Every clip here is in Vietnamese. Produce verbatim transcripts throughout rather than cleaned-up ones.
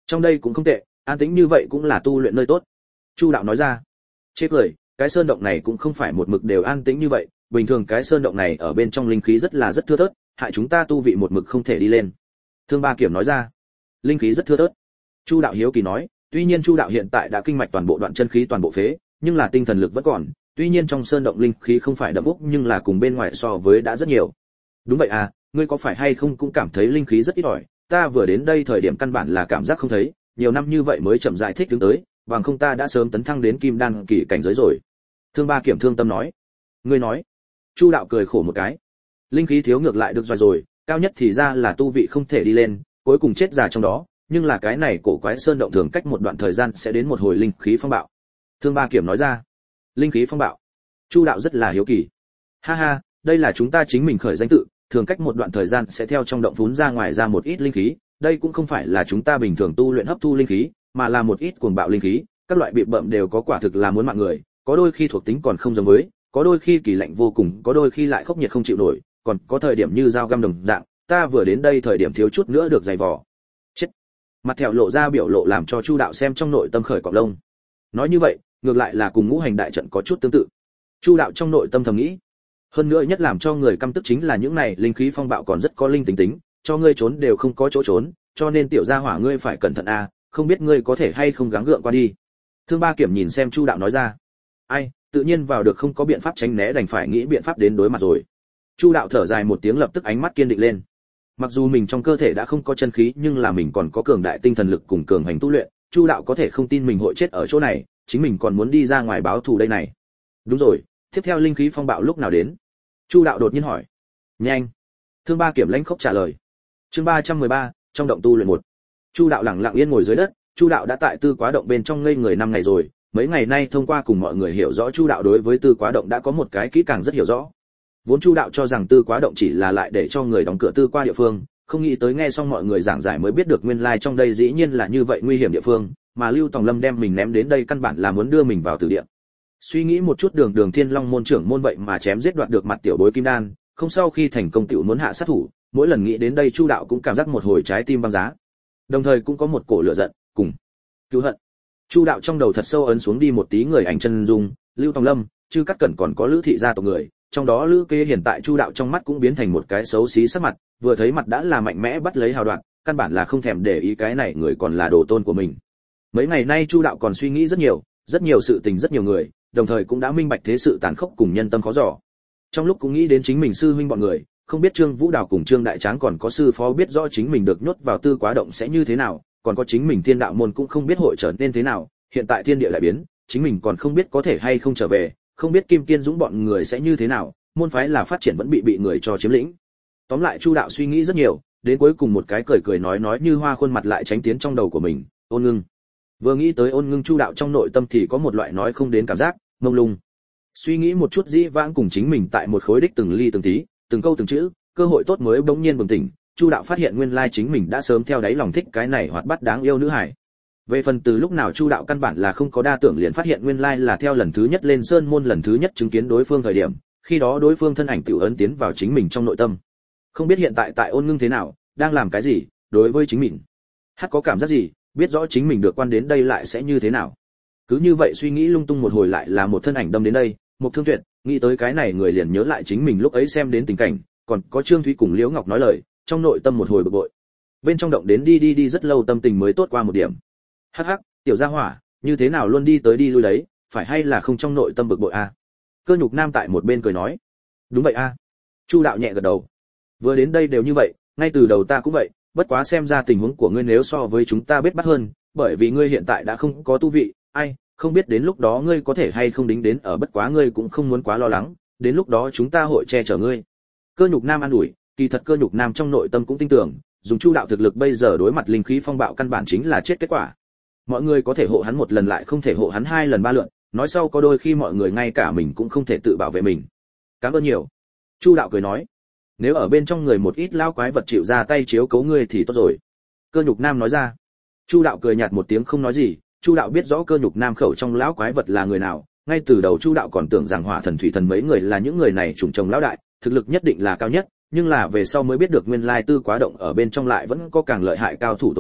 Trong đây cũng không tệ, an tĩnh như vậy cũng là tu luyện nơi tốt. Chu đạo nói ra. Chê cười, cái sơn động này cũng không phải một mực đều an tĩnh như vậy, bình thường cái sơn động này ở bên trong linh khí rất là rất thưa thớt, hại chúng ta tu vị một mực không thể đi lên. Thương Ba Kiểm nói ra. Linh khí rất thưa thớt. Chu đạo hiếu kỳ nói, tuy nhiên Chu đạo hiện tại đã kinh mạch toàn bộ đoạn chân khí toàn bộ phế, nhưng là tinh thần lực vẫn còn, tuy nhiên trong sơn động linh khí không phải đậm úc nhưng là cùng bên ngoài so với đã rất nhiều. Đúng vậy à, ngươi có phải hay không cũng cảm thấy linh khí rất ít ỏi, ta vừa đến đây thời điểm căn bản là cảm giác không thấy, nhiều năm như vậy mới chậm rãi thích ứng tới, bằng không ta đã sớm tấn thăng đến kim đan kỳ cảnh giới rồi. Thương Ba Kiểm thương tâm nói. Ngươi nói. Chu đạo cười khổ một cái. Linh khí thiếu ngược lại được rồi rồi, cao nhất thì ra là tu vị không thể đi lên, cuối cùng chết già trong đó, nhưng là cái này cổ quái sơn động thường cách một đoạn thời gian sẽ đến một hồi linh khí phong bạo. Thương Ba Kiểm nói ra. Linh khí phong bạo. Chu đạo rất là hiếu kỳ. Ha ha, đây là chúng ta chính mình khởi danh tự, thường cách một đoạn thời gian sẽ theo trong động phún ra ngoài ra một ít linh khí, đây cũng không phải là chúng ta bình thường tu luyện hấp thu linh khí, mà là một ít cuồng bạo linh khí, các loại bị bợm đều có quả thực là muốn mạng người, có đôi khi thuộc tính còn không giống với, có đôi khi kỳ lạnh vô cùng, có đôi khi lại khốc nhiệt không chịu nổi, còn có thời điểm như dao găm đồng dạng, ta vừa đến đây thời điểm thiếu chút nữa được dày vò. Chết. Mặt thẹo lộ ra biểu lộ làm cho Chu đạo xem trong nội tâm khởi cọp lông. Nói như vậy, ngược lại là cùng ngũ hành đại trận có chút tương tự. Chu đạo trong nội tâm thầm nghĩ. Hơn nữa nhất làm cho người căm tức chính là những này linh khí phong bạo còn rất có linh tính tính, cho ngươi trốn đều không có chỗ trốn, cho nên tiểu gia hỏa ngươi phải cẩn thận a, không biết ngươi có thể hay không gắng gượng qua đi. Thương Ba Kiểm nhìn xem Chu đạo nói ra. Ai, tự nhiên vào được không có biện pháp tránh né đành phải nghĩ biện pháp đến đối mặt rồi. Chu đạo thở dài một tiếng lập tức ánh mắt kiên định lên. Mặc dù mình trong cơ thể đã không có chân khí nhưng là mình còn có cường đại tinh thần lực cùng cường hành tu luyện, Chu đạo có thể không tin mình hội chết ở chỗ này, chính mình còn muốn đi ra ngoài báo thù đây này. Đúng rồi, tiếp theo linh khí phong bạo lúc nào đến? Chu đạo đột nhiên hỏi. Nhanh. Thương Ba Kiểm lãnh khốc trả lời. Chương ba trăm mười ba, trong động tu luyện một. Chu đạo lặng lặng yên ngồi dưới đất, Chu đạo đã tại Tư Quá động bên trong ngây người năm ngày rồi, mấy ngày nay thông qua cùng mọi người hiểu rõ Chu đạo đối với Tư Quá động đã có một cái kỹ càng rất hiểu rõ. Vốn Chu đạo cho rằng Tư Quá động chỉ là lại để cho người đóng cửa Tư Qua địa phương, không nghĩ tới nghe xong mọi người giảng giải mới biết được nguyên lai trong đây dĩ nhiên là như vậy nguy hiểm địa phương, mà Lưu Tòng Lâm đem mình ném đến đây căn bản là muốn đưa mình vào tử địa. Suy nghĩ một chút Đường Đường Thiên Long môn trưởng môn vậy mà chém giết đoạt được mặt tiểu bối kim đan, không sau khi thành công tiểu muốn hạ sát thủ, mỗi lần nghĩ đến đây Chu đạo cũng cảm giác một hồi trái tim băng giá. Đồng thời cũng có một cổ lửa giận, cùng cứu hận. Chu đạo trong đầu thật sâu ấn xuống đi một tí người ảnh chân dung, Lưu Tòng Lâm, Chư Cát Cẩn còn có Lữ thị gia tộc người, trong đó Lữ Kế hiện tại Chu đạo trong mắt cũng biến thành một cái xấu xí sắc mặt, vừa thấy mặt đã là mạnh mẽ bắt lấy hào đoạn, căn bản là không thèm để ý cái này người còn là đồ tôn của mình. Mấy ngày nay Chu đạo còn suy nghĩ rất nhiều, rất nhiều sự tình rất nhiều người, đồng thời cũng đã minh bạch thế sự tàn khốc cùng nhân tâm khó dò. Trong lúc cũng nghĩ đến chính mình sư huynh bọn người, không biết Trương Vũ Đào cùng Trương Đại Tráng còn có sư phó biết rõ chính mình được nhốt vào Tư Quá động sẽ như thế nào, còn có chính mình Thiên đạo môn cũng không biết hội trở nên thế nào, hiện tại thiên địa lại biến, chính mình còn không biết có thể hay không trở về, không biết Kim Kiên Dũng bọn người sẽ như thế nào, môn phái là phát triển vẫn bị bị người cho chiếm lĩnh. Tóm lại Chu đạo suy nghĩ rất nhiều, đến cuối cùng một cái cười cười nói nói như hoa khuôn mặt lại tránh tiến trong đầu của mình, Ôn Ngưng. Vừa nghĩ tới Ôn Ngưng, Chu đạo trong nội tâm thì có một loại nói không đến cảm giác mông lung. Suy nghĩ một chút dĩ vãng cùng chính mình tại một khối đích từng ly từng tí, từng câu từng chữ, cơ hội tốt mới bỗng nhiên bừng tỉnh, Chu đạo phát hiện nguyên lai chính mình đã sớm theo đáy lòng thích cái này hoạt bát đáng yêu nữ hải. Về phần từ lúc nào Chu đạo căn bản là không có đa tưởng liền phát hiện nguyên lai là theo lần thứ nhất lên sơn môn lần thứ nhất chứng kiến đối phương thời điểm, khi đó đối phương thân ảnh tiểu ấn tiến vào chính mình trong nội tâm. Không biết hiện tại tại Ôn Ngưng thế nào, đang làm cái gì, đối với chính mình, hát có cảm giác gì, biết rõ chính mình được quan đến đây lại sẽ như thế nào. Cứ như vậy suy nghĩ lung tung một hồi lại là một thân ảnh đâm đến đây, Một Thương Tuyệt, nghĩ tới cái này người liền nhớ lại chính mình lúc ấy xem đến tình cảnh, còn có Trương Thúy cùng Liễu Ngọc nói lời, trong nội tâm một hồi bực bội. Bên trong động đến đi đi đi rất lâu tâm tình mới tốt qua một điểm. Hắc hắc, tiểu gia hỏa, như thế nào luôn đi tới đi lui đấy, phải hay là không trong nội tâm bực bội a? À? Cơ Nhục Nam tại một bên cười nói. Đúng vậy a. À? Chu đạo nhẹ gật đầu. Vừa đến đây đều như vậy, ngay từ đầu ta cũng vậy, bất quá xem ra tình huống của ngươi nếu so với chúng ta biết bắt hơn, bởi vì ngươi hiện tại đã không có tu vị, ai, không biết đến lúc đó ngươi có thể hay không đính đến ở, bất quá ngươi cũng không muốn quá lo lắng, đến lúc đó chúng ta hội che chở ngươi. Cơ Nhục Nam an ủi, kỳ thật Cơ Nhục Nam trong nội tâm cũng tin tưởng, dùng Chu đạo thực lực bây giờ đối mặt linh khí phong bạo căn bản chính là chết kết quả. Mọi người có thể hộ hắn một lần lại không thể hộ hắn hai lần ba lượt, nói sau có đôi khi mọi người ngay cả mình cũng không thể tự bảo vệ mình. Cảm ơn nhiều. Chu đạo cười nói, nếu ở bên trong người một ít lao quái vật chịu ra tay chiếu cố ngươi thì tốt rồi. Cơ Nhục Nam nói ra. Chu đạo cười nhạt một tiếng không nói gì. Chu đạo biết rõ Cơ Nhục Nam khẩu trong lão quái vật là người nào, ngay từ đầu Chu đạo còn tưởng rằng Hỏa Thần Thủy Thần mấy người là những người này trùng chồng lão đại, thực lực nhất định là cao nhất, nhưng là về sau mới biết được nguyên lai Tư Quá động ở bên trong lại vẫn có càng lợi hại cao thủ tồn tại,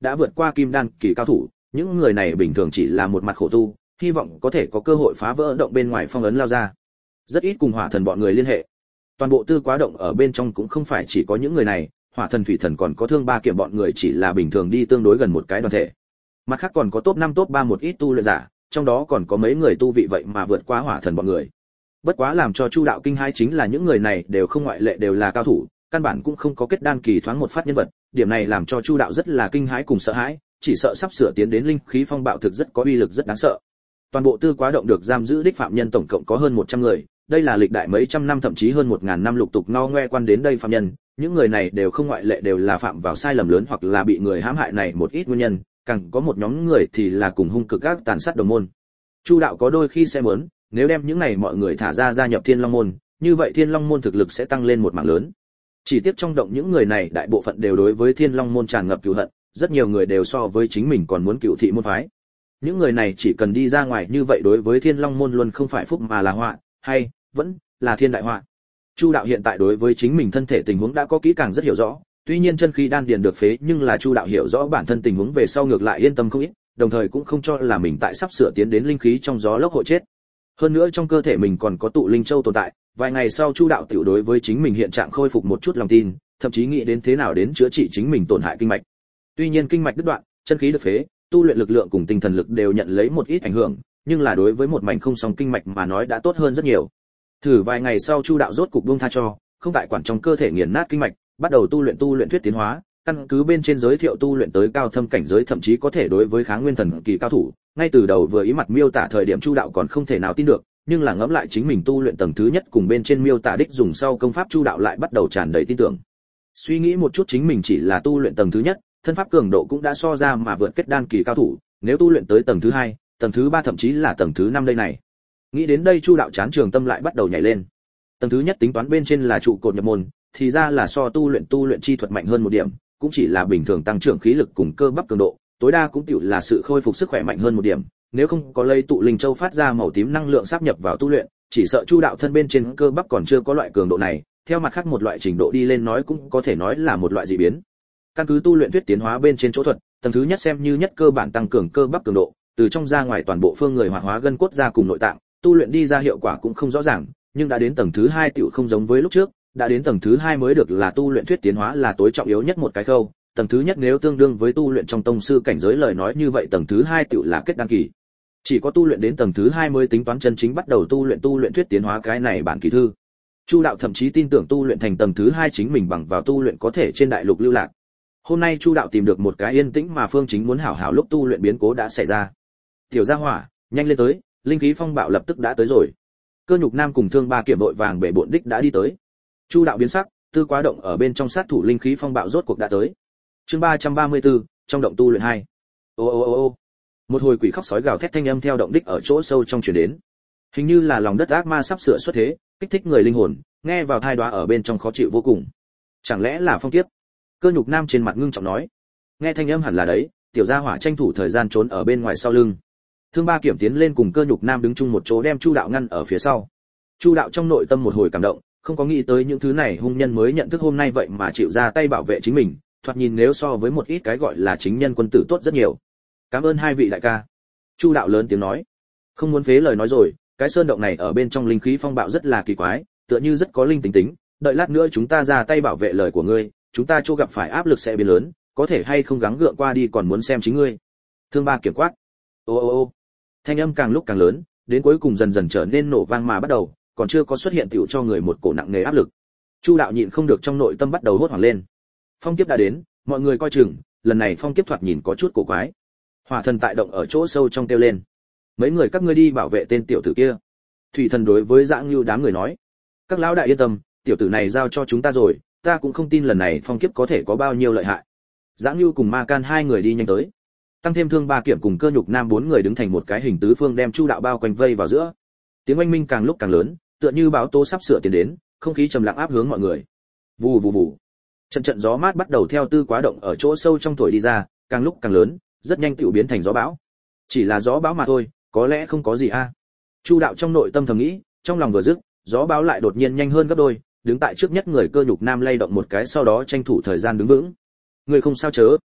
đã vượt qua kim đan kỳ cao thủ, những người này bình thường chỉ là một mặt khổ tu, hy vọng có thể có cơ hội phá vỡ động bên ngoài phong ấn lao ra. Rất ít cùng hỏa thần bọn người liên hệ. Toàn bộ tư quá động ở bên trong cũng không phải chỉ có những người này, hỏa thần thủy thần còn có thương ba kiểm bọn người chỉ là bình thường đi tương đối gần một cái đoàn thể. Mặt khác còn có top năm top ba một ít tu luyện giả, trong đó còn có mấy người tu vị vậy mà vượt qua hỏa thần bọn người. Bất quá làm cho Chu đạo kinh hai chính là những người này đều không ngoại lệ đều là cao thủ, căn bản cũng không có kết đan kỳ thoáng một phát nhân vật, điểm này làm cho Chu đạo rất là kinh hãi cùng sợ hãi, chỉ sợ sắp sửa tiến đến linh khí phong bạo thực rất có uy lực rất đáng sợ. Toàn bộ tư quá động được giam giữ đích phạm nhân tổng cộng có hơn một trăm người, đây là lịch đại mấy trăm năm thậm chí hơn một ngàn năm lục tục no ngoe quan đến đây phạm nhân, những người này đều không ngoại lệ đều là phạm vào sai lầm lớn hoặc là bị người hãm hại này một ít nguyên nhân, càng có một nhóm người thì là cùng hung cực ác tàn sát đồng môn. Chu đạo có đôi khi sẽ muốn, nếu đem những này mọi người thả ra gia nhập Thiên Long môn, như vậy Thiên Long môn thực lực sẽ tăng lên một mảng lớn. Chỉ tiếc trong động những người này đại bộ phận đều đối với Thiên Long môn tràn ngập cừu hận, rất nhiều người đều so với chính mình còn muốn cựu thị môn phái. Những người này chỉ cần đi ra ngoài như vậy đối với Thiên Long môn luôn không phải phúc mà là họa, hay vẫn là thiên đại họa. Chu đạo hiện tại đối với chính mình thân thể tình huống đã có kỹ càng rất hiểu rõ, tuy nhiên chân khí đan điền được phế, nhưng là Chu đạo hiểu rõ bản thân tình huống về sau ngược lại yên tâm không ít, đồng thời cũng không cho là mình tại sắp sửa tiến đến linh khí trong gió lốc hội chết. Hơn nữa trong cơ thể mình còn có tụ linh châu tồn tại, vài ngày sau Chu đạo tiểu đối với chính mình hiện trạng khôi phục một chút lòng tin, thậm chí nghĩ đến thế nào đến chữa trị chính mình tổn hại kinh mạch. Tuy nhiên kinh mạch đứt đoạn, chân khí được phế, tu luyện lực lượng cùng tinh thần lực đều nhận lấy một ít ảnh hưởng, nhưng là đối với một mảnh không song kinh mạch mà nói đã tốt hơn rất nhiều. Thử vài ngày sau Chu đạo rốt cục buông tha cho, không tại quản trong cơ thể nghiền nát kinh mạch, bắt đầu tu luyện tu luyện thuyết tiến hóa, căn cứ bên trên giới thiệu tu luyện tới cao thâm cảnh giới thậm chí có thể đối với kháng nguyên thần kỳ cao thủ, ngay từ đầu vừa ý mặt miêu tả thời điểm Chu đạo còn không thể nào tin được, nhưng là ngẫm lại chính mình tu luyện tầng thứ nhất cùng bên trên miêu tả đích dùng sau công pháp Chu đạo lại bắt đầu tràn đầy tin tưởng. Suy nghĩ một chút chính mình chỉ là tu luyện tầng thứ nhất, thân pháp cường độ cũng đã so ra mà vượt kết đan kỳ cao thủ, nếu tu luyện tới tầng thứ hai, tầng thứ ba thậm chí là tầng thứ năm đây này. Nghĩ đến đây Chu đạo chán trường tâm lại bắt đầu nhảy lên. Tầng thứ nhất tính toán bên trên là trụ cột nhập môn, thì ra là so tu luyện tu luyện chi thuật mạnh hơn một điểm, cũng chỉ là bình thường tăng trưởng khí lực cùng cơ bắp cường độ, tối đa cũng tiểu là sự khôi phục sức khỏe mạnh hơn một điểm, nếu không có lấy tụ linh châu phát ra màu tím năng lượng sáp nhập vào tu luyện, chỉ sợ Chu đạo thân bên trên cơ bắp còn chưa có loại cường độ này, theo mặt khác một loại trình độ đi lên nói cũng có thể nói là một loại dị biến. Căn cứ tu luyện thuyết tiến hóa bên trên chỗ thuật, tầng thứ nhất xem như nhất cơ bản tăng cường cơ bắp cường độ, từ trong ra ngoài toàn bộ phương người hoạt hóa gân cốt ra cùng nội tạng, tu luyện đi ra hiệu quả cũng không rõ ràng, nhưng đã đến tầng thứ hai tiểu không giống với lúc trước, đã đến tầng thứ hai mới được là tu luyện thuyết tiến hóa là tối trọng yếu nhất một cái khâu, tầng thứ nhất nếu tương đương với tu luyện trong tông sư cảnh giới lời nói như vậy tầng thứ hai tiểu là kết đăng kỳ. Chỉ có tu luyện đến tầng thứ hai mới tính toán chân chính bắt đầu tu luyện tu luyện thuyết tiến hóa cái này bản kỳ thư. Chu đạo thậm chí tin tưởng tu luyện thành tầng thứ hai chính mình bằng vào tu luyện có thể trên đại lục lưu lạc. Hôm nay Chu đạo tìm được một cái yên tĩnh mà phương chính muốn hảo hảo lúc tu luyện biến cố đã xảy ra. Tiểu gia hỏa, nhanh lên tới, linh khí phong bạo lập tức đã tới rồi. Cơ nhục nam cùng thương ba kiểm vội vàng bể bộn đích đã đi tới. Chu đạo biến sắc, tư quá động ở bên trong sát thủ linh khí phong bạo rốt cuộc đã tới. Chương ba trăm ba mươi tư, trong động tu luyện hai. Ô ô ô ô. Một hồi quỷ khóc sói gào thét thanh âm theo động đích ở chỗ sâu trong truyền đến. Hình như là lòng đất ác ma sắp sửa xuất thế, kích thích người linh hồn, nghe vào thai đoá ở bên trong khó chịu vô cùng. Chẳng lẽ là phong kiếp? Cơ nhục nam trên mặt ngưng trọng nói. Nghe thanh âm hẳn là đấy, tiểu gia hỏa tranh thủ thời gian trốn ở bên ngoài sau lưng. Thương ba kiểm tiến lên cùng cơ nhục nam đứng chung một chỗ đem Chu đạo ngăn ở phía sau. Chu đạo trong nội tâm một hồi cảm động, không có nghĩ tới những thứ này hung nhân mới nhận thức hôm nay vậy mà chịu ra tay bảo vệ chính mình, thoạt nhìn nếu so với một ít cái gọi là chính nhân quân tử tốt rất nhiều. Cảm ơn hai vị đại ca. Chu đạo lớn tiếng nói. Không muốn phế lời nói rồi, cái sơn động này ở bên trong linh khí phong bạo rất là kỳ quái, tựa như rất có linh tính tính, đợi lát nữa chúng ta ra tay bảo vệ lời của ngươi, chúng ta chỗ gặp phải áp lực sẽ biến lớn, có thể hay không gắng gượng qua đi còn muốn xem chính ngươi. Thương ba kiểm quát. Ô ô ô. Thanh âm càng lúc càng lớn, đến cuối cùng dần dần trở nên nổ vang mà bắt đầu, còn chưa có xuất hiện tiểu cho người một cổ nặng nề áp lực. Chu đạo nhịn không được trong nội tâm bắt đầu hốt hoảng lên. Phong kiếp đã đến, mọi người coi chừng, lần này phong kiếp thoạt nhìn có chút cổ quái. Hỏa thần tại động ở chỗ sâu trong kêu lên. Mấy người các ngươi đi bảo vệ tên tiểu tử kia. Thủy thần đối với Dã Ngưu đám người nói. Các lão đại yên tâm, tiểu tử này giao cho chúng ta rồi, ta cũng không tin lần này phong kiếp có thể có bao nhiêu lợi hại. Dã Ngưu cùng Ma Can hai người đi nhanh tới. Tăng thêm thương ba kiểm cùng cơ nhục nam bốn người đứng thành một cái hình tứ phương đem Chu đạo bao quanh vây vào giữa. Tiếng oanh minh càng lúc càng lớn, tựa như báo tố sắp sửa tiến đến, không khí trầm lặng áp hướng mọi người. Vù vù vù. Trận trận gió mát bắt đầu theo tư quá động ở chỗ sâu trong thổi đi ra, càng lúc càng lớn, rất nhanh tựu biến thành gió bão. Chỉ là gió bão mà thôi, có lẽ không có gì a. Chu đạo trong nội tâm thầm nghĩ, trong lòng vừa dứt, gió bão lại đột nhiên nhanh hơn gấp đôi, đứng tại trước nhất người cơ nhục nam lay động một cái sau đó tranh thủ thời gian đứng vững. Người không sao chớ.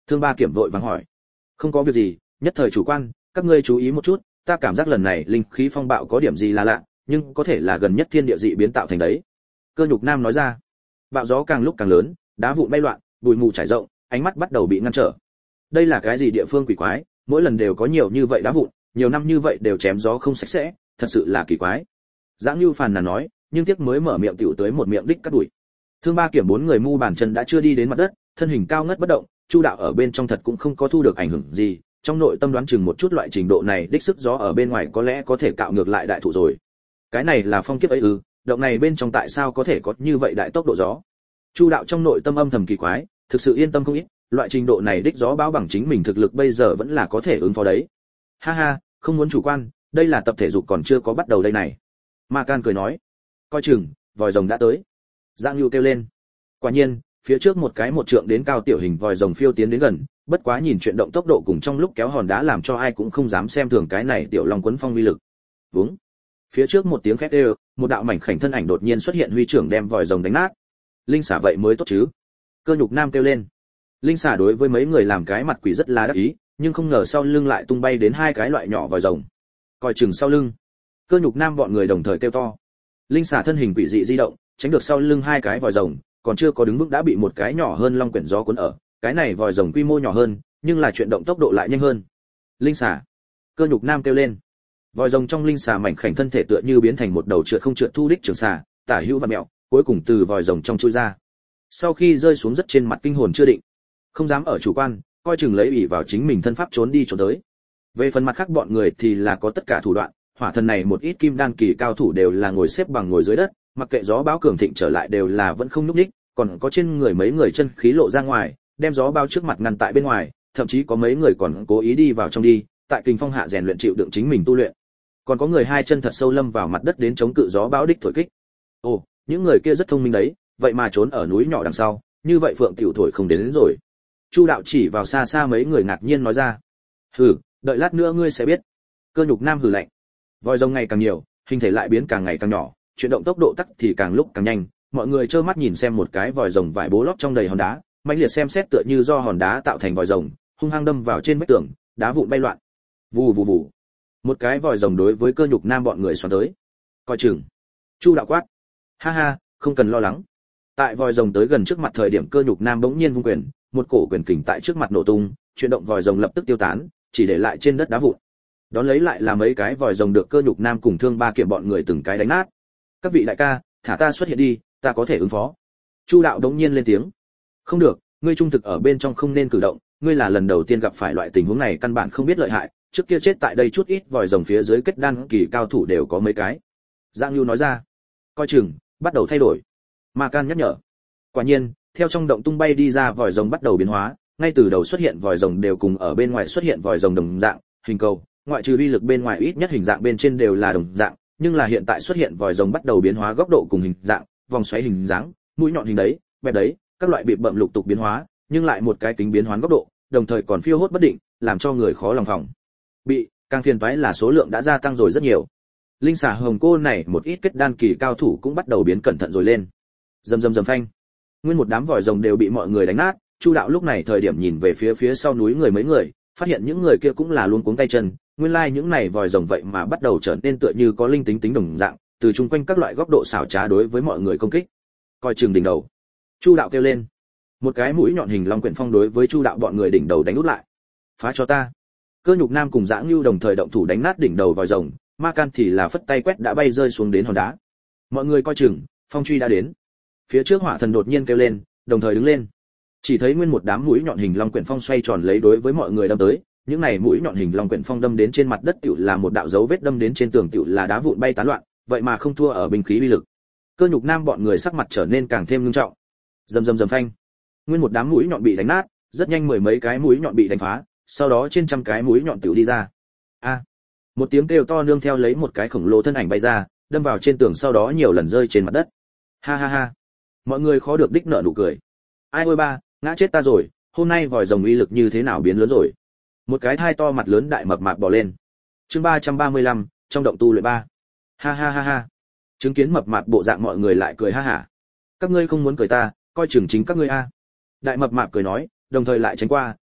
Thương Ba Kiểm vội vàng hỏi. Không có việc gì, nhất thời chủ quan, các ngươi chú ý một chút, ta cảm giác lần này linh khí phong bạo có điểm gì là lạ, nhưng có thể là gần nhất thiên địa dị biến tạo thành đấy. Cơ Nhục Nam nói ra. Bạo gió càng lúc càng lớn, đá vụn bay loạn, bụi mù trải rộng, ánh mắt bắt đầu bị ngăn trở. Đây là cái gì địa phương quỷ quái, mỗi lần đều có nhiều như vậy đá vụn, nhiều năm như vậy đều chém gió không sạch sẽ, thật sự là kỳ quái. Giãng Nưu phàn nàn nói, nhưng tiếc mới mở miệng tiểu tới một miệng đích cắt đuổi. Thương Ba Kiểm bốn người mu bàn chân đã chưa đi đến mặt đất, thân hình cao ngất bất động, Chu đạo ở bên trong thật cũng không có thu được ảnh hưởng gì, trong nội tâm đoán chừng một chút loại trình độ này đích sức gió ở bên ngoài có lẽ có thể cạo ngược lại đại thụ rồi. Cái này là phong kiếp ấy ư? Động này bên trong tại sao có thể có như vậy đại tốc độ gió? Chu đạo trong nội tâm âm thầm kỳ quái, thực sự yên tâm không ít, loại trình độ này đích gió báo bằng chính mình thực lực bây giờ vẫn là có thể ứng phó đấy. Ha ha, không muốn chủ quan, đây là tập thể dục còn chưa có bắt đầu đây này. Ma Can cười nói, coi chừng, vòi rồng đã tới. Giang Nhu kêu lên. Quả nhiên, phía trước một cái một trượng đến cao tiểu hình vòi rồng phiêu tiến đến gần, bất quá nhìn chuyển động tốc độ cùng trong lúc kéo hòn đá làm cho ai cũng không dám xem thường cái này tiểu long quấn phong uy lực. Vúng. Phía trước một tiếng khét đều, một đạo mảnh khảnh thân ảnh đột nhiên xuất hiện huy trưởng đem vòi rồng đánh nát. Linh xả vậy mới tốt chứ? Cơ Nhục Nam kêu lên. Linh xả đối với mấy người làm cái mặt quỷ rất là đắc ý, nhưng không ngờ sau lưng lại tung bay đến hai cái loại nhỏ vòi rồng. Coi chừng sau lưng. Cơ Nhục Nam bọn người đồng thời kêu to. Linh xả thân hình quỷ dị di động, tránh được sau lưng hai cái vòi rồng, còn chưa có đứng vững đã bị một cái nhỏ hơn long quyển gió cuốn ở. Cái này vòi rồng quy mô nhỏ hơn, nhưng là chuyển động tốc độ lại nhanh hơn. Linh xả. Cơ Nhục Nam kêu lên. Vòi rồng trong linh xà mảnh khảnh thân thể tựa như biến thành một đầu trượt không trượt thu đích trường xà, tả hữu và mẹo, cuối cùng từ vòi rồng trong chui ra. Sau khi rơi xuống rất trên mặt kinh hồn chưa định, không dám ở chủ quan, coi chừng lấy ủy vào chính mình thân pháp trốn đi trốn tới. Về phần mặt khác bọn người thì là có tất cả thủ đoạn, hỏa thần này một ít kim đan kỳ cao thủ đều là ngồi xếp bằng ngồi dưới đất, mặc kệ gió bão cường thịnh trở lại đều là vẫn không nhúc nhích, còn có trên người mấy người chân khí lộ ra ngoài, đem gió bão trước mặt ngăn tại bên ngoài, thậm chí có mấy người còn cố ý đi vào trong đi, tại kình phong hạ rèn luyện chịu đựng chính mình tu luyện. Còn có người hai chân thật sâu lâm vào mặt đất đến chống cự gió bão đích thổi kích. Ồ, những người kia rất thông minh đấy, vậy mà trốn ở núi nhỏ đằng sau, như vậy phượng tiểu thổi không đến, đến rồi. Chu đạo chỉ vào xa xa mấy người ngạc nhiên nói ra. Hừ, đợi lát nữa ngươi sẽ biết. Cơ Nhục Nam hừ lạnh. Vòi rồng ngày càng nhiều, hình thể lại biến càng ngày càng nhỏ, chuyển động tốc độ tắc thì càng lúc càng nhanh, mọi người trơ mắt nhìn xem một cái vòi rồng vải bố lót trong đầy hòn đá, mãnh liệt xem xét tựa như do hòn đá tạo thành vòi rồng, hung hăng đâm vào trên vách tường, đá vụn bay loạn. Vù vù vù. Một cái vòi rồng đối với Cơ Nhục Nam bọn người xoắn tới. Coi chừng. Chu đạo quát. Ha ha, không cần lo lắng. Tại vòi rồng tới gần trước mặt thời điểm Cơ Nhục Nam bỗng nhiên vung quyền, một cổ quyền kình tại trước mặt nổ tung, chuyển động vòi rồng lập tức tiêu tán, chỉ để lại trên đất đá vụn. Đón lấy lại là mấy cái vòi rồng được Cơ Nhục Nam cùng Thương Ba Kiểm bọn người từng cái đánh nát. Các vị đại ca, thả ta xuất hiện đi, ta có thể ứng phó. Chu đạo đống nhiên lên tiếng. Không được, ngươi trung thực ở bên trong không nên cử động, ngươi là lần đầu tiên gặp phải loại tình huống này căn bản không biết lợi hại, trước kia chết tại đây chút ít vòi rồng phía dưới kết đan kỳ cao thủ đều có mấy cái. Giang Nhu nói ra. Coi chừng, bắt đầu thay đổi. Ma Can nhắc nhở. Quả nhiên, theo trong động tung bay đi ra vòi rồng bắt đầu biến hóa, ngay từ đầu xuất hiện vòi rồng đều cùng ở bên ngoài xuất hiện vòi rồng đồng dạng, hình cầu, ngoại trừ uy lực bên ngoài ít nhất hình dạng bên trên đều là đồng dạng, nhưng là hiện tại xuất hiện vòi rồng bắt đầu biến hóa góc độ cùng hình dạng, vòng xoáy hình dáng, mũi nhọn hình đấy, bẹp đấy, các loại bịp bậm lục tục biến hóa, nhưng lại một cái kính biến hóa góc độ, đồng thời còn phiêu hốt bất định, làm cho người khó lòng phòng bị, càng phiền toái là số lượng đã gia tăng rồi rất nhiều. Linh xà hồng cô này một ít kết đan kỳ cao thủ cũng bắt đầu biến cẩn thận rồi lên. Rầm rầm rầm phanh. Nguyên một đám vòi rồng đều bị mọi người đánh nát, Chu đạo lúc này thời điểm nhìn về phía phía sau núi người mấy người, phát hiện những người kia cũng là luống cuống tay chân, nguyên lai like những này vòi rồng vậy mà bắt đầu trở nên tựa như có linh tính tính đồng dạng, từ chung quanh các loại góc độ xảo trá đối với mọi người công kích. Coi chừng đỉnh đầu. Chu đạo kêu lên. Một cái mũi nhọn hình long quyển phong đối với Chu đạo bọn người đỉnh đầu đánh út lại. Phá cho ta. Cơ Nhục Nam cùng Dã Ngưu đồng thời động thủ đánh nát đỉnh đầu vòi rồng, Ma Can thì là phất tay quét đã bay rơi xuống đến hòn đá. Mọi người coi chừng, phong truy đã đến. Phía trước hỏa thần đột nhiên kêu lên, đồng thời đứng lên. Chỉ thấy nguyên một đám mũi nhọn hình long quyển phong xoay tròn lấy đối với mọi người đâm tới, những này mũi nhọn hình long quyển phong đâm đến trên mặt đất tựu là một đạo dấu vết đâm đến trên tường tựu là đá vụn bay tán loạn, vậy mà không thua ở binh khí uy lực. Cơ Nhục Nam bọn người sắc mặt trở nên càng thêm nghiêm trọng. Rầm rầm rầm phanh. Nguyên một đám mũi nhọn bị đánh nát, rất nhanh mười mấy cái mũi nhọn bị đánh phá, sau đó trên trăm cái mũi nhọn tựu đi ra. A! Một tiếng kêu to nương theo lấy một cái khổng lồ thân ảnh bay ra, đâm vào trên tường sau đó nhiều lần rơi trên mặt đất. Ha ha ha. Mọi người khó được đích nở nụ cười. Ai ôi ba, ngã chết ta rồi, hôm nay vòi rồng uy lực như thế nào biến lớn rồi. Một cái thai to mặt lớn đại mập mạp bò lên. Chương ba trăm ba mươi lăm, trong động tu luyện ba. Ha ha ha ha. Chứng kiến mập mạp bộ dạng mọi người lại cười ha hả. Các ngươi không muốn cười ta, coi chừng chính các ngươi a. Đại mập mạp cười nói, đồng thời lại tránh qua,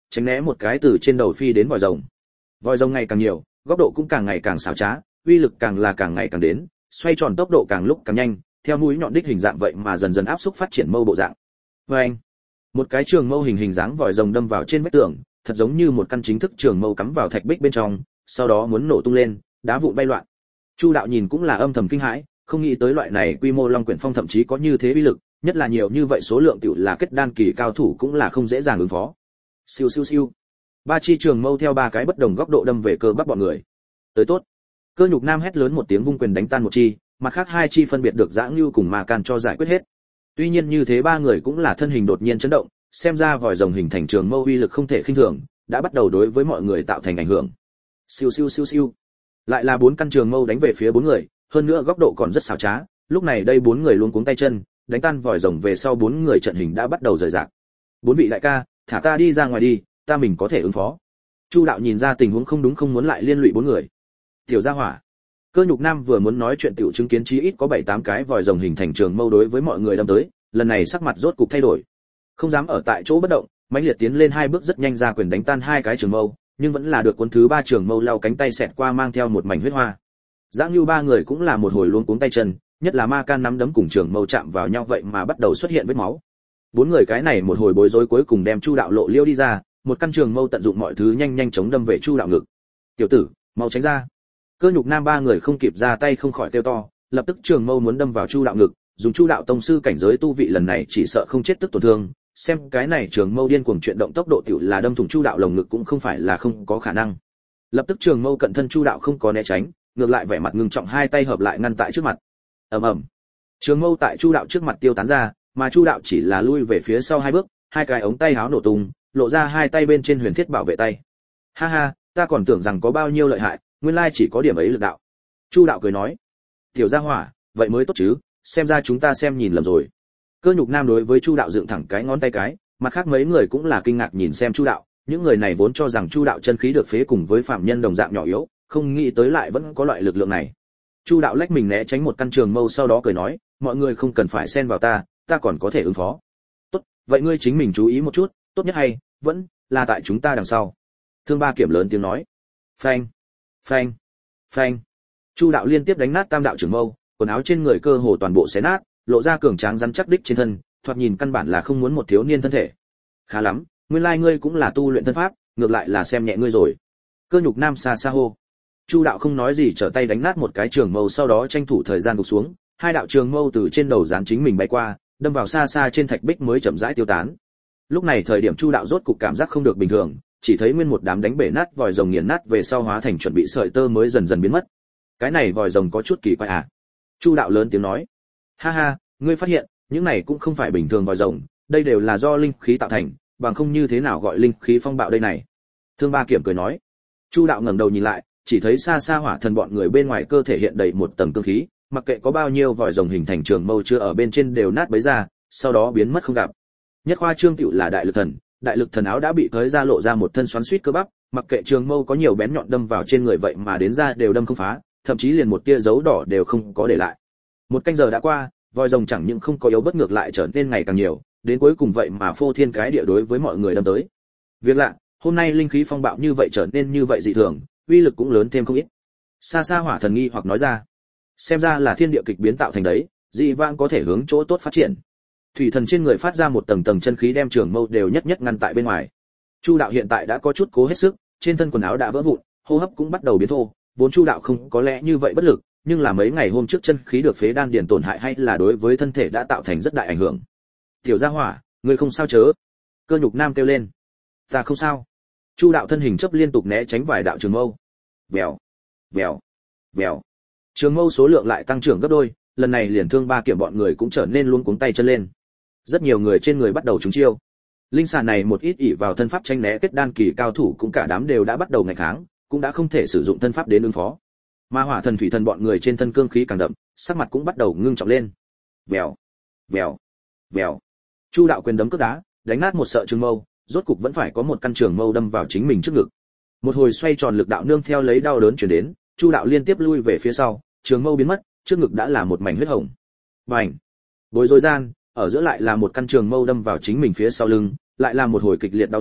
tránh né một cái từ trên đầu phi đến vòi rồng. Vòi rồng ngày càng nhiều, góc độ cũng càng ngày càng xảo trá, uy lực càng là càng ngày càng đến, xoay tròn tốc độ càng lúc càng nhanh, theo mũi nhọn đích hình dạng vậy mà dần dần áp xúc phát triển mâu bộ dạng. Oeng! Một cái trường mâu hình hình dáng vòi rồng đâm vào trên vách tường, thật giống như một căn chính thức trường mâu cắm vào thạch bích bên trong, sau đó muốn nổ tung lên, đá vụn bay loạn. Chu đạo nhìn cũng là âm thầm kinh hãi, không nghĩ tới loại này quy mô Long Quyển Phong thậm chí có như thế uy lực, nhất là nhiều như vậy số lượng tiểu là kết đan kỳ cao thủ cũng là không dễ dàng ứng phó. Siêu siêu siêu. Ba chi trường mâu theo ba cái bất đồng góc độ đâm về cơ bắp bọn người. Tới tốt. Cơ Nhục Nam hét lớn một tiếng vung quyền đánh tan một chi, mặt khác hai chi phân biệt được Dã Ngưu cùng Ma Can cho giải quyết hết. Tuy nhiên như thế ba người cũng là thân hình đột nhiên chấn động, xem ra vòi rồng hình thành trường mâu uy lực không thể khinh thường, đã bắt đầu đối với mọi người tạo thành ảnh hưởng. Siêu siêu siêu siêu. Lại là bốn căn trường mâu đánh về phía bốn người, hơn nữa góc độ còn rất xảo trá, lúc này đây bốn người luống cuống tay chân, đánh tan vòi rồng về sau bốn người trận hình đã bắt đầu rời rạc. Bốn vị đại ca, thả ta đi ra ngoài đi, ta mình có thể ứng phó. Chu đạo nhìn ra tình huống không đúng không muốn lại liên lụy bốn người. Tiểu gia hỏa. Cơ Nhục Nam vừa muốn nói chuyện tiểu chứng kiến chí ít có bảy tám cái vòi rồng hình thành trường mâu đối với mọi người đâm tới, lần này sắc mặt rốt cục thay đổi. Không dám ở tại chỗ bất động, mãnh liệt tiến lên hai bước rất nhanh ra quyền đánh tan hai cái trường mâu, nhưng vẫn là được cuốn thứ ba trường mâu lao cánh tay xẹt qua mang theo một mảnh huyết hoa. Dã Ngưu ba người cũng là một hồi luống cuống tay chân, nhất là Ma Can nắm đấm cùng trường mâu chạm vào nhau vậy mà bắt đầu xuất hiện vết máu. Bốn người cái này một hồi bối rối cuối cùng đem Chu đạo lộ liêu đi ra, một căn trường mâu tận dụng mọi thứ nhanh nhanh chóng đâm về Chu đạo ngực. "Tiểu tử, mau tránh ra." Cơ Nhục Nam ba người không kịp ra tay không khỏi kêu to, lập tức trường mâu muốn đâm vào Chu đạo ngực, dùng Chu đạo tông sư cảnh giới tu vị lần này chỉ sợ không chết tức tổn thương, xem cái này trường mâu điên cuồng chuyển động tốc độ tiểu là đâm thủng Chu đạo lồng ngực cũng không phải là không có khả năng. Lập tức trường mâu cận thân Chu đạo không có né tránh, ngược lại vẻ mặt ngưng trọng hai tay hợp lại ngăn tại trước mặt. Ầm ầm. Trường mâu tại Chu đạo trước mặt tiêu tán ra, mà Chu đạo chỉ là lui về phía sau hai bước, hai cái ống tay áo nổ tung, lộ ra hai tay bên trên huyền thiết bảo vệ tay. Ha ha, ta còn tưởng rằng có bao nhiêu lợi hại, nguyên lai chỉ có điểm ấy lực đạo. Chu đạo cười nói. Tiểu gia hỏa, vậy mới tốt chứ, xem ra chúng ta xem nhìn lầm rồi. Cơ Nhục Nam đối với Chu đạo dựng thẳng cái ngón tay cái, mặt khác mấy người cũng là kinh ngạc nhìn xem Chu đạo, những người này vốn cho rằng Chu đạo chân khí được phế cùng với phạm nhân đồng dạng nhỏ yếu, không nghĩ tới lại vẫn có loại lực lượng này. Chu đạo lách mình né tránh một căn trường mâu sau đó cười nói, mọi người không cần phải xen vào ta, ta còn có thể ứng phó. Tốt, vậy ngươi chính mình chú ý một chút, tốt nhất hay vẫn là tại chúng ta đằng sau. Thương Ba Kiểm lớn tiếng nói. Phanh, phanh, phanh. Chu đạo liên tiếp đánh nát tam đạo trường mâu, quần áo trên người cơ hồ toàn bộ xé nát, lộ ra cường tráng rắn chắc đích trên thân, thoạt nhìn căn bản là không muốn một thiếu niên thân thể. Khá lắm, nguyên lai ngươi cũng là tu luyện thân pháp, ngược lại là xem nhẹ ngươi rồi. Cơ Nhục Nam xa xa hô. Chu đạo không nói gì trở tay đánh nát một cái trường mâu sau đó tranh thủ thời gian gục xuống, hai đạo trường mâu từ trên đầu dán chính mình bay qua, đâm vào xa xa trên thạch bích mới chậm rãi tiêu tán. Lúc này thời điểm Chu đạo rốt cục cảm giác không được bình thường, chỉ thấy nguyên một đám đánh bể nát vòi rồng nghiền nát về sau hóa thành chuẩn bị sợi tơ mới dần dần biến mất. Cái này vòi rồng có chút kỳ quái à? Chu đạo lớn tiếng nói. Ha ha, ngươi phát hiện, những này cũng không phải bình thường vòi rồng, đây đều là do linh khí tạo thành, bằng không như thế nào gọi linh khí phong bạo đây này. Thương Ba Kiểm cười nói. Chu đạo ngẩng đầu nhìn lại, chỉ thấy xa xa hỏa thần bọn người bên ngoài cơ thể hiện đầy một tầng cương khí, mặc kệ có bao nhiêu vòi rồng hình thành trường mâu chưa ở bên trên đều nát bấy ra, sau đó biến mất không gặp. Nhất khoa trương tựu là đại lực thần, đại lực thần áo đã bị thới ra lộ ra một thân xoắn xuýt cơ bắp, mặc kệ trường mâu có nhiều bén nhọn đâm vào trên người vậy mà đến ra đều đâm không phá, thậm chí liền một tia dấu đỏ đều không có để lại. Một canh giờ đã qua, vòi rồng chẳng những không có yếu bất ngược lại trở nên ngày càng nhiều, đến cuối cùng vậy mà phô thiên cái địa đối với mọi người đâm tới. Việc lạ, hôm nay linh khí phong bạo như vậy trở nên như vậy dị thường, uy lực cũng lớn thêm không ít. Xa xa hỏa thần nghi hoặc nói ra, xem ra là thiên địa kịch biến tạo thành đấy, dị vãng có thể hướng chỗ tốt phát triển. Thủy thần trên người phát ra một tầng tầng chân khí đem trường mâu đều nhất nhất ngăn tại bên ngoài. Chu đạo hiện tại đã có chút cố hết sức, trên thân quần áo đã vỡ vụn, hô hấp cũng bắt đầu biến thô, vốn Chu đạo không có lẽ như vậy bất lực, nhưng là mấy ngày hôm trước chân khí được phế đan điền tổn hại hay là đối với thân thể đã tạo thành rất đại ảnh hưởng. Tiểu gia hỏa, ngươi không sao chớ? Cơ Nhục Nam kêu lên. Ta không sao. Chu đạo thân hình chấp liên tục né tránh vài đạo trường mâu. Vèo, vèo, vèo. Trường mâu số lượng lại tăng trưởng gấp đôi, lần này liền Thương Ba Kiểm bọn người cũng trở nên luống cuống tay chân lên. Rất nhiều người trên người bắt đầu trúng chiêu. Linh xà này một ít ỷ vào thân pháp tranh né kết đan kỳ cao thủ cũng cả đám đều đã bắt đầu nghịch kháng, cũng đã không thể sử dụng thân pháp đến ứng phó. Mà hỏa thần thủy thần bọn người trên thân cương khí càng đậm, sắc mặt cũng bắt đầu ngưng trọng lên. Vèo, vèo, vèo. Chu đạo quyền đấm cước đá, đánh nát một sợi trường mâu, rốt cục vẫn phải có một căn trường mâu đâm vào chính mình trước ngực. Một hồi xoay tròn lực đạo nương theo lấy đau đớn truyền đến, Chu đạo liên tiếp lui về phía sau, trường mâu biến mất, trước ngực đã là một mảnh huyết hồng. Bành! Bối rối gian, ở giữa lại là một căn trường mâu đâm vào chính mình phía sau lưng, lại là một hồi kịch liệt đau nhức,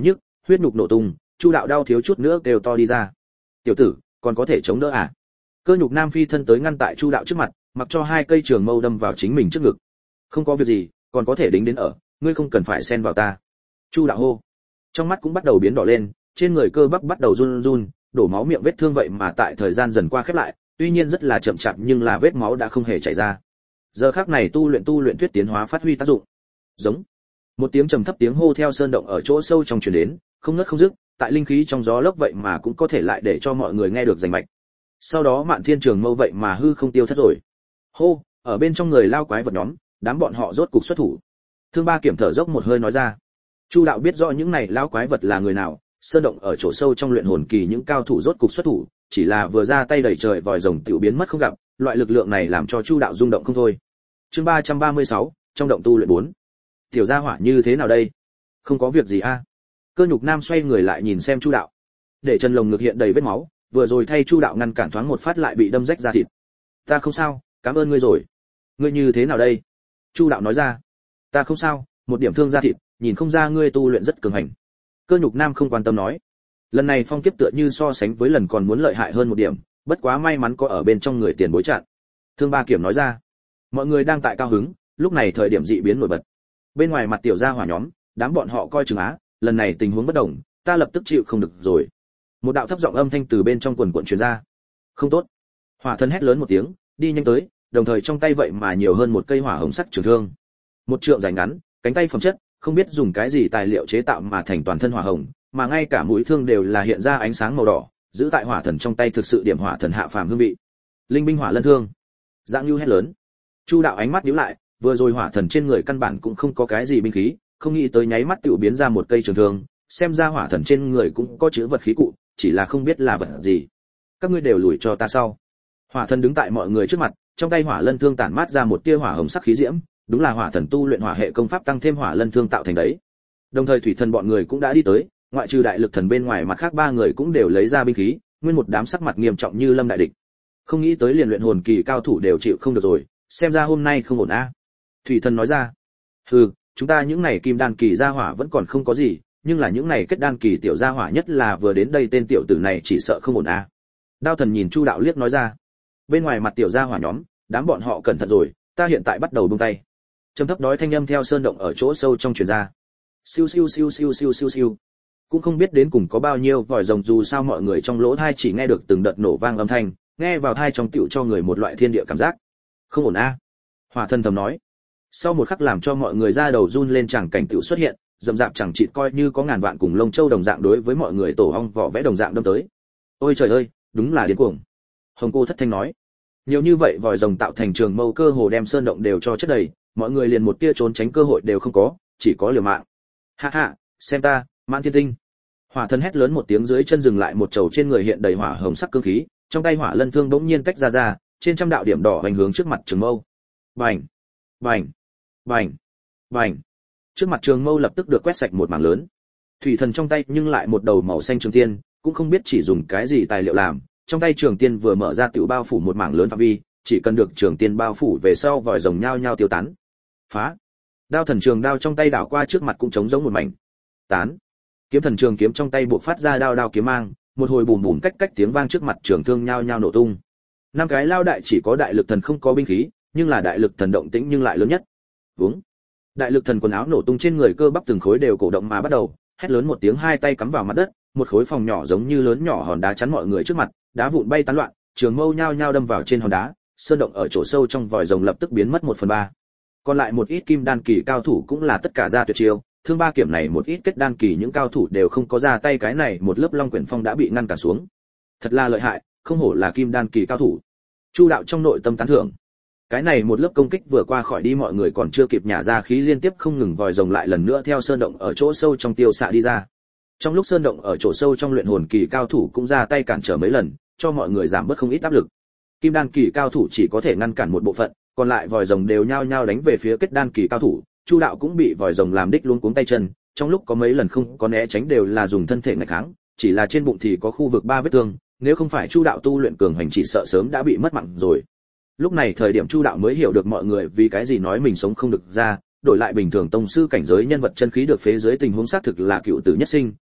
huyết nhục nổ tung, Chu đạo đau thiếu chút nữa kêu to đi ra. Tiểu tử, còn có thể chống đỡ à? Cơ nhục nam phi thân tới ngăn tại Chu đạo trước mặt, mặc cho hai cây trường mâu đâm vào chính mình trước ngực. Không có việc gì, còn có thể đính đến ở, ngươi không cần phải xen vào ta. Chu đạo hô. Trong mắt cũng bắt đầu biến đỏ lên, trên người cơ bắp bắt đầu run run, đổ máu miệng vết thương vậy mà tại thời gian dần qua khép lại, tuy nhiên rất là chậm chạp nhưng là vết máu đã không hề chảy ra. Giờ khắc này tu luyện tu luyện thuyết tiến hóa phát huy tác dụng. Giống. Một tiếng trầm thấp tiếng hô theo sơn động ở chỗ sâu trong truyền đến, không ngớt không dứt, tại linh khí trong gió lốc vậy mà cũng có thể lại để cho mọi người nghe được rành mạch. Sau đó Mạn Thiên Trường Mâu vậy mà hư không tiêu thất rồi. Hô, ở bên trong người lao quái vật nhóm, đám bọn họ rốt cục xuất thủ. Thương Ba Kiểm thở dốc một hơi nói ra. Chu đạo biết rõ những này lao quái vật là người nào, sơn động ở chỗ sâu trong luyện hồn kỳ những cao thủ rốt cục xuất thủ, chỉ là vừa ra tay đẩy trời vòi rồng tiểu biến mất không gặp, loại lực lượng này làm cho Chu đạo rung động không thôi. Chương ba trăm ba mươi sáu, trong động tu luyện bốn. Tiểu gia hỏa như thế nào đây? Không có việc gì a. À? Cơ nhục nam xoay người lại nhìn xem Chu đạo. Để chân lồng ngực hiện đầy vết máu, vừa rồi thay Chu đạo ngăn cản thoáng một phát lại bị đâm rách ra thịt. Ta không sao, cảm ơn ngươi rồi. Ngươi như thế nào đây? Chu đạo nói ra. Ta không sao, một điểm thương da thịt, nhìn không ra ngươi tu luyện rất cường hành. Cơ nhục nam không quan tâm nói. Lần này phong kiếp tựa như so sánh với lần còn muốn lợi hại hơn một điểm, bất quá may mắn có ở bên trong người tiền bối chặn. Thương Ba Kiểm nói ra. Mọi người đang tại cao hứng, lúc này thời điểm dị biến nổi bật. Bên ngoài mặt tiểu gia hỏa nhóm, đám bọn họ coi chừng á, lần này tình huống bất đồng, ta lập tức chịu không được rồi. Một đạo thấp giọng âm thanh từ bên trong quần quần truyền ra. Không tốt. Hỏa thần hét lớn một tiếng, đi nhanh tới, đồng thời trong tay vậy mà nhiều hơn một cây hỏa hồng sắc trường thương. Một trượng dài ngắn, cánh tay phẩm chất, không biết dùng cái gì tài liệu chế tạo mà thành toàn thân hỏa hồng, mà ngay cả mũi thương đều là hiện ra ánh sáng màu đỏ, giữ tại hỏa thần trong tay thực sự điểm hỏa thần hạ phàm hương vị. Linh binh hỏa lân thương. Dạng Nhu hét lớn. Chu đạo ánh mắt nhíu lại, vừa rồi hỏa thần trên người căn bản cũng không có cái gì binh khí, không nghĩ tới nháy mắt tiểu biến ra một cây trường thương, xem ra hỏa thần trên người cũng có chứa vật khí cụ, chỉ là không biết là vật gì. Các ngươi đều lùi cho ta sau. Hỏa thần đứng tại mọi người trước mặt, trong tay hỏa lân thương tản mát ra một tia hỏa hồng sắc khí diễm, đúng là hỏa thần tu luyện hỏa hệ công pháp tăng thêm hỏa lân thương tạo thành đấy. Đồng thời thủy thần bọn người cũng đã đi tới, ngoại trừ đại lực thần bên ngoài mặt khác ba người cũng đều lấy ra binh khí, nguyên một đám sắc mặt nghiêm trọng như lâm đại địch. Không nghĩ tới liền luyện hồn kỳ cao thủ đều chịu không được rồi, xem ra hôm nay không ổn a. Thủy thần nói ra. Hừ, chúng ta những này kim đan kỳ gia hỏa vẫn còn không có gì, nhưng là những này kết đan kỳ tiểu gia hỏa nhất là vừa đến đây tên tiểu tử này chỉ sợ không ổn a. Đao thần nhìn Chu đạo liếc nói ra. Bên ngoài mặt tiểu gia hỏa nhóm, đám bọn họ cẩn thận rồi, ta hiện tại bắt đầu buông tay. Trầm thấp đói thanh âm theo sơn động ở chỗ sâu trong truyền ra. Siêu siêu siêu siêu siêu siêu siêu. Cũng không biết đến cùng có bao nhiêu vòi rồng, dù sao mọi người trong lỗ tai chỉ nghe được từng đợt nổ vang âm thanh, nghe vào tai trong tiểu cho người một loại thiên địa cảm giác. Không ổn a. Hỏa thần thầm nói. Sau một khắc làm cho mọi người ra đầu run lên, chẳng cảnh tiểu xuất hiện, dầm dạp chẳng chịt coi như có ngàn vạn cùng lông châu đồng dạng đối với mọi người tổ ong vỏ vẽ đồng dạng đâm tới. Ôi trời ơi, đúng là điên cuồng. Hồng Cô thất thanh nói. Nhiều như vậy vòi rồng tạo thành trường mâu cơ hồ đem sơn động đều cho chất đầy, mọi người liền một tia trốn tránh cơ hội đều không có, chỉ có liều mạng. Ha ha, xem ta, Mãn Thiên Tinh. Hỏa thần hét lớn một tiếng, dưới chân dừng lại một chầu trên người hiện đầy hỏa hồng sắc cương khí, trong tay hỏa lân thương bỗng nhiên tách ra ra, trên trăm đạo điểm đỏ hành hướng trước mặt trường mâu. Bành, bành, bành, bành. Trước mặt trường mâu lập tức được quét sạch một mảng lớn. Thủy thần trong tay nhưng lại một đầu màu xanh trường tiên, cũng không biết chỉ dùng cái gì tài liệu làm, trong tay trường tiên vừa mở ra tiểu bao phủ một mảng lớn phạm vi, chỉ cần được trường tiên bao phủ về sau vòi rồng nhao nhao tiêu tán. Phá. Đao thần trường đao trong tay đảo qua trước mặt cũng trống giống một mảnh. Tán. Kiếm thần trường kiếm trong tay buộc phát ra đao đao kiếm mang, một hồi bùm bùm cách cách tiếng vang, trước mặt trường thương nhao nhao nổ tung. Năm cái lao đại chỉ có đại lực thần không có binh khí, nhưng là đại lực thần động tĩnh nhưng lại lớn nhất. Vúng. Đại lực thần quần áo nổ tung, trên người cơ bắp từng khối đều cổ động mà bắt đầu, hét lớn một tiếng, hai tay cắm vào mặt đất, một khối phòng nhỏ giống như lớn nhỏ hòn đá chắn mọi người trước mặt, đá vụn bay tán loạn, trường mâu nhao nhao đâm vào trên hòn đá, sơn động ở chỗ sâu trong vòi rồng lập tức biến mất một phần ba. Còn lại một ít kim đan kỳ cao thủ cũng là tất cả ra tuyệt chiêu, Thương Ba Kiểm này một ít kết đan kỳ những cao thủ đều không có ra tay, cái này một lớp Long Quyển Phong đã bị ngăn cản xuống. Thật là lợi hại, không hổ là kim đan kỳ cao thủ. Chu đạo trong nội tâm tán thưởng. Cái này một lớp công kích vừa qua khỏi đi, mọi người còn chưa kịp nhả ra khí, liên tiếp không ngừng vòi rồng lại lần nữa theo sơn động ở chỗ sâu trong tiêu xạ đi ra. Trong lúc sơn động ở chỗ sâu trong luyện hồn kỳ cao thủ cũng ra tay cản trở mấy lần, cho mọi người giảm bớt không ít áp lực. Kim đan kỳ cao thủ chỉ có thể ngăn cản một bộ phận, còn lại vòi rồng đều nhao nhao đánh về phía kết đan kỳ cao thủ. Chu đạo cũng bị vòi rồng làm đích luống cuống tay chân, trong lúc có mấy lần không có né tránh đều là dùng thân thể nghịch kháng, chỉ là trên bụng thì có khu vực ba vết thương, nếu không phải Chu đạo tu luyện cường hành chỉ sợ sớm đã bị mất mạng rồi. Lúc này thời điểm Chu đạo mới hiểu được mọi người vì cái gì nói mình sống không được ra, đổi lại bình thường tông sư cảnh giới nhân vật chân khí được phế dưới tình huống xác thực là cựu tử nhất sinh,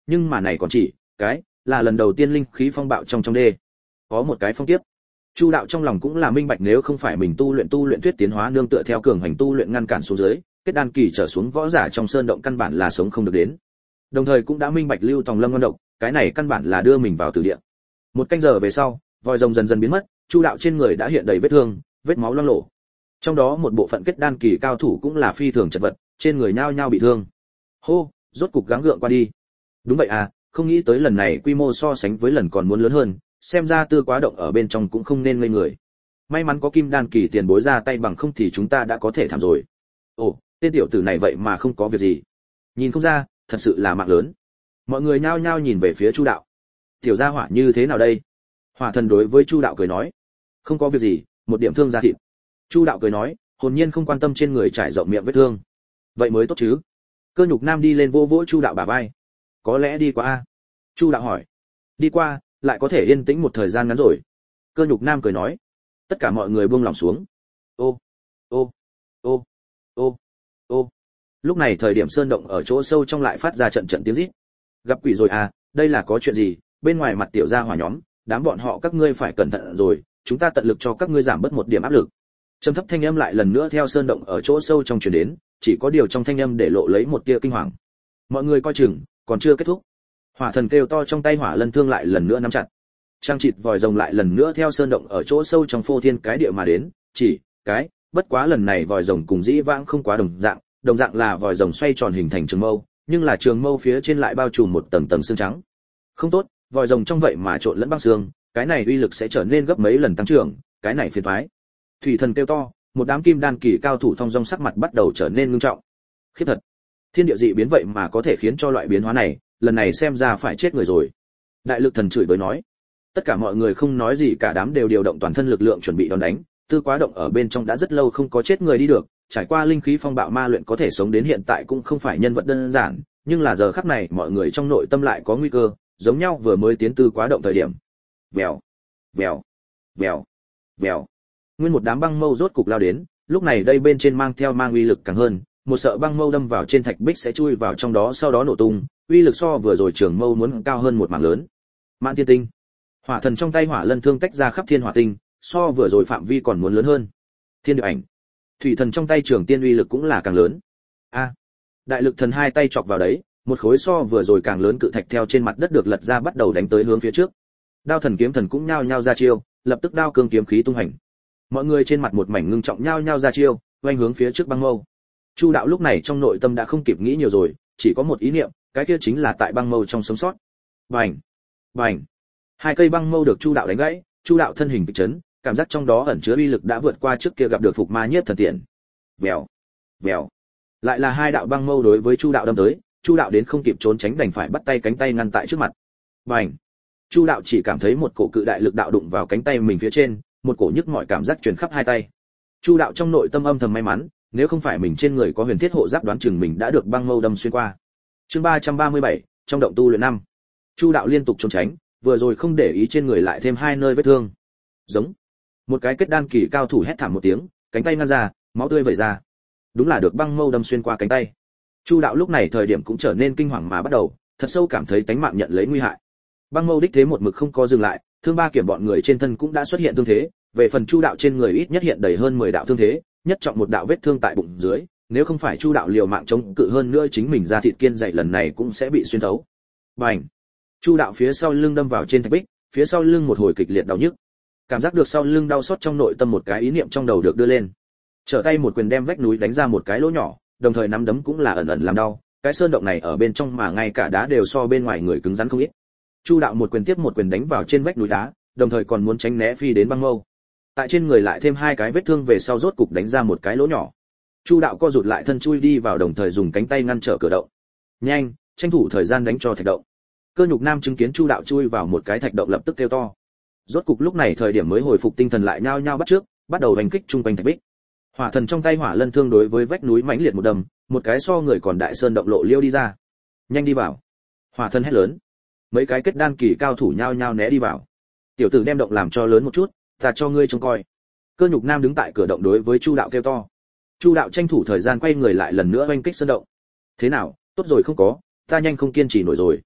nhưng mà này còn chỉ cái là lần đầu tiên linh khí phong bạo trong trong đê có một cái phong tiếp. Chu đạo trong lòng cũng là minh bạch, nếu không phải mình tu luyện tu luyện thuyết tiến hóa nương tựa theo cường hành tu luyện ngăn cản xuống dưới, kết đan kỳ trở xuống võ giả trong sơn động căn bản là sống không được đến. Đồng thời cũng đã minh bạch lưu tòng lâm ngon độc, cái này căn bản là đưa mình vào tử địa. Một canh giờ về sau, vòi rồng dần dần biến mất, Chu đạo trên người đã hiện đầy vết thương, vết máu loang lổ. Trong đó một bộ phận kết đan kỳ cao thủ cũng là phi thường chật vật, trên người nhao nhao bị thương. Hô, rốt cục gắng gượng qua đi. Đúng vậy à, không nghĩ tới lần này quy mô so sánh với lần còn muốn lớn hơn, xem ra Tư Quá động ở bên trong cũng không nên ngây người. May mắn có kim đan kỳ tiền bối ra tay, bằng không thì chúng ta đã có thể thảm rồi. Ồ, tên tiểu tử này vậy mà không có việc gì. Nhìn không ra, thật sự là mạng lớn. Mọi người nhao nhao nhìn về phía Chu đạo. Tiểu gia hỏa như thế nào đây? Hỏa thần đối với Chu đạo cười nói. Không có việc gì, một điểm thương da thịt. Chu đạo cười nói, hồn nhiên không quan tâm trên người trải rộng miệng vết thương. Vậy mới tốt chứ. Cơ nhục nam đi lên vô vỗ Chu đạo bả vai. Có lẽ đi qua a? Chu đạo hỏi. Đi qua, lại có thể yên tĩnh một thời gian ngắn rồi. Cơ nhục nam cười nói. Tất cả mọi người buông lòng xuống. Ô, ô, ô, ô, ô. Lúc này thời điểm sơn động ở chỗ sâu trong lại phát ra trận trận tiếng rít. Gặp quỷ rồi à, đây là có chuyện gì? Bên ngoài mặt tiểu gia hỏa nhóm, đám bọn họ các ngươi phải cẩn thận rồi, chúng ta tận lực cho các ngươi giảm bớt một điểm áp lực. Trầm thấp thanh âm lại lần nữa theo sơn động ở chỗ sâu trong truyền đến, chỉ có điều trong thanh âm để lộ lấy một tia kinh hoàng. Mọi người coi chừng, còn chưa kết thúc. Hỏa thần kêu to, trong tay hỏa lân thương lại lần nữa nắm chặt. Trang chịt vòi rồng lại lần nữa theo sơn động ở chỗ sâu trong phô thiên cái địa mà đến, chỉ cái, bất quá lần này vòi rồng cùng dĩ vãng không quá đồng dạng, đồng dạng là vòi rồng xoay tròn hình thành trường mâu, nhưng là trường mâu phía trên lại bao trùm một tầng tầng xương trắng. Không tốt, vòi rồng trong vậy mà trộn lẫn băng xương, cái này uy lực sẽ trở nên gấp mấy lần tăng trưởng, cái này phiền toái. Thủy thần kêu to, một đám kim đan kỳ cao thủ thông dong sắc mặt bắt đầu trở nên nghiêm trọng. Khiếp thật, thiên địa dị biến vậy mà có thể khiến cho loại biến hóa này, lần này xem ra phải chết người rồi. Đại lực thần chửi bới nói. Tất cả mọi người không nói gì cả, đám đều điều động toàn thân lực lượng chuẩn bị đón đánh. Tư Quá động ở bên trong đã rất lâu không có chết người đi được, trải qua linh khí phong bạo ma luyện có thể sống đến hiện tại cũng không phải nhân vật đơn giản, nhưng là giờ khắc này mọi người trong nội tâm lại có nguy cơ, giống nhau vừa mới tiến Tư Quá động thời điểm. Vèo, vèo, vèo, vèo. Nguyên một đám băng mâu rốt cục lao đến, lúc này đây bên trên mang theo mang uy lực càng hơn, một sợ băng mâu đâm vào trên thạch bích sẽ chui vào trong đó sau đó nổ tung, uy lực so vừa rồi trường mâu muốn cao hơn một mảng lớn. Mạn Thiên Tinh, hỏa thần trong tay hỏa lân thương tách ra khắp thiên hỏa tinh, so vừa rồi phạm vi còn muốn lớn hơn. Thiên Điệp Ảnh, thủy thần trong tay trường tiên uy lực cũng là càng lớn. A, đại lực thần hai tay chọc vào đấy, một khối so vừa rồi càng lớn cự thạch theo trên mặt đất được lật ra bắt đầu đánh tới hướng phía trước. Đao thần kiếm thần cũng nhao nhao ra chiêu, lập tức đao cương kiếm khí tung hành. Mọi người trên mặt một mảnh ngưng trọng nhao nhao ra chiêu, oanh hướng phía trước băng mâu. Chu đạo lúc này trong nội tâm đã không kịp nghĩ nhiều rồi, chỉ có một ý niệm, cái kia chính là tại băng mâu trong sống sót. Bành, bành. Hai cây băng mâu được Chu đạo đánh gãy, Chu đạo thân hình bị chấn, cảm giác trong đó ẩn chứa uy lực đã vượt qua trước kia gặp được phục ma nhiếp thần tiện. Vèo, vèo. Lại là hai đạo băng mâu đối với Chu đạo đâm tới, Chu đạo đến không kịp trốn tránh đành phải bắt tay cánh tay ngăn tại trước mặt. Bành. Chu đạo chỉ cảm thấy một cổ cự đại lực đạo đụng vào cánh tay mình phía trên, một cổ nhức mọi cảm giác truyền khắp hai tay. Chu đạo trong nội tâm âm thầm may mắn, nếu không phải mình trên người có huyền thiết hộ giáp đoán chừng mình đã được băng mâu đâm xuyên qua. Chương ba trăm ba mươi bảy, trong động tu luyện năm. Chu đạo liên tục trốn tránh, vừa rồi không để ý trên người lại thêm hai nơi vết thương. Giống. Một cái kết đan kỳ cao thủ hét thảm một tiếng, cánh tay ngăn ra, máu tươi vẩy ra. Đúng là được băng mâu đâm xuyên qua cánh tay. Chu đạo lúc này thời điểm cũng trở nên kinh hoàng mà bắt đầu, thật sâu cảm thấy tánh mạng nhận lấy nguy hại. Băng mâu đích thế một mực không có dừng lại, thương ba kiểm bọn người trên thân cũng đã xuất hiện thương thế, về phần Chu đạo trên người ít nhất hiện đầy hơn mười đạo thương thế, nhất trọng một đạo vết thương tại bụng dưới, nếu không phải Chu đạo liều mạng chống cự hơn nữa chính mình ra thịt kiên dày lần này cũng sẽ bị xuyên thấu. Bành. Chu đạo phía sau lưng đâm vào trên thạch bích, phía sau lưng một hồi kịch liệt đau nhức. Cảm giác được sau lưng đau xót trong nội tâm một cái ý niệm trong đầu được đưa lên. Trở tay một quyền đem vách núi đánh ra một cái lỗ nhỏ, đồng thời nắm đấm cũng là ẩn ẩn làm đau, cái sơn động này ở bên trong mà ngay cả đá đều so bên ngoài người cứng rắn không ít. Chu đạo một quyền tiếp một quyền đánh vào trên vách núi đá, đồng thời còn muốn tránh né phi đến băng mâu. Tại trên người lại thêm hai cái vết thương về sau rốt cục đánh ra một cái lỗ nhỏ. Chu đạo co rụt lại thân chui đi vào, đồng thời dùng cánh tay ngăn trở cửa động. Nhanh, tranh thủ thời gian đánh cho thạch động. Cơ nhục nam chứng kiến Chu đạo chui vào một cái thạch động lập tức kêu to. Rốt cục lúc này thời điểm mới hồi phục tinh thần lại nhao nhao bắt trước, bắt đầu đánh kích trung quanh thạch bích. Hỏa thần trong tay hỏa lân thương đối với vách núi mãnh liệt một đâm, một cái so người còn đại sơn động lộ liêu đi ra. Nhanh đi vào. Hỏa thần hét lớn. Mấy cái kết đan kỳ cao thủ nhao nhao né đi vào. Tiểu tử đem động làm cho lớn một chút, ta cho ngươi trông coi. Cơ nhục nam đứng tại cửa động đối với Chu đạo kêu to. Chu đạo tranh thủ thời gian quay người lại lần nữa oanh kích sơn động. Thế nào, tốt rồi không có, ta nhanh không kiên trì nổi rồi.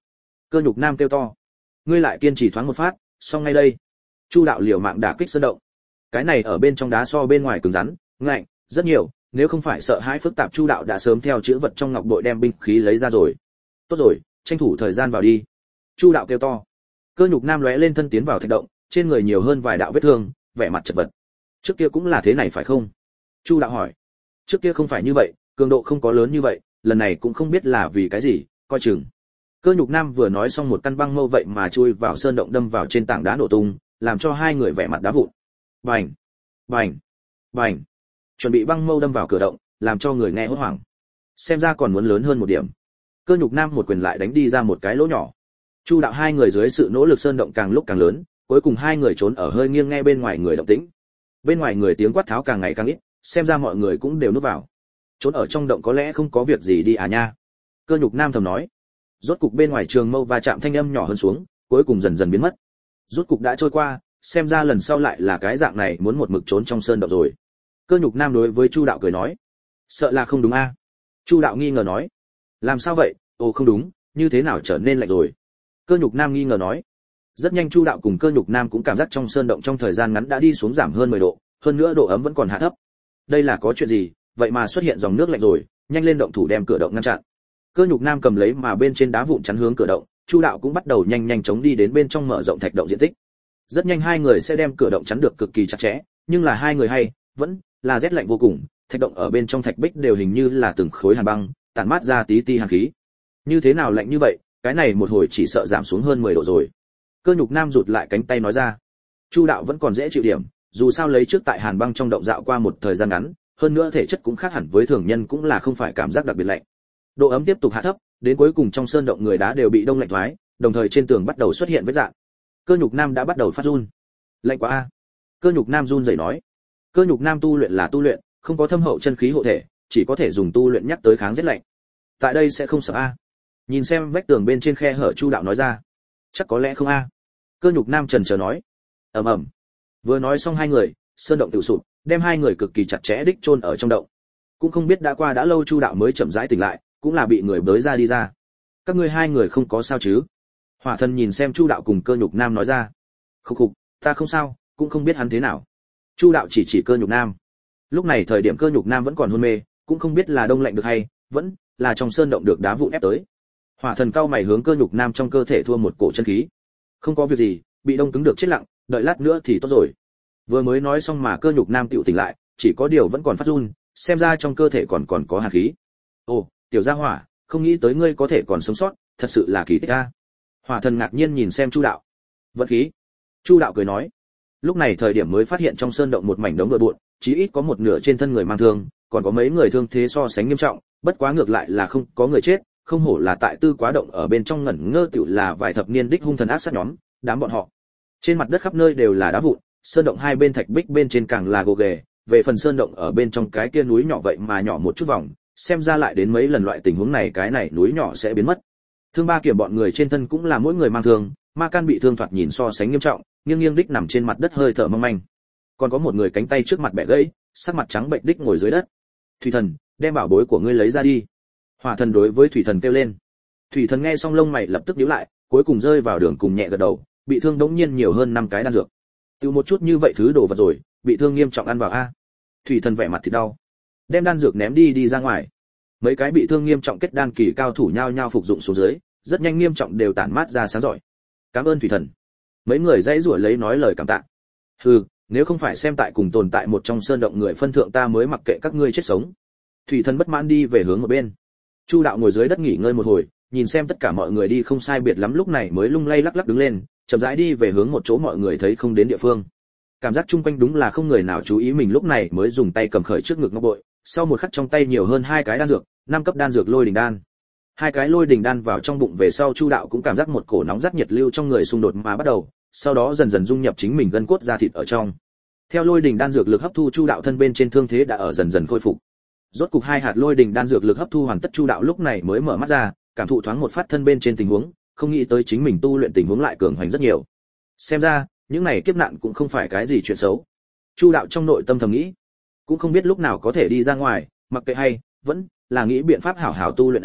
Cơ Nhục Nam kêu to. Ngươi lại kiên trì thoáng một phát, xong ngay đây. Chu đạo liều mạng đả kích sơn động. Cái này ở bên trong đá so bên ngoài cứng rắn, ngạnh rất nhiều, nếu không phải sợ hãi phức tạp Chu đạo đã sớm theo chữ vật trong ngọc bội đem binh khí lấy ra rồi. Tốt rồi, tranh thủ thời gian vào đi. Chu đạo kêu to. Cơ Nhục Nam lóe lên thân tiến vào thạch động, trên người nhiều hơn vài đạo vết thương, vẻ mặt chật vật. Trước kia cũng là thế này phải không? Chu đạo hỏi. Trước kia không phải như vậy, cường độ không có lớn như vậy, lần này cũng không biết là vì cái gì, coi chừng. Cơ Nhục Nam vừa nói xong một căn băng mâu vậy mà chui vào sơn động đâm vào trên tảng đá nổ tung, làm cho hai người vẻ mặt đá vụn. Bành, bành, bành. Chuẩn bị băng mâu đâm vào cửa động, làm cho người nghe hốt hoảng. Xem ra còn muốn lớn hơn một điểm. Cơ Nhục Nam một quyền lại đánh đi ra một cái lỗ nhỏ. Chu đạo hai người dưới sự nỗ lực sơn động càng lúc càng lớn, cuối cùng hai người trốn ở hơi nghiêng nghe bên ngoài người động tĩnh. Bên ngoài người tiếng quát tháo càng ngày càng ít, xem ra mọi người cũng đều núp vào. Trốn ở trong động có lẽ không có việc gì đi à nha. Cơ Nhục Nam thầm nói. Rốt cục bên ngoài trường mâu va chạm thanh âm nhỏ hơn xuống, cuối cùng dần dần biến mất. Rốt cục đã trôi qua, xem ra lần sau lại là cái dạng này muốn một mực trốn trong sơn động rồi. Cơ Nhục Nam đối với Chu đạo cười nói. Sợ là không đúng a? À? Chu đạo nghi ngờ nói. Làm sao vậy? Ồ không đúng, như thế nào trở nên lạnh rồi? Cơ Nhục Nam nghi ngờ nói. Rất nhanh Chu đạo cùng Cơ Nhục Nam cũng cảm giác trong sơn động trong thời gian ngắn đã đi xuống giảm hơn mười độ, hơn nữa độ ấm vẫn còn hạ thấp. Đây là có chuyện gì? Vậy mà xuất hiện dòng nước lạnh rồi, nhanh lên động thủ đem cửa động ngăn chặn. Cơ Nhục Nam cầm lấy mà bên trên đá vụn chắn hướng cửa động, Chu đạo cũng bắt đầu nhanh nhanh chóng đi đến bên trong mở rộng thạch động diện tích. Rất nhanh hai người sẽ đem cửa động chắn được cực kỳ chặt chẽ, nhưng là hai người hay, vẫn là rét lạnh vô cùng, thạch động ở bên trong thạch bích đều hình như là từng khối hàn băng, tản mát ra tí tí hàn khí. Như thế nào lạnh như vậy, cái này một hồi chỉ sợ giảm xuống hơn mười độ rồi. Cơ Nhục Nam rụt lại cánh tay nói ra. Chu đạo vẫn còn dễ chịu điểm, dù sao lấy trước tại hàn băng trong động dạo qua một thời gian ngắn, hơn nữa thể chất cũng khác hẳn với thường nhân, cũng là không phải cảm giác đặc biệt lạnh. Độ ấm tiếp tục hạ thấp, đến cuối cùng trong sơn động người đá đều bị đông lạnh thoái, đồng thời trên tường bắt đầu xuất hiện vết rạn. Cơ Nhục Nam đã bắt đầu phát run. Lạnh quá a. Cơ Nhục Nam run rẩy nói. Cơ Nhục Nam tu luyện là tu luyện, không có thâm hậu chân khí hộ thể, chỉ có thể dùng tu luyện nhắc tới kháng rét lạnh. Tại đây sẽ không sợ a. Nhìn xem vách tường bên trên khe hở Chu đạo nói ra. Chắc có lẽ không a. Cơ Nhục Nam chần chờ nói. Ầm ầm. Vừa nói xong hai người, sơn động tự sụp, đem hai người cực kỳ chặt chẽ đích chôn ở trong động. Cũng không biết đã qua đã lâu Chu đạo mới chậm rãi tỉnh lại, cũng là bị người bới ra đi ra. Các ngươi hai người không có sao chứ? Hỏa Thần nhìn xem Chu đạo cùng Cơ Nhục Nam nói ra. Khục khục, ta không sao, cũng không biết hắn thế nào. Chu đạo chỉ chỉ Cơ Nhục Nam. Lúc này thời điểm Cơ Nhục Nam vẫn còn hôn mê, cũng không biết là đông lạnh được hay vẫn là trong sơn động được đá vụn ép tới. Hỏa Thần cao mày hướng Cơ Nhục Nam trong cơ thể thua một cổ chân khí. Không có việc gì, bị đông cứng được chết lặng, đợi lát nữa thì tốt rồi. Vừa mới nói xong mà Cơ Nhục Nam tựu tỉnh lại, chỉ có điều vẫn còn phát run, xem ra trong cơ thể còn còn có hàn khí. Ồ, tiểu gia hỏa, không nghĩ tới ngươi có thể còn sống sót, thật sự là kỳ tích a. Hỏa Thần ngạc nhiên nhìn xem Chu đạo. Vận khí. Chu đạo cười nói. Lúc này thời điểm mới phát hiện trong sơn động một mảnh đống bừa bộn, chí ít có một nửa trên thân người mang thương, còn có mấy người thương thế so sánh nghiêm trọng, bất quá ngược lại là không có người chết, không hổ là tại Tư Quá động ở bên trong ngẩn ngơ tựu là vài thập niên đích hung thần ác sát nhóm, đám bọn họ. Trên mặt đất khắp nơi đều là đá vụn, sơn động hai bên thạch bích bên trên càng là gồ ghề, về phần sơn động ở bên trong cái kia núi nhỏ vậy mà nhỏ một chút vòng, xem ra lại đến mấy lần loại tình huống này cái này núi nhỏ sẽ biến mất. Thương ba kiểm bọn người trên thân cũng là mỗi người mang thương, ma can bị thương thoạt nhìn so sánh nghiêm trọng, nghiêng nghiêng đích nằm trên mặt đất hơi thở mong manh. Còn có một người cánh tay trước mặt bẻ gãy, sắc mặt trắng bệnh đích ngồi dưới đất. Thủy Thần, đem bảo bối của ngươi lấy ra đi. Hỏa Thần đối với Thủy Thần kêu lên. Thủy Thần nghe xong lông mày lập tức nhíu lại, cuối cùng rơi vào đường cùng nhẹ gật đầu, bị thương đống nhiên nhiều hơn năm cái đan dược. Tiêu một chút như vậy thứ đồ vật rồi, bị thương nghiêm trọng ăn vào a. Thủy Thần vẻ mặt thì đau, đem đan dược ném đi đi ra ngoài. Mấy cái bị thương nghiêm trọng kết đan kỳ cao thủ nhao nhao phục dụng xuống dưới, rất nhanh nghiêm trọng đều tản mát ra sáng giỏi. Cảm ơn Thủy Thần. Mấy người dãy rủa lấy nói lời cảm tạ. Hừ, nếu không phải xem tại cùng tồn tại một trong sơn động người phân thượng ta mới mặc kệ các ngươi chết sống. Thủy Thần bất mãn đi về hướng một bên. Chu đạo ngồi dưới đất nghỉ ngơi một hồi, nhìn xem tất cả mọi người đi không sai biệt lắm lúc này mới lung lay lắc lắc đứng lên, chậm rãi đi về hướng một chỗ mọi người thấy không đến địa phương. Cảm giác chung quanh đúng là không người nào chú ý mình, lúc này mới dùng tay cầm khởi trước ngực ngọc bội, sau một khắc trong tay nhiều hơn hai cái đan dược, năm cấp đan dược lôi đình đan. Hai cái lôi đình đan vào trong bụng về sau Chu đạo cũng cảm giác một cổ nóng rất nhiệt lưu trong người xung đột mà bắt đầu, sau đó dần dần dung nhập chính mình gân cốt da thịt ở trong. Theo lôi đình đan dược lực hấp thu Chu đạo thân bên trên thương thế đã ở dần dần khôi phục. Rốt cục hai hạt lôi đình đan dược lực hấp thu hoàn tất Chu đạo lúc này mới mở mắt ra, cảm thụ thoáng một phát thân bên trên tình huống, không nghĩ tới chính mình tu luyện tình huống lại cường hoành rất nhiều. Xem ra, những này kiếp nạn cũng không phải cái gì chuyện xấu. Chu đạo trong nội tâm thầm nghĩ, cũng không biết lúc nào có thể đi ra ngoài, mặc kệ hay vẫn là nghĩ biện pháp hảo hảo tu luyện à,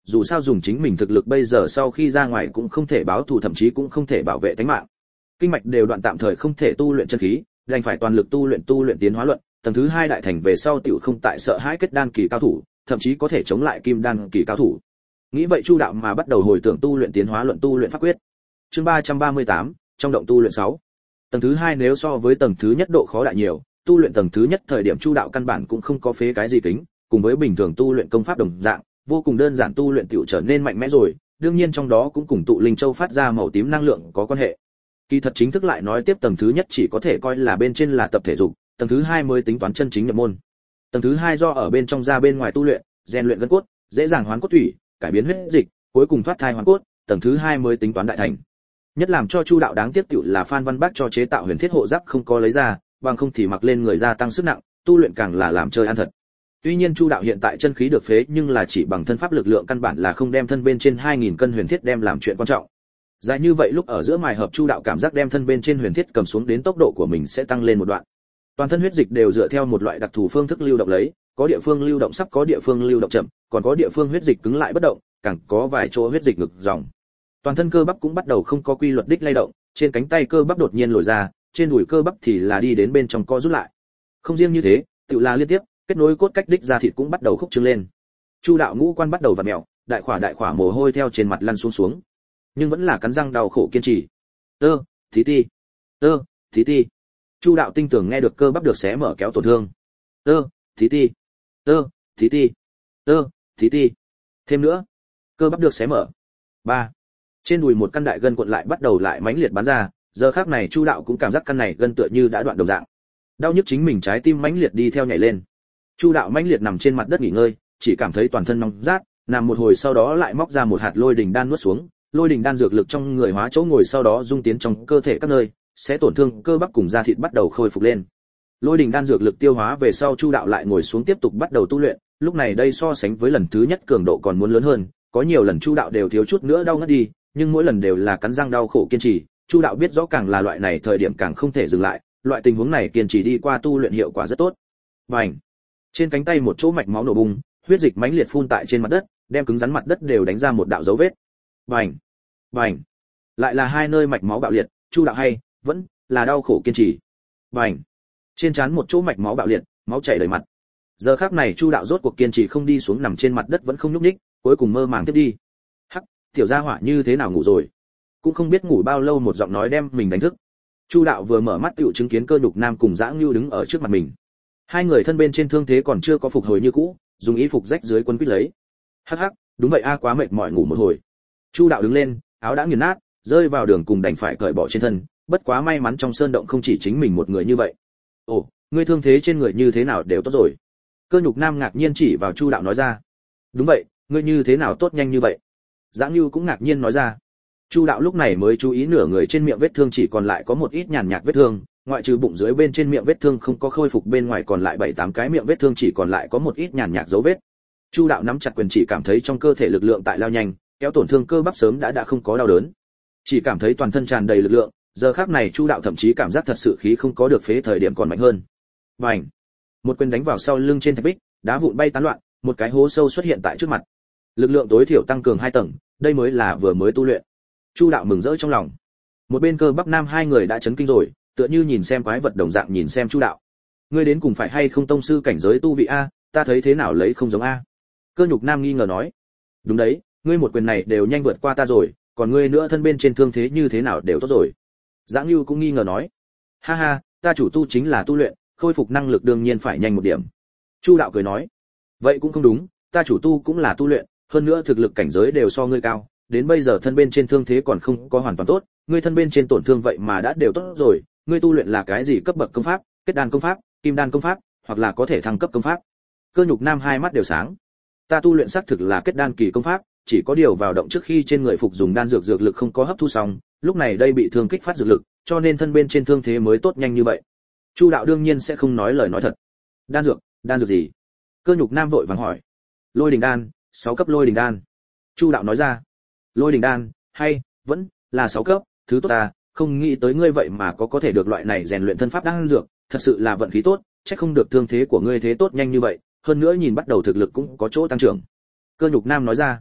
dù sao dùng chính mình thực lực bây giờ sau khi ra ngoài cũng không thể báo thù, thậm chí cũng không thể bảo vệ tính mạng. Kinh mạch đều đoạn tạm thời không thể tu luyện chân khí, đành phải toàn lực tu luyện tu luyện tiến hóa luận, tầng thứ hai đại thành về sau tiểu không tại sợ hãi kết đan kỳ cao thủ, thậm chí có thể chống lại kim đan kỳ cao thủ. Nghĩ vậy Chu đạo mà bắt đầu hồi tưởng tu luyện tiến hóa luận tu luyện pháp quyết. Chương ba trăm ba mươi tám, trong động tu luyện sáu. Tầng thứ hai nếu so với tầng thứ nhất độ khó đại nhiều, tu luyện tầng thứ nhất thời điểm Chu đạo căn bản cũng không có phế cái gì kính, cùng với bình thường tu luyện công pháp đồng dạng, vô cùng đơn giản tu luyện tiểu trở nên mạnh mẽ rồi, đương nhiên trong đó cũng cùng tụ linh châu phát ra màu tím năng lượng có quan hệ. Kỳ thật chính thức lại nói tiếp tầng thứ nhất chỉ có thể coi là bên trên là tập thể dục, tầng thứ hai mới tính toán chân chính nhập môn. Tầng thứ hai do ở bên trong ra bên ngoài tu luyện, rèn luyện gân cốt, dễ dàng hoán cốt thủy, cải biến huyết dịch, cuối cùng thoát thai hoán cốt, tầng thứ hai mới tính toán đại thành. Nhất làm cho Chu đạo đáng tiếc tiểu là Phan Văn Bác cho chế tạo huyền thiết hộ giáp không có lấy ra, bằng không thì mặc lên người gia tăng sức nặng, tu luyện càng là làm chơi ăn thật. Tuy nhiên Chu đạo hiện tại chân khí được phế, nhưng là chỉ bằng thân pháp lực lượng căn bản là không đem thân bên trên hai nghìn cân huyền thiết đem làm chuyện quan trọng. Dài như vậy lúc ở giữa mài hợp Chu đạo cảm giác đem thân bên trên huyền thiết cầm xuống đến tốc độ của mình sẽ tăng lên một đoạn. Toàn thân huyết dịch đều dựa theo một loại đặc thù phương thức lưu động lấy, có địa phương lưu động sắp, có địa phương lưu động chậm, còn có địa phương huyết dịch cứng lại bất động, càng có vài chỗ huyết dịch ngực dòng. Toàn thân cơ bắp cũng bắt đầu không có quy luật đích lay động, trên cánh tay cơ bắp đột nhiên lồi ra, trên đùi cơ bắp thì là đi đến bên trong co rút lại. Không riêng như thế, tự là liên tiếp kết nối cốt cách đích ra thịt cũng bắt đầu khúc trương lên. Chu đạo ngũ quan bắt đầu vặn mèo, đại khỏa đại khỏa mồ hôi theo trên mặt lăn xuống xuống, nhưng vẫn là cắn răng đau khổ kiên trì. Tơ, thí ti, tơ, thí ti. Chu đạo tinh tường nghe được cơ bắp được xé mở kéo tổn thương. Tơ, thí ti, tơ, thí ti, tơ, thí ti. Thêm nữa, cơ bắp được xé mở. Ba. Trên đùi một căn đại gân cuộn lại bắt đầu lại mãnh liệt bắn ra, giờ khắc này Chu đạo cũng cảm giác căn này gân tựa như đã đoạn đồng dạng. Đau nhức chính mình trái tim mãnh liệt đi theo nhảy lên. Chu đạo mãnh liệt nằm trên mặt đất nghỉ ngơi, chỉ cảm thấy toàn thân nóng rát, nằm một hồi sau đó lại móc ra một hạt lôi đình đan nuốt xuống, lôi đình đan dược lực trong người hóa chỗ ngồi sau đó dung tiến trong cơ thể các nơi, sẽ tổn thương cơ bắp cùng da thịt bắt đầu khôi phục lên. Lôi đình đan dược lực tiêu hóa về sau Chu đạo lại ngồi xuống tiếp tục bắt đầu tu luyện, lúc này đây so sánh với lần thứ nhất cường độ còn muốn lớn hơn, có nhiều lần Chu đạo đều thiếu chút nữa đau ngất đi, nhưng mỗi lần đều là cắn răng đau khổ kiên trì. Chu đạo biết rõ càng là loại này thời điểm càng không thể dừng lại, loại tình huống này kiên trì đi qua tu luyện hiệu quả rất tốt. Bành! Trên cánh tay một chỗ mạch máu nổ bung, huyết dịch mãnh liệt phun tại trên mặt đất, đem cứng rắn mặt đất đều đánh ra một đạo dấu vết. Bành! Bành! Lại là hai nơi mạch máu bạo liệt, Chu đạo hay vẫn là đau khổ kiên trì. Bành! Trên trán một chỗ mạch máu bạo liệt, máu chảy đầy mặt. Giờ khắc này Chu đạo rốt cuộc kiên trì không đi xuống nằm trên mặt đất vẫn không nhúc nhích, cuối cùng mơ màng tiếp đi. Hắc, tiểu gia hỏa như thế nào ngủ rồi? Cũng không biết ngủ bao lâu một giọng nói đem mình đánh thức. Chu đạo vừa mở mắt tựu chứng kiến Cơ Nhục Nam cùng Dã Ngưu đứng ở trước mặt mình. Hai người thân bên trên thương thế còn chưa có phục hồi như cũ, dùng y phục rách dưới quấn quýt lấy. Hắc hắc, đúng vậy a, quá mệt mỏi ngủ một hồi. Chu đạo đứng lên, áo đã nghiền nát, rơi vào đường cùng đành phải cởi bỏ trên thân, bất quá may mắn trong sơn động không chỉ chính mình một người như vậy. Ồ, ngươi thương thế trên người như thế nào đều tốt rồi. Cơ Nhục Nam ngạc nhiên chỉ vào Chu đạo nói ra. Đúng vậy, ngươi như thế nào tốt nhanh như vậy? Dã Ngưu cũng ngạc nhiên nói ra. Chu đạo lúc này mới chú ý nửa người trên miệng vết thương chỉ còn lại có một ít nhàn nhạt vết thương, ngoại trừ bụng dưới bên trên miệng vết thương không có khôi phục bên ngoài còn lại bảy tám cái miệng vết thương chỉ còn lại có một ít nhàn nhạt dấu vết. Chu đạo nắm chặt quyền chỉ cảm thấy trong cơ thể lực lượng tại lao nhanh, kéo tổn thương cơ bắp sớm đã đã không có đau đớn, chỉ cảm thấy toàn thân tràn đầy lực lượng. Giờ khắc này Chu đạo thậm chí cảm giác thật sự khí không có được phế thời điểm còn mạnh hơn. Bành! Một quyền đánh vào sau lưng trên thạch bích, đá vụn bay tán loạn, một cái hố sâu xuất hiện tại trước mặt. Lực lượng tối thiểu tăng cường hai tầng, đây mới là vừa mới tu luyện. Chu đạo mừng rỡ trong lòng. Một bên Cơ Bắc Nam hai người đã chấn kinh rồi, tựa như nhìn xem quái vật đồng dạng nhìn xem Chu đạo. Ngươi đến cùng phải hay không tông sư cảnh giới tu vị a, ta thấy thế nào lấy không giống a. Cơ Nhục Nam nghi ngờ nói. Đúng đấy, ngươi một quyền này đều nhanh vượt qua ta rồi, còn ngươi nữa thân bên trên thương thế như thế nào đều tốt rồi. Dã Ngưu cũng nghi ngờ nói. Ha ha, ta chủ tu chính là tu luyện, khôi phục năng lực đương nhiên phải nhanh một điểm. Chu đạo cười nói. Vậy cũng không đúng, ta chủ tu cũng là tu luyện, hơn nữa thực lực cảnh giới đều so ngươi cao, đến bây giờ thân bên trên thương thế còn không có hoàn toàn tốt, ngươi thân bên trên tổn thương vậy mà đã đều tốt rồi, ngươi tu luyện là cái gì cấp bậc công pháp, kết đan công pháp, kim đan công pháp, hoặc là có thể thăng cấp công pháp? Cơ Nhục Nam hai mắt đều sáng. Ta tu luyện xác thực là kết đan kỳ công pháp, chỉ có điều vào động trước khi trên người phục dùng đan dược dược lực không có hấp thu xong, lúc này đây bị thương kích phát dược lực, cho nên thân bên trên thương thế mới tốt nhanh như vậy. Chu đạo đương nhiên sẽ không nói lời nói thật. Đan dược, đan dược gì? Cơ Nhục Nam vội vàng hỏi. Lôi đình đan, sáu cấp lôi đình đan. Chu đạo nói ra. Lôi đình đan, hay vẫn là sáu cấp, thứ tốt ta, không nghĩ tới ngươi vậy mà có có thể được loại này rèn luyện thân pháp đan dược, thật sự là vận khí tốt, chắc không được thương thế của ngươi thế tốt nhanh như vậy, hơn nữa nhìn bắt đầu thực lực cũng có chỗ tăng trưởng. Cơ Nhục Nam nói ra.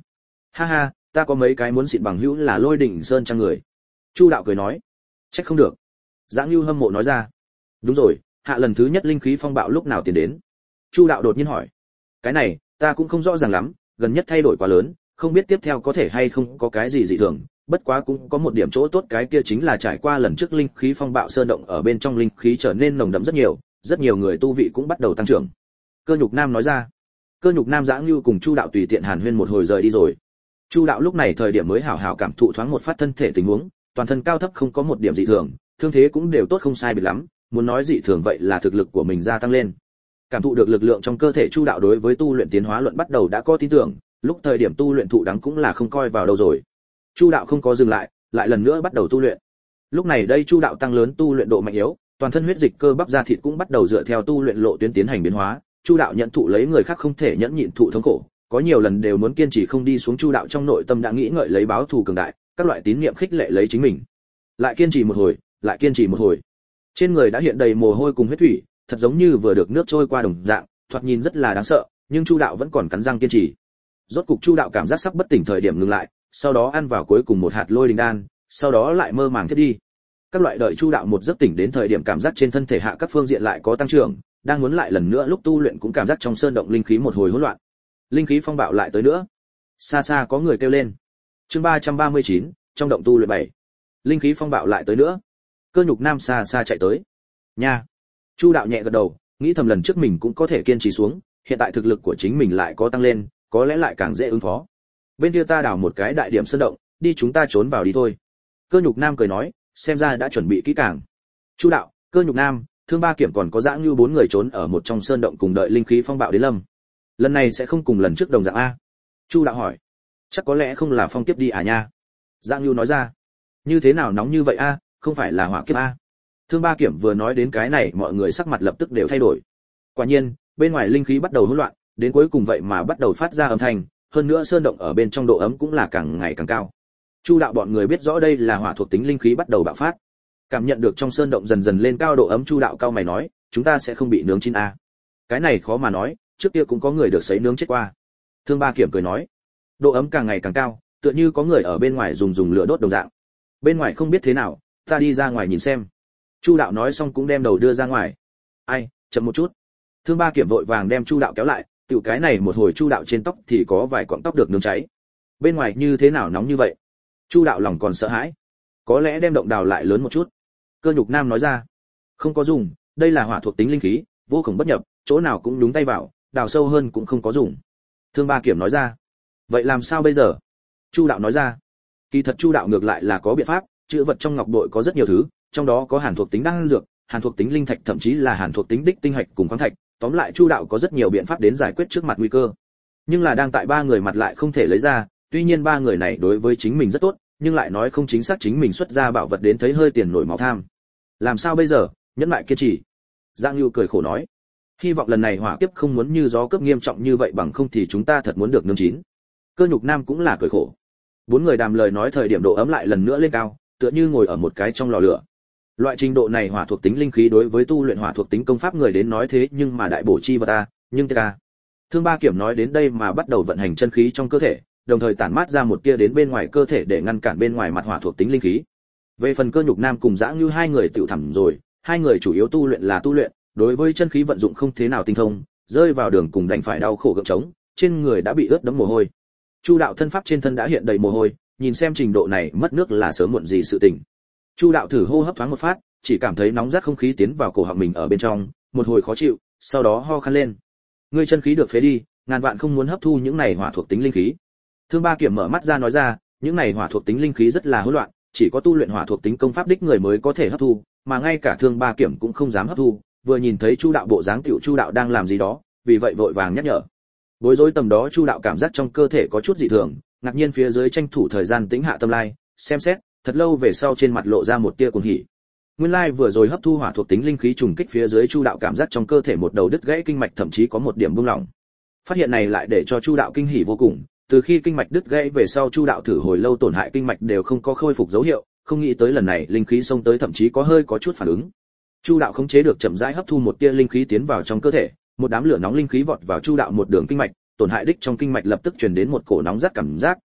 Ha ha, ta có mấy cái muốn xịn bằng hữu là Lôi Đỉnh Sơn trang người. Chu đạo cười nói. Trách không được. Giáng Nưu hâm mộ nói ra. Đúng rồi, hạ lần thứ nhất linh khí phong bạo lúc nào tiến đến? Chu đạo đột nhiên hỏi. Cái này, ta cũng không rõ ràng lắm, gần nhất thay đổi quá lớn, không biết tiếp theo có thể hay không có cái gì dị thường, bất quá cũng có một điểm chỗ tốt, cái kia chính là trải qua lần trước linh khí phong bạo sơn động ở bên trong linh khí trở nên nồng đậm rất nhiều, rất nhiều người tu vị cũng bắt đầu tăng trưởng. Cơ Nhục Nam nói ra. Cơ Nhục Nam Giã Ngưu cùng Chu đạo tùy tiện hàn huyên một hồi rời đi rồi. Chu đạo lúc này thời điểm mới hảo hảo cảm thụ thoáng một phát thân thể tình huống, toàn thân cao thấp không có một điểm dị thường, thương thế cũng đều tốt không sai biệt lắm, muốn nói dị thường vậy là thực lực của mình gia tăng lên. Cảm thụ được lực lượng trong cơ thể Chu đạo đối với tu luyện tiến hóa luận bắt đầu đã có tin tưởng, lúc thời điểm tu luyện thụ đắng cũng là không coi vào đâu rồi. Chu đạo không có dừng lại, lại lần nữa bắt đầu tu luyện. Lúc này đây Chu đạo tăng lớn tu luyện độ mạnh yếu, toàn thân huyết dịch cơ bắp da thịt cũng bắt đầu dựa theo tu luyện lộ tuyến tiến hành biến hóa. Chu đạo nhận thụ lấy người khác không thể nhẫn nhịn thụ thống khổ, có nhiều lần đều muốn kiên trì không đi xuống. Chu đạo trong nội tâm đã nghĩ ngợi lấy báo thù cường đại, các loại tín niệm khích lệ lấy chính mình. Lại kiên trì một hồi, lại kiên trì một hồi. Trên người đã hiện đầy mồ hôi cùng huyết thủy, thật giống như vừa được nước trôi qua đồng dạng, thoạt nhìn rất là đáng sợ, nhưng Chu đạo vẫn còn cắn răng kiên trì. Rốt cục Chu đạo cảm giác sắp bất tỉnh thời điểm ngừng lại, sau đó ăn vào cuối cùng một hạt Lôi Đình đan, sau đó lại mơ màng thiết đi. Các loại đợi Chu đạo một giấc tỉnh đến thời điểm cảm giác trên thân thể hạ các phương diện lại có tăng trưởng, đang muốn lại lần nữa lúc tu luyện cũng cảm giác trong sơn động linh khí một hồi hỗn loạn. Linh khí phong bạo lại tới nữa. Xa xa có người kêu lên. Chương ba trăm ba mươi chín, trong động tu luyện bảy. Linh khí phong bạo lại tới nữa. Cơ Nhục Nam xa xa chạy tới. Nha. Chu đạo nhẹ gật đầu, nghĩ thầm lần trước mình cũng có thể kiên trì xuống, hiện tại thực lực của chính mình lại có tăng lên, có lẽ lại càng dễ ứng phó. Bên kia ta đào một cái đại điểm sơn động, đi chúng ta trốn vào đi thôi. Cơ Nhục Nam cười nói, xem ra đã chuẩn bị kỹ càng. Chu đạo, Cơ Nhục Nam, Thương Ba Kiểm còn có Dã Ngưu bốn người trốn ở một trong sơn động cùng đợi linh khí phong bạo đến lâm. Lần này sẽ không cùng lần trước đồng dạng a? Chu đạo hỏi. Chắc có lẽ không là phong kiếp đi à nha. Dã Ngưu nói ra. Như thế nào nóng như vậy a, không phải là hỏa kiếp a? Thương Ba Kiểm vừa nói đến cái này mọi người sắc mặt lập tức đều thay đổi. Quả nhiên, bên ngoài linh khí bắt đầu hỗn loạn, đến cuối cùng vậy mà bắt đầu phát ra âm thanh, hơn nữa sơn động ở bên trong độ ấm cũng là càng ngày càng cao. Chu đạo bọn người biết rõ đây là hỏa thuộc tính linh khí bắt đầu bạo phát. Cảm nhận được trong sơn động dần dần lên cao độ ấm, Chu đạo cao mày nói, chúng ta sẽ không bị nướng chín a? Cái này khó mà nói, trước kia cũng có người được sấy nướng chết qua. Thương Ba Kiểm cười nói, độ ấm càng ngày càng cao, tựa như có người ở bên ngoài dùng dùng lửa đốt đồng dạng. Bên ngoài không biết thế nào, ta đi ra ngoài nhìn xem. Chu đạo nói xong cũng đem đầu đưa ra ngoài. Ai, chậm một chút. Thương Ba Kiểm vội vàng đem Chu đạo kéo lại, tiểu cái này một hồi Chu đạo trên tóc thì có vài cọng tóc được nướng cháy. Bên ngoài như thế nào nóng như vậy? Chu đạo lòng còn sợ hãi. Có lẽ đem động đào lại lớn một chút. Cơ Nhục Nam nói ra. Không có dùng, đây là hỏa thuộc tính linh khí, vô cùng bất nhập, chỗ nào cũng đúng tay vào, đào sâu hơn cũng không có dùng. Thương Ba Kiểm nói ra. Vậy làm sao bây giờ? Chu đạo nói ra. Kỳ thật Chu đạo ngược lại là có biện pháp, chữ vật trong ngọc bội có rất nhiều thứ, trong đó có hàn thuộc tính đan dược, hàn thuộc tính linh thạch, thậm chí là hàn thuộc tính đích tinh hạch cùng khoáng thạch, tóm lại Chu đạo có rất nhiều biện pháp đến giải quyết trước mặt nguy cơ. Nhưng là đang tại ba người mặt lại không thể lấy ra, tuy nhiên ba người này đối với chính mình rất tốt, nhưng lại nói không chính xác chính mình xuất ra bảo vật đến thấy hơi tiền nổi máu tham. Làm sao bây giờ? Nhẫn lại kiên trì. Giang Nưu cười khổ nói, hy vọng lần này hỏa kiếp không muốn như gió cướp nghiêm trọng như vậy, bằng không thì chúng ta thật muốn được nương chín. Cơ Nhục Nam cũng là cười khổ. Bốn người đàm lời nói thời điểm độ ấm lại lần nữa lên cao, tựa như ngồi ở một cái trong lò lửa. Loại trình độ này hỏa thuộc tính linh khí đối với tu luyện hỏa thuộc tính công pháp người đến nói thế nhưng mà đại bổ chi vật ta, nhưng ta. Thương Ba Kiểm nói đến đây mà bắt đầu vận hành chân khí trong cơ thể, đồng thời tản mát ra một tia đến bên ngoài cơ thể để ngăn cản bên ngoài mặt hỏa thuộc tính linh khí. Về phần Cơ Nhục Nam cùng Dã Ngưu hai người tiểu thẳm rồi, hai người chủ yếu tu luyện là tu luyện, đối với chân khí vận dụng không thế nào tinh thông, rơi vào đường cùng đành phải đau khổ gượng chống, trên người đã bị ướt đẫm mồ hôi. Chu đạo thân pháp trên thân đã hiện đầy mồ hôi, nhìn xem trình độ này mất nước là sớm muộn gì sự tình. Chu đạo thử hô hấp thoáng một phát, chỉ cảm thấy nóng rát không khí tiến vào cổ họng mình ở bên trong, một hồi khó chịu, sau đó ho khan lên. Ngươi chân khí được phế đi, ngàn vạn không muốn hấp thu những này hỏa thuộc tính linh khí. Thương Ba Kiểm mở mắt ra nói ra, những này hỏa thuộc tính linh khí rất là hỗn loạn, chỉ có tu luyện hỏa thuộc tính công pháp đích người mới có thể hấp thu, mà ngay cả Thương Ba Kiểm cũng không dám hấp thu, vừa nhìn thấy Chu đạo bộ dáng tiểu Chu đạo đang làm gì đó, vì vậy vội vàng nhắc nhở. Bối rối tầm đó Chu đạo cảm giác trong cơ thể có chút dị thường, ngạc nhiên phía dưới tranh thủ thời gian tĩnh hạ tâm lai, xem xét, thật lâu về sau trên mặt lộ ra một tia cuồng hỉ. Nguyên lai vừa rồi hấp thu hỏa thuộc tính linh khí trùng kích phía dưới Chu đạo cảm giác trong cơ thể một đầu đứt gãy kinh mạch, thậm chí có một điểm buông lỏng. Phát hiện này lại để cho Chu đạo kinh hỉ vô cùng, từ khi kinh mạch đứt gãy về sau Chu đạo thử hồi lâu tổn hại kinh mạch đều không có khôi phục dấu hiệu, không nghĩ tới lần này linh khí xông tới thậm chí có hơi có chút phản ứng. Chu đạo khống chế được chậm rãi hấp thu một tia linh khí tiến vào trong cơ thể, một đám lửa nóng linh khí vọt vào Chu đạo một đường kinh mạch, tổn hại đích trong kinh mạch lập tức truyền đến một cổ nóng rát cảm giác,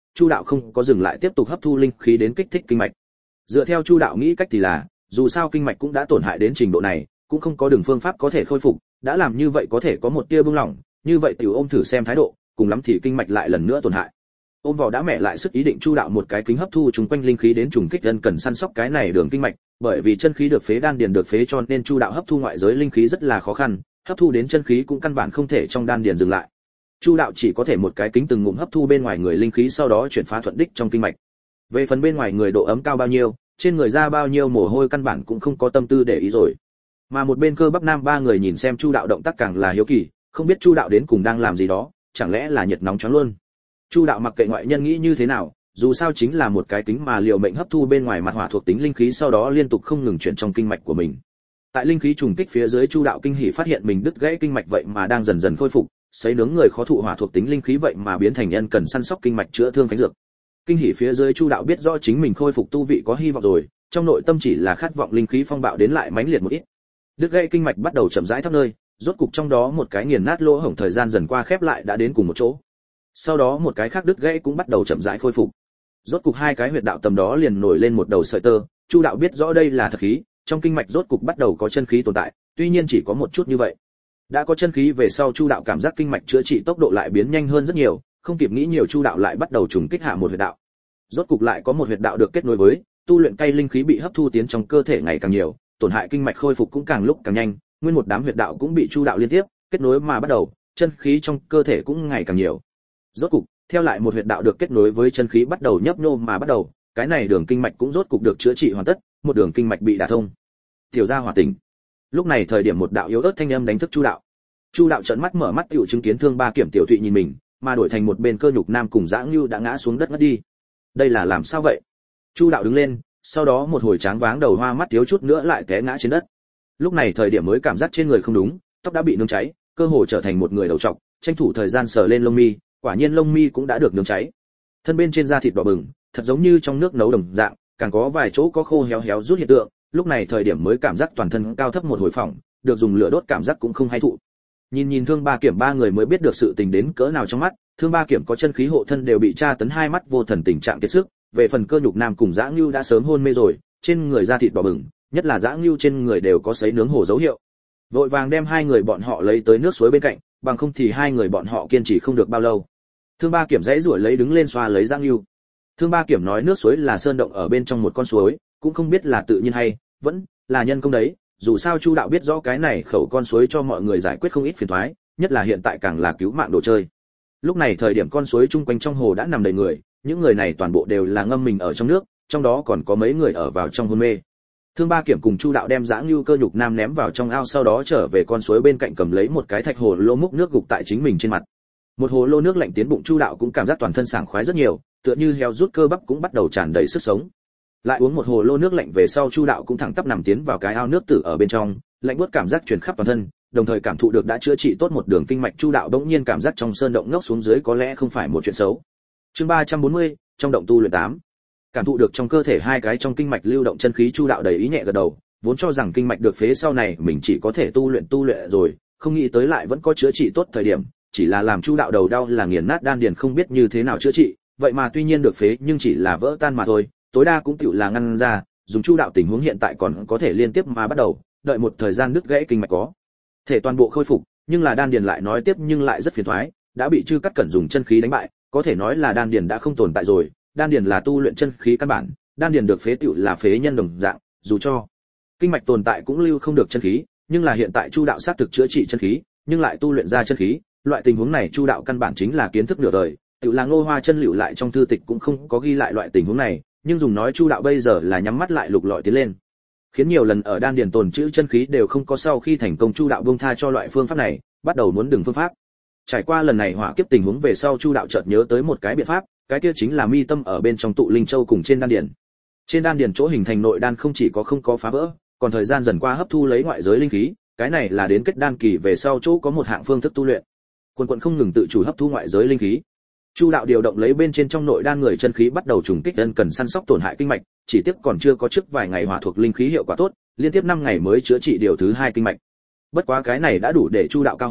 Chu đạo không có dừng lại tiếp tục hấp thu linh khí đến kích thích kinh mạch. Dựa theo Chu đạo nghĩ cách thì là, dù sao kinh mạch cũng đã tổn hại đến trình độ này, cũng không có đường phương pháp có thể khôi phục, đã làm như vậy có thể có một tia buông lỏng, như vậy tiểu ôm thử xem thái độ, cùng lắm thì kinh mạch lại lần nữa tổn hại. Ôm vào đã mẹ lại sức ý định Chu đạo một cái kính hấp thu chúng quanh linh khí đến trùng kích dân cần săn sóc cái này đường kinh mạch, bởi vì chân khí được phế đan điền được phế cho nên Chu đạo hấp thu ngoại giới linh khí rất là khó khăn, hấp thu đến chân khí cũng căn bản không thể trong đan điền dừng lại. Chu đạo chỉ có thể một cái kính từng ngụm hấp thu bên ngoài người linh khí sau đó chuyển phá thuận đích trong kinh mạch. Về phần bên ngoài người độ ấm cao bao nhiêu, trên người ra bao nhiêu mồ hôi căn bản cũng không có tâm tư để ý rồi. Mà một bên Cơ Bắp Nam ba người nhìn xem Chu đạo động tác càng là hiếu kỳ, không biết Chu đạo đến cùng đang làm gì đó, chẳng lẽ là nhiệt nóng choáng luôn. Chu đạo mặc kệ ngoại nhân nghĩ như thế nào, dù sao chính là một cái kính mà liều mệnh hấp thu bên ngoài mặt hỏa thuộc tính linh khí sau đó liên tục không ngừng chuyển trong kinh mạch của mình. Tại linh khí trùng kích phía dưới Chu đạo kinh hỉ phát hiện mình đứt gãy kinh mạch vậy mà đang dần dần khôi phục, sấy nướng người khó thụ hỏa thuộc tính linh khí vậy mà biến thành nhân cần săn sóc kinh mạch chữa thương khánh dược. Kinh hỉ phía dưới Chu đạo biết rõ chính mình khôi phục tu vị có hy vọng rồi, trong nội tâm chỉ là khát vọng linh khí phong bạo đến lại mãnh liệt một ít. Đứt gãy kinh mạch bắt đầu chậm rãi thấp nơi, rốt cục trong đó một cái nghiền nát lỗ hổng thời gian dần qua khép lại đã đến cùng một chỗ. Sau đó một cái khác đứt gãy cũng bắt đầu chậm rãi khôi phục. Rốt cục hai cái huyệt đạo tầm đó liền nổi lên một đầu sợi tơ, Chu đạo biết rõ đây là thật khí, trong kinh mạch rốt cục bắt đầu có chân khí tồn tại, tuy nhiên chỉ có một chút như vậy. Đã có chân khí về sau Chu đạo cảm giác kinh mạch chữa trị tốc độ lại biến nhanh hơn rất nhiều, không kịp nghĩ nhiều Chu đạo lại bắt đầu trùng kích hạ một huyệt đạo. Rốt cục lại có một huyệt đạo được kết nối với, tu luyện cây linh khí bị hấp thu tiến trong cơ thể ngày càng nhiều, tổn hại kinh mạch khôi phục cũng càng lúc càng nhanh, nguyên một đám huyệt đạo cũng bị Chu đạo liên tiếp kết nối mà bắt đầu, chân khí trong cơ thể cũng ngày càng nhiều. Rốt cục, theo lại một huyệt đạo được kết nối với chân khí bắt đầu nhấp nhô mà bắt đầu, cái này đường kinh mạch cũng rốt cục được chữa trị hoàn tất, một đường kinh mạch bị đả thông. Tiểu gia hỏa tỉnh. Lúc này thời điểm một đạo yếu ớt thanh âm đánh thức Chu đạo. Chu đạo trợn mắt mở mắt tiểu chứng kiến Thương Ba Kiểm tiểu Thụy nhìn mình, mà đổi thành một bên Cơ Nhục Nam cùng Dã Ngưu đã ngã xuống đất ngất đi. Đây là làm sao vậy? Chu đạo đứng lên, sau đó một hồi tráng váng đầu hoa mắt thiếu chút nữa lại té ngã trên đất. Lúc này thời điểm mới cảm giác trên người không đúng, tóc đã bị nướng cháy, cơ hồ trở thành một người đầu trọc, tranh thủ thời gian sờ lên lông mi, quả nhiên lông mi cũng đã được nướng cháy. Thân bên trên da thịt đỏ bừng, thật giống như trong nước nấu đồng dạng, càng có vài chỗ có khô héo héo rút hiện tượng, lúc này thời điểm mới cảm giác toàn thân cao thấp một hồi phỏng, được dùng lửa đốt cảm giác cũng không hay thụ. Nhìn nhìn Thương Ba Kiểm ba người mới biết được sự tình đến cỡ nào trong mắt, Thương Ba Kiểm có chân khí hộ thân đều bị tra tấn hai mắt vô thần tình trạng kiệt sức, về phần Cơ Nhục Nam cùng Dã Ngưu đã sớm hôn mê rồi, trên người da thịt đỏ bừng, nhất là Dã Ngưu trên người đều có sấy nướng hổ dấu hiệu. Vội vàng đem hai người bọn họ lấy tới nước suối bên cạnh, bằng không thì hai người bọn họ kiên trì không được bao lâu. Thương Ba Kiểm dãy rủi lấy đứng lên xoa lấy Dã Ngưu. Thương Ba Kiểm nói nước suối là sơn động ở bên trong một con suối, cũng không biết là tự nhiên hay vẫn là nhân công đấy, dù sao Chu đạo biết rõ cái này khẩu con suối cho mọi người giải quyết không ít phiền toái, nhất là hiện tại càng là cứu mạng đồ chơi. Lúc này thời điểm con suối chung quanh trong hồ đã nằm đầy người, những người này toàn bộ đều là ngâm mình ở trong nước, trong đó còn có mấy người ở vào trong hôn mê. Thương Ba Kiểm cùng Chu đạo đem Dã Ngưu Cơ Nhục Nam ném vào trong ao sau đó trở về con suối bên cạnh cầm lấy một cái thạch hồ lô múc nước gục tại chính mình trên mặt. Một hồ lô nước lạnh tiến bụng Chu đạo cũng cảm giác toàn thân sảng khoái rất nhiều, tựa như heo rút cơ bắp cũng bắt đầu tràn đầy sức sống. Lại uống một hồ lô nước lạnh về sau Chu đạo cũng thẳng tắp nằm tiến vào cái ao nước tử ở bên trong, lạnh buốt cảm giác truyền khắp toàn thân, đồng thời cảm thụ được đã chữa trị tốt một đường kinh mạch. Chu đạo bỗng nhiên cảm giác trong sơn động ngốc xuống dưới có lẽ không phải một chuyện xấu. Chương ba trăm bốn mươi, trong động tu luyện tám. Cảm thụ được trong cơ thể hai cái trong kinh mạch lưu động chân khí Chu đạo đầy ý nhẹ gật đầu, vốn cho rằng kinh mạch được phế sau này mình chỉ có thể tu luyện tu luyện rồi, không nghĩ tới lại vẫn có chữa trị tốt thời điểm, chỉ là làm Chu đạo đầu đau là nghiền nát đan điền không biết như thế nào chữa trị, vậy mà tuy nhiên được phế nhưng chỉ là vỡ tan mà thôi, tối đa cũng tựu là ngăn ra, dùng Chu đạo tình huống hiện tại còn có thể liên tiếp mà bắt đầu, đợi một thời gian đứt gãy kinh mạch có thể toàn bộ khôi phục, nhưng là đan điền lại nói tiếp nhưng lại rất phiền toái, đã bị Chư Cắt Cẩn dùng chân khí đánh bại, có thể nói là đan điền đã không tồn tại rồi, đan điền là tu luyện chân khí căn bản, đan điền được phế tựu là phế nhân đồng dạng, dù cho kinh mạch tồn tại cũng lưu không được chân khí, nhưng là hiện tại Chu đạo xác thực chữa trị chân khí, nhưng lại tu luyện ra chân khí, loại tình huống này Chu đạo căn bản chính là kiến thức nửa đời, tựu là Ngô Hoa Chân lưu lại trong thư tịch cũng không có ghi lại loại tình huống này, nhưng dùng nói Chu đạo bây giờ là nhắm mắt lại lục lọi tiến lên, khiến nhiều lần ở đan điền tồn trữ chân khí đều không có, sau khi thành công Chu đạo buông tha cho loại phương pháp này, bắt đầu muốn đường phương pháp. Trải qua lần này hỏa kiếp tình huống về sau Chu đạo chợt nhớ tới một cái biện pháp, cái kia chính là mi tâm ở bên trong tụ linh châu cùng trên đan điền. Trên đan điền chỗ hình thành nội đan không chỉ có không có phá vỡ, còn thời gian dần qua hấp thu lấy ngoại giới linh khí, cái này là đến kết đan kỳ về sau chỗ có một hạng phương thức tu luyện. Quần quần không ngừng tự chủ hấp thu ngoại giới linh khí. Chu đạo điều động lấy bên trên trong nội đan người chân khí bắt đầu trùng kích ân cần săn sóc tổn hại kinh mạch, chỉ tiếc còn chưa có trước vài ngày hỏa thuộc linh khí hiệu quả tốt, liên tiếp năm ngày mới chữa trị điều thứ hai kinh mạch. Bất quá cái này đã đủ để Chu đạo cao hứng,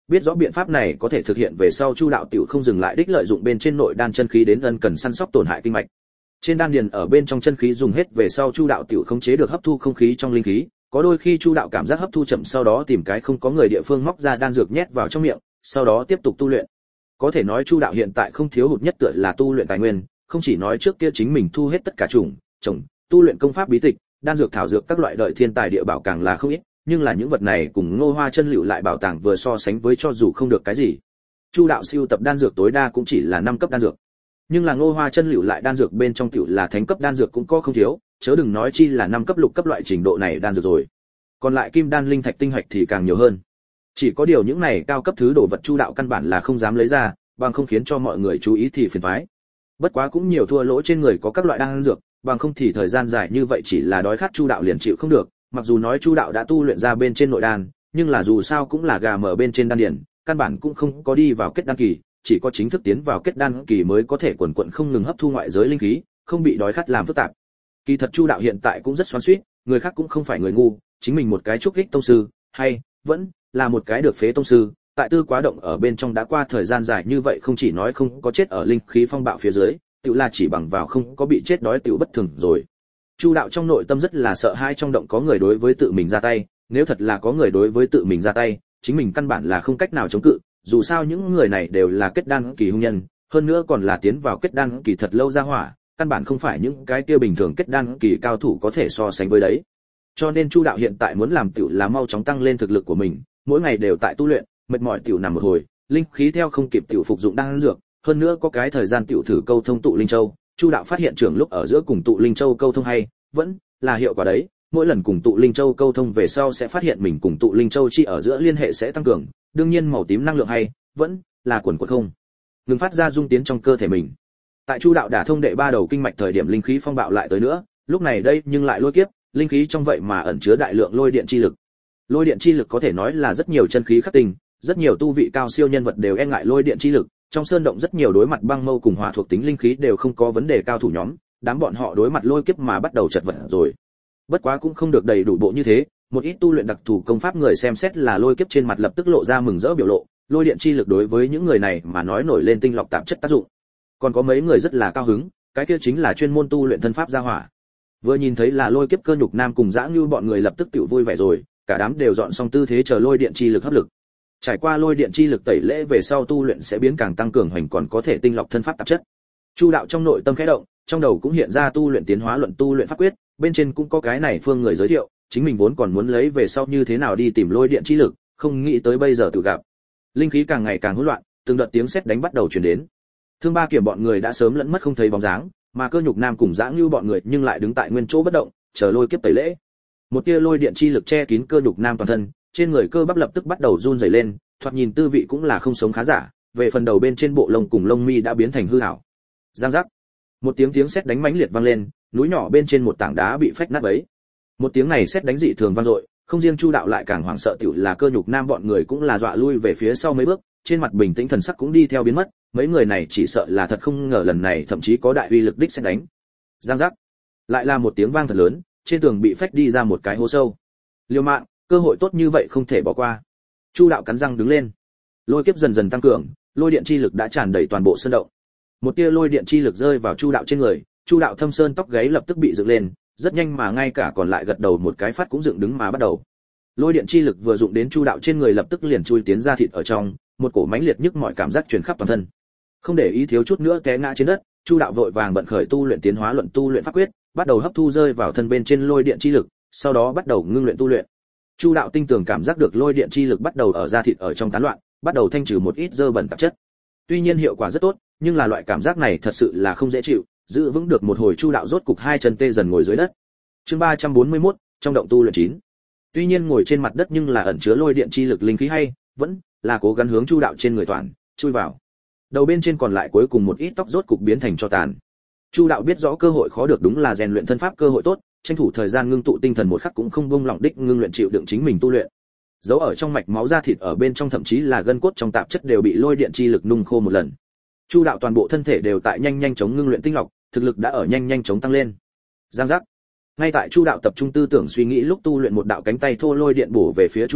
biết rõ biện pháp này có thể thực hiện về sau, Chu đạo tiểu không dừng lại đích lợi dụng bên trên nội đan chân khí đến ân cần săn sóc tổn hại kinh mạch. Trên đan điền ở bên trong chân khí dùng hết về sau, Chu đạo tiểu khống chế được hấp thu không khí trong linh khí, có đôi khi Chu đạo cảm giác hấp thu chậm, sau đó tìm cái không có người địa phương móc ra đan dược nhét vào trong miệng, sau đó tiếp tục tu luyện. Có thể nói Chu đạo hiện tại không thiếu hụt nhất tựa là tu luyện tài nguyên, không chỉ nói trước kia chính mình thu hết tất cả chủng, trồng, tu luyện công pháp bí tịch, đan dược thảo dược các loại đợi thiên tài địa bảo càng là không ít, nhưng là những vật này cùng Ngô Hoa chân lưu lại bảo tàng vừa so sánh với cho dù không được cái gì. Chu đạo siêu tập đan dược tối đa cũng chỉ là năm cấp đan dược. Nhưng là Ngô Hoa chân lưu lại đan dược bên trong tiểu là thánh cấp đan dược cũng có không thiếu, chớ đừng nói chi là năm cấp lục cấp loại trình độ này đan dược rồi. Còn lại kim đan linh thạch tinh hạch thì càng nhiều hơn. Chỉ có điều những này cao cấp thứ đồ vật Chu đạo căn bản là không dám lấy ra, bằng không khiến cho mọi người chú ý thì phiền toái. Bất quá cũng nhiều thua lỗ trên người có các loại đan dược, bằng không thì thời gian dài như vậy chỉ là đói khát Chu đạo liền chịu không được. Mặc dù nói Chu đạo đã tu luyện ra bên trên nội đan, nhưng là dù sao cũng là gà mở bên trên đan điển, căn bản cũng không có đi vào kết đan kỳ, chỉ có chính thức tiến vào kết đan kỳ mới có thể quần quật không ngừng hấp thu ngoại giới linh khí, không bị đói khát làm phức tạp. Kỳ thật Chu đạo hiện tại cũng rất xoắn xuýt, người khác cũng không phải người ngu, chính mình một cái trúc ích tông sư, hay vẫn là một cái được phế tông sư, tại Tư Quá động ở bên trong đã qua thời gian dài như vậy, không chỉ nói không có chết ở linh khí phong bạo phía dưới, tự là chỉ bằng vào không có bị chết đói tiểu bất thường rồi. Chu đạo trong nội tâm rất là sợ hãi trong động có người đối với tự mình ra tay, nếu thật là có người đối với tự mình ra tay, chính mình căn bản là không cách nào chống cự, dù sao những người này đều là kết đan kỳ hung nhân, hơn nữa còn là tiến vào kết đan kỳ thật lâu ra hỏa, căn bản không phải những cái kia bình thường kết đan kỳ cao thủ có thể so sánh với đấy. Cho nên Chu đạo hiện tại muốn làm tiểu là mau chóng tăng lên thực lực của mình, mỗi ngày đều tại tu luyện, mệt mỏi tiểu nằm một hồi, linh khí theo không kịp tiểu phục dụng đan dược, hơn nữa có cái thời gian tiểu thử câu thông tụ linh châu. Chu đạo phát hiện trưởng lúc ở giữa cùng tụ linh châu câu thông hay vẫn là hiệu quả đấy, mỗi lần cùng tụ linh châu câu thông về sau sẽ phát hiện mình cùng tụ linh châu chi ở giữa liên hệ sẽ tăng cường, đương nhiên màu tím năng lượng hay vẫn là quần quật không ngừng phát ra dung tiến trong cơ thể mình. Tại Chu đạo đả thông đệ ba đầu kinh mạch thời điểm linh khí phong bạo lại tới nữa, lúc này đây nhưng lại lôi kiếp, linh khí trong vậy mà ẩn chứa đại lượng lôi điện chi lực. Lôi điện chi lực có thể nói là rất nhiều chân khí khắc tinh, rất nhiều tu vị cao siêu nhân vật đều e ngại lôi điện chi lực, trong sơn động rất nhiều đối mặt băng mâu cùng hỏa thuộc tính linh khí đều không có vấn đề cao thủ nhóm, đám bọn họ đối mặt lôi kiếp mà bắt đầu chật vật rồi. Bất quá cũng không được đầy đủ bộ như thế, một ít tu luyện đặc thù công pháp người xem xét là lôi kiếp trên mặt lập tức lộ ra mừng rỡ biểu lộ, lôi điện chi lực đối với những người này mà nói nổi lên tinh lọc tạp chất tác dụng. Còn có mấy người rất là cao hứng, cái kia chính là chuyên môn tu luyện thân pháp gia hỏa. Vừa nhìn thấy là lôi kiếp Cơ Nhục Nam cùng Dã Ngưu bọn người lập tức tiểu vui vẻ rồi, cả đám đều dọn xong tư thế chờ lôi điện chi lực hấp lực. Trải qua lôi điện chi lực tẩy lễ về sau tu luyện sẽ biến càng tăng cường hoành còn có thể tinh lọc thân pháp tạp chất. Chu đạo trong nội tâm khẽ động, trong đầu cũng hiện ra tu luyện tiến hóa luận tu luyện pháp quyết, bên trên cũng có cái này phương người giới thiệu, chính mình vốn còn muốn lấy về sau như thế nào đi tìm lôi điện chi lực, không nghĩ tới bây giờ tự gặp. Linh khí càng ngày càng hỗn loạn, từng đợt tiếng sét đánh bắt đầu truyền đến. Thương Ba Kiểm bọn người đã sớm lẫn mất không thấy bóng dáng, mà Cơ Nhục Nam cùng Dã Ngưu bọn người nhưng lại đứng tại nguyên chỗ bất động, chờ lôi kiếp tẩy lễ. Một tia lôi điện chi lực che kín Cơ Nhục Nam toàn thân, trên người cơ bắp lập tức bắt đầu run rẩy lên, thoạt nhìn tư vị cũng là không sống khá giả, về phần đầu bên trên bộ lông cùng lông mi đã biến thành hư ảo. Giang giác. Một tiếng tiếng sét đánh mãnh liệt vang lên, núi nhỏ bên trên một tảng đá bị phách nát bấy. Một tiếng này sét đánh dị thường vang dội, không riêng Chu đạo lại càng hoảng sợ, tiểu là Cơ Nhục Nam bọn người cũng là dọa lui về phía sau mấy bước, trên mặt bình tĩnh thần sắc cũng đi theo biến mất, mấy người này chỉ sợ là thật không ngờ lần này thậm chí có đại uy lực đích sét đánh. Giang giác. Lại là một tiếng vang thật lớn, trên tường bị phách đi ra một cái hố sâu. Liêu mạng, cơ hội tốt như vậy không thể bỏ qua. Chu đạo cắn răng đứng lên. Lôi kiếp dần dần tăng cường, lôi điện chi lực đã tràn đầy toàn bộ sơn động. Một tia lôi điện chi lực rơi vào Chu đạo trên người, Chu đạo thâm sơn tóc gáy lập tức bị dựng lên, rất nhanh mà ngay cả còn lại gật đầu một cái phát cũng dựng đứng mà bắt đầu. Lôi điện chi lực vừa dụng đến Chu đạo trên người lập tức liền chui tiến ra thịt ở trong, một cổ mãnh liệt nhức mọi cảm giác truyền khắp toàn thân. Không để ý thiếu chút nữa té ngã trên đất, Chu đạo vội vàng vận khởi tu luyện tiến hóa luận tu luyện pháp quyết, bắt đầu hấp thu rơi vào thân bên trên lôi điện chi lực, sau đó bắt đầu ngưng luyện tu luyện. Chu đạo tinh tường cảm giác được lôi điện chi lực bắt đầu ở da thịt ở trong tán loạn, bắt đầu thanh trừ một ít dơ bẩn tạp chất. Tuy nhiên hiệu quả rất tốt, nhưng là loại cảm giác này thật sự là không dễ chịu, giữ vững được một hồi Chu đạo rốt cục hai chân tê dần ngồi dưới đất. Chương ba trăm bốn mươi mốt, trong động tu luyện chín. Tuy nhiên ngồi trên mặt đất nhưng là ẩn chứa lôi điện chi lực linh khí hay vẫn là cố gắng hướng Chu đạo trên người toàn chui vào. Đầu bên trên còn lại cuối cùng một ít tóc rốt cục biến thành tro tàn. Chu đạo biết rõ cơ hội khó được đúng là rèn luyện thân pháp cơ hội tốt, tranh thủ thời gian ngưng tụ tinh thần một khắc cũng không buông lỏng đích ngưng luyện chịu đựng chính mình tu luyện. Dấu ở trong mạch máu da thịt ở bên trong thậm chí là gân cốt trong tạp chất đều bị lôi điện chi lực nung khô một lần. Chu đạo toàn bộ thân thể đều tại nhanh nhanh chóng ngưng luyện tinh lọc, thực lực đã ở nhanh nhanh chóng tăng lên. Giang giác. Ngay tại Chu đạo tập trung tư tưởng suy nghĩ lúc tu luyện một đạo cánh tay thô lôi điện bổ về phía Chu đạo,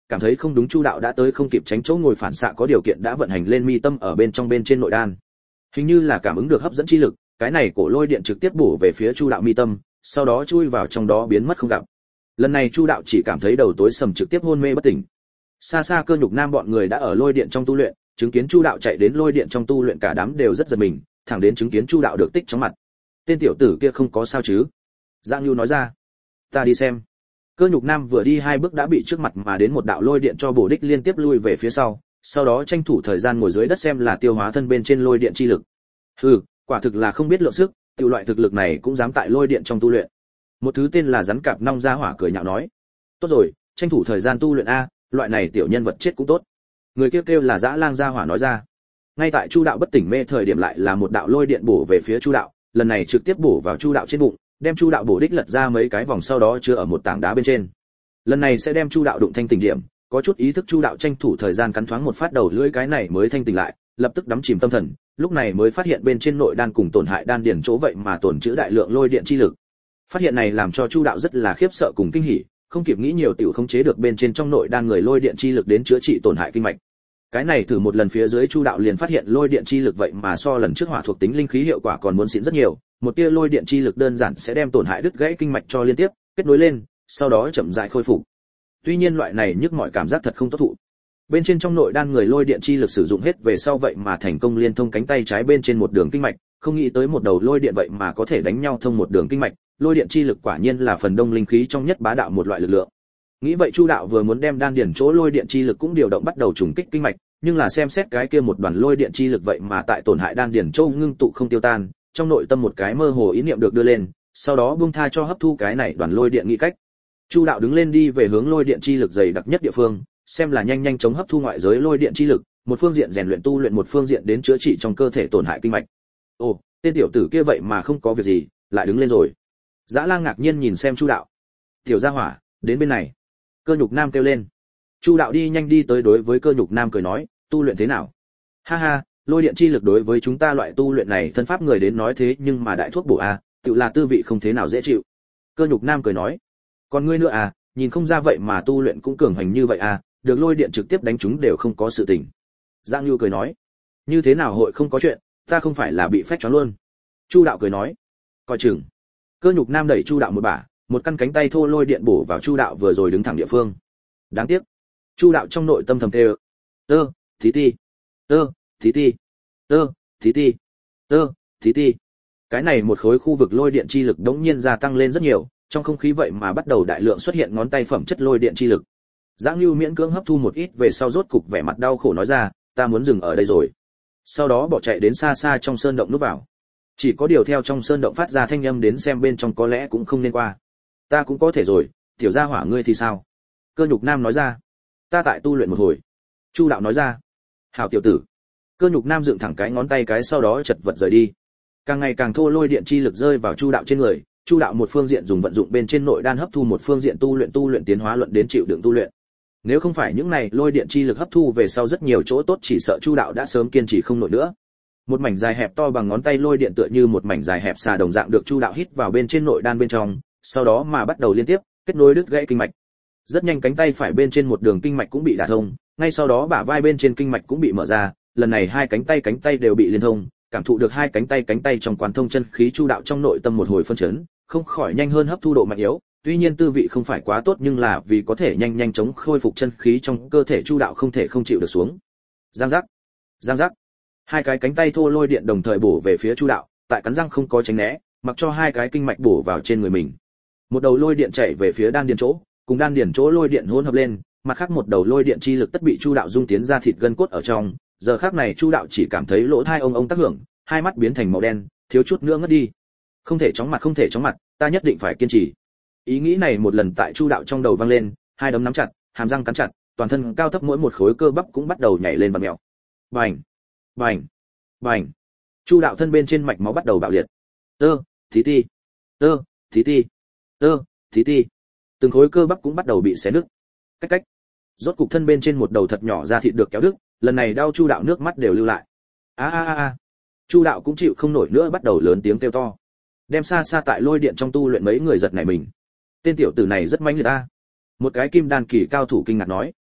cảm thấy không đúng, chu đạo đã tới không kịp tránh chỗ ngồi phản xạ có điều kiện đã vận hành lên mi tâm ở bên trong bên trên nội đan. Hình như là cảm ứng được hấp dẫn chi lực, cái này cổ lôi điện trực tiếp bổ về phía chu đạo mi tâm, sau đó chui vào trong đó biến mất không gặp. Lần này chu đạo chỉ cảm thấy đầu tối sầm, trực tiếp hôn mê bất tỉnh. Xa xa Cơ Nhục Nam bọn người đã ở lôi điện trong tu luyện, chứng kiến chu đạo chạy đến lôi điện trong tu luyện cả đám đều rất giật mình, thẳng đến chứng kiến chu đạo được tích trong mặt. Tên tiểu tử kia không có sao chứ? Giang Nhu nói ra. Ta đi xem. Cơ Nhục Nam vừa đi hai bước đã bị trước mặt mà đến một đạo lôi điện cho bổ đích, liên tiếp lui về phía sau, sau đó tranh thủ thời gian ngồi dưới đất xem là tiêu hóa thân bên trên lôi điện chi lực. Hừ, quả thực là không biết lượng sức, tiểu loại thực lực này cũng dám tại lôi điện trong tu luyện. Một thứ tên là rắn cạp nong ra hỏa cười nhạo nói. Tốt rồi, tranh thủ thời gian tu luyện a, loại này tiểu nhân vật chết cũng tốt. Người kia kêu, kêu là Dã Lang gia hỏa nói ra. Ngay tại chu đạo bất tỉnh mê thời điểm, lại là một đạo lôi điện bổ về phía chu đạo, lần này trực tiếp bổ vào chu đạo trên bụng, đem chu đạo bổ đích lật ra mấy cái vòng, sau đó chứa ở một tảng đá bên trên. Lần này sẽ đem chu đạo đụng thanh tỉnh điểm, có chút ý thức chu đạo tranh thủ thời gian cắn thoáng một phát đầu lưỡi, cái này mới thanh tỉnh lại, lập tức đắm chìm tâm thần, lúc này mới phát hiện bên trên nội đan cùng tổn hại đan điền chỗ vậy mà tổn trữ đại lượng lôi điện chi lực. Phát hiện này làm cho chu đạo rất là khiếp sợ cùng kinh hỉ, không kịp nghĩ nhiều tiểu khống chế được bên trên trong nội đan người lôi điện chi lực đến chữa trị tổn hại kinh mạch. Cái này thử một lần phía dưới chu đạo liền phát hiện lôi điện chi lực vậy mà so lần trước hỏa thuộc tính linh khí hiệu quả còn muốn xịn rất nhiều, một tia lôi điện chi lực đơn giản sẽ đem tổn hại đứt gãy kinh mạch cho liên tiếp kết nối lên, sau đó chậm rãi khôi phục. Tuy nhiên loại này nhức mọi cảm giác thật không tốt thụ. Bên trên trong nội đan người lôi điện chi lực sử dụng hết về sau vậy mà thành công liên thông cánh tay trái bên trên một đường kinh mạch, không nghĩ tới một đầu lôi điện vậy mà có thể đánh nhau thông một đường kinh mạch, lôi điện chi lực quả nhiên là phần đông linh khí trong nhất bá đạo một loại lực lượng. Nghĩ vậy chu đạo vừa muốn đem đan điển chỗ lôi điện chi lực cũng điều động bắt đầu trùng kích kinh mạch, nhưng là xem xét cái kia một đoàn lôi điện chi lực vậy mà tại tổn hại đan điển chỗ ngưng tụ không tiêu tan, trong nội tâm một cái mơ hồ ý niệm được đưa lên, sau đó buông tha cho hấp thu cái này đoàn lôi điện nghĩ cách. Chu đạo đứng lên đi về hướng lôi điện chi lực dày đặc nhất địa phương, xem là nhanh nhanh chóng hấp thu ngoại giới lôi điện chi lực, một phương diện rèn luyện tu luyện, một phương diện đến chữa trị trong cơ thể tổn hại kinh mạch. Ồ, tên tiểu tử kia vậy mà không có việc gì, lại đứng lên rồi. Dã Lang ngạc nhiên nhìn xem Chu đạo. Tiểu gia hỏa, đến bên này. Cơ Nhục Nam kêu lên. Chu đạo đi nhanh đi tới đối với Cơ Nhục Nam cười nói, tu luyện thế nào? Ha ha, lôi điện chi lực đối với chúng ta loại tu luyện này thân pháp người đến nói thế nhưng mà đại thuốc bổ a, tự là tư vị không thế nào dễ chịu. Cơ Nhục Nam cười nói, còn ngươi nữa à, nhìn không ra vậy mà tu luyện cũng cường hành như vậy à, được lôi điện trực tiếp đánh chúng đều không có sự tình. Giang Nhu cười nói, như thế nào hội không có chuyện, ta không phải là bị phách choáng luôn. Chu đạo cười nói, coi chừng. Cơ Nhục Nam đẩy Chu đạo một bả, một căn cánh tay thô lôi điện bổ vào Chu đạo vừa rồi đứng thẳng địa phương. Đáng tiếc. Chu đạo trong nội tâm thầm tê, tơ, thí ti, tơ, thí ti, tơ, thí ti, tơ, thí ti. Cái này một khối khu vực lôi điện chi lực đống nhiên gia tăng lên rất nhiều, trong không khí vậy mà bắt đầu đại lượng xuất hiện ngón tay phẩm chất lôi điện chi lực. Giang Nhu miễn cưỡng hấp thu một ít về sau rốt cục vẻ mặt đau khổ nói ra, ta muốn dừng ở đây rồi. Sau đó bỏ chạy đến xa xa trong sơn động núp vào. Chỉ có điều theo trong sơn động phát ra thanh âm đến xem bên trong có lẽ cũng không nên qua. Ta cũng có thể rồi, tiểu gia hỏa ngươi thì sao? Cơ Nhục Nam nói ra. Ta tại tu luyện một hồi. Chu đạo nói ra. Hảo tiểu tử. Cơ Nhục Nam dựng thẳng cái ngón tay cái, sau đó chật vật rời đi. Càng ngày càng thô lôi điện chi lực rơi vào Chu đạo trên người. Chu đạo một phương diện dùng vận dụng bên trên nội đan hấp thu, một phương diện tu luyện tu luyện tiến hóa luận đến chịu đựng tu luyện. Nếu không phải những này lôi điện chi lực hấp thu về sau rất nhiều chỗ tốt, chỉ sợ Chu đạo đã sớm kiên trì không nổi nữa. Một mảnh dài hẹp to bằng ngón tay lôi điện tựa như một mảnh dài hẹp xà đồng dạng được Chu đạo hít vào bên trên nội đan bên trong, sau đó mà bắt đầu liên tiếp kết nối đứt gãy kinh mạch. Rất nhanh cánh tay phải bên trên một đường kinh mạch cũng bị đả thông, ngay sau đó bả vai bên trên kinh mạch cũng bị mở ra, lần này hai cánh tay cánh tay đều bị liên thông, cảm thụ được hai cánh tay cánh tay trong quán thông chân khí, Chu đạo trong nội tâm một hồi phân chấn, không khỏi nhanh hơn hấp thu độ mạnh yếu, tuy nhiên tư vị không phải quá tốt nhưng là vì có thể nhanh nhanh chóng khôi phục chân khí trong cơ thể, Chu đạo không thể không chịu được xuống. Giang giác, giang giác, hai cái cánh tay thô lôi điện đồng thời bổ về phía Chu đạo, tại cắn răng không có tránh né, mặc cho hai cái kinh mạch bổ vào trên người mình. Một đầu lôi điện chạy về phía đan điền chỗ, cùng đan điền chỗ lôi điện hỗn hợp lên, mặt khác một đầu lôi điện chi lực tất bị Chu đạo dung tiến ra thịt gân cốt ở trong. Giờ khắc này Chu đạo chỉ cảm thấy lỗ tai ông ông tác hưởng, hai mắt biến thành màu đen, thiếu chút nữa ngất đi. Không thể chóng mặt, không thể chóng mặt, ta nhất định phải kiên trì. Ý nghĩ này một lần tại Chu đạo trong đầu vang lên, hai đấm nắm chặt, hàm răng cắn chặt, toàn thân cao thấp mỗi một khối cơ bắp cũng bắt đầu nhảy lên vặn mèo. Bành, bành, bành. Chu đạo thân bên trên mạch máu bắt đầu bạo liệt. Tơ, thí ti, tơ, thí ti, tơ, thí ti. Từng khối cơ bắp cũng bắt đầu bị xé nứt. Cách cách. Rốt cục thân bên trên một đầu thật nhỏ da thịt được kéo đứt, lần này đau Chu đạo nước mắt đều lưu lại. A a a a. Chu đạo cũng chịu không nổi nữa, bắt đầu lớn tiếng kêu to. Đem xa xa tại lôi điện trong tu luyện mấy người giật nảy mình. Tên tiểu tử này rất mãnh liệt a. Một cái kim đan kỳ cao thủ kinh ngạc nói.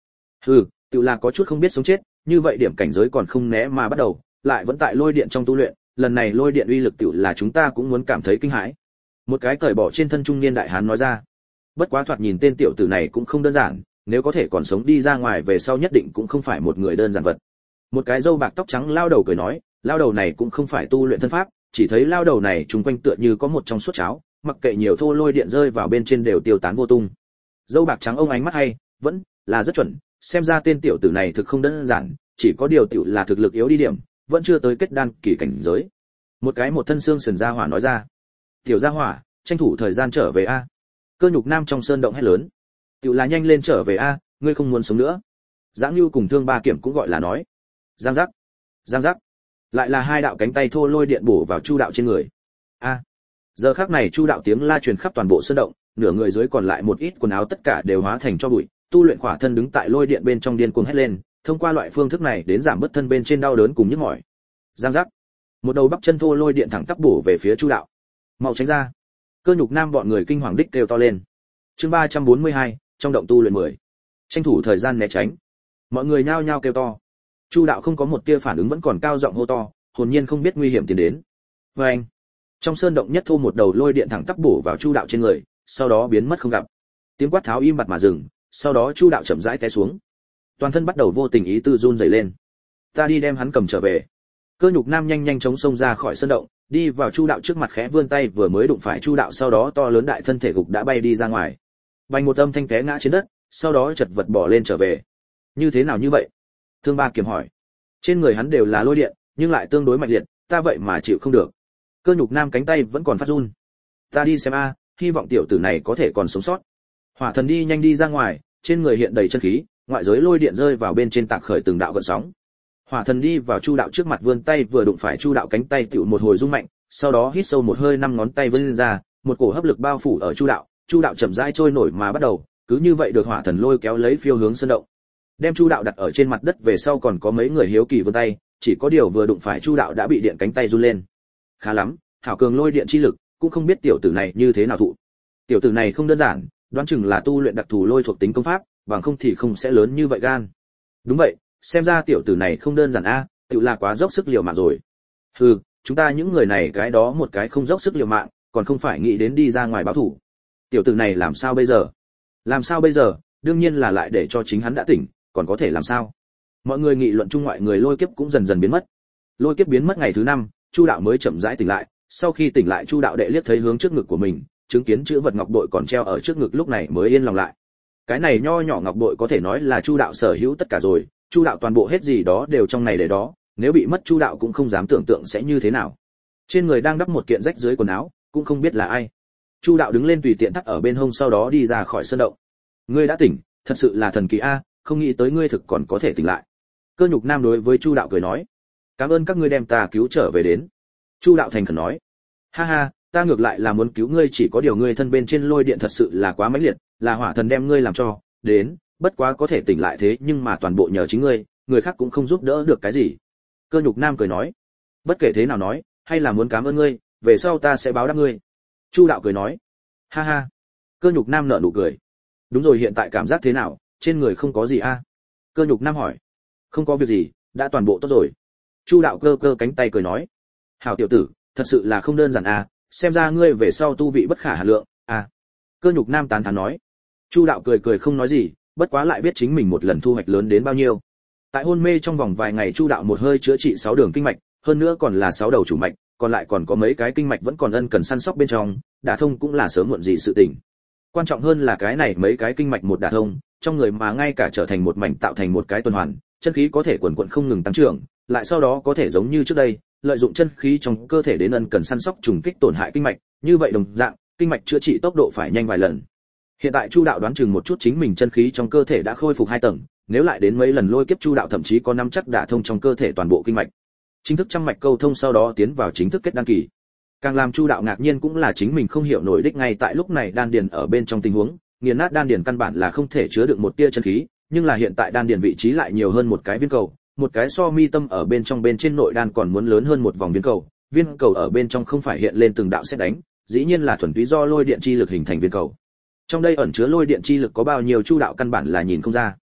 Hừ, tự là có chút không biết sống chết, như vậy điểm cảnh giới còn không né mà bắt đầu, lại vẫn tại lôi điện trong tu luyện, lần này lôi điện uy lực tự là chúng ta cũng muốn cảm thấy kinh hãi. Một cái cởi bỏ trên thân trung niên đại hán nói ra. Bất quá thoạt nhìn tên tiểu tử này cũng không đơn giản, nếu có thể còn sống đi ra ngoài về sau nhất định cũng không phải một người đơn giản vật. Một cái râu bạc tóc trắng lao đầu cười nói, lao đầu này cũng không phải tu luyện thân pháp, chỉ thấy lao đầu này chúng quanh tựa như có một trong suốt cháo, mặc kệ nhiều thô lôi điện rơi vào bên trên đều tiêu tán vô tung. Râu bạc trắng ông ánh mắt hay, vẫn là rất chuẩn, xem ra tên tiểu tử này thực không đơn giản, chỉ có điều tiểu là thực lực yếu đi điểm, vẫn chưa tới kết đan kỳ cảnh giới. Một cái một thân xương sườn gia hỏa nói ra. Tiểu gia hỏa, tranh thủ thời gian trở về a. Cơ nhục nam trong sơn động hét lớn. Tiểu là nhanh lên trở về a, ngươi không muốn sống nữa. Giáng Nưu cùng Thương Ba Kiểm cũng gọi là nói. Giang giác, giang giác. Lại là hai đạo cánh tay thô lôi điện bổ vào Chu đạo trên người. A. Giờ khắc này Chu đạo tiếng la truyền khắp toàn bộ sơn động, nửa người dưới còn lại một ít quần áo tất cả đều hóa thành cho bụi, tu luyện khỏa thân đứng tại lôi điện bên trong điên cuồng hét lên, thông qua loại phương thức này đến giảm bớt thân bên trên đau đớn cùng nhức mỏi. Giang giác. Một đầu bắp chân thô lôi điện thẳng tắp bổ về phía Chu đạo. Mau tránh ra. Cơ nhục nam bọn người kinh hoàng đích kêu to lên. Chương ba trăm bốn mươi hai, trong động tu luyện mười. Tranh thủ thời gian né tránh. Mọi người nhao nhao kêu to. Chu đạo không có một tia phản ứng vẫn còn cao giọng hô to, hồn nhiên không biết nguy hiểm tiến đến. Và anh. Trong sơn động nhất thu một đầu lôi điện thẳng tắp bổ vào Chu đạo trên người, sau đó biến mất không gặp. Tiếng quát tháo im bặt mà dừng, sau đó Chu đạo chậm rãi té xuống. Toàn thân bắt đầu vô tình ý tư run rẩy lên. Ta đi đem hắn cầm trở về. Cơ nhục nam nhanh nhanh chóng xông ra khỏi sơn động, đi vào Chu đạo trước mặt khẽ vươn tay vừa mới đụng phải Chu đạo sau đó to lớn đại thân thể gục đã bay đi ra ngoài. Bành một âm thanh té ngã trên đất, sau đó chật vật bỏ lên trở về. Như thế nào như vậy? Thương Ba Kiểm hỏi. Trên người hắn đều là lôi điện, nhưng lại tương đối mạnh liệt, ta vậy mà chịu không được. Cơ nhục nam cánh tay vẫn còn phát run. Ta đi xem a, hy vọng tiểu tử này có thể còn sống sót. Hỏa thần đi nhanh đi ra ngoài, trên người hiện đầy chân khí, ngoại giới lôi điện rơi vào bên trên tạc khởi từng đạo gợn sóng. Hỏa thần đi vào Chu đạo trước mặt vươn tay vừa đụng phải Chu đạo cánh tay tựu một hồi rung mạnh, sau đó hít sâu một hơi năm ngón tay vươn ra, một cổ hấp lực bao phủ ở Chu đạo, Chu đạo chậm rãi trôi nổi mà bắt đầu, cứ như vậy được hỏa thần lôi kéo lấy phiêu hướng sơn động. Đem Chu đạo đặt ở trên mặt đất về sau còn có mấy người hiếu kỳ vươn tay, chỉ có điều vừa đụng phải Chu đạo đã bị điện cánh tay run lên. Khá lắm, hảo cường lôi điện chi lực, cũng không biết tiểu tử này như thế nào thụ. Tiểu tử này không đơn giản, đoán chừng là tu luyện đặc thù lôi thuộc tính công pháp, bằng không thì không sẽ lớn như vậy gan. Đúng vậy, xem ra tiểu tử này không đơn giản a, tự là quá dốc sức liều mạng rồi. Hừ, chúng ta những người này cái đó một cái không dốc sức liều mạng, còn không phải nghĩ đến đi ra ngoài báo thủ. Tiểu tử này làm sao bây giờ? Làm sao bây giờ? Đương nhiên là lại để cho chính hắn đã tỉnh, còn có thể làm sao? Mọi người nghị luận chung ngoại người lôi kiếp cũng dần dần biến mất. Lôi kiếp biến mất ngày thứ năm, Chu đạo mới chậm rãi tỉnh lại, sau khi tỉnh lại Chu đạo đệ liếc thấy hướng trước ngực của mình, chứng kiến chữ vật ngọc bội còn treo ở trước ngực lúc này mới yên lòng lại. Cái này nho nhỏ ngọc bội có thể nói là Chu đạo sở hữu tất cả rồi, Chu đạo toàn bộ hết gì đó đều trong này để đó, nếu bị mất Chu đạo cũng không dám tưởng tượng sẽ như thế nào. Trên người đang đắp một kiện rách dưới quần áo, cũng không biết là ai. Chu đạo đứng lên tùy tiện thắt ở bên hông sau đó đi ra khỏi sơn động. Ngươi đã tỉnh, thật sự là thần kỳ a, không nghĩ tới ngươi thực còn có thể tỉnh lại. Cơ nhục nam đối với Chu đạo cười nói, cảm ơn các ngươi đem ta cứu trở về đến. Chu đạo thành khẩn nói, ha ha, ta ngược lại là muốn cứu ngươi, chỉ có điều ngươi thân bên trên lôi điện thật sự là quá mãnh liệt, là hỏa thần đem ngươi làm cho đến, bất quá có thể tỉnh lại thế nhưng mà toàn bộ nhờ chính ngươi, người khác cũng không giúp đỡ được cái gì. Cơ nhục nam cười nói, bất kể thế nào nói, hay là muốn cảm ơn ngươi, về sau ta sẽ báo đáp ngươi. Chu đạo cười nói, ha ha. Cơ nhục nam nở nụ cười, đúng rồi, hiện tại cảm giác thế nào, trên người không có gì a? À? Cơ nhục nam hỏi, không có việc gì, đã toàn bộ tốt rồi. Chu đạo cơ cơ cánh tay cười nói, hảo tiểu tử, thật sự là không đơn giản a, à, xem ra ngươi về sau tu vị bất khả hà lượng a. À. Cơ nhục nam tán thán nói. Chu đạo cười cười không nói gì, bất quá lại biết chính mình một lần thu hoạch lớn đến bao nhiêu. Tại hôn mê trong vòng vài ngày Chu đạo một hơi chữa trị sáu đường kinh mạch, hơn nữa còn là sáu đầu chủ mạch, còn lại còn có mấy cái kinh mạch vẫn còn ân cần săn sóc bên trong, đả thông cũng là sớm muộn gì sự tình. Quan trọng hơn là cái này mấy cái kinh mạch một đả thông, trong người mà ngay cả trở thành một mảnh tạo thành một cái tuần hoàn, chân khí có thể quần quần không ngừng tăng trưởng, lại sau đó có thể giống như trước đây, lợi dụng chân khí trong cơ thể đến ân cần săn sóc trùng kích tổn hại kinh mạch, như vậy đồng dạng, kinh mạch chữa trị tốc độ phải nhanh vài lần. Hiện tại Chu đạo đoán chừng một chút chính mình chân khí trong cơ thể đã khôi phục hai tầng, nếu lại đến mấy lần lôi kiếp Chu đạo thậm chí có nắm chắc đả thông trong cơ thể toàn bộ kinh mạch. Chính thức trăm mạch câu thông sau đó tiến vào chính thức kết đan kỳ. Càng làm Chu đạo ngạc nhiên cũng là chính mình không hiểu nổi đích ngay tại lúc này đan điền ở bên trong tình huống, nghiền nát đan điền căn bản là không thể chứa được một tia chân khí, nhưng là hiện tại đan điền vị trí lại nhiều hơn một cái viên cầu, một cái so mi tâm ở bên trong bên trên nội đan còn muốn lớn hơn một vòng viên cầu, viên cầu ở bên trong không phải hiện lên từng đạo sét đánh, dĩ nhiên là thuần túy do lôi điện chi lực hình thành viên cầu. Trong đây ẩn chứa lôi điện chi lực có bao nhiêu Chu đạo căn bản là nhìn không ra.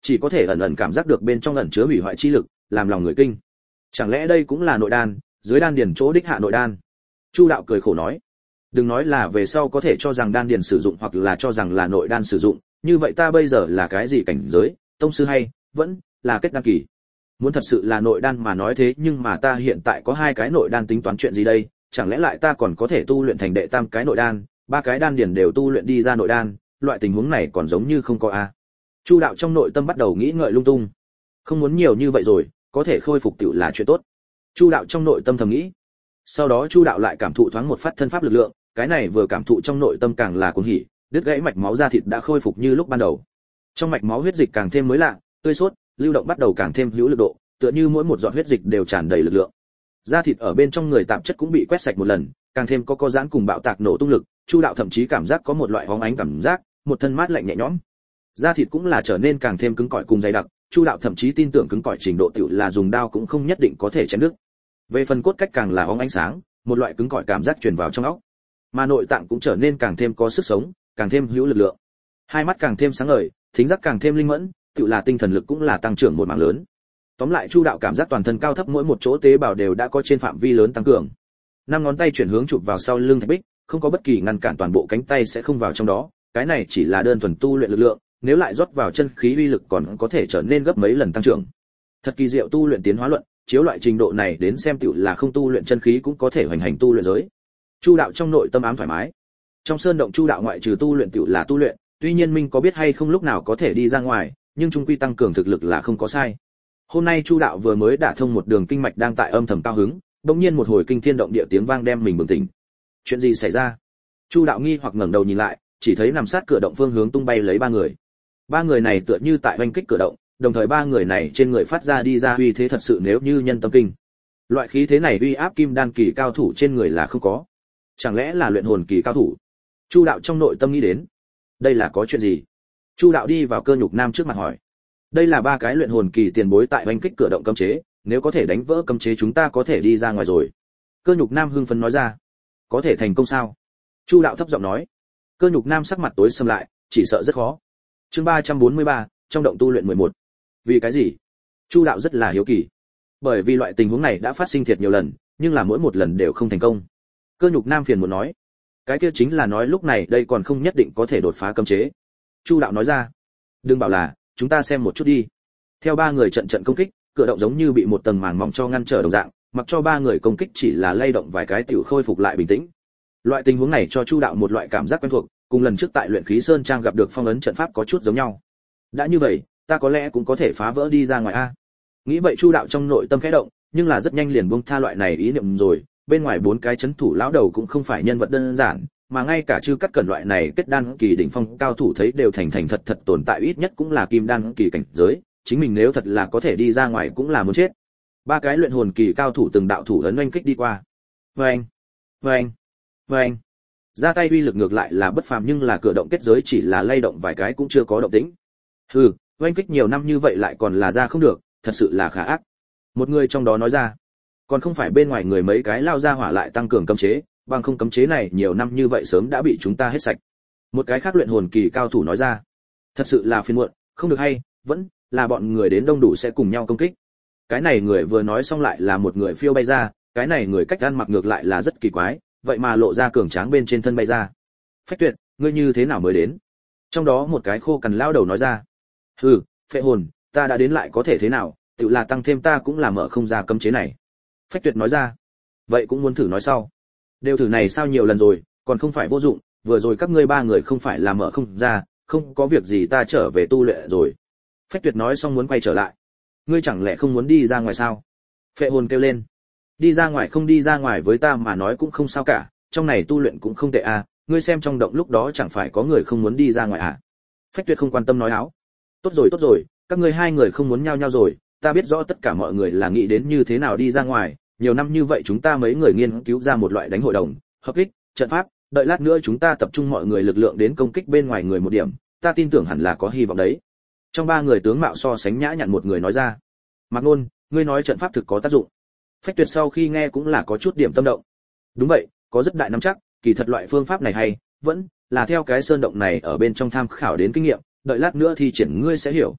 chỉ có thể ẩn ẩn cảm giác được bên trong ẩn chứa hủy hoại chi lực, làm lòng người kinh. Chẳng lẽ đây cũng là nội đan, dưới đan điền chỗ đích hạ nội đan? Chu đạo cười khổ nói, đừng nói là về sau có thể cho rằng đan điền sử dụng hoặc là cho rằng là nội đan sử dụng, như vậy ta bây giờ là cái gì cảnh giới, tông sư hay vẫn là kết đan kỳ? Muốn thật sự là nội đan mà nói thế, nhưng mà ta hiện tại có hai cái nội đan tính toán chuyện gì đây? Chẳng lẽ lại ta còn có thể tu luyện thành đệ tam cái nội đan, ba cái đan điền đều tu luyện đi ra nội đan, loại tình huống này còn giống như không có a. Chu đạo trong nội tâm bắt đầu nghĩ ngợi lung tung. Không muốn nhiều như vậy rồi, có thể khôi phục tiểu là chuyện tốt. Chu đạo trong nội tâm thầm nghĩ. Sau đó Chu đạo lại cảm thụ thoáng một phát thân pháp lực lượng, cái này vừa cảm thụ trong nội tâm càng là cuồng hỉ, đứt gãy mạch máu da thịt đã khôi phục như lúc ban đầu. Trong mạch máu huyết dịch càng thêm mới lạ, tươi sốt, lưu động bắt đầu càng thêm hữu lực độ, tựa như mỗi một giọt huyết dịch đều tràn đầy lực lượng. Da thịt ở bên trong người tạp chất cũng bị quét sạch một lần, càng thêm có co giãn cùng bạo tạc nổ tung lực, Chu đạo thậm chí cảm giác có một loại hóng ánh cảm giác, một thân mát lạnh nhẹ nhõm. Da thịt cũng là trở nên càng thêm cứng cỏi cùng dày đặc, Chu đạo thậm chí tin tưởng cứng cỏi trình độ tiểu là dùng đao cũng không nhất định có thể chém đứt. Về phần cốt cách càng là hóng ánh sáng, một loại cứng cỏi cảm giác truyền vào trong óc. Mà nội tạng cũng trở nên càng thêm có sức sống, càng thêm hữu lực lượng. Hai mắt càng thêm sáng ngời, thính giác càng thêm linh mẫn, tự là tinh thần lực cũng là tăng trưởng một mảng lớn. Tóm lại Chu đạo cảm giác toàn thân cao thấp mỗi một chỗ tế bào đều đã có trên phạm vi lớn tăng cường. Năm ngón tay chuyển hướng chụp vào sau lưng thạch bích, không có bất kỳ ngăn cản, toàn bộ cánh tay sẽ không vào trong đó, cái này chỉ là đơn thuần tu luyện lực lượng, nếu lại rót vào chân khí uy lực còn có thể trở nên gấp mấy lần tăng trưởng. Thật kỳ diệu tu luyện tiến hóa luận, chiếu loại trình độ này đến xem tiểu là không tu luyện chân khí cũng có thể hoành hành tu luyện giới. Chu đạo trong nội tâm ám thoải mái. Trong sơn động Chu đạo ngoại trừ tu luyện tiểu là tu luyện, tuy nhiên minh có biết hay không lúc nào có thể đi ra ngoài, nhưng trung quy tăng cường thực lực là không có sai. Hôm nay Chu đạo vừa mới đả thông một đường kinh mạch đang tại âm thầm cao hứng, bỗng nhiên một hồi kinh thiên động địa tiếng vang đem mình bừng tỉnh. Chuyện gì xảy ra? Chu đạo nghi hoặc ngẩng đầu nhìn lại, chỉ thấy nằm sát cửa động phương hướng tung bay lấy ba người. Ba người này tựa như tại oanh kích cửa động, đồng thời ba người này trên người phát ra đi ra uy thế thật sự nếu như nhân tâm kinh. Loại khí thế này uy áp kim đan kỳ cao thủ trên người là không có. Chẳng lẽ là luyện hồn kỳ cao thủ? Chu đạo trong nội tâm nghĩ đến. Đây là có chuyện gì? Chu đạo đi vào Cơ Nhục Nam trước mặt hỏi. Đây là ba cái luyện hồn kỳ tiền bối tại oanh kích cửa động cấm chế, nếu có thể đánh vỡ cấm chế chúng ta có thể đi ra ngoài rồi. Cơ Nhục Nam hưng phấn nói ra. Có thể thành công sao? Chu đạo thấp giọng nói. Cơ Nhục Nam sắc mặt tối sầm lại, chỉ sợ rất khó. Chương ba trăm bốn mươi ba, trong động tu luyện mười một. Vì cái gì? Chu đạo rất là hiếu kỳ. Bởi vì loại tình huống này đã phát sinh thiệt nhiều lần, nhưng là mỗi một lần đều không thành công. Cơ Nhục Nam phiền muốn nói. Cái kia chính là nói lúc này đây còn không nhất định có thể đột phá cấm chế. Chu đạo nói ra. Đừng bảo là, chúng ta xem một chút đi. Theo ba người trận trận công kích, cửa động giống như bị một tầng màng mỏng cho ngăn trở đồng dạng, mặc cho ba người công kích chỉ là lay động vài cái tiểu khôi phục lại bình tĩnh. Loại tình huống này cho Chu đạo một loại cảm giác quen thuộc, cùng lần trước tại luyện khí sơn trang gặp được phong ấn trận pháp có chút giống nhau. Đã như vậy, ta có lẽ cũng có thể phá vỡ đi ra ngoài a. Nghĩ vậy Chu đạo trong nội tâm khẽ động, nhưng là rất nhanh liền buông tha loại này ý niệm rồi, bên ngoài bốn cái chấn thủ lão đầu cũng không phải nhân vật đơn giản, mà ngay cả Chư Cắt Cẩn loại này kết đan kỳ đỉnh phong cao thủ thấy đều thành thành thật thật tồn tại, ít nhất cũng là kim đan kỳ cảnh giới, chính mình nếu thật là có thể đi ra ngoài cũng là muốn chết. Ba cái luyện hồn kỳ cao thủ từng đạo thủ ấn oanh kích đi qua. Oanh, oanh, oanh. Ra tay uy lực ngược lại là bất phàm, nhưng là cửa động kết giới chỉ là lay động vài cái cũng chưa có động tĩnh. Hừ, oanh kích nhiều năm như vậy lại còn là ra không được, thật sự là khá ác. Một người trong đó nói ra. Còn không phải bên ngoài người mấy cái lao ra hỏa lại tăng cường cấm chế, bằng không cấm chế này nhiều năm như vậy sớm đã bị chúng ta hết sạch. Một cái khác luyện hồn kỳ cao thủ nói ra. Thật sự là phiền muộn, không được hay, vẫn là bọn người đến đông đủ sẽ cùng nhau công kích. Cái này người vừa nói xong lại là một người phiêu bay ra, cái này người cách ăn mặc ngược lại là rất kỳ quái, vậy mà lộ ra cường tráng bên trên thân bay ra. Phách Tuyệt, ngươi như thế nào mới đến? Trong đó một cái khô cằn lao đầu nói ra. Hừ, phệ hồn, ta đã đến lại có thể thế nào, tự là tăng thêm ta cũng là mở không ra cấm chế này. Phách Tuyệt nói ra. Vậy cũng muốn thử nói sau. Đều thử này sao nhiều lần rồi, còn không phải vô dụng, vừa rồi các ngươi ba người không phải là mở không ra, không có việc gì ta trở về tu luyện rồi. Phách Tuyệt nói xong muốn quay trở lại. Ngươi chẳng lẽ không muốn đi ra ngoài sao? Phệ hồn kêu lên. Đi ra ngoài không đi ra ngoài với ta mà nói cũng không sao cả, trong này tu luyện cũng không tệ à, ngươi xem trong động lúc đó chẳng phải có người không muốn đi ra ngoài à? Phách Tuyệt không quan tâm nói áo. Tốt rồi tốt rồi, các ngươi hai người không muốn nhau nhau rồi, ta biết rõ tất cả mọi người là nghĩ đến như thế nào đi ra ngoài, nhiều năm như vậy chúng ta mấy người nghiên cứu ra một loại đánh hội đồng, hợp kích, trận pháp, đợi lát nữa chúng ta tập trung mọi người lực lượng đến công kích bên ngoài người một điểm, ta tin tưởng hẳn là có hy vọng đấy. Trong ba người tướng mạo so sánh nhã nhặn một người nói ra. Mạc Nôn, ngươi nói trận pháp thực có tác dụng. Phách Tuyệt sau khi nghe cũng là có chút điểm tâm động. Đúng vậy, có rất đại nắm chắc, kỳ thật loại phương pháp này hay, vẫn là theo cái sơn động này ở bên trong tham khảo đến kinh nghiệm, đợi lát nữa thì triển ngươi sẽ hiểu.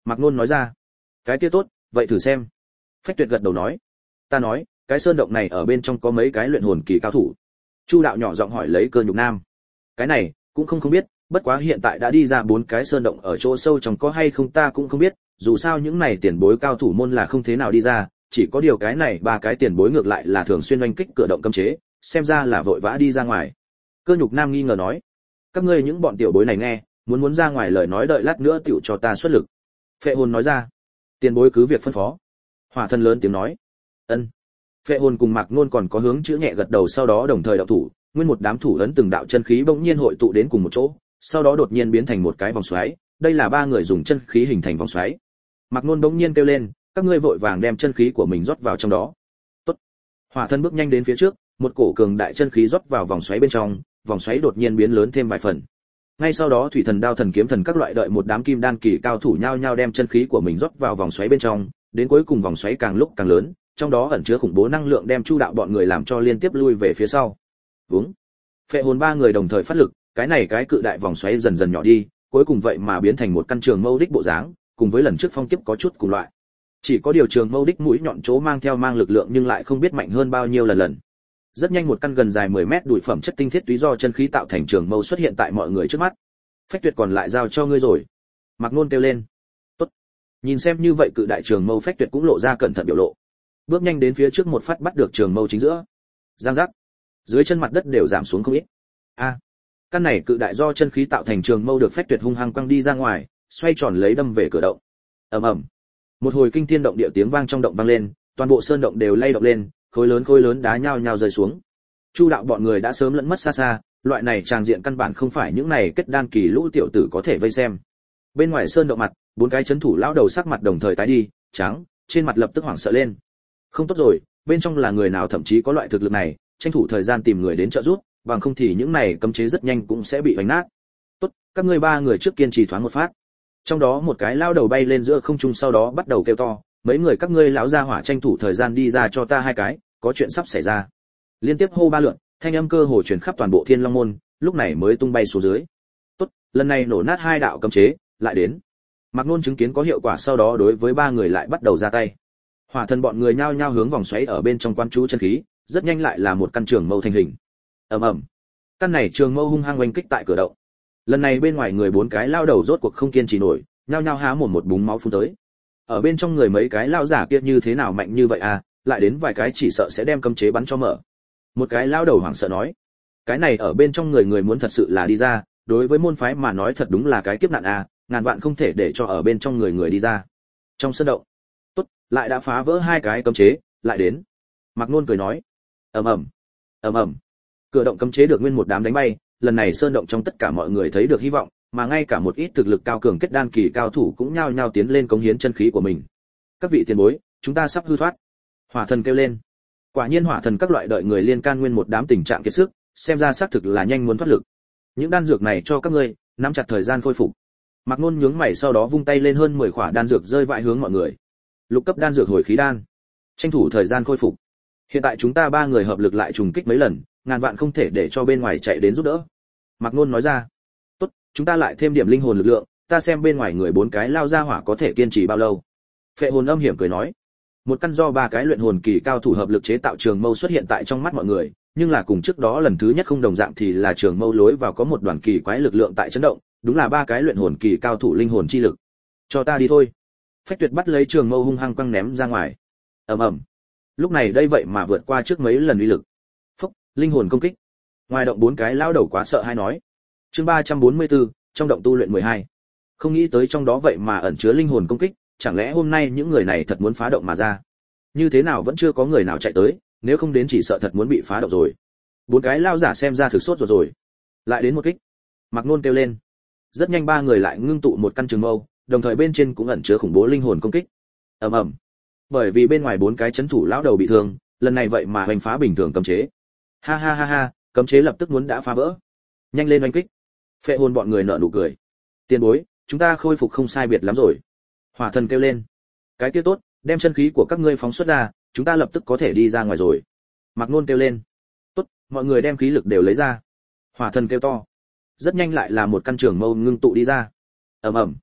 Mạc Nôn nói ra. Cái kia tốt, vậy thử xem. Phách Tuyệt gật đầu nói. Ta nói, cái sơn động này ở bên trong có mấy cái luyện hồn kỳ cao thủ. Chu đạo nhỏ giọng hỏi lấy Cơ Nhục Nam. Cái này cũng không không biết, bất quá hiện tại đã đi ra bốn cái sơn động ở chỗ sâu trong có hay không ta cũng không biết, dù sao những này tiền bối cao thủ môn là không thế nào đi ra, chỉ có điều cái này ba cái tiền bối ngược lại là thường xuyên oanh kích cửa động cấm chế, xem ra là vội vã đi ra ngoài. Cơ Nhục Nam nghi ngờ nói, các ngươi những bọn tiểu bối này nghe, muốn muốn ra ngoài lời nói đợi lát nữa tiểu cho ta xuất lực. Phệ Hồn nói ra, tiền bối cứ việc phân phó. Hỏa Thần lớn tiếng nói, ân. Phệ Hồn cùng Mạc Nôn còn có hướng chữ nhẹ gật đầu, sau đó đồng thời động thủ, nguyên một đám thủ ấn từng đạo chân khí bỗng nhiên hội tụ đến cùng một chỗ, sau đó đột nhiên biến thành một cái vòng xoáy, đây là ba người dùng chân khí hình thành vòng xoáy. Mạc Nôn bỗng nhiên kêu lên, các ngươi vội vàng đem chân khí của mình rót vào trong đó. Tốt. Hỏa Thần bước nhanh đến phía trước, một cổ cường đại chân khí rót vào vòng xoáy bên trong, vòng xoáy đột nhiên biến lớn thêm vài phần. Ngay sau đó Thủy Thần, Đao Thần, Kiếm Thần các loại đợi một đám kim đan kỳ cao thủ nhao nhao đem chân khí của mình rót vào vòng xoáy bên trong, đến cuối cùng vòng xoáy càng lúc càng lớn, trong đó ẩn chứa khủng bố năng lượng đem Chu đạo bọn người làm cho liên tiếp lui về phía sau. Vúng. Phệ Hồn ba người đồng thời phát lực, cái này cái cự đại vòng xoáy dần dần nhỏ đi, cuối cùng vậy mà biến thành một căn trường mâu đích bộ dáng, cùng với lần trước phong kiếp có chút cùng loại. Chỉ có điều trường mâu đích mũi nhọn chỗ mang theo mang lực lượng nhưng lại không biết mạnh hơn bao nhiêu lần lần. Rất nhanh một căn gần dài mười mét đùi phẩm chất tinh thiết túy do chân khí tạo thành trường mâu xuất hiện tại mọi người trước mắt. Phách Tuyệt còn lại giao cho ngươi rồi. Mạc Nôn kêu lên. Tốt. Nhìn xem như vậy cự đại trường mâu, Phách Tuyệt cũng lộ ra cẩn thận biểu lộ. Bước nhanh đến phía trước một phát bắt được trường mâu chính giữa. Giang giác. Dưới chân mặt đất đều giảm xuống không ít. A. À, căn này cự đại do chân khí tạo thành trường mâu được Phách Tuyệt hung hăng quăng đi ra ngoài, xoay tròn lấy đâm về cửa động. Ầm ầm. Một hồi kinh thiên động địa tiếng vang trong động vang lên, toàn bộ sơn động đều lay động lên, khối lớn khối lớn đá nhao nhao rơi xuống. Chu đạo bọn người đã sớm lẫn mất xa xa, loại này tràng diện căn bản không phải những này kết đan kỳ lũ tiểu tử có thể vây xem. Bên ngoài sơn động mặt, bốn cái chấn thủ lão đầu sắc mặt đồng thời tái đi, trắng, trên mặt lập tức hoảng sợ lên. Không tốt rồi, bên trong là người nào thậm chí có loại thực lực này, tranh thủ thời gian tìm người đến trợ giúp, bằng không thì những này cấm chế rất nhanh cũng sẽ bị vành nát. Tốt, các ngươi ba người trước kiên trì thoáng một phát. Trong đó một cái lão đầu bay lên giữa không trung sau đó bắt đầu kêu to, mấy người các ngươi lão gia hỏa tranh thủ thời gian đi ra cho ta hai cái, có chuyện sắp xảy ra. Liên tiếp hô ba lượt, thanh âm cơ hồ truyền khắp toàn bộ Thiên Long môn, lúc này mới tung bay xuống dưới. Tốt, lần này nổ nát hai đạo cấm chế, lại đến. Mạc Nôn chứng kiến có hiệu quả sau đó đối với ba người lại bắt đầu ra tay. Hỏa Thần bọn người nhao nhao hướng vòng xoáy ở bên trong quan chú chân khí, rất nhanh lại là một căn trường mâu thành hình. Ầm ầm. Căn này trường mâu hung hăng oanh kích tại cửa động. Lần này bên ngoài người bốn cái lao đầu rốt cuộc không kiên trì nổi, nhao nhao há mồm một búng máu phun tới. Ở bên trong người mấy cái lao giả kia như thế nào mạnh như vậy à, lại đến vài cái chỉ sợ sẽ đem cấm chế bắn cho mở. Một cái lao đầu hoảng sợ nói, cái này ở bên trong người người muốn thật sự là đi ra, đối với môn phái mà nói thật đúng là cái kiếp nạn à, ngàn vạn không thể để cho ở bên trong người người đi ra. Trong sân động, tốt, lại đã phá vỡ hai cái cấm chế, lại đến. Mạc Nôn cười nói, ầm ầm, ầm ầm, cửa động cấm chế được nguyên một đám đánh bay, lần này sơn động trong tất cả mọi người thấy được hy vọng, mà ngay cả một ít thực lực cao cường kết đan kỳ cao thủ cũng nhao nhao tiến lên cống hiến chân khí của mình. Các vị tiền bối, chúng ta sắp hư thoát. Hỏa Thần kêu lên. Quả nhiên Hỏa Thần các loại đợi người liên can nguyên một đám tình trạng kiệt sức, xem ra xác thực là nhanh muốn thoát lực. Những đan dược này cho các ngươi, nắm chặt thời gian khôi phục. Mạc Nôn nhướng mày sau đó vung tay lên hơn mười khỏa đan dược rơi vãi hướng mọi người. Lục cấp đan dược hồi khí đan, tranh thủ thời gian khôi phục. Hiện tại chúng ta ba người hợp lực lại trùng kích mấy lần, ngàn vạn không thể để cho bên ngoài chạy đến giúp đỡ. Mạc Nôn nói ra. Tốt, chúng ta lại thêm điểm linh hồn lực lượng, ta xem bên ngoài người bốn cái lao ra hỏa có thể kiên trì bao lâu. Phệ Hồn âm hiểm cười nói. Một căn do ba cái luyện hồn kỳ cao thủ hợp lực chế tạo trường mâu xuất hiện tại trong mắt mọi người, nhưng là cùng trước đó lần thứ nhất không đồng dạng thì là trường mâu lối vào có một đoàn kỳ quái lực lượng tại chấn động, đúng là ba cái luyện hồn kỳ cao thủ linh hồn chi lực. Cho ta đi thôi. Phách Tuyệt bắt lấy trường mâu hung hăng quăng ném ra ngoài. Ầm ầm. Lúc này đây vậy mà vượt qua trước mấy lần uy lực. Phốc, linh hồn công kích. Ngoài động bốn cái lão đầu quá sợ hay nói. Chương ba trăm bốn mươi tư, trong động tu luyện mười hai. Không nghĩ tới trong đó vậy mà ẩn chứa linh hồn công kích, chẳng lẽ hôm nay những người này thật muốn phá động mà ra? Như thế nào vẫn chưa có người nào chạy tới, nếu không đến chỉ sợ thật muốn bị phá động rồi. Bốn cái lao giả xem ra thực sốt rồi rồi. Lại đến một kích. Mạc Nôn kêu lên. Rất nhanh ba người lại ngưng tụ một căn trường mâu, đồng thời bên trên cũng ẩn chứa khủng bố linh hồn công kích. Ầm ầm. Bởi vì bên ngoài bốn cái chấn thủ lão đầu bị thương, lần này vậy mà hoành phá bình thường cấm chế. Ha ha ha ha, cấm chế lập tức muốn đã phá vỡ. Nhanh lên oanh kích. Phệ Hồn bọn người nở nụ cười. Tiền bối, chúng ta khôi phục không sai biệt lắm rồi. Hỏa Thần kêu lên. Cái kia tốt, đem chân khí của các ngươi phóng xuất ra, chúng ta lập tức có thể đi ra ngoài rồi. Mạc Nôn kêu lên. Tốt, mọi người đem khí lực đều lấy ra. Hỏa Thần kêu to. Rất nhanh lại là một căn trường mâu ngưng tụ đi ra. Ầm ầm.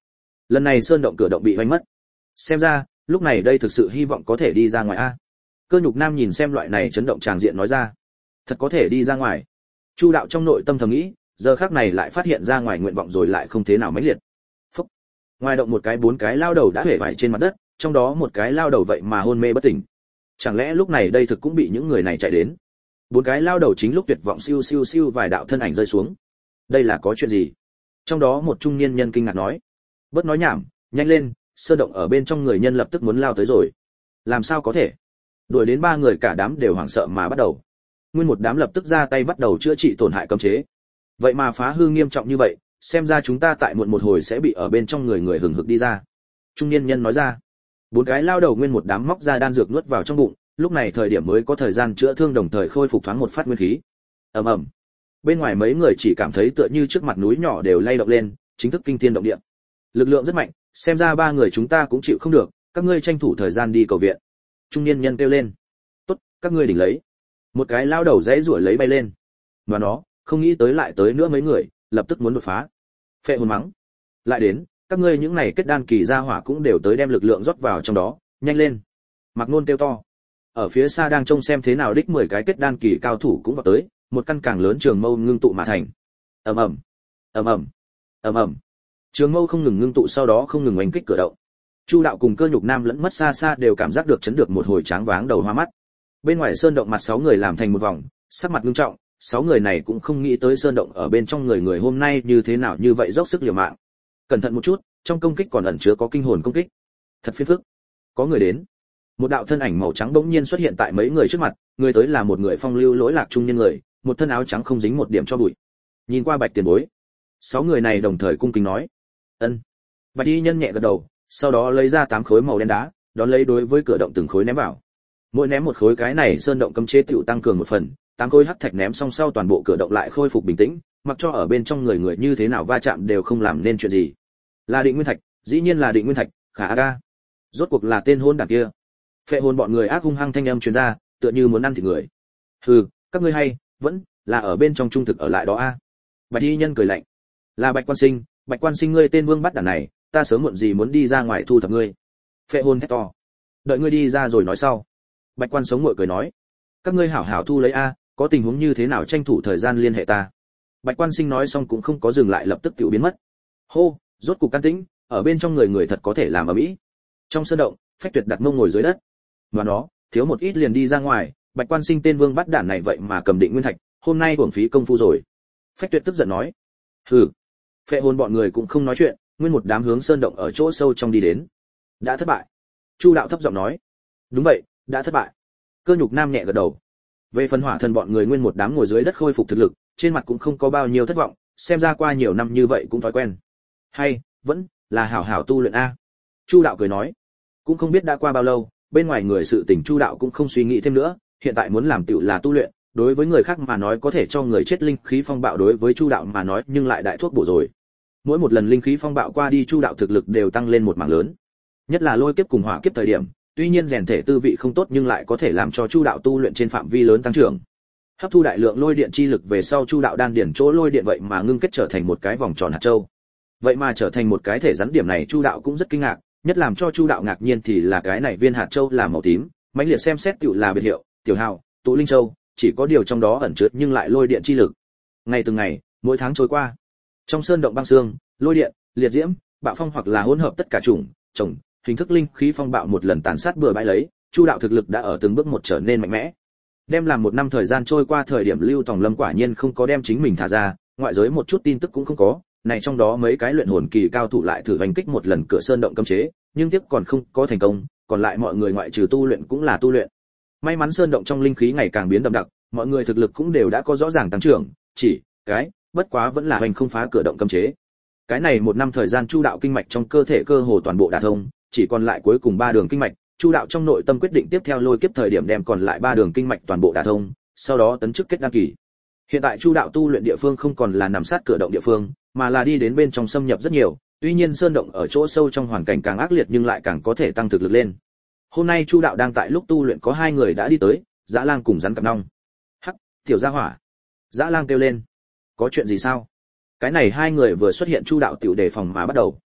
Lần này sơn động cửa động bị hoành mất. Xem ra, lúc này đây thực sự hy vọng có thể đi ra ngoài a. Cơ Nhục Nam nhìn xem loại này chấn động tràng diện nói ra. Thật có thể đi ra ngoài. Chu đạo trong nội tâm thầm nghĩ, giờ khắc này lại phát hiện ra ngoài nguyện vọng rồi lại không thế nào mãnh liệt. Phúc. Ngoài động một cái bốn cái lao đầu đã hể vải trên mặt đất, trong đó một cái lao đầu vậy mà hôn mê bất tỉnh. Chẳng lẽ lúc này đây thực cũng bị những người này chạy đến? Bốn cái lao đầu chính lúc tuyệt vọng siêu siêu siêu vài đạo thân ảnh rơi xuống. Đây là có chuyện gì? Trong đó một trung niên nhân kinh ngạc nói. Bớt nói nhảm, nhanh lên, sơn động ở bên trong người nhân lập tức muốn lao tới rồi. Làm sao có thể? Đuổi đến ba người cả đám đều hoảng sợ mà bắt đầu. Nguyên một đám lập tức ra tay bắt đầu chữa trị tổn hại cấm chế. Vậy mà phá hư nghiêm trọng như vậy, xem ra chúng ta tại muộn một hồi sẽ bị ở bên trong người người hừng hực đi ra. Trung niên nhân nói ra. Bốn cái lao đầu nguyên một đám móc ra đan dược nuốt vào trong bụng, lúc này thời điểm mới có thời gian chữa thương đồng thời khôi phục thoáng một phát nguyên khí. Ầm ầm. Bên ngoài mấy người chỉ cảm thấy tựa như trước mặt núi nhỏ đều lay động lên, chính thức kinh thiên động địa. Lực lượng rất mạnh, xem ra ba người chúng ta cũng chịu không được, các ngươi tranh thủ thời gian đi cầu viện. Trung niên nhân kêu lên. Tốt, các ngươi đỉnh lấy. Một cái lao đầu dãy rủa lấy bay lên. Mà nó, không nghĩ tới lại tới nữa mấy người, lập tức muốn đột phá. Phệ hồn mắng. Lại đến, các ngươi những này kết đan kỳ gia hỏa cũng đều tới đem lực lượng rót vào trong đó, nhanh lên. Mạc Nôn kêu to. Ở phía xa đang trông xem thế nào đích mười cái kết đan kỳ cao thủ cũng vào tới, một căn càng lớn trường mâu ngưng tụ mà thành. Ầm ầm, ầm ầm, ầm ầm. Trường mâu không ngừng ngưng tụ sau đó không ngừng oanh kích cửa động. Chu đạo cùng Cơ Nhục Nam lẫn mất xa xa đều cảm giác được chấn được một hồi tráng váng đầu hoa mắt. Bên ngoài sơn động mặt sáu người làm thành một vòng, sắc mặt nghiêm trọng, sáu người này cũng không nghĩ tới sơn động ở bên trong người người hôm nay như thế nào như vậy dốc sức liều mạng. Cẩn thận một chút, trong công kích còn ẩn chứa có kinh hồn công kích. Thật phiền phức. Có người đến. Một đạo thân ảnh màu trắng bỗng nhiên xuất hiện tại mấy người trước mặt, người tới là một người phong lưu lỗi lạc trung niên người, một thân áo trắng không dính một điểm cho bụi. Nhìn qua Bạch tiền bối, sáu người này đồng thời cung kính nói: "Ân." Bạch y nhân nhẹ gật đầu, sau đó lấy ra tám khối màu đen đá, đón lấy đối với cửa động từng khối ném vào. Mỗi ném một khối cái này sơn động cấm chế tựu tăng cường một phần, tám khối hắc thạch ném xong sau toàn bộ cửa động lại khôi phục bình tĩnh, mặc cho ở bên trong người người như thế nào va chạm đều không làm nên chuyện gì. Là Định Nguyên Thạch, dĩ nhiên là Định Nguyên Thạch, khả aga. Rốt cuộc là tên hôn đản kia. Phệ hồn bọn người ác hung hăng thanh âm truyền ra, tựa như muốn ăn thịt người. Hừ, các ngươi hay, vẫn là ở bên trong trung thực ở lại đó a. Bạch y nhân cười lạnh. Là Bạch Quan Sinh, Bạch Quan Sinh ngươi tên vương bắt đản này, ta sớm muộn gì muốn đi ra ngoài thu thập ngươi. Phệ hồn thét to. Đợi ngươi đi ra rồi nói sau. Bạch Quan Sống ngội cười nói. Các ngươi hảo hảo thu lấy a, có tình huống như thế nào tranh thủ thời gian liên hệ ta. Bạch Quan Sinh nói xong cũng không có dừng lại lập tức tự biến mất. Hô, rốt cục can tĩnh, ở bên trong người người thật có thể làm ở mỹ. Trong sơn động, Phách Tuyệt đặt mông ngồi dưới đất. Mà nó, thiếu một ít liền đi ra ngoài, Bạch Quan Sinh tên vương bắt đản này vậy mà cầm Định Nguyên Thạch, hôm nay uổng phí công phu rồi. Phách Tuyệt tức giận nói. Hừ. Phệ hồn bọn người cũng không nói chuyện, nguyên một đám hướng sơn động ở chỗ sâu trong đi đến. Đã thất bại. Chu đạo thấp giọng nói. Đúng vậy, đã thất bại. Cơ Nhục Nam nhẹ gật đầu. Về phần Hỏa Thần bọn người nguyên một đám ngồi dưới đất khôi phục thực lực, trên mặt cũng không có bao nhiêu thất vọng, xem ra qua nhiều năm như vậy cũng thói quen. Hay, vẫn là hảo hảo tu luyện a. Chu đạo cười nói. Cũng không biết đã qua bao lâu, bên ngoài người sự tình Chu đạo cũng không suy nghĩ thêm nữa, hiện tại muốn làm tựu là tu luyện, đối với người khác mà nói có thể cho người chết linh khí phong bạo, đối với Chu đạo mà nói nhưng lại đại thuốc bổ rồi. Mỗi một lần linh khí phong bạo qua đi Chu đạo thực lực đều tăng lên một mảng lớn. Nhất là lôi kiếp cùng hỏa kiếp thời điểm, tuy nhiên rèn thể tư vị không tốt nhưng lại có thể làm cho Chu đạo tu luyện trên phạm vi lớn tăng trưởng. Hấp thu đại lượng lôi điện chi lực về sau Chu đạo đan điển chỗ lôi điện vậy mà ngưng kết trở thành một cái vòng tròn hạt châu. Vậy mà trở thành một cái thể rắn, điểm này Chu đạo cũng rất kinh ngạc, nhất làm cho Chu đạo ngạc nhiên thì là cái này viên hạt châu là màu tím, mãnh liệt xem xét tựu là biệt hiệu, tiểu hào, tụ linh châu, chỉ có điều trong đó ẩn chứa nhưng lại lôi điện chi lực. Ngày từng ngày, mỗi tháng trôi qua, trong sơn động băng xương, lôi điện, liệt diễm, bạo phong hoặc là hỗn hợp tất cả chủng, trồng, hình thức linh khí phong bạo một lần tàn sát bừa bãi lấy, Chu đạo thực lực đã ở từng bước một trở nên mạnh mẽ. Đem làm một năm thời gian trôi qua, thời điểm Lưu Tòng Lâm quả nhiên không có đem chính mình thả ra, ngoại giới một chút tin tức cũng không có, này trong đó mấy cái luyện hồn kỳ cao thủ lại thử hành kích một lần cửa sơn động cấm chế, nhưng tiếp còn không có thành công, còn lại mọi người ngoại trừ tu luyện cũng là tu luyện. May mắn sơn động trong linh khí ngày càng biến đậm đặc, mọi người thực lực cũng đều đã có rõ ràng tăng trưởng, chỉ cái bất quá vẫn là hành không phá cửa động cấm chế. Cái này một năm thời gian Chu đạo kinh mạch trong cơ thể cơ hồ toàn bộ đả thông, chỉ còn lại cuối cùng ba đường kinh mạch, Chu đạo trong nội tâm quyết định tiếp theo lôi kiếp thời điểm đem còn lại ba đường kinh mạch toàn bộ đả thông, sau đó tấn chức kết đan kỳ. Hiện tại Chu đạo tu luyện địa phương không còn là nằm sát cửa động địa phương, mà là đi đến bên trong xâm nhập rất nhiều, tuy nhiên sơn động ở chỗ sâu trong hoàn cảnh càng ác liệt nhưng lại càng có thể tăng thực lực lên. Hôm nay Chu đạo đang tại lúc tu luyện có hai người đã đi tới, Dã Lang cùng Rắn Cặp Nong. Hắc, tiểu gia hỏa. Dã Lang kêu lên. Có chuyện gì sao? Cái này hai người vừa xuất hiện Chu đạo tiểu đề phòng mà bắt đầu.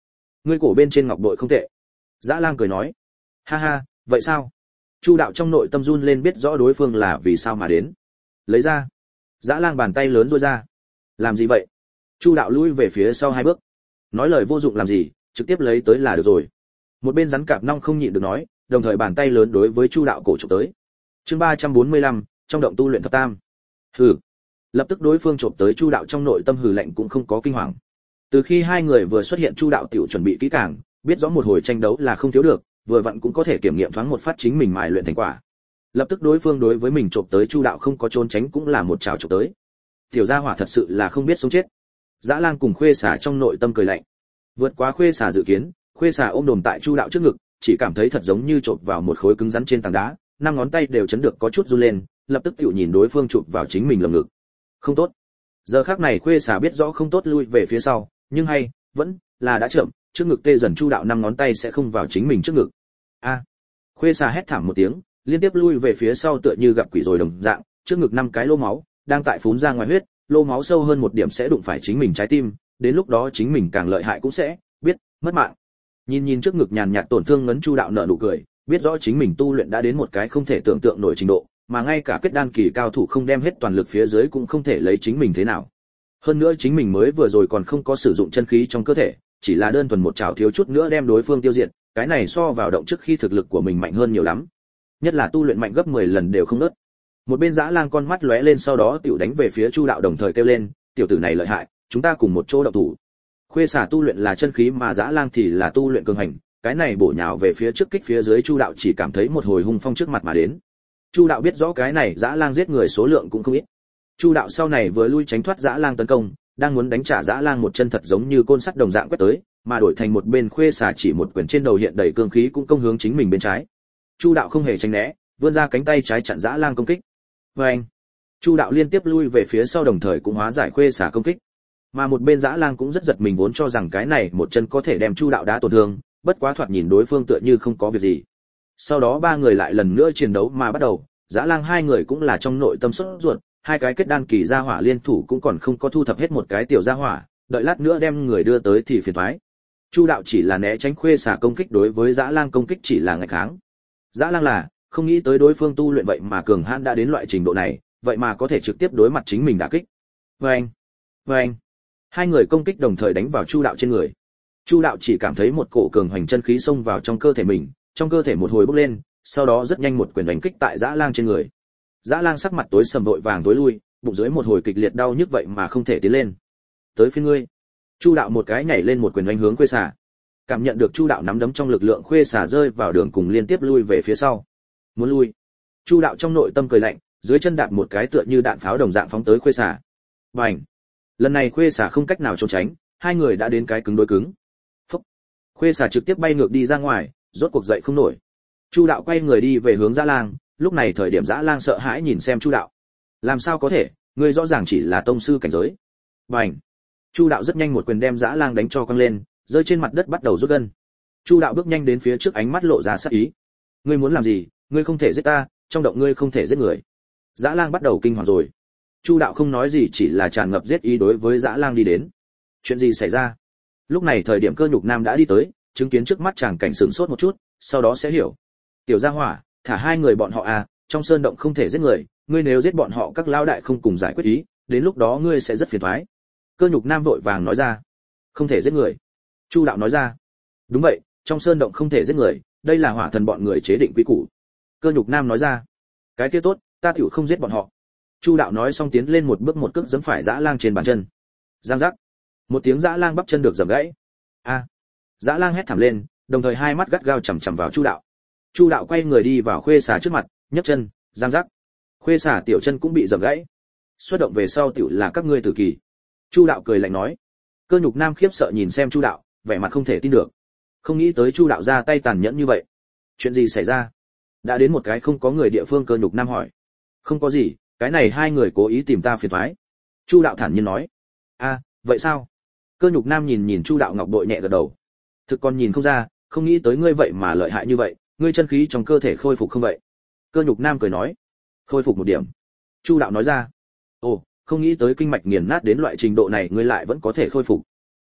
ngươi cổ bên trên ngọc bội không tệ. Dã Lang cười nói. Ha ha, vậy sao? Chu đạo trong nội tâm run lên, biết rõ đối phương là vì sao mà đến. Lấy ra. Dã Lang bàn tay lớn duỗi ra. Làm gì vậy? Chu đạo lui về phía sau hai bước. Nói lời vô dụng làm gì, trực tiếp lấy tới là được rồi. Một bên rắn cạp nong không nhịn được nói, đồng thời bàn tay lớn đối với Chu đạo cổ chụp tới. Chương ba trăm bốn mươi lăm, trong động tu luyện thập tam. Hừ. Lập tức đối phương chụp tới Chu đạo trong nội tâm hừ lạnh cũng không có kinh hoàng. Từ khi hai người vừa xuất hiện, Chu đạo tiểu chuẩn bị kỹ càng, biết rõ một hồi tranh đấu là không thiếu được, vừa vặn cũng có thể kiểm nghiệm thoáng một phát chính mình mài luyện thành quả. Lập tức đối phương đối với mình chộp tới, Chu đạo không có trốn tránh cũng là một trảo chộp tới. Tiểu gia hỏa thật sự là không biết sống chết. Dã Lang cùng Khuê Xà trong nội tâm cười lạnh. Vượt quá Khuê Xà dự kiến, Khuê Xà ôm đồm tại Chu đạo trước ngực, chỉ cảm thấy thật giống như chộp vào một khối cứng rắn trên tảng đá, năm ngón tay đều chấn được có chút run lên, lập tức tiểu nhìn đối phương chụp vào chính mình lồng ngực. Không tốt. Giờ khắc này Khuê Xà biết rõ không tốt, lui về phía sau, nhưng hay vẫn là đã chậm, trước ngực tê dần, Chu đạo năm ngón tay sẽ không vào chính mình trước ngực. A! Khuê Xà hét thảm một tiếng, liên tiếp lui về phía sau tựa như gặp quỷ rồi đồng dạng, trước ngực năm cái lỗ máu đang tại phún ra ngoài huyết, lỗ máu sâu hơn một điểm sẽ đụng phải chính mình trái tim, đến lúc đó chính mình càng lợi hại cũng sẽ biết mất mạng. Nhìn nhìn trước ngực nhàn nhạt tổn thương ngấn, Chu đạo nở nụ cười, biết rõ chính mình tu luyện đã đến một cái không thể tưởng tượng nổi trình độ, mà ngay cả kết đan kỳ cao thủ không đem hết toàn lực phía dưới cũng không thể lấy chính mình thế nào. Hơn nữa chính mình mới vừa rồi còn không có sử dụng chân khí trong cơ thể, chỉ là đơn thuần một chảo thiếu chút nữa đem đối phương tiêu diệt, cái này so vào động trước khi thực lực của mình mạnh hơn nhiều lắm. Nhất là tu luyện mạnh gấp mười lần đều không nớt. Một bên Dã Lang con mắt lóe lên, sau đó tiểu đánh về phía Chu đạo, đồng thời kêu lên, tiểu tử này lợi hại, chúng ta cùng một chỗ động thủ. Khuê Xà tu luyện là chân khí mà Dã Lang thì là tu luyện cường hành, cái này bổ nhào về phía trước kích phía dưới, Chu đạo chỉ cảm thấy một hồi hung phong trước mặt mà đến. Chu đạo biết rõ cái này Dã Lang giết người số lượng cũng không ít. Chu đạo sau này vừa lui tránh thoát Dã Lang tấn công, đang muốn đánh trả Dã Lang một chân thật giống như côn sắt đồng dạng quét tới, mà đổi thành một bên Khuê Xà chỉ một quyền trên đầu hiện đầy cương khí cũng công hướng chính mình bên trái. Chu đạo không hề tránh né, vươn ra cánh tay trái chặn Dã Lang công kích. Và anh, Chu đạo liên tiếp lui về phía sau, đồng thời cũng hóa giải Khuê Xà công kích. Mà một bên Dã Lang cũng rất giật mình, vốn cho rằng cái này một chân có thể đem Chu đạo đá tổn thương, bất quá thoạt nhìn đối phương tựa như không có việc gì. Sau đó ba người lại lần nữa chiến đấu mà bắt đầu, Dã Lang hai người cũng là trong nội tâm sốt ruột, hai cái kết đan kỳ gia hỏa liên thủ cũng còn không có thu thập hết một cái tiểu gia hỏa, đợi lát nữa đem người đưa tới thì phiền toái. Chu đạo chỉ là né tránh Khuê Xà công kích, đối với Dã Lang công kích chỉ là nghịch kháng. Dã Lang là không nghĩ tới đối phương tu luyện vậy mà cường hãn đã đến loại trình độ này, vậy mà có thể trực tiếp đối mặt chính mình đả kích. Vâng, vâng. Hai người công kích đồng thời đánh vào Chu đạo trên người. Chu đạo chỉ cảm thấy một cổ cường hoành chân khí xông vào trong cơ thể mình, trong cơ thể một hồi bốc lên, sau đó rất nhanh một quyền đánh kích tại Dã Lang trên người. Dã Lang sắc mặt tối sầm vội vàng tối lui, bụng dưới một hồi kịch liệt đau nhức vậy mà không thể tiến lên. Tới phiên ngươi. Chu đạo một cái nhảy lên một quyền đánh hướng Khuê Xà. Cảm nhận được Chu đạo nắm đấm trong lực lượng, Khuê Xà rơi vào đường cùng liên tiếp lui về phía sau. Muốn lui. Chu đạo trong nội tâm cười lạnh, dưới chân đạp một cái tựa như đạn pháo đồng dạng phóng tới Khuê Xà. Bành. Lần này Khuê Xà không cách nào trốn tránh, hai người đã đến cái cứng đối cứng. Phúc. Khuê Xà trực tiếp bay ngược đi ra ngoài, rốt cuộc dậy không nổi. Chu đạo quay người đi về hướng Dã Lang, lúc này thời điểm Dã Lang sợ hãi nhìn xem Chu đạo. Làm sao có thể, ngươi rõ ràng chỉ là tông sư cảnh giới. Bành. Chu đạo rất nhanh một quyền đem Dã Lang đánh cho căng lên, rơi trên mặt đất bắt đầu rút gân. Chu đạo bước nhanh đến phía trước, ánh mắt lộ ra sát ý. Ngươi muốn làm gì? Ngươi không thể giết ta, trong động ngươi không thể giết người. Dã Lang bắt đầu kinh hoàng rồi. Chu đạo không nói gì, chỉ là tràn ngập giết ý đối với Dã Lang đi đến. Chuyện gì xảy ra? Lúc này thời điểm Cơ Nhục Nam đã đi tới, chứng kiến trước mắt chàng cảnh sửng sốt một chút, sau đó sẽ hiểu. Tiểu gia hỏa, thả hai người bọn họ à, trong sơn động không thể giết người, ngươi nếu giết bọn họ các lão đại không cùng giải quyết ý, đến lúc đó ngươi sẽ rất phiền toái. Cơ Nhục Nam vội vàng nói ra. Không thể giết người. Chu đạo nói ra. Đúng vậy, trong sơn động không thể giết người, đây là hỏa thần bọn người chế định quy củ. Cơ Nhục Nam nói ra. Cái kia tốt, ta tiểu không giết bọn họ. Chu đạo nói xong tiến lên một bước một cước giẫm phải Dã Lang trên bàn chân. Giang giác. Một tiếng Dã Lang bắp chân được giẫm gãy. A. À. Dã Lang hét thảm lên, đồng thời hai mắt gắt gao chằm chằm vào Chu đạo. Chu đạo quay người đi vào Khuê Xà trước mặt, nhấc chân, giang giác. Khuê Xà tiểu chân cũng bị giẫm gãy. Xuất động về sau tiểu là các ngươi tử kỳ. Chu đạo cười lạnh nói. Cơ Nhục Nam khiếp sợ nhìn xem Chu đạo, vẻ mặt không thể tin được. Không nghĩ tới Chu đạo ra tay tàn nhẫn như vậy. Chuyện gì xảy ra? Đã đến một cái không có người địa phương, Cơ Nhục Nam hỏi. Không có gì, cái này hai người cố ý tìm ta phiền toái. Chu đạo thản nhiên nói. A, à, vậy sao? Cơ Nhục Nam nhìn nhìn Chu đạo ngọc bội nhẹ gật đầu. Thực còn nhìn không ra, không nghĩ tới ngươi vậy mà lợi hại như vậy, ngươi chân khí trong cơ thể khôi phục không vậy? Cơ Nhục Nam cười nói. Khôi phục một điểm. Chu đạo nói ra. Ồ, không nghĩ tới kinh mạch nghiền nát đến loại trình độ này ngươi lại vẫn có thể khôi phục.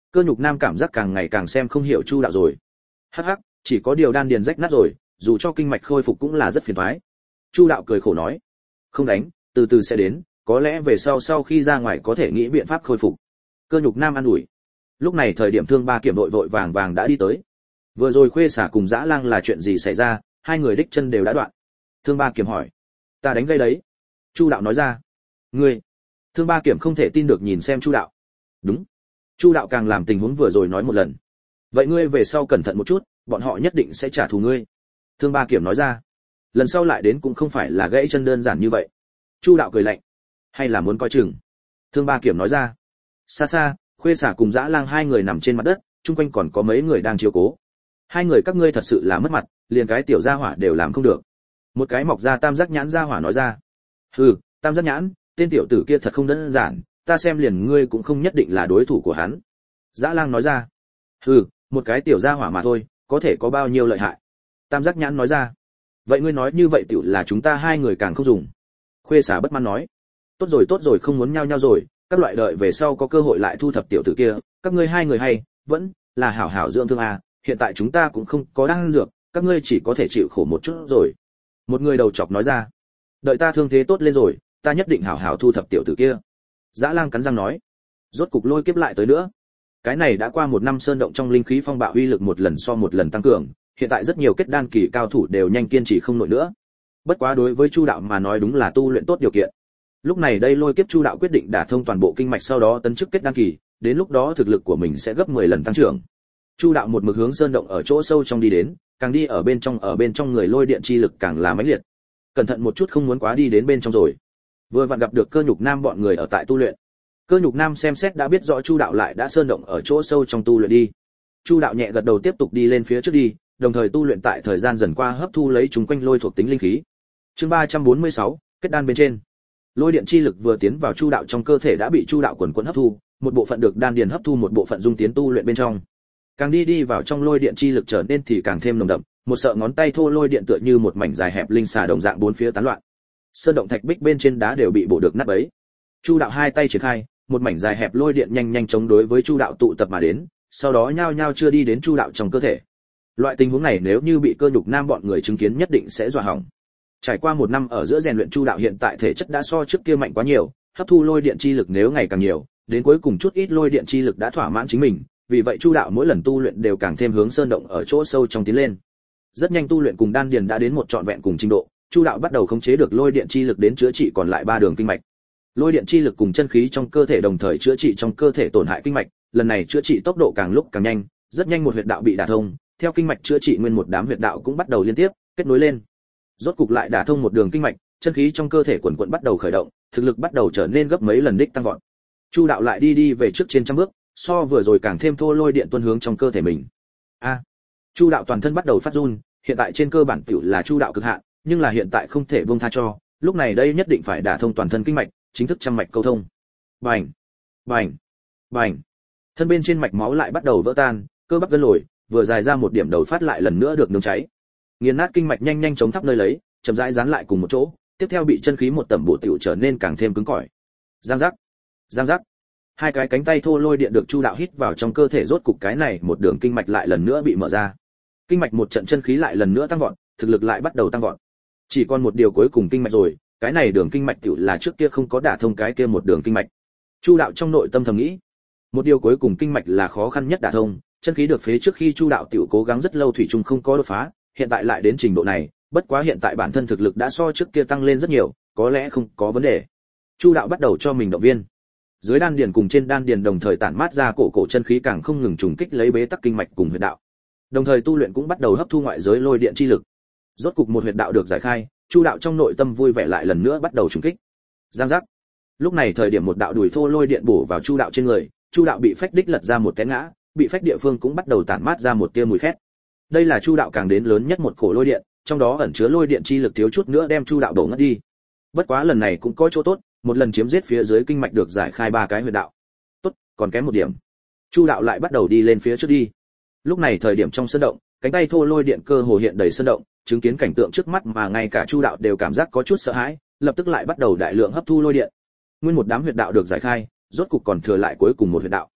Cơ Nhục Nam cảm giác càng ngày càng xem không hiểu Chu đạo rồi. Hắc hắc, chỉ có điều đan điền rách nát rồi, dù cho kinh mạch khôi phục cũng là rất phiền toái. Chu đạo cười khổ nói, không đánh, từ từ sẽ đến, có lẽ về sau sau khi ra ngoài có thể nghĩ biện pháp khôi phục. Cơ Nhục Nam an ủi. Lúc này thời điểm Thương Ba Kiểm vội vội vàng vàng đã đi tới. Vừa rồi Khuê Xả cùng Dã Lang là chuyện gì xảy ra, hai người đích chân đều đã đoạn. Thương Ba Kiểm hỏi. Ta đánh gây đấy. Chu đạo nói ra. Ngươi? Thương Ba Kiểm không thể tin được nhìn xem Chu đạo. Đúng. Chu đạo càng làm tình huống vừa rồi nói một lần. Vậy ngươi về sau cẩn thận một chút, bọn họ nhất định sẽ trả thù ngươi. Thương Ba Kiểm nói ra. Lần sau lại đến cũng không phải là gãy chân đơn giản như vậy. Chu đạo cười lạnh. Hay là muốn coi chừng. Thương Ba Kiểm nói ra. Xa xa, Khuê Xả cùng Dã Lang hai người nằm trên mặt đất, chung quanh còn có mấy người đang chiếu cố. Hai người các ngươi thật sự là mất mặt, liền cái tiểu gia hỏa đều làm không được. Một cái mọc ra tam giác nhãn gia hỏa nói ra. Hừ, tam giác nhãn, tên tiểu tử kia thật không đơn giản, ta xem liền ngươi cũng không nhất định là đối thủ của hắn. Dã Lang nói ra. Hừ, một cái tiểu gia hỏa mà thôi, có thể có bao nhiêu lợi hại. Tam giác nhãn nói ra. Vậy ngươi nói như vậy tiểu là chúng ta hai người càng không dùng. Khuê Xả bất mãn nói. Tốt rồi tốt rồi, không muốn nhau nhau rồi, các loại đợi về sau có cơ hội lại thu thập tiểu tử kia, các ngươi hai người hay vẫn là hảo hảo dưỡng thương à, hiện tại chúng ta cũng không có đan dược, các ngươi chỉ có thể chịu khổ một chút rồi. Một người đầu chọc nói ra. Đợi ta thương thế tốt lên rồi, ta nhất định hảo hảo thu thập tiểu tử kia. Dã Lang cắn răng nói. Rốt cục lôi kiếp lại tới nữa. Cái này đã qua một năm sơn động trong linh khí phong bạo uy lực một lần so một lần tăng cường, hiện tại rất nhiều kết đan kỳ cao thủ đều nhanh kiên trì không nổi nữa. Bất quá đối với Chu đạo mà nói đúng là tu luyện tốt điều kiện. Lúc này đây lôi kiếp Chu đạo quyết định đả thông toàn bộ kinh mạch, sau đó tấn chức kết đan kỳ, đến lúc đó thực lực của mình sẽ gấp mười lần tăng trưởng. Chu đạo một mực hướng sơn động ở chỗ sâu trong đi đến, càng đi ở bên trong ở bên trong người lôi điện chi lực càng là mãnh liệt. Cẩn thận một chút không muốn quá đi đến bên trong rồi. Vừa vặn gặp được Cơ Nhục Nam bọn người ở tại tu luyện. Cơ Nhục Nam xem xét đã biết rõ Chu đạo lại đã sơn động ở chỗ sâu trong tu luyện đi. Chu đạo nhẹ gật đầu tiếp tục đi lên phía trước đi, đồng thời tu luyện tại thời gian dần qua hấp thu lấy chúng quanh lôi thuộc tính linh khí. Chương ba trăm bốn mươi sáu, kết đan bên trên. Lôi điện chi lực vừa tiến vào Chu đạo trong cơ thể đã bị Chu đạo quần quần hấp thu, một bộ phận được đan điền hấp thu, một bộ phận dung tiến tu luyện bên trong. Càng đi đi vào trong lôi điện chi lực trở nên thì càng thêm nồng đậm, một sợ ngón tay thô lôi điện tựa như một mảnh dài hẹp linh xà đồng dạng bốn phía tán loạn. Sơn động thạch bích bên trên đá đều bị bổ được nát bấy. Chu đạo hai tay triển khai, một mảnh dài hẹp lôi điện nhanh nhanh chống đối với Chu đạo tụ tập mà đến, sau đó nhao nhao chưa đi đến Chu đạo trong cơ thể. Loại tình huống này nếu như bị Cơ Nhục Nam bọn người chứng kiến nhất định sẽ dọa hỏng. Trải qua một năm ở giữa rèn luyện, Chu đạo hiện tại thể chất đã so trước kia mạnh quá nhiều, hấp thu lôi điện chi lực nếu ngày càng nhiều, đến cuối cùng chút ít lôi điện chi lực đã thỏa mãn chính mình, vì vậy Chu đạo mỗi lần tu luyện đều càng thêm hướng sơn động ở chỗ sâu trong tiến lên. Rất nhanh tu luyện cùng đan điền đã đến một trọn vẹn cùng trình độ, Chu đạo bắt đầu khống chế được lôi điện chi lực đến chữa trị còn lại ba đường kinh mạch. Lôi điện chi lực cùng chân khí trong cơ thể đồng thời chữa trị trong cơ thể tổn hại kinh mạch, lần này chữa trị tốc độ càng lúc càng nhanh, rất nhanh một huyệt đạo bị đả thông, theo kinh mạch chữa trị nguyên một đám huyệt đạo cũng bắt đầu liên tiếp kết nối lên. Rốt cục lại đả thông một đường kinh mạch, chân khí trong cơ thể quần quần bắt đầu khởi động, thực lực bắt đầu trở nên gấp mấy lần đích tăng vọt. Chu đạo lại đi đi về trước trên trăm bước, so vừa rồi càng thêm thô lôi điện tuôn hướng trong cơ thể mình. A, à, Chu đạo toàn thân bắt đầu phát run, hiện tại trên cơ bản tiểu là Chu đạo cực hạn, nhưng là hiện tại không thể buông tha cho, lúc này đây nhất định phải đả thông toàn thân kinh mạch, chính thức trăm mạch câu thông. Bành, bành, bành. Thân bên trên mạch máu lại bắt đầu vỡ tan, cơ bắp gân lồi, vừa dài ra một điểm đầu phát lại lần nữa được nướng cháy. Nghiền nát kinh mạch nhanh nhanh chống thắp nơi lấy, chậm rãi dán lại cùng một chỗ, tiếp theo bị chân khí một tầm bổ tiểu trở nên càng thêm cứng cỏi. Giang giác, giang giác. Hai cái cánh tay thô lôi điện được Chu đạo hít vào trong cơ thể, rốt cục cái này một đường kinh mạch lại lần nữa bị mở ra. Kinh mạch một trận chân khí lại lần nữa tăng vọt, thực lực lại bắt đầu tăng vọt. Chỉ còn một điều cuối cùng kinh mạch rồi, cái này đường kinh mạch tiểu là trước kia không có đả thông cái kia một đường kinh mạch. Chu đạo trong nội tâm thầm nghĩ, một điều cuối cùng kinh mạch là khó khăn nhất đả thông, chân khí được phế trước khi Chu đạo tiểu cố gắng rất lâu thủy chung không có đột phá, hiện tại lại đến trình độ này, bất quá hiện tại bản thân thực lực đã so trước kia tăng lên rất nhiều, có lẽ không có vấn đề. Chu đạo bắt đầu cho mình động viên. Dưới đan điền cùng trên đan điền đồng thời tản mát ra cổ cổ chân khí càng không ngừng trùng kích lấy bế tắc kinh mạch cùng huyệt đạo. Đồng thời tu luyện cũng bắt đầu hấp thu ngoại giới lôi điện chi lực. Rốt cục một huyệt đạo được giải khai, Chu đạo trong nội tâm vui vẻ lại lần nữa bắt đầu trùng kích. Giang giác. Lúc này thời điểm một đạo đùi thô lôi điện bổ vào Chu đạo trên người, Chu đạo bị phách đích lật ra một té ngã, bị phách địa phương cũng bắt đầu tản mát ra một tia mùi khét. Đây là Chu đạo càng đến lớn nhất một cổ lôi điện, trong đó ẩn chứa lôi điện chi lực thiếu chút nữa đem Chu đạo đổ ngất đi. Bất quá lần này cũng có chỗ tốt, một lần chiếm giết phía dưới kinh mạch được giải khai ba cái huyệt đạo. Tốt, còn kém một điểm. Chu đạo lại bắt đầu đi lên phía trước đi. Lúc này thời điểm trong sơn động, cánh tay thô lôi điện cơ hồ hiện đầy sơn động, chứng kiến cảnh tượng trước mắt mà ngay cả Chu đạo đều cảm giác có chút sợ hãi, lập tức lại bắt đầu đại lượng hấp thu lôi điện. Nguyên một đám huyệt đạo được giải khai, rốt cục còn thừa lại cuối cùng một huyệt đạo.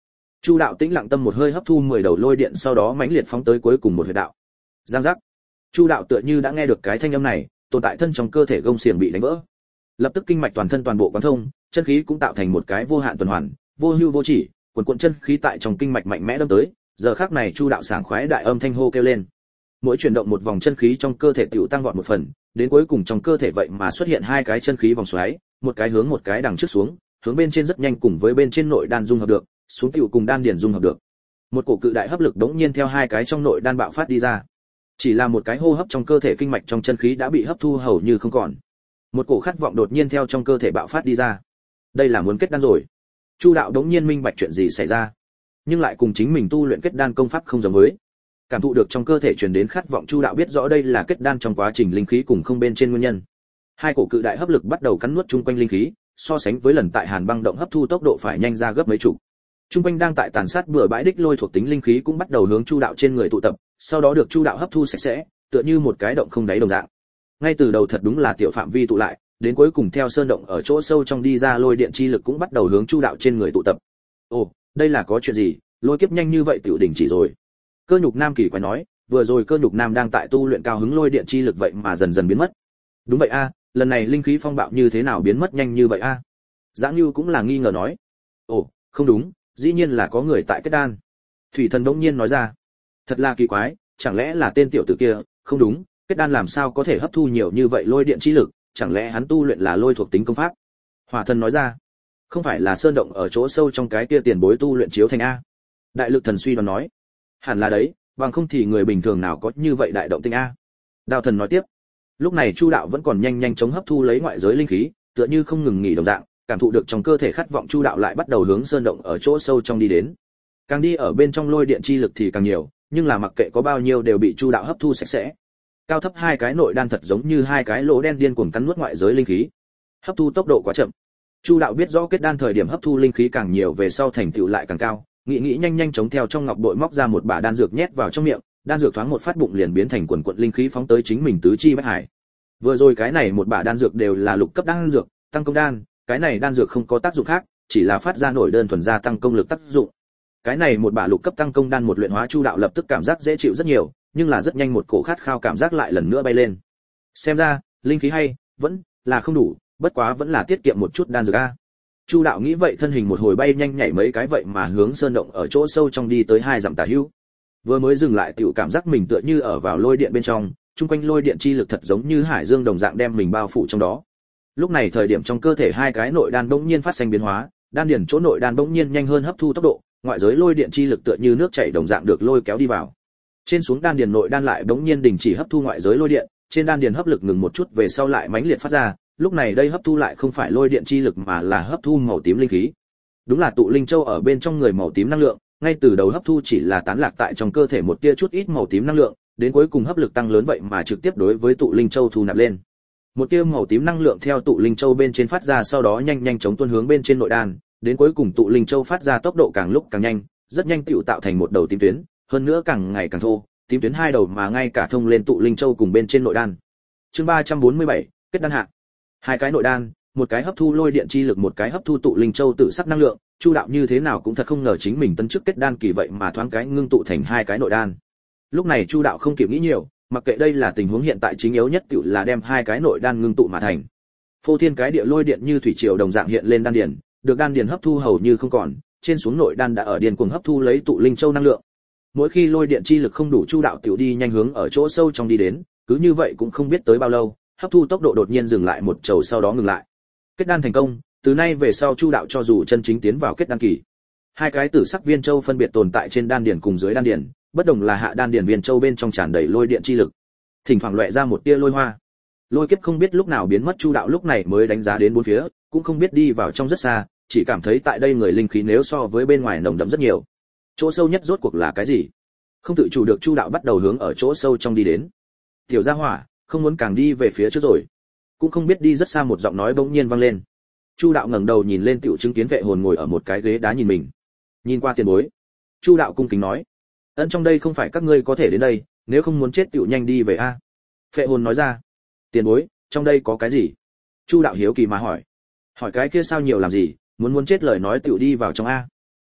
Chu đạo tĩnh lặng tâm một hơi hấp thu mười đầu lôi điện, sau đó mãnh liệt phóng tới cuối cùng một huyệt đạo. Giang giác. Chu đạo tựa như đã nghe được cái thanh âm này, tồn tại thân trong cơ thể gông xiềng bị đánh vỡ. Lập tức kinh mạch toàn thân toàn bộ quán thông, chân khí cũng tạo thành một cái vô hạn tuần hoàn, vô hưu vô chỉ, cuồn cuộn chân khí tại trong kinh mạch mạnh mẽ đâm tới. Giờ khắc này Chu đạo sảng khoái đại âm thanh hô kêu lên. Mỗi chuyển động một vòng chân khí trong cơ thể tiểu tăng vọt một phần, đến cuối cùng trong cơ thể vậy mà xuất hiện hai cái chân khí vòng xoáy, một cái hướng một cái đằng trước xuống, hướng bên trên rất nhanh cùng với bên trên nội đan dung hợp được, xuống tiểu cùng đan điển dung hợp được. Một cổ cự đại hấp lực đống nhiên theo hai cái trong nội đan bạo phát đi ra. Chỉ là một cái hô hấp trong cơ thể kinh mạch trong chân khí đã bị hấp thu hầu như không còn. Một cổ khát vọng đột nhiên theo trong cơ thể bạo phát đi ra. Đây là muốn kết đan rồi. Chu đạo đống nhiên minh bạch chuyện gì xảy ra, nhưng lại cùng chính mình tu luyện kết đan công pháp không giống với. Cảm thụ được trong cơ thể truyền đến khát vọng, Chu đạo biết rõ đây là kết đan trong quá trình linh khí cùng không bên trên nguyên nhân. Hai cổ cự đại hấp lực bắt đầu cắn nuốt chung quanh linh khí, so sánh với lần tại Hàn Băng động hấp thu tốc độ phải nhanh ra gấp mấy chục. Trung quanh đang tại tàn sát bừa bãi đích lôi thuộc tính linh khí cũng bắt đầu hướng Chu đạo trên người tụ tập, sau đó được Chu đạo hấp thu sạch sẽ, tựa như một cái động không đáy đồng dạng. Ngay từ đầu thật đúng là tiểu phạm vi tụ lại, đến cuối cùng theo sơn động ở chỗ sâu trong đi ra lôi điện chi lực cũng bắt đầu hướng Chu đạo trên người tụ tập. Ồ, đây là có chuyện gì? Lôi kiếp nhanh như vậy tiểu đỉnh chỉ rồi. Cơ Nhục Nam kỳ quái nói, vừa rồi Cơ Nhục Nam đang tại tu luyện cao hứng lôi điện chi lực vậy mà dần dần biến mất. Đúng vậy a, lần này linh khí phong bạo như thế nào biến mất nhanh như vậy a? Dã Nưu cũng là nghi ngờ nói. Ồ, không đúng, dĩ nhiên là có người tại kết đan. Thủy Thần bỗng nhiên nói ra. Thật là kỳ quái, chẳng lẽ là tên tiểu tử kia? Không đúng, kết đan làm sao có thể hấp thu nhiều như vậy lôi điện chi lực, chẳng lẽ hắn tu luyện là lôi thuộc tính công pháp? Hỏa Thần nói ra. Không phải là sơn động ở chỗ sâu trong cái kia tiền bối tu luyện chiếu thành a? Đại Lực Thần suy đoán nói. Hẳn là đấy, bằng không thì người bình thường nào có như vậy đại động tinh a. Đao Thần nói tiếp. Lúc này Chu đạo vẫn còn nhanh nhanh chóng hấp thu lấy ngoại giới linh khí, tựa như không ngừng nghỉ đồng dạng, cảm thụ được trong cơ thể khát vọng, Chu đạo lại bắt đầu hướng sơn động ở chỗ sâu trong đi đến. Càng đi ở bên trong lôi điện chi lực thì càng nhiều, nhưng là mặc kệ có bao nhiêu đều bị Chu đạo hấp thu sạch sẽ. Cao thấp hai cái nội đan thật giống như hai cái lỗ đen điên cuồng cắn nuốt ngoại giới linh khí. Hấp thu tốc độ quá chậm. Chu đạo biết rõ kết đan thời điểm hấp thu linh khí càng nhiều về sau thành tựu lại càng cao, nghĩ nghĩ nhanh nhanh chóng theo trong ngọc bội móc ra một bả đan dược nhét vào trong miệng, đan dược thoáng một phát bụng liền biến thành quần quần linh khí phóng tới chính mình tứ chi bách hải. Vừa rồi cái này một bả đan dược đều là lục cấp đan dược, tăng công đan, cái này đan dược không có tác dụng khác, chỉ là phát ra nổi đơn thuần gia tăng công lực tác dụng. Cái này một bả lục cấp tăng công đan một luyện hóa, Chu đạo lập tức cảm giác dễ chịu rất nhiều, nhưng là rất nhanh một cổ khát khao cảm giác lại lần nữa bay lên. Xem ra, linh khí hay, vẫn là không đủ, bất quá vẫn là tiết kiệm một chút đan dược a. Chu đạo nghĩ vậy, thân hình một hồi bay nhanh nhảy mấy cái vậy mà hướng sơn động ở chỗ sâu trong đi tới hai dặm tả hữu. Vừa mới dừng lại tiểu cảm giác mình tựa như ở vào lôi điện bên trong, chung quanh lôi điện chi lực thật giống như hải dương đồng dạng đem mình bao phủ trong đó. Lúc này thời điểm trong cơ thể hai cái nội đan bỗng nhiên phát sinh biến hóa, đan điển chỗ nội đan bỗng nhiên nhanh hơn hấp thu tốc độ, ngoại giới lôi điện chi lực tựa như nước chảy đồng dạng được lôi kéo đi vào. Trên xuống đan điển nội đan lại bỗng nhiên đình chỉ hấp thu ngoại giới lôi điện, trên đan điển hấp lực ngừng một chút về sau lại mãnh liệt phát ra, lúc này đây hấp thu lại không phải lôi điện chi lực mà là hấp thu màu tím linh khí. Đúng là tụ linh châu ở bên trong người màu tím năng lượng, ngay từ đầu hấp thu chỉ là tán lạc tại trong cơ thể một tia chút ít màu tím năng lượng, đến cuối cùng hấp lực tăng lớn vậy mà trực tiếp đối với tụ linh châu thu nạp lên. Một tia màu tím năng lượng theo tụ linh châu bên trên phát ra, sau đó nhanh nhanh chóng tuôn hướng bên trên nội đan, đến cuối cùng tụ linh châu phát ra tốc độ càng lúc càng nhanh, rất nhanh tựu tạo thành một đầu tím tuyến, hơn nữa càng ngày càng thô, tím tuyến hai đầu mà ngay cả thông lên tụ linh châu cùng bên trên nội đan. Chương ba trăm bốn mươi bảy, kết đan hạ. Hai cái nội đan, một cái hấp thu lôi điện chi lực, một cái hấp thu tụ linh châu tự sắc năng lượng, Chu đạo như thế nào cũng thật không ngờ chính mình tân chức kết đan kỳ vậy mà thoáng cái ngưng tụ thành hai cái nội đan. Lúc này Chu đạo không kịp nghĩ nhiều, mặc kệ đây là tình huống hiện tại, chính yếu nhất tựu là đem hai cái nội đan ngưng tụ mà thành. Phô thiên cái địa lôi điện như thủy triều đồng dạng hiện lên đan điền, được đan điền hấp thu hầu như không còn, trên xuống nội đan đã ở điền cuồng hấp thu lấy tụ linh châu năng lượng. Mỗi khi lôi điện chi lực không đủ, Chu đạo tiểu đi nhanh hướng ở chỗ sâu trong đi đến, cứ như vậy cũng không biết tới bao lâu, hấp thu tốc độ đột nhiên dừng lại một chầu, sau đó ngừng lại. Kết đan thành công, từ nay về sau Chu đạo cho dù chân chính tiến vào kết đan kỳ, hai cái tử sắc viên châu phân biệt tồn tại trên đan điền cùng dưới đan điền, bất đồng là hạ đan điền viên châu bên trong tràn đầy lôi điện chi lực, thỉnh thoảng lóe ra một tia lôi hoa. Lôi kiếp không biết lúc nào biến mất, Chu đạo lúc này mới đánh giá đến bốn phía, cũng không biết đi vào trong rất xa, chỉ cảm thấy tại đây người linh khí nếu so với bên ngoài nồng đậm rất nhiều. Chỗ sâu nhất rốt cuộc là cái gì? Không tự chủ được, Chu đạo bắt đầu hướng ở chỗ sâu trong đi đến. Tiểu gia hỏa, không muốn càng đi về phía trước rồi. Cũng không biết đi rất xa, một giọng nói bỗng nhiên vang lên. Chu đạo ngẩng đầu nhìn lên, tiểu chứng kiến Vệ Hồn ngồi ở một cái ghế đá nhìn mình. Nhìn qua tiền bối, Chu đạo cung kính nói, ân trong đây không phải các ngươi có thể đến đây, nếu không muốn chết tiểu nhanh đi về a. Vệ Hồn nói ra. Tiền bối, trong đây có cái gì? Chu đạo hiếu kỳ mà hỏi. Hỏi cái kia sao nhiều làm gì, muốn muốn chết lời nói tiểu đi vào trong a.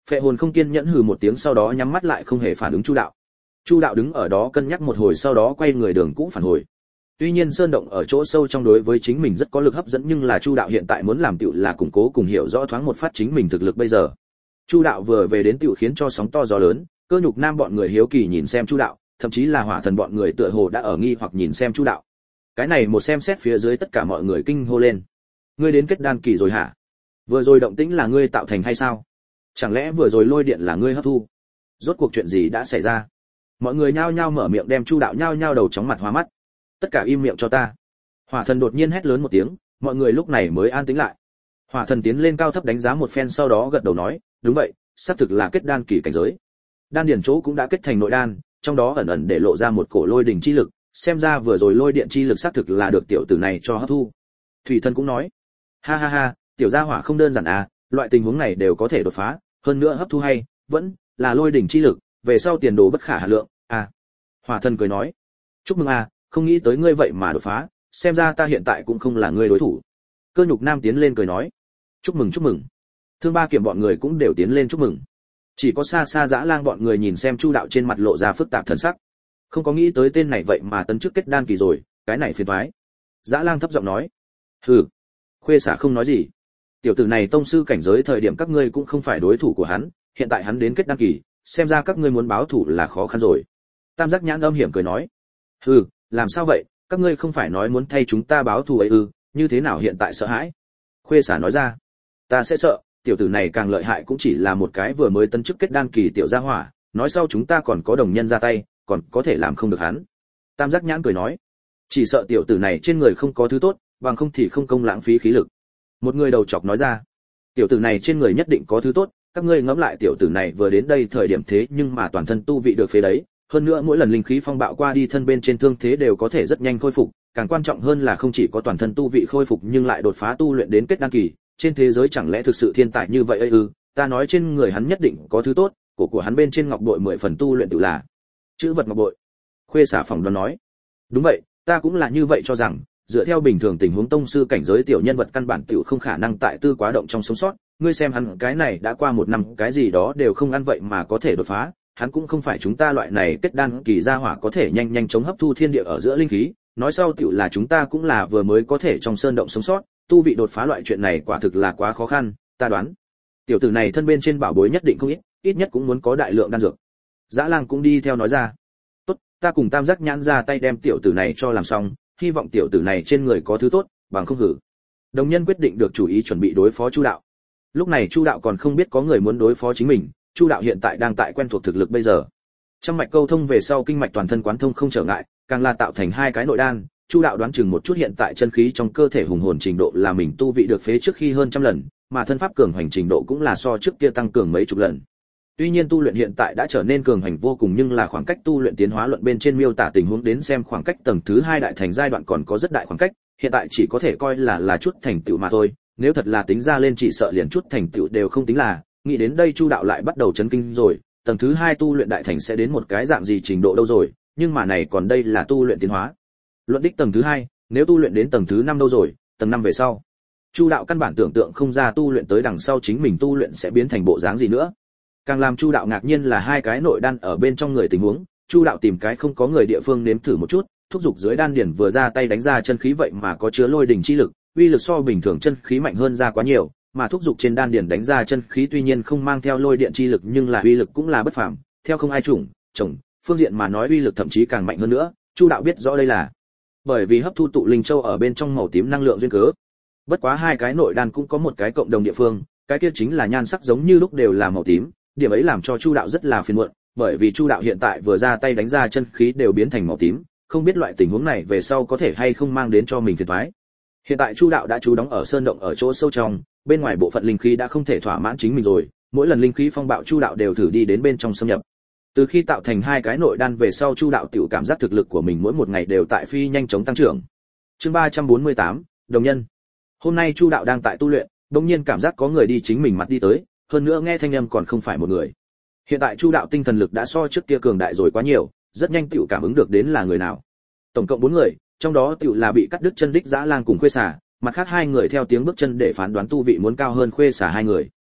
Phệ hồn không kiên nhẫn hừ một tiếng, sau đó nhắm mắt lại không hề phản ứng Chu đạo. Chu đạo đứng ở đó cân nhắc một hồi, sau đó quay người đường cũ phản hồi. Tuy nhiên sơn động ở chỗ sâu trong đối với chính mình rất có lực hấp dẫn, nhưng là Chu đạo hiện tại muốn làm tiểu là củng cố cùng hiểu rõ thoáng một phát chính mình thực lực bây giờ. Chu đạo vừa về đến tiểu khiến cho sóng to gió lớn, Cơ Nhục Nam bọn người hiếu kỳ nhìn xem Chu đạo, thậm chí là Hỏa Thần bọn người tựa hồ đã ở nghi hoặc nhìn xem Chu đạo. Cái này một xem xét phía dưới tất cả mọi người kinh hô lên. Ngươi đến kết đan kỳ rồi hả? Vừa rồi động tĩnh là ngươi tạo thành hay sao? Chẳng lẽ vừa rồi lôi điện là ngươi hấp thu? Rốt cuộc chuyện gì đã xảy ra? Mọi người nhao nhao mở miệng, đem Chu đạo nhao nhao đầu chóng mặt hoa mắt. Tất cả im miệng cho ta. Hỏa Thần đột nhiên hét lớn một tiếng, mọi người lúc này mới an tĩnh lại. Hỏa Thần tiến lên cao thấp đánh giá một phen, sau đó gật đầu nói, đúng vậy, xác thực là kết đan kỳ cảnh giới. Đan điển chỗ cũng đã kết thành nội đan, trong đó ẩn ẩn để lộ ra một cổ lôi đỉnh chi lực, xem ra vừa rồi lôi điện chi lực xác thực là được tiểu tử này cho hấp thu. Thủy Thần cũng nói, ha ha ha, tiểu gia hỏa không đơn giản à, loại tình huống này đều có thể đột phá, hơn nữa hấp thu hay, vẫn là lôi đỉnh chi lực, về sau tiền đồ bất khả hà lượng. À. Hỏa Thần cười nói, chúc mừng à, không nghĩ tới ngươi vậy mà đột phá, xem ra ta hiện tại cũng không là ngươi đối thủ. Cơ Nhục Nam tiến lên cười nói, chúc mừng chúc mừng. Thương Ba Kiểm bọn người cũng đều tiến lên chúc mừng. Chỉ có xa xa Dã Lang bọn người nhìn xem Chu đạo trên mặt lộ ra phức tạp thần sắc. Không có nghĩ tới tên này vậy mà tấn chức kết đan kỳ rồi, cái này phiền toái. Dã Lang thấp giọng nói, hừ. Khuê Xả không nói gì. Tiểu tử này tông sư cảnh giới thời điểm các ngươi cũng không phải đối thủ của hắn, hiện tại hắn đến kết đan kỳ, xem ra các ngươi muốn báo thủ là khó khăn rồi. Tam Giác Nhãn âm hiểm cười nói, hừ, làm sao vậy, các ngươi không phải nói muốn thay chúng ta báo thù ấy ư, như thế nào hiện tại sợ hãi? Khuê Xả nói ra, ta sẽ sợ, tiểu tử này càng lợi hại cũng chỉ là một cái vừa mới tân chức kết đan kỳ tiểu gia hỏa, nói sau chúng ta còn có đồng nhân ra tay, còn có thể làm không được hắn. Tam Giác Nhãn cười nói, chỉ sợ tiểu tử này trên người không có thứ tốt, bằng không thì không công lãng phí khí lực. Một người đầu chọc nói ra, tiểu tử này trên người nhất định có thứ tốt, các ngươi ngẫm lại tiểu tử này vừa đến đây thời điểm thế nhưng mà toàn thân tu vị được phế đấy, hơn nữa mỗi lần linh khí phong bạo qua đi thân bên trên thương thế đều có thể rất nhanh khôi phục, càng quan trọng hơn là không chỉ có toàn thân tu vị khôi phục nhưng lại đột phá tu luyện đến kết đan kỳ, trên thế giới chẳng lẽ thực sự thiên tài như vậy ư? Ta nói trên người hắn nhất định có thứ tốt, cổ của hắn bên trên ngọc bội mười phần tu luyện tự là chữ vật ngọc bội. Khuê Xả phỏng đoán nói, đúng vậy, ta cũng là như vậy cho rằng, dựa theo bình thường tình huống tông sư cảnh giới tiểu nhân vật căn bản tiểu không khả năng tại tư quá động trong sống sót, ngươi xem hắn cái này đã qua một năm cái gì đó đều không ăn vậy mà có thể đột phá, hắn cũng không phải chúng ta loại này kết đan kỳ gia hỏa có thể nhanh nhanh chống hấp thu thiên địa ở giữa linh khí, nói sau tiểu là chúng ta cũng là vừa mới có thể trong sơn động sống sót, tu vị đột phá loại chuyện này quả thực là quá khó khăn, ta đoán tiểu tử này thân bên trên bảo bối nhất định không ít, ít nhất cũng muốn có đại lượng đan dược. Dã Lang cũng đi theo nói ra, tốt, ta cùng Tam Giác Nhãn ra tay đem tiểu tử này cho làm xong, hy vọng tiểu tử này trên người có thứ tốt, bằng không hử. Đồng nhân quyết định được chủ ý chuẩn bị đối phó Chu đạo. Lúc này Chu đạo còn không biết có người muốn đối phó chính mình, Chu đạo hiện tại đang tại quen thuộc thực lực bây giờ. Trăm mạch câu thông về sau kinh mạch toàn thân quán thông không trở ngại, càng là tạo thành hai cái nội đan, Chu đạo đoán chừng một chút hiện tại chân khí trong cơ thể hùng hồn trình độ là mình tu vị được phế trước khi hơn trăm lần, mà thân pháp cường hành trình độ cũng là so trước kia tăng cường mấy chục lần. Tuy nhiên tu luyện hiện tại đã trở nên cường hành vô cùng, nhưng là khoảng cách tu luyện tiến hóa luận bên trên miêu tả tình huống đến xem khoảng cách tầng thứ hai đại thành giai đoạn còn có rất đại khoảng cách, hiện tại chỉ có thể coi là là chút thành tựu mà thôi, nếu thật là tính ra lên chỉ sợ liền chút thành tựu đều không tính là, nghĩ đến đây Chu đạo lại bắt đầu chấn kinh rồi, tầng thứ hai tu luyện đại thành sẽ đến một cái dạng gì trình độ đâu rồi, nhưng mà này còn đây là tu luyện tiến hóa. Luận đích tầng thứ hai, nếu tu luyện đến tầng thứ năm đâu rồi, tầng năm về sau. Chu đạo căn bản tưởng tượng không ra tu luyện tới đằng sau chính mình tu luyện sẽ biến thành bộ dáng gì nữa. Càng làm Chu đạo ngạc nhiên là hai cái nội đan ở bên trong người tình huống, Chu đạo tìm cái không có người địa phương nếm thử một chút, thúc dục dưới đan điển vừa ra tay đánh ra chân khí vậy mà có chứa lôi đỉnh chi lực, uy lực so bình thường chân khí mạnh hơn ra quá nhiều, mà thúc dục trên đan điển đánh ra chân khí tuy nhiên không mang theo lôi điện chi lực nhưng là uy lực cũng là bất phàm, theo không ai chủng, chồng, phương diện mà nói uy lực thậm chí càng mạnh hơn nữa, Chu đạo biết rõ đây là bởi vì hấp thu tụ linh châu ở bên trong màu tím năng lượng duyên cớ. Bất quá hai cái nội đan cũng có một cái cộng đồng địa phương, cái kia chính là nhan sắc giống như lúc đều là màu tím, điểm ấy làm cho Chu đạo rất là phiền muộn, bởi vì Chu đạo hiện tại vừa ra tay đánh ra chân khí đều biến thành màu tím, không biết loại tình huống này về sau có thể hay không mang đến cho mình phiền toái. Hiện tại Chu đạo đã trú đóng ở sơn động ở chỗ sâu trong, bên ngoài bộ phận linh khí đã không thể thỏa mãn chính mình rồi, mỗi lần linh khí phong bạo Chu đạo đều thử đi đến bên trong xâm nhập. Từ khi tạo thành hai cái nội đan về sau Chu đạo tiểu cảm giác thực lực của mình mỗi một ngày đều tại phi nhanh chóng tăng trưởng. Chương ba trăm bốn mươi tám, đồng nhân. Hôm nay Chu đạo đang tại tu luyện, đột nhiên cảm giác có người đi chính mình mặt đi tới, hơn nữa nghe thanh âm còn không phải một người. Hiện tại Chu đạo tinh thần lực đã so trước kia cường đại rồi quá nhiều, rất nhanh tiểu cảm ứng được đến là người nào. Tổng cộng bốn người, trong đó tiểu là bị cắt đứt chân đích Dã Lang cùng Khuê Xả, mặt khác hai người theo tiếng bước chân để phán đoán tu vị muốn cao hơn Khuê Xả hai người.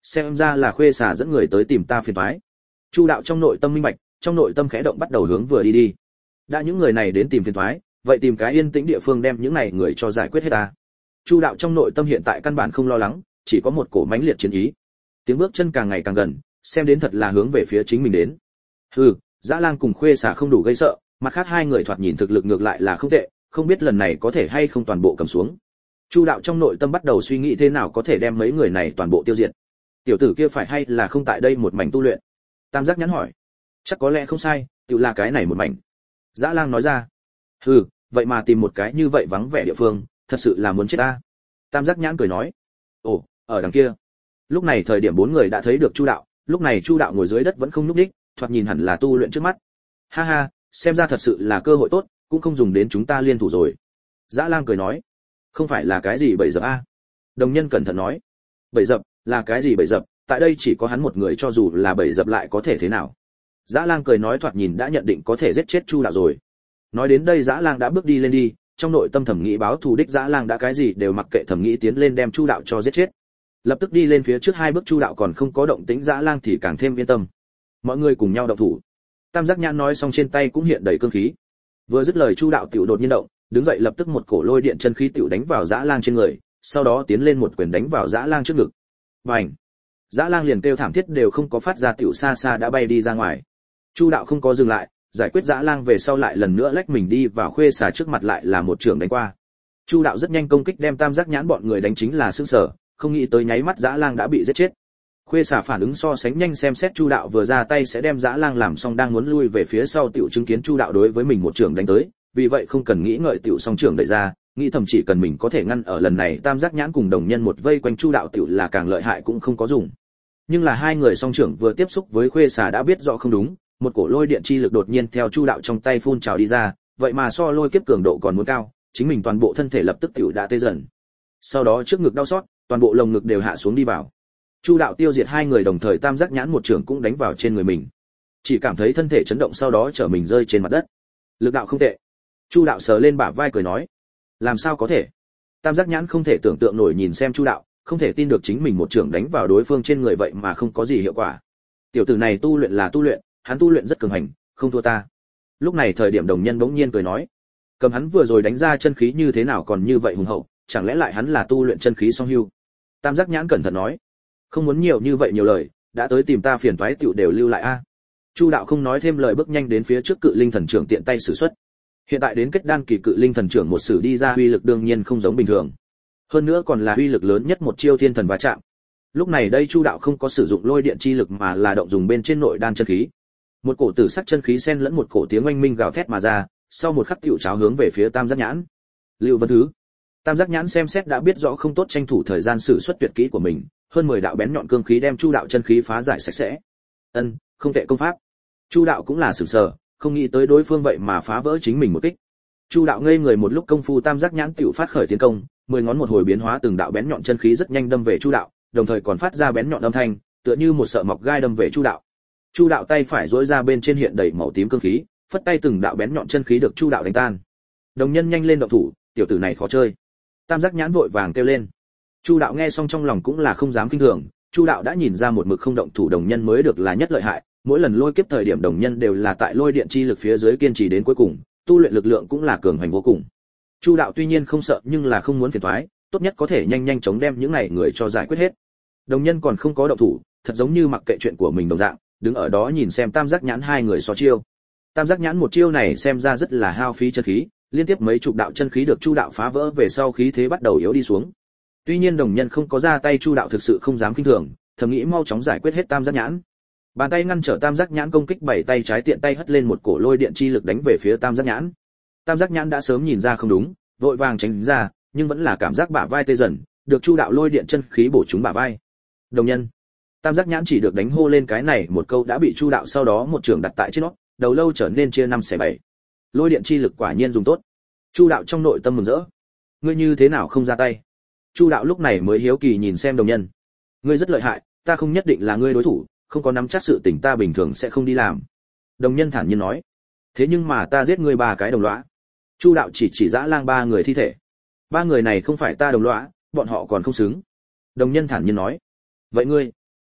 xem ra là khuê xà dẫn người tới tìm ta phiền toái. Chu đạo trong nội tâm minh bạch, trong nội tâm khẽ động bắt đầu hướng vừa đi đi. Đã những người này đến tìm phiền toái, vậy tìm cái yên tĩnh địa phương đem những này người cho giải quyết hết ta. Chu đạo trong nội tâm hiện tại căn bản không lo lắng, chỉ có một cổ mãnh liệt chiến ý. Tiếng bước chân càng ngày càng gần, xem đến thật là hướng về phía chính mình đến. Hừ, Dã Lang cùng Khuê Xà không đủ gây sợ, mặt khác hai người thoạt nhìn thực lực ngược lại là không tệ, không biết lần này có thể hay không toàn bộ cầm xuống. Chu đạo trong nội tâm bắt đầu suy nghĩ thế nào có thể đem mấy người này toàn bộ tiêu diệt. Tiểu tử kia phải hay là không tại đây một mảnh tu luyện? Tam Giác nhắn hỏi. Chắc có lẽ không sai, tự là cái này một mảnh. Dã Lang nói ra. Hừ, vậy mà tìm một cái như vậy vắng vẻ địa phương, thật sự là muốn chết ta. Tam Giác nhãn cười nói. Ồ, ở đằng kia. Lúc này thời điểm bốn người đã thấy được Chu đạo, lúc này Chu đạo ngồi dưới đất vẫn không nhúc nhích, thoạt nhìn hẳn là tu luyện trước mắt. Ha ha, xem ra thật sự là cơ hội tốt, cũng không dùng đến chúng ta liên thủ rồi. Dã Lang cười nói. Không phải là cái gì bẫy dập a? Đồng nhân cẩn thận nói. Bẫy dập, là cái gì bẫy dập, tại đây chỉ có hắn một người, cho dù là bẫy dập lại có thể thế nào? Dã Lang cười nói, thoạt nhìn đã nhận định có thể giết chết Chu đạo rồi. Nói đến đây Dã Lang đã bước đi lên đi, trong nội tâm thẩm nghĩ báo thù đích Dã Lang đã cái gì đều mặc kệ, thẩm nghĩ tiến lên đem Chu đạo cho giết chết. Lập tức đi lên phía trước hai bước, Chu đạo còn không có động tĩnh, Dã Lang thì càng thêm yên tâm. Mọi người cùng nhau động thủ. Tam Giác nhãn nói xong trên tay cũng hiện đầy cương khí. Vừa dứt lời Chu đạo tiểu đột nhiên động, đứng dậy lập tức một cổ lôi điện chân khí tiểu đánh vào Dã Lang trên người, sau đó tiến lên một quyền đánh vào Dã Lang trước ngực. Bành! Dã Lang liền kêu thảm thiết đều không có phát ra, tiểu xa xa đã bay đi ra ngoài. Chu đạo không có dừng lại, giải quyết Dã Lang về sau lại lần nữa lách mình đi vào Khuê Xà trước mặt, lại là một trường đánh qua. Chu đạo rất nhanh công kích đem Tam Giác nhãn bọn người đánh chính là sững sờ, không nghĩ tới nháy mắt Dã Lang đã bị giết chết. Khuê Xà phản ứng so sánh nhanh, xem xét Chu đạo vừa ra tay sẽ đem Dã Lang làm xong, đang muốn lui về phía sau tiểu chứng kiến Chu đạo đối với mình một trường đánh tới, vì vậy không cần nghĩ ngợi tiểu song trường đẩy ra, nghĩ thầm chỉ cần mình có thể ngăn ở lần này Tam Giác nhãn cùng đồng nhân một vây quanh Chu đạo tiểu là càng lợi hại cũng không có dùng. Nhưng là hai người song trưởng vừa tiếp xúc với Khuê Xà đã biết rõ không đúng, một cổ lôi điện chi lực đột nhiên theo Chu đạo trong tay phun trào đi ra, vậy mà so lôi kiếp cường độ còn muốn cao, chính mình toàn bộ thân thể lập tức tiểu đã tê dần. Sau đó trước ngực đau xót, toàn bộ lồng ngực đều hạ xuống đi vào. Chu đạo tiêu diệt hai người đồng thời Tam Giác nhãn một trưởng cũng đánh vào trên người mình. Chỉ cảm thấy thân thể chấn động, sau đó trở mình rơi trên mặt đất. Lực đạo không tệ. Chu đạo sờ lên bả vai cười nói. Làm sao có thể? Tam Giác nhãn không thể tưởng tượng nổi nhìn xem Chu đạo, không thể tin được chính mình một trưởng đánh vào đối phương trên người vậy mà không có gì hiệu quả. Tiểu tử này tu luyện là tu luyện, hắn tu luyện rất cường hành, không thua ta. Lúc này thời điểm đồng nhân bỗng nhiên cười nói, cầm hắn vừa rồi đánh ra chân khí như thế nào còn như vậy hùng hậu, chẳng lẽ lại hắn là tu luyện chân khí song hưu? Tam Giác nhãn cẩn thận nói, không muốn nhiều như vậy nhiều lời, đã tới tìm ta phiền toái tiểu đều lưu lại a. Chu đạo không nói thêm lời, bước nhanh đến phía trước cự linh thần trưởng tiện tay sử xuất. Hiện tại đến kết đan kỳ cự linh thần trưởng một sử đi ra uy lực đương nhiên không giống bình thường, hơn nữa còn là uy lực lớn nhất một chiêu thiên thần va chạm. Lúc này đây Chu đạo không có sử dụng lôi điện chi lực mà là động dùng bên trên nội đan chân khí. Một cổ tử sắc chân khí xen lẫn một cổ tiếng oanh minh gào thét mà ra, sau một khắc tiểu cháo hướng về phía Tam Giác nhãn. Lưu Vân Thứ. Tam Giác nhãn xem xét đã biết rõ không tốt, tranh thủ thời gian sử xuất tuyệt kỹ của mình, hơn mười đạo bén nhọn cương khí đem Chu đạo chân khí phá giải sạch sẽ. Ân, không tệ công pháp. Chu đạo cũng là sửng sờ, không nghĩ tới đối phương vậy mà phá vỡ chính mình một kích. Chu đạo ngây người một lúc công phu, Tam Giác nhãn tiểu phát khởi tiến công, mười ngón một hồi biến hóa từng đạo bén nhọn chân khí rất nhanh đâm về Chu đạo, đồng thời còn phát ra bén nhọn âm thanh, tựa như một sợi mọc gai đâm về Chu đạo. Chu đạo tay phải duỗi ra, bên trên hiện đầy màu tím cương khí, phất tay từng đạo bén nhọn chân khí được Chu đạo đánh tan. Đồng nhân nhanh lên động thủ, tiểu tử này khó chơi. Tam Giác nhãn vội vàng kêu lên. Chu đạo nghe xong trong lòng cũng là không dám kinh thường, Chu đạo đã nhìn ra một mực không động thủ đồng nhân mới được là nhất lợi hại, mỗi lần lôi kiếp thời điểm đồng nhân đều là tại lôi điện chi lực phía dưới kiên trì đến cuối cùng, tu luyện lực lượng cũng là cường hành vô cùng. Chu đạo tuy nhiên không sợ nhưng là không muốn phiền toái, tốt nhất có thể nhanh nhanh chóng đem những này người cho giải quyết hết. Đồng nhân còn không có động thủ, thật giống như mặc kệ chuyện của mình đồng dạng, đứng ở đó nhìn xem Tam Giác nhãn hai người so chiêu. Tam Giác nhãn một chiêu này xem ra rất là hao phí chân khí, liên tiếp mấy chục đạo chân khí được Chu đạo phá vỡ về sau, khí thế bắt đầu yếu đi xuống. Tuy nhiên đồng nhân không có ra tay, Chu đạo thực sự không dám kinh thường, thầm nghĩ mau chóng giải quyết hết Tam Giác nhãn. Bàn tay ngăn trở Tam Giác nhãn công kích, bảy tay trái tiện tay hất lên một cổ lôi điện chi lực đánh về phía Tam Giác nhãn. Tam Giác nhãn đã sớm nhìn ra không đúng, vội vàng tránh ra, nhưng vẫn là cảm giác bả vai tê dần, được Chu đạo lôi điện chân khí bổ trúng bả vai. Đồng nhân. Tam Giác nhãn chỉ được đánh hô lên cái này một câu đã bị Chu đạo sau đó một trường đặt tại trên nó, đầu lâu trở nên chia năm xẻ bảy. Lôi điện chi lực quả nhiên dùng tốt. Chu đạo trong nội tâm mừng rỡ. Ngươi như thế nào không ra tay? Chu đạo lúc này mới hiếu kỳ nhìn xem đồng nhân. Ngươi rất lợi hại, ta không nhất định là ngươi đối thủ, không có nắm chắc sự tình ta bình thường sẽ không đi làm. Đồng nhân thản nhiên nói. Thế nhưng mà ta giết ngươi ba cái đồng lõa. Chu đạo chỉ chỉ Dã Lang ba người thi thể. Ba người này không phải ta đồng lõa, bọn họ còn không xứng. Đồng nhân thản nhiên nói. Vậy ngươi?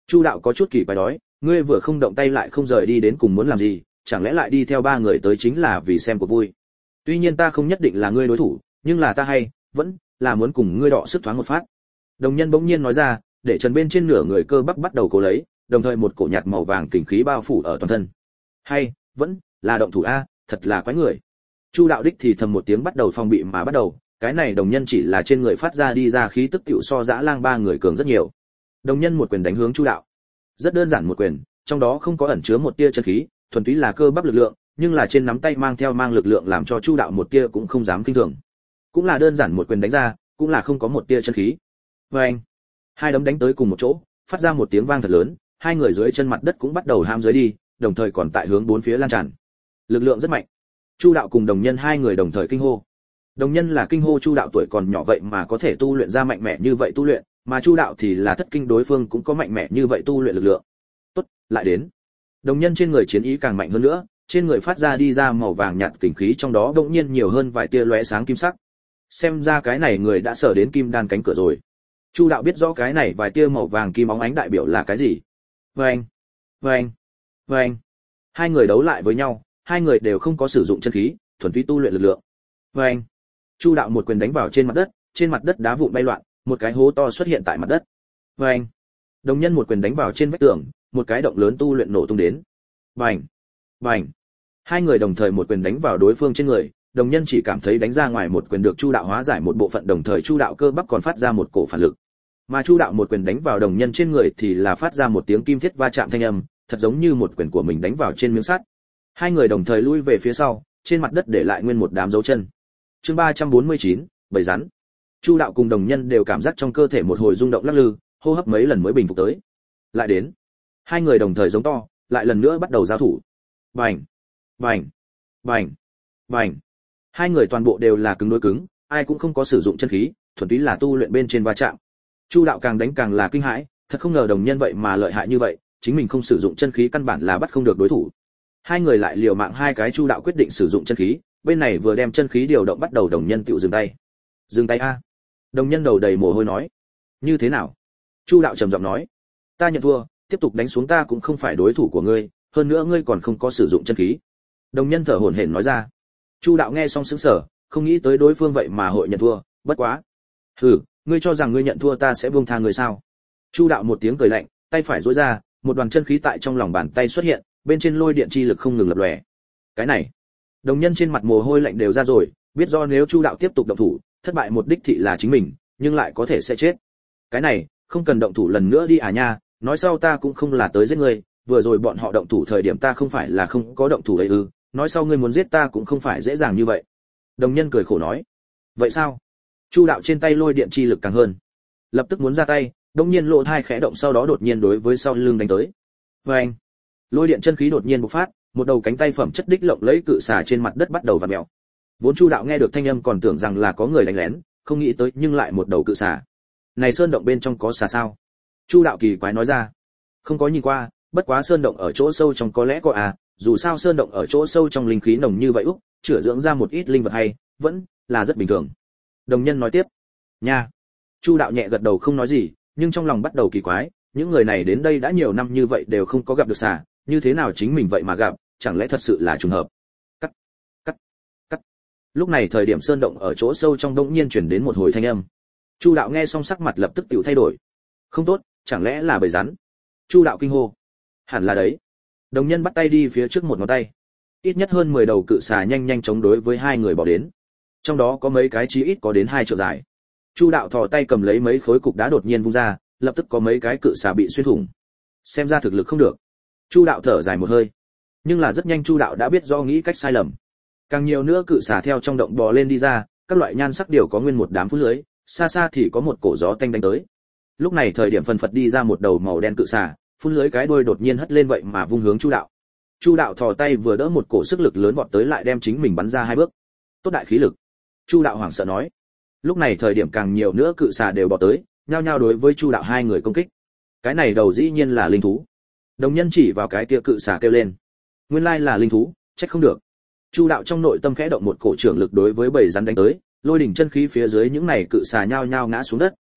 Chu đạo có chút kỳ quái đói, ngươi vừa không động tay lại không rời đi đến cùng muốn làm gì, chẳng lẽ lại đi theo ba người tới chính là vì xem cuộc vui. Tuy nhiên ta không nhất định là ngươi đối thủ, nhưng là ta hay vẫn là muốn cùng ngươi đọ sức thoáng một phát. Đồng nhân bỗng nhiên nói ra, để trần bên trên nửa người cơ bắp bắt đầu cố lấy, đồng thời một cổ nhạt màu vàng kình khí bao phủ ở toàn thân. Hay vẫn là động thủ a, thật là quái người. Chu đạo đích thì thầm một tiếng bắt đầu phòng bị mà bắt đầu, cái này đồng nhân chỉ là trên người phát ra đi ra khí tức tiểu so dã lang ba người cường rất nhiều. Đồng nhân một quyền đánh hướng Chu đạo. Rất đơn giản một quyền, trong đó không có ẩn chứa một tia chân khí, thuần túy là cơ bắp lực lượng, nhưng là trên nắm tay mang theo mang lực lượng làm cho Chu đạo một tia cũng không dám kinh thường. Cũng là đơn giản một quyền đánh ra, cũng là không có một tia chân khí. Oeng! Hai đấm đánh tới cùng một chỗ, phát ra một tiếng vang thật lớn, hai người dưới chân mặt đất cũng bắt đầu ham dưới đi, đồng thời còn tại hướng bốn phía lan tràn. Lực lượng rất mạnh. Chu đạo cùng đồng nhân hai người đồng thời kinh hô. Đồng nhân là kinh hô Chu đạo tuổi còn nhỏ vậy mà có thể tu luyện ra mạnh mẽ như vậy tu luyện, mà Chu đạo thì là thất kinh đối phương cũng có mạnh mẽ như vậy tu luyện lực lượng. Tốt, lại đến. Đồng nhân trên người chiến ý càng mạnh hơn nữa, trên người phát ra đi ra màu vàng nhạt kình khí trong đó đột nhiên nhiều hơn vài tia lóe sáng kim sắc. Xem ra cái này người đã sở đến kim đan cánh cửa rồi. Chu đạo biết rõ cái này vài tia màu vàng kim óng ánh đại biểu là cái gì. Vâng, vâng, vâng. Hai người đấu lại với nhau, hai người đều không có sử dụng chân khí, thuần túy tu luyện lực lượng. Vâng. Chu đạo một quyền đánh vào trên mặt đất, trên mặt đất đá vụn bay loạn, một cái hố to xuất hiện tại mặt đất. Vâng. Đồng nhân một quyền đánh vào trên vách tường, một cái động lớn tu luyện nổ tung đến. Bành, bành. Hai người đồng thời một quyền đánh vào đối phương trên người, đồng nhân chỉ cảm thấy đánh ra ngoài một quyền được Chu đạo hóa giải một bộ phận, đồng thời Chu đạo cơ bắp còn phát ra một cổ phản lực. Mà Chu đạo một quyền đánh vào đồng nhân trên người thì là phát ra một tiếng kim thiết va chạm thanh âm, thật giống như một quyền của mình đánh vào trên miếng sắt. Hai người đồng thời lui về phía sau, trên mặt đất để lại nguyên một đám dấu chân. Chương ba trăm bốn mươi chín, bầy rắn. Chu đạo cùng đồng nhân đều cảm giác trong cơ thể một hồi rung động lắc lư, hô hấp mấy lần mới bình phục tới. Lại đến. Hai người đồng thời giống to, lại lần nữa bắt đầu giao thủ. Bành, bành, bành, bành. Hai người toàn bộ đều là cứng đối cứng, ai cũng không có sử dụng chân khí, thuần túy là tu luyện bên trên va chạm. Chu đạo càng đánh càng là kinh hãi, thật không ngờ đồng nhân vậy mà lợi hại như vậy, chính mình không sử dụng chân khí căn bản là bắt không được đối thủ. Hai người lại liều mạng hai cái, Chu đạo quyết định sử dụng chân khí, bên này vừa đem chân khí điều động bắt đầu, đồng nhân tựu dừng tay. Dừng tay a. Đồng nhân đầu đầy mồ hôi nói. Như thế nào? Chu đạo trầm giọng nói. Ta nhận thua, tiếp tục đánh xuống ta cũng không phải đối thủ của ngươi, hơn nữa ngươi còn không có sử dụng chân khí. Đồng nhân thở hổn hển nói ra. Chu đạo nghe xong sững sờ, không nghĩ tới đối phương vậy mà hội nhận thua, bất quá. Hừ, ngươi cho rằng ngươi nhận thua ta sẽ buông tha ngươi sao? Chu đạo một tiếng cười lạnh, tay phải duỗi ra, một đoàn chân khí tại trong lòng bàn tay xuất hiện, bên trên lôi điện chi lực không ngừng lập lòe. Cái này, đồng nhân trên mặt mồ hôi lạnh đều ra rồi, biết do nếu Chu đạo tiếp tục động thủ, thất bại một đích thị là chính mình, nhưng lại có thể sẽ chết. Cái này, không cần động thủ lần nữa đi à nha, nói sau ta cũng không là tới giết ngươi, vừa rồi bọn họ động thủ thời điểm ta không phải là không có động thủ đấy ư, nói sau ngươi muốn giết ta cũng không phải dễ dàng như vậy. Đồng nhân cười khổ nói. Vậy sao? Chu đạo trên tay lôi điện chi lực càng hơn, lập tức muốn ra tay, đột nhiên lộ thai khẽ động, sau đó đột nhiên đối với sau lưng đánh tới. Vâng! Lôi điện chân khí đột nhiên bộc phát, một đầu cánh tay phẩm chất đích lộng lấy cự xà trên mặt đất bắt đầu vặn mèo. Vốn Chu đạo nghe được thanh âm còn tưởng rằng là có người đánh lén, không nghĩ tới nhưng lại một đầu cự xà. Này sơn động bên trong có xà sao? Chu đạo kỳ quái nói ra. Không có nhìn qua, bất quá sơn động ở chỗ sâu trong có lẽ có à, dù sao sơn động ở chỗ sâu trong linh khí nồng như vậy úc, chữa dưỡng ra một ít linh vật hay, vẫn là rất bình thường. Đồng nhân nói tiếp. Nha. Chu đạo nhẹ gật đầu không nói gì, nhưng trong lòng bắt đầu kỳ quái, những người này đến đây đã nhiều năm như vậy đều không có gặp được xà, như thế nào chính mình vậy mà gặp, chẳng lẽ thật sự là trùng hợp. Cắt, cắt, cắt. Lúc này thời điểm sơn động ở chỗ sâu trong đống nhiên chuyển đến một hồi thanh âm. Chu đạo nghe xong sắc mặt lập tức tiểu thay đổi. Không tốt, chẳng lẽ là bầy rắn? Chu đạo kinh hô. Hẳn là đấy. Đồng nhân bắt tay đi phía trước một ngón tay. Ít nhất hơn mười đầu cự xà nhanh nhanh chống đối với hai người bỏ đến. Trong đó có mấy cái chí ít có đến hai trượng dài. Chu đạo thò tay cầm lấy mấy khối cục đá đột nhiên vung ra, lập tức có mấy cái cự xà bị xuyên thủng. Xem ra thực lực không được. Chu đạo thở dài một hơi. Nhưng là rất nhanh Chu đạo đã biết do nghĩ cách sai lầm. Càng nhiều nữa cự xà theo trong động bò lên đi ra, các loại nhan sắc đều có nguyên một đám phun lưới, xa xa thì có một cổ gió tanh đánh tới. Lúc này thời điểm phần phật đi ra một đầu màu đen cự xà, phun lưới cái đuôi đột nhiên hất lên vậy mà vung hướng Chu đạo. Chu đạo thò tay vừa đỡ một cổ sức lực lớn vọt tới lại đem chính mình bắn ra hai bước. Tốt đại khí lực. Chu đạo hoảng sợ nói. Lúc này thời điểm càng nhiều nữa cự xà đều bò tới, nhao nhao đối với Chu đạo hai người công kích. Cái này đầu dĩ nhiên là linh thú. Đồng nhân chỉ vào cái kia cự xà kêu lên. Nguyên lai là linh thú, trách không được. Chu đạo trong nội tâm khẽ động một cổ trưởng lực đối với bầy rắn đánh tới, lôi đỉnh chân khí phía dưới những này cự xà nhao nhao ngã xuống đất,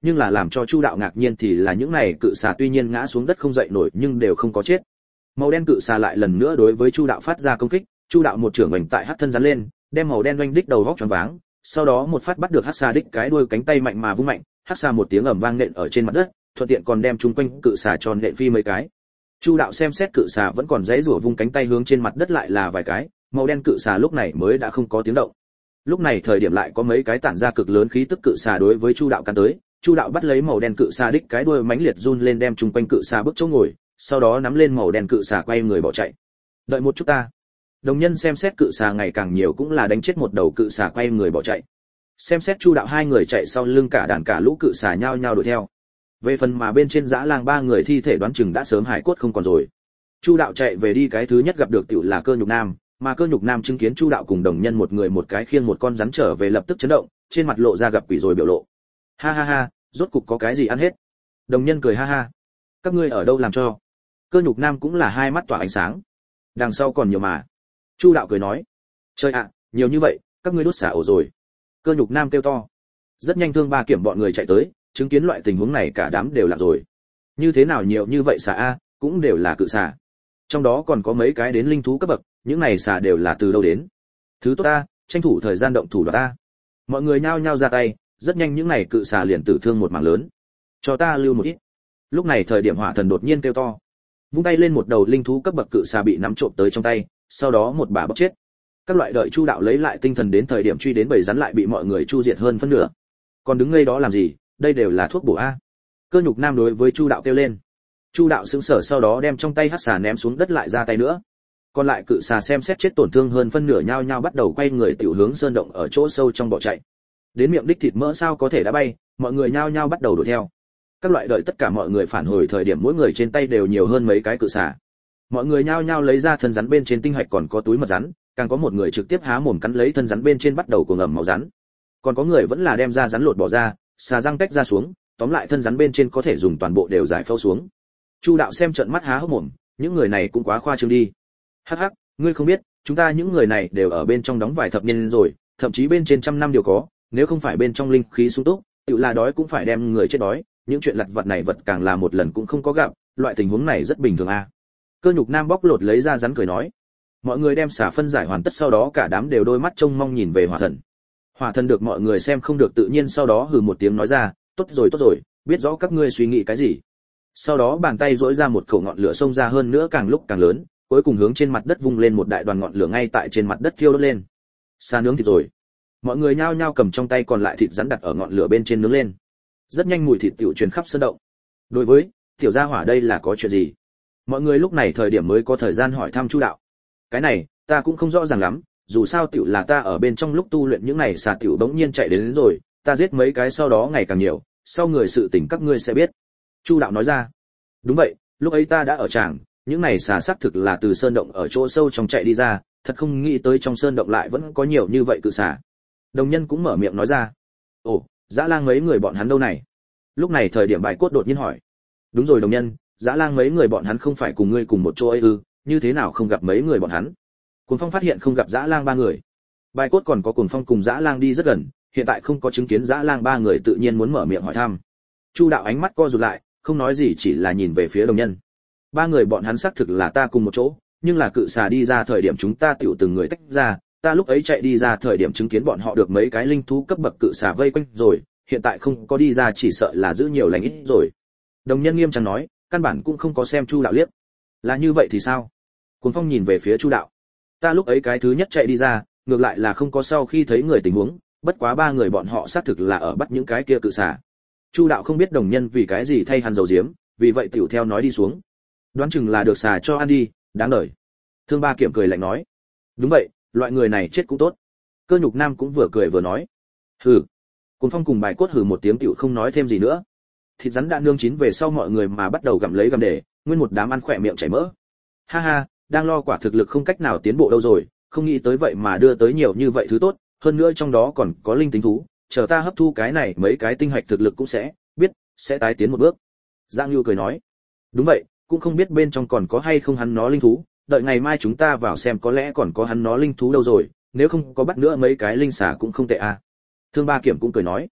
nhưng là làm cho Chu đạo ngạc nhiên thì là những này cự xà tuy nhiên ngã xuống đất không dậy nổi nhưng đều không có chết. Màu đen cự xà lại lần nữa đối với Chu đạo phát ra công kích, Chu đạo một trưởng vành tại hắc thân giắn lên, đem màu đen oanh đích đầu góc choáng váng, sau đó một phát bắt được hắc xà đích cái đuôi cánh tay mạnh mà vung mạnh, hắc xà một tiếng ầm vang nện ở trên mặt đất, thuận tiện còn đem chúng quanh cự xà tròn nện phi mấy cái. Chu đạo xem xét cự xà vẫn còn giãy giụa vung cánh tay hướng trên mặt đất lại là vài cái, màu đen cự xà lúc này mới đã không có tiếng động. Lúc này thời điểm lại có mấy cái tản ra cực lớn khí tức cự xà đối với Chu đạo cắn tới, Chu đạo bắt lấy màu đen cự xà đích cái đuôi mãnh liệt run lên đem chúng quanh cự xà bước chỗ ngồi, sau đó nắm lên màu đen cự xà quay người bỏ chạy. Đợi một chút ta. Đồng nhân xem xét cự xà ngày càng nhiều cũng là đánh chết một đầu cự xà quay người bỏ chạy. Xem xét Chu đạo hai người chạy sau lưng cả đàn cả lũ cự xà nhao nhao đuổi theo. Về phần mà bên trên dã lang ba người thi thể đoán chừng đã sớm hải cốt không còn rồi. Chu đạo chạy về đi cái thứ nhất gặp được tiểu là Cơ Nhục Nam, mà Cơ Nhục Nam chứng kiến Chu đạo cùng đồng nhân một người một cái khiêng một con rắn trở về lập tức chấn động, trên mặt lộ ra gặp quỷ rồi biểu lộ. Ha ha ha, rốt cục có cái gì ăn hết. Đồng nhân cười ha ha. Các ngươi ở đâu làm cho? Cơ Nhục Nam cũng là hai mắt tỏa ánh sáng. Đằng sau còn nhiều mà. Chu đạo cười nói. Trời ạ, nhiều như vậy, các ngươi đốt xả ổ rồi. Cơ Nhục Nam kêu to. Rất nhanh Thương Ba Kiểm bọn người chạy tới, chứng kiến loại tình huống này cả đám đều lạc rồi. Như thế nào nhiều như vậy xả a, cũng đều là cự xả. Trong đó còn có mấy cái đến linh thú cấp bậc, những này xả đều là từ đâu đến? Thứ tốt ta, tranh thủ thời gian động thủ đoạt ta. Mọi người nhao nhao ra tay, rất nhanh những này cự xả liền tử thương một mảng lớn. Cho ta lưu một ít. Lúc này thời điểm Hỏa Thần đột nhiên kêu to, vung tay lên một đầu linh thú cấp bậc cự xà bị nắm trộm tới trong tay, sau đó một bà bóc chết. Các loại đợi Chu đạo lấy lại tinh thần đến thời điểm truy đến bầy rắn lại bị mọi người chu diệt hơn phân nửa. Còn đứng ngây đó làm gì, đây đều là thuốc bổ a. Cơ Nhục Nam đối với Chu đạo kêu lên. Chu đạo sững sờ sau đó đem trong tay hắc xà ném xuống đất lại ra tay nữa. Còn lại cự xà xem xét chết tổn thương hơn phân nửa nhao nhao bắt đầu quay người tiểu hướng sơn động ở chỗ sâu trong bỏ chạy. Đến miệng đích thịt mỡ sao có thể đã bay, mọi người nhao nhao bắt đầu đuổi theo. Các loại đợi tất cả mọi người phản hồi thời điểm mỗi người trên tay đều nhiều hơn mấy cái cự xà. Mọi người nhao nhao lấy ra thân rắn bên trên tinh hạch còn có túi mật rắn, càng có một người trực tiếp há mồm cắn lấy thân rắn bên trên bắt đầu cuồng ẩm máu rắn. Còn có người vẫn là đem ra rắn lột bỏ ra, xà răng tách ra xuống, tóm lại thân rắn bên trên có thể dùng toàn bộ đều giải phẫu xuống. Chu đạo xem trận mắt há hốc mồm, những người này cũng quá khoa trương đi. Hắc hắc, ngươi không biết, chúng ta những người này đều ở bên trong đóng vài thập niên rồi, thậm chí bên trên trăm năm đều có, nếu không phải bên trong linh khí sung túc, tự là đói cũng phải đem người chết đói, những chuyện lặt vặt này vật càng là một lần cũng không có gặp, loại tình huống này rất bình thường a. Cơ Nhục Nam bóc lột lấy ra rắn cười nói. Mọi người đem xả phân giải hoàn tất sau đó cả đám đều đôi mắt trông mong nhìn về Hỏa Thần. Hỏa Thần được mọi người xem không được tự nhiên sau đó hừ một tiếng nói ra, tốt rồi tốt rồi, biết rõ các ngươi suy nghĩ cái gì. Sau đó bàn tay duỗi ra một khẩu ngọn lửa xông ra hơn nữa càng lúc càng lớn, cuối cùng hướng trên mặt đất vung lên một đại đoàn ngọn lửa ngay tại trên mặt đất thiêu đốt lên. Xa nướng thịt rồi. Mọi người nhao nhao cầm trong tay còn lại thịt rắn đặt ở ngọn lửa bên trên nướng lên. Rất nhanh mùi thịt tiểu truyền khắp sơn động. Đối với tiểu gia hỏa đây là có chuyện gì? Mọi người lúc này thời điểm mới có thời gian hỏi thăm Chu đạo. Cái này, ta cũng không rõ ràng lắm, dù sao tiểu là ta ở bên trong lúc tu luyện những này xà tiểu bỗng nhiên chạy đến, đến rồi, ta giết mấy cái sau đó ngày càng nhiều, sau người sự tình các ngươi sẽ biết. Chu đạo nói ra. Đúng vậy, lúc ấy ta đã ở tràng, những này xà xác thực là từ sơn động ở chỗ sâu trong chạy đi ra, thật không nghĩ tới trong sơn động lại vẫn có nhiều như vậy cự xà. Đồng nhân cũng mở miệng nói ra. Ồ, Dã Lang mấy người bọn hắn đâu này? Lúc này thời điểm Bài Cốt đột nhiên hỏi. Đúng rồi đồng nhân, Dã Lang mấy người bọn hắn không phải cùng ngươi cùng một chỗ ấy ư, như thế nào không gặp mấy người bọn hắn? Cuồng Phong phát hiện không gặp Dã Lang ba người. Bài Cốt còn có Cuồng Phong cùng Dã Lang đi rất gần, hiện tại không có chứng kiến Dã Lang ba người tự nhiên muốn mở miệng hỏi thăm. Chu đạo ánh mắt co rụt lại, không nói gì chỉ là nhìn về phía đồng nhân. Ba người bọn hắn xác thực là ta cùng một chỗ, nhưng là cự xà đi ra thời điểm chúng ta tiểu từng người tách ra, ta lúc ấy chạy đi ra thời điểm chứng kiến bọn họ được mấy cái linh thú cấp bậc cự xà vây quanh rồi, hiện tại không có đi ra chỉ sợ là giữ nhiều lành ít rồi. Đồng nhân nghiêm trang nói, căn bản cũng không có xem Chu đạo liếc. Là như vậy thì sao? Cuồng Phong nhìn về phía Chu đạo. Ta lúc ấy cái thứ nhất chạy đi ra, ngược lại là không có sau khi thấy người tình huống, bất quá ba người bọn họ xác thực là ở bắt những cái kia cự xà. Chu đạo không biết đồng nhân vì cái gì thay hắn dầu diếm, vì vậy tiểu theo nói đi xuống. Đoán chừng là được xà cho ăn đi, đáng đời. Thương Ba Kiểm cười lạnh nói. Đúng vậy, loại người này chết cũng tốt. Cơ Nhục Nam cũng vừa cười vừa nói. Hừ. Cuồng Phong cùng Bài Cốt hừ một tiếng tiểu không nói thêm gì nữa. Thịt rắn đã nương chín về sau mọi người mà bắt đầu gặm lấy gặm để, nguyên một đám ăn khỏe miệng chảy mỡ. Ha ha, đang lo quả thực lực không cách nào tiến bộ đâu rồi, không nghĩ tới vậy mà đưa tới nhiều như vậy thứ tốt, hơn nữa trong đó còn có linh tính thú, chờ ta hấp thu cái này mấy cái tinh hạch thực lực cũng sẽ biết, sẽ tái tiến một bước. Giang Nhu cười nói. Đúng vậy, cũng không biết bên trong còn có hay không hắn nó linh thú, đợi ngày mai chúng ta vào xem có lẽ còn có hắn nó linh thú đâu rồi, nếu không có bắt nữa mấy cái linh xà cũng không tệ à. Thương Ba Kiểm cũng cười nói.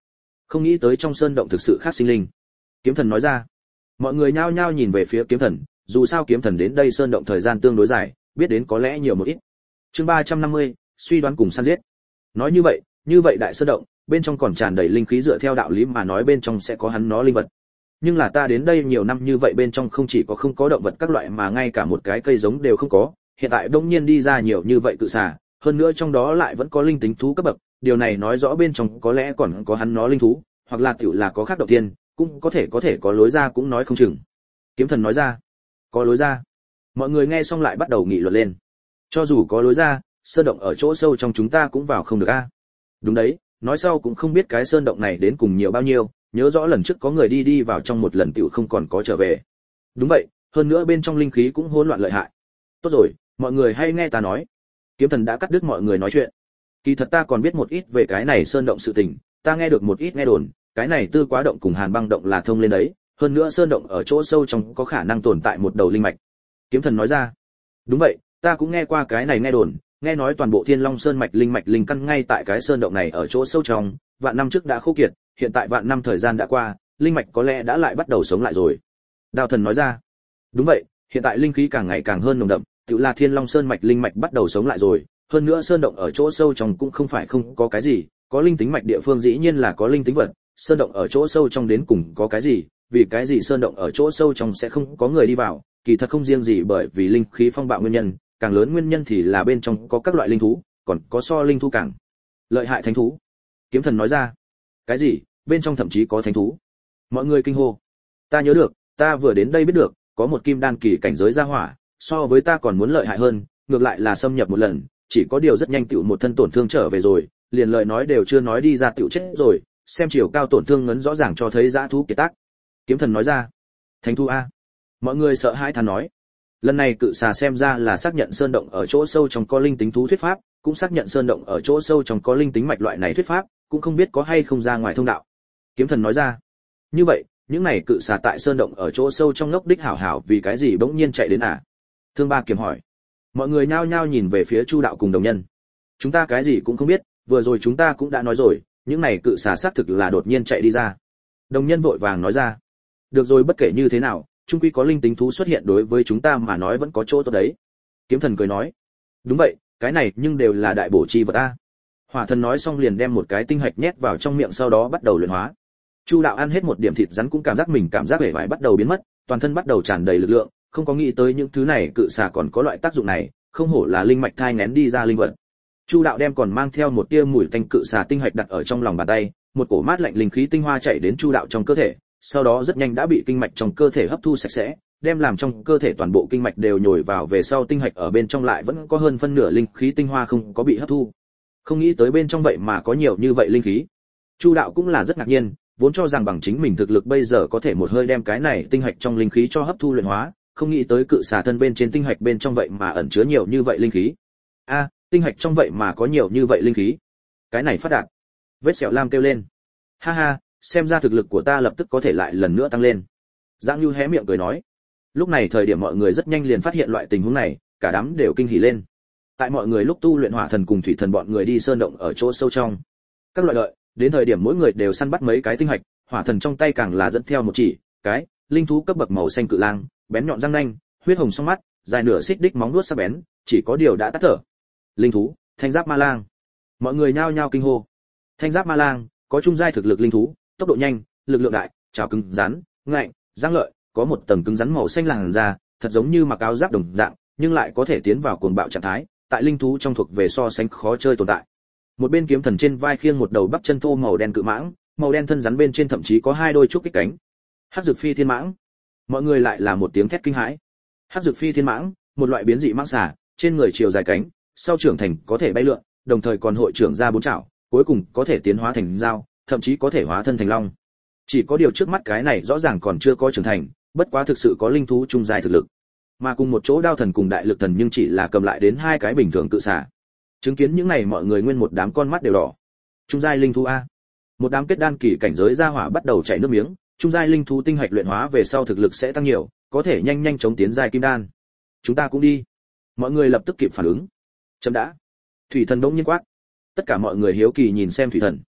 Không nghĩ tới trong sơn động thực sự khác sinh linh. Kiếm thần nói ra. Mọi người nhao nhao nhìn về phía kiếm thần, dù sao kiếm thần đến đây sơn động thời gian tương đối dài, biết đến có lẽ nhiều một ít. Chương ba trăm năm mươi, suy đoán cùng săn giết. Nói như vậy, như vậy đại sơn động, bên trong còn tràn đầy linh khí, dựa theo đạo lý mà nói bên trong sẽ có hắn nó linh vật. Nhưng là ta đến đây nhiều năm như vậy, bên trong không chỉ có không có động vật các loại mà ngay cả một cái cây giống đều không có, hiện tại đông nhiên đi ra nhiều như vậy cự xà, hơn nữa trong đó lại vẫn có linh tính thú cấp bậc, điều này nói rõ bên trong có lẽ còn có hắn nó linh thú, hoặc là tiểu là có khác động tiên, cũng có thể có thể có lối ra cũng nói không chừng. Kiếm thần nói ra. Có lối ra. Mọi người nghe xong lại bắt đầu nghị luận lên. Cho dù có lối ra, sơn động ở chỗ sâu trong chúng ta cũng vào không được a. Đúng đấy, nói sau cũng không biết cái sơn động này đến cùng nhiều bao nhiêu, nhớ rõ lần trước có người đi đi vào trong một lần tiểu không còn có trở về. Đúng vậy, hơn nữa bên trong linh khí cũng hỗn loạn lợi hại. Tốt rồi, mọi người hay nghe ta nói. Kiếm thần đã cắt đứt mọi người nói chuyện. Kỳ thật ta còn biết một ít về cái này sơn động sự tình, ta nghe được một ít nghe đồn, cái này Tư Quá động cùng Hàn Băng động là thông lên đấy, hơn nữa sơn động ở chỗ sâu trong có khả năng tồn tại một đầu linh mạch. Kiếm thần nói ra. Đúng vậy, ta cũng nghe qua cái này nghe đồn, nghe nói toàn bộ Thiên Long Sơn mạch linh mạch linh căn ngay tại cái sơn động này ở chỗ sâu trong, vạn năm trước đã khô kiệt, hiện tại vạn năm thời gian đã qua, linh mạch có lẽ đã lại bắt đầu sống lại rồi. Đao thần nói ra. Đúng vậy, hiện tại linh khí càng ngày càng hơn nồng đậm, tự là Thiên Long Sơn mạch linh mạch bắt đầu sống lại rồi, hơn nữa sơn động ở chỗ sâu trong cũng không phải không có cái gì, có linh tính mạch địa phương dĩ nhiên là có linh tính vật, sơn động ở chỗ sâu trong đến cùng có cái gì, vì cái gì sơn động ở chỗ sâu trong sẽ không có người đi vào, kỳ thật không riêng gì bởi vì linh khí phong bạo nguyên nhân, càng lớn nguyên nhân thì là bên trong có các loại linh thú, còn có so linh thú càng lợi hại thánh thú. Kiếm thần nói ra. Cái gì? Bên trong thậm chí có thánh thú? Mọi người kinh hô. Ta nhớ được, ta vừa đến đây biết được, có một kim đan kỳ cảnh giới gia hỏa, so với ta còn muốn lợi hại hơn, ngược lại là xâm nhập một lần, chỉ có điều rất nhanh tựu một thân tổn thương trở về rồi, liền lời nói đều chưa nói đi ra tựu chết rồi, xem chiều cao tổn thương ngấn rõ ràng cho thấy dã thú kiệt tác. Kiếm thần nói ra. Thánh thú a? Mọi người sợ hãi thán nói. Lần này cự xà xem ra là xác nhận sơn động ở chỗ sâu trong có linh tính thú thuyết pháp, cũng xác nhận sơn động ở chỗ sâu trong có linh tính mạch loại này thuyết pháp, cũng không biết có hay không ra ngoài thông đạo. Kiếm thần nói ra. Như vậy, những này cự xà tại sơn động ở chỗ sâu trong ngốc đích hảo hảo vì cái gì bỗng nhiên chạy đến à? Thương Ba Kiếm hỏi. Mọi người nhao nhao nhìn về phía Chu đạo cùng đồng nhân. Chúng ta cái gì cũng không biết, vừa rồi chúng ta cũng đã nói rồi, những này cự xà xác thực là đột nhiên chạy đi ra. Đồng nhân vội vàng nói ra. Được rồi, bất kể như thế nào, chung quy có linh tính thú xuất hiện đối với chúng ta mà nói vẫn có chỗ tốt đấy. Kiếm thần cười nói. Đúng vậy, cái này nhưng đều là đại bổ chi vật a. Hỏa thần nói xong liền đem một cái tinh hạch nhét vào trong miệng, sau đó bắt đầu luyện hóa. Chu đạo ăn hết một điểm thịt rắn cũng cảm giác mình cảm giác vẻ vải bắt đầu biến mất, toàn thân bắt đầu tràn đầy lực lượng, không có nghĩ tới những thứ này cự xà còn có loại tác dụng này, không hổ là linh mạch thai nghén đi ra linh vật. Chu đạo đem còn mang theo một tia mùi tanh cự xà tinh hạch đặt ở trong lòng bàn tay, một cổ mát lạnh linh khí tinh hoa chảy đến Chu đạo trong cơ thể, sau đó rất nhanh đã bị kinh mạch trong cơ thể hấp thu sạch sẽ, đem làm trong cơ thể toàn bộ kinh mạch đều nhồi vào về sau, tinh hạch ở bên trong lại vẫn có hơn phân nửa linh khí tinh hoa không có bị hấp thu. Không nghĩ tới bên trong vậy mà có nhiều như vậy linh khí. Chu đạo cũng là rất ngạc nhiên, vốn cho rằng bằng chính mình thực lực bây giờ có thể một hơi đem cái này tinh hạch trong linh khí cho hấp thu luyện hóa, không nghĩ tới cự xà thân bên trên tinh hạch bên trong vậy mà ẩn chứa nhiều như vậy linh khí. A, tinh hạch trong vậy mà có nhiều như vậy linh khí. Cái này phát đạt. Vết sẹo lam kêu lên. Ha ha, xem ra thực lực của ta lập tức có thể lại lần nữa tăng lên. Giang Nhu hé miệng cười nói. Lúc này thời điểm mọi người rất nhanh liền phát hiện loại tình huống này, cả đám đều kinh hỉ lên. Tại mọi người lúc tu luyện hỏa thần cùng thủy thần bọn người đi sơn động ở chỗ sâu trong. Các loại lợi, đến thời điểm mỗi người đều săn bắt mấy cái tinh hạch, hỏa thần trong tay càng là dẫn theo một chỉ, cái, linh thú cấp bậc màu xanh cự lang, bén nhọn răng nanh, huyết hồng song mắt, dài nửa xích đích móng vuốt sắc bén, chỉ có điều đã tắt thở. Linh thú, Thanh Giáp Ma Lang. Mọi người nhao nhao kinh hô. Thanh Giáp Ma Lang, có trung giai thực lực linh thú, tốc độ nhanh, lực lượng đại, trảo cứng rắn, ngạnh, răng lợi, có một tầng cứng rắn màu xanh làn da, thật giống như mặc áo giáp đồng dạng, nhưng lại có thể tiến vào cuồng bạo trạng thái, tại linh thú trong thuộc về so sánh khó chơi tồn tại. Một bên kiếm thần trên vai khiêng một đầu bắp chân thô màu đen cự mãng, màu đen thân rắn bên trên thậm chí có hai đôi trúc kích cánh. Hắc Dực Phi Thiên Mãng. Mọi người lại là một tiếng thét kinh hãi. Hắc Dực Phi Thiên Mãng, một loại biến dị mãng xà, trên người chiều dài cánh, sau trưởng thành có thể bay lượn, đồng thời còn hội trưởng ra bốn chảo, cuối cùng có thể tiến hóa thành dao, thậm chí có thể hóa thân thành long. Chỉ có điều trước mắt cái này rõ ràng còn chưa có trưởng thành, bất quá thực sự có linh thú trung giai thực lực. Mà cùng một chỗ đao thần cùng đại lực thần nhưng chỉ là cầm lại đến hai cái bình thường cự xà. Chứng kiến những này mọi người nguyên một đám con mắt đều đỏ. Trung giai linh thú a. Một đám kết đan kỳ cảnh giới gia hỏa bắt đầu chảy nước miếng, trung giai linh thú tinh hạch luyện hóa về sau thực lực sẽ tăng nhiều, có thể nhanh nhanh chóng tiến giai kim đan. Chúng ta cũng đi. Mọi người lập tức kịp phản ứng. Chấm đã. Thủy thần bỗng nhiên quát. Tất cả mọi người hiếu kỳ nhìn xem thủy thần.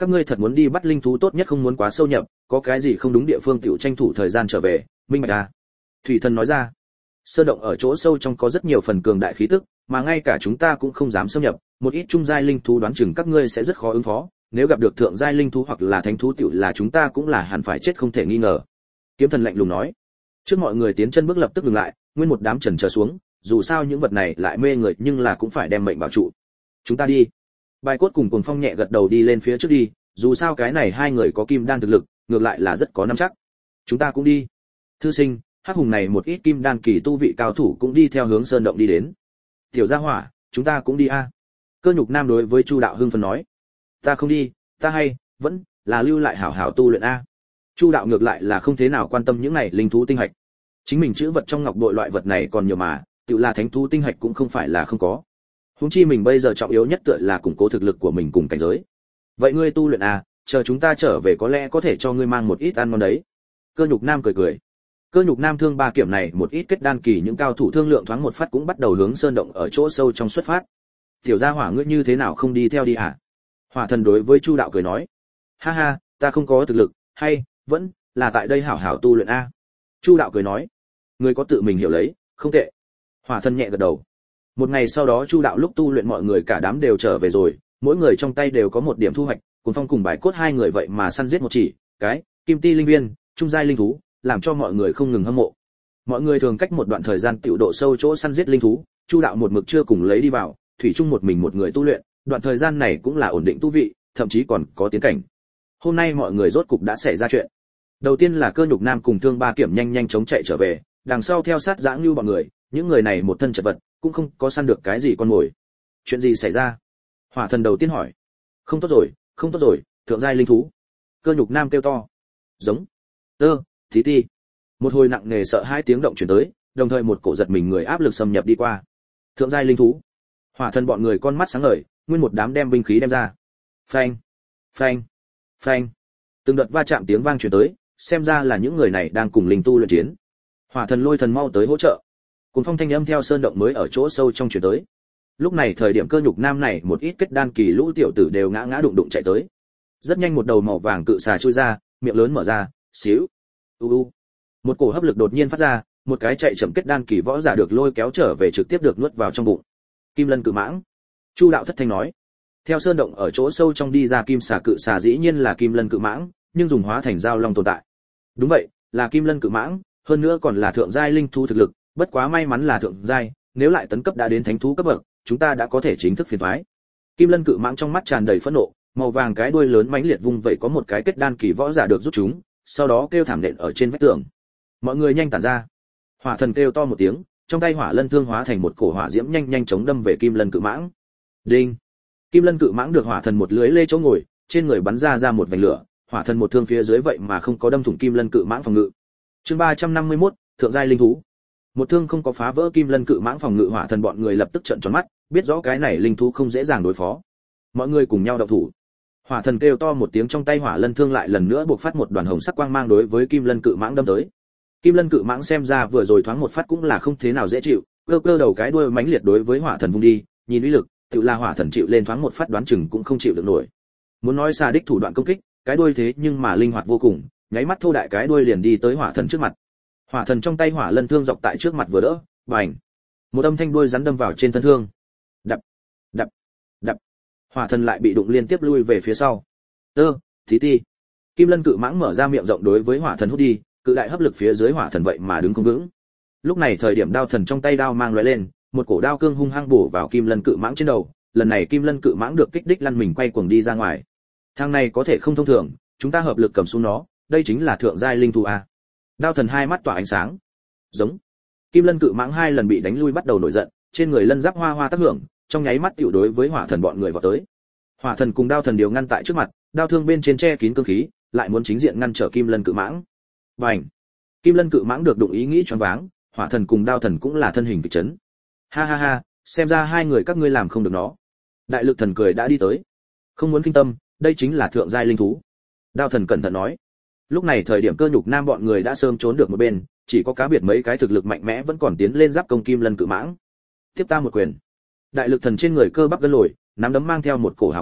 các ngươi thật muốn đi bắt linh thú tốt nhất không muốn quá sâu nhập, có cái gì không đúng địa phương tiểu tranh thủ thời gian trở về, minh bạch à? Thủy Thần nói ra. Sơn động ở chỗ sâu trong có rất nhiều phần cường đại khí tức, mà ngay cả chúng ta cũng không dám xâm nhập, một ít trung giai linh thú đoán chừng các ngươi sẽ rất khó ứng phó, nếu gặp được thượng giai linh thú hoặc là thánh thú tiểu là chúng ta cũng là hẳn phải chết không thể nghi ngờ. Kiếm Thần lạnh lùng nói. Trước mọi người tiến chân bước lập tức dừng lại, nguyên một đám chần chờ xuống, dù sao những vật này lại mê người nhưng là cũng phải đem mệnh bảo trụ. Chúng ta đi. Bài Cốt cùng Cuồng Phong nhẹ gật đầu đi lên phía trước đi, dù sao cái này hai người có kim đan thực lực, ngược lại là rất có nắm chắc. Chúng ta cũng đi. Thư Sinh, Hắc Hùng này một ít kim đan kỳ tu vị cao thủ cũng đi theo hướng sơn động đi đến. Tiểu Gia Hỏa, chúng ta cũng đi a. Cơ Nhục Nam đối với Chu Đạo hưng phấn nói. Ta không đi, ta hay vẫn là lưu lại hảo hảo tu luyện a. Chu Đạo ngược lại là không thế nào quan tâm những này linh thú tinh hạch. Chính mình chữ vật trong ngọc bội loại vật này còn nhiều mà, tự là thánh thú tinh hạch cũng không phải là không có. Huống chi mình bây giờ trọng yếu nhất tựa là củng cố thực lực của mình cùng cảnh giới. Vậy ngươi tu luyện à, chờ chúng ta trở về có lẽ có thể cho ngươi mang một ít ăn ngon đấy. Cơ Nhục Nam cười cười. Cơ Nhục Nam thương ba kiểm này một ít kết đan kỳ những cao thủ thương lượng thoáng một phát cũng bắt đầu hướng sơn động ở chỗ sâu trong xuất phát. Tiểu Gia Hỏa ngươi như thế nào không đi theo đi hả? Hỏa Thần đối với Chu Đạo cười nói. Ha ha, ta không có thực lực, hay vẫn là tại đây hảo hảo tu luyện a. Chu Đạo cười nói. Ngươi có tự mình hiểu lấy, không tệ. Hỏa Thần nhẹ gật đầu. Một ngày sau đó Chu Đạo lúc tu luyện mọi người cả đám đều trở về rồi, mỗi người trong tay đều có một điểm thu hoạch, Cuồng Phong cùng Bài Cốt hai người vậy mà săn giết một chỉ cái kim ti linh viên, trung giai linh thú, làm cho mọi người không ngừng hâm mộ. Mọi người thường cách một đoạn thời gian tiểu độ sâu chỗ săn giết linh thú, Chu Đạo một mực chưa cùng lấy đi vào, thủy chung một mình một người tu luyện, đoạn thời gian này cũng là ổn định tu vị, thậm chí còn có tiến cảnh. Hôm nay mọi người rốt cục đã xảy ra chuyện. Đầu tiên là Cơ Nhục Nam cùng Thương Ba Kiểm nhanh nhanh chóng chạy trở về, đằng sau theo sát Dã Ngưu bọn người, những người này một thân chật vật, cũng không có săn được cái gì con mồi. Chuyện gì xảy ra? Hỏa Thần đầu tiên hỏi. Không tốt rồi, không tốt rồi, thượng giai linh thú. Cơ Nhục Nam kêu to. Giống. Tơ, tí ti. Một hồi nặng nề sợ hai tiếng động truyền tới, đồng thời một cổ giật mình người áp lực xâm nhập đi qua. Thượng giai linh thú. Hỏa Thần bọn người con mắt sáng ngời, nguyên một đám đem binh khí đem ra. Phanh, phanh, phanh. Từng đợt va chạm tiếng vang truyền tới, xem ra là những người này đang cùng linh tu luyện chiến. Hỏa Thần lôi thần mau tới hỗ trợ. Cuồng Phong thanh âm theo sơn động mới ở chỗ sâu trong truyền tới. Lúc này thời điểm Cơ Nhục Nam này một ít kết đan kỳ lũ tiểu tử đều ngã ngã đụng đụng chạy tới. Rất nhanh một đầu màu vàng cự xà chui ra, miệng lớn mở ra, xíu. U u. Một cổ hấp lực đột nhiên phát ra, một cái chạy chậm kết đan kỳ võ giả được lôi kéo trở về trực tiếp được nuốt vào trong bụng. Kim Lân cự mãng. Chu Đạo thất thanh nói. Theo sơn động ở chỗ sâu trong đi ra kim xà cự xà dĩ nhiên là Kim Lân cự mãng, nhưng dùng hóa thành dao long tồn tại. Đúng vậy, là Kim Lân cự mãng, hơn nữa còn là thượng giai linh thú thực lực, bất quá may mắn là thượng giai, nếu lại tấn cấp đã đến thánh thú cấp bậc, chúng ta đã có thể chính thức phiền toái. Kim Lân cự mãng trong mắt tràn đầy phẫn nộ, màu vàng cái đuôi lớn mãnh liệt vung vậy có một cái kết đan kỳ võ giả được rút chúng, sau đó kêu thảm nện ở trên vách tường. Mọi người nhanh tản ra. Hỏa Thần kêu to một tiếng, trong tay hỏa lân thương hóa thành một cổ hỏa diễm nhanh nhanh chóng đâm về Kim Lân cự mãng. Đinh. Kim Lân cự mãng được Hỏa Thần một lưới lê chỗ ngồi, trên người bắn ra ra một vành lửa, Hỏa Thần một thương phía dưới vậy mà không có đâm thủng Kim Lân cự mãng phòng ngự. Chương ba trăm năm mươi mốt, thượng giai linh thú. Một thương không có phá vỡ Kim Lân cự mãng phòng ngự, Hỏa Thần bọn người lập tức trợn tròn mắt, biết rõ cái này linh thú không dễ dàng đối phó. Mọi người cùng nhau động thủ. Hỏa Thần kêu to một tiếng, trong tay hỏa lân thương lại lần nữa bộc phát một đoàn hồng sắc quang mang đối với Kim Lân cự mãng đâm tới. Kim Lân cự mãng xem ra vừa rồi thoáng một phát cũng là không thế nào dễ chịu, cơ cơ đầu cái đuôi mãnh liệt đối với Hỏa Thần vung đi, nhìn uy lực, tự là Hỏa Thần chịu lên thoáng một phát đoán chừng cũng không chịu được nổi. Muốn nói xa đích thủ đoạn công kích, cái đuôi thế nhưng mà linh hoạt vô cùng, nháy mắt thô đại cái đuôi liền đi tới Hỏa Thần trước mặt. Hỏa Thần trong tay hỏa lân thương dọc tại trước mặt vừa đỡ, bành, một âm thanh đuôi rắn đâm vào trên thân thương. Đập, đập, đập. Hỏa Thần lại bị đụng liên tiếp lui về phía sau. Tơ, tí ti. Kim Lân cự mãng mở ra miệng rộng đối với Hỏa Thần hút đi, cự đại hấp lực phía dưới Hỏa Thần vậy mà đứng không vững. Lúc này thời điểm đao thần trong tay đao mang lóe lên, một cổ đao cương hung hăng bổ vào Kim Lân cự mãng trên đầu, lần này Kim Lân cự mãng được kích đích lăn mình quay cuồng đi ra ngoài. Thang này có thể không thông thường, chúng ta hợp lực cầm xuống nó, đây chính là thượng giai linh thú a. Đao thần hai mắt tỏa ánh sáng. Giống. Kim Lân cự mãng hai lần bị đánh lui bắt đầu nổi giận, trên người lân giáp hoa hoa tác hưởng, trong nháy mắt tiểu đối với Hỏa Thần bọn người vọt tới. Hỏa Thần cùng đao thần đều ngăn tại trước mặt, đao thương bên trên che kín cương khí, lại muốn chính diện ngăn trở Kim Lân cự mãng. Bành. Kim Lân cự mãng được đụng ý nghĩ choáng váng, Hỏa Thần cùng đao thần cũng là thân hình kịch chấn. Ha ha ha, xem ra hai người các ngươi làm không được nó. Đại lực thần cười đã đi tới. Không muốn kinh tâm, đây chính là thượng giai linh thú. Đao thần cẩn thận nói. Lúc này thời điểm Cơ Nhục Nam bọn người đã sớm trốn được một bên, chỉ có cá biệt mấy cái thực lực mạnh mẽ vẫn còn tiến lên giáp công Kim Lân cự mãng. Tiếp ta một quyền. Đại lực thần trên người cơ bắp gân lồi, nắm đấm mang theo một cổ hào quang,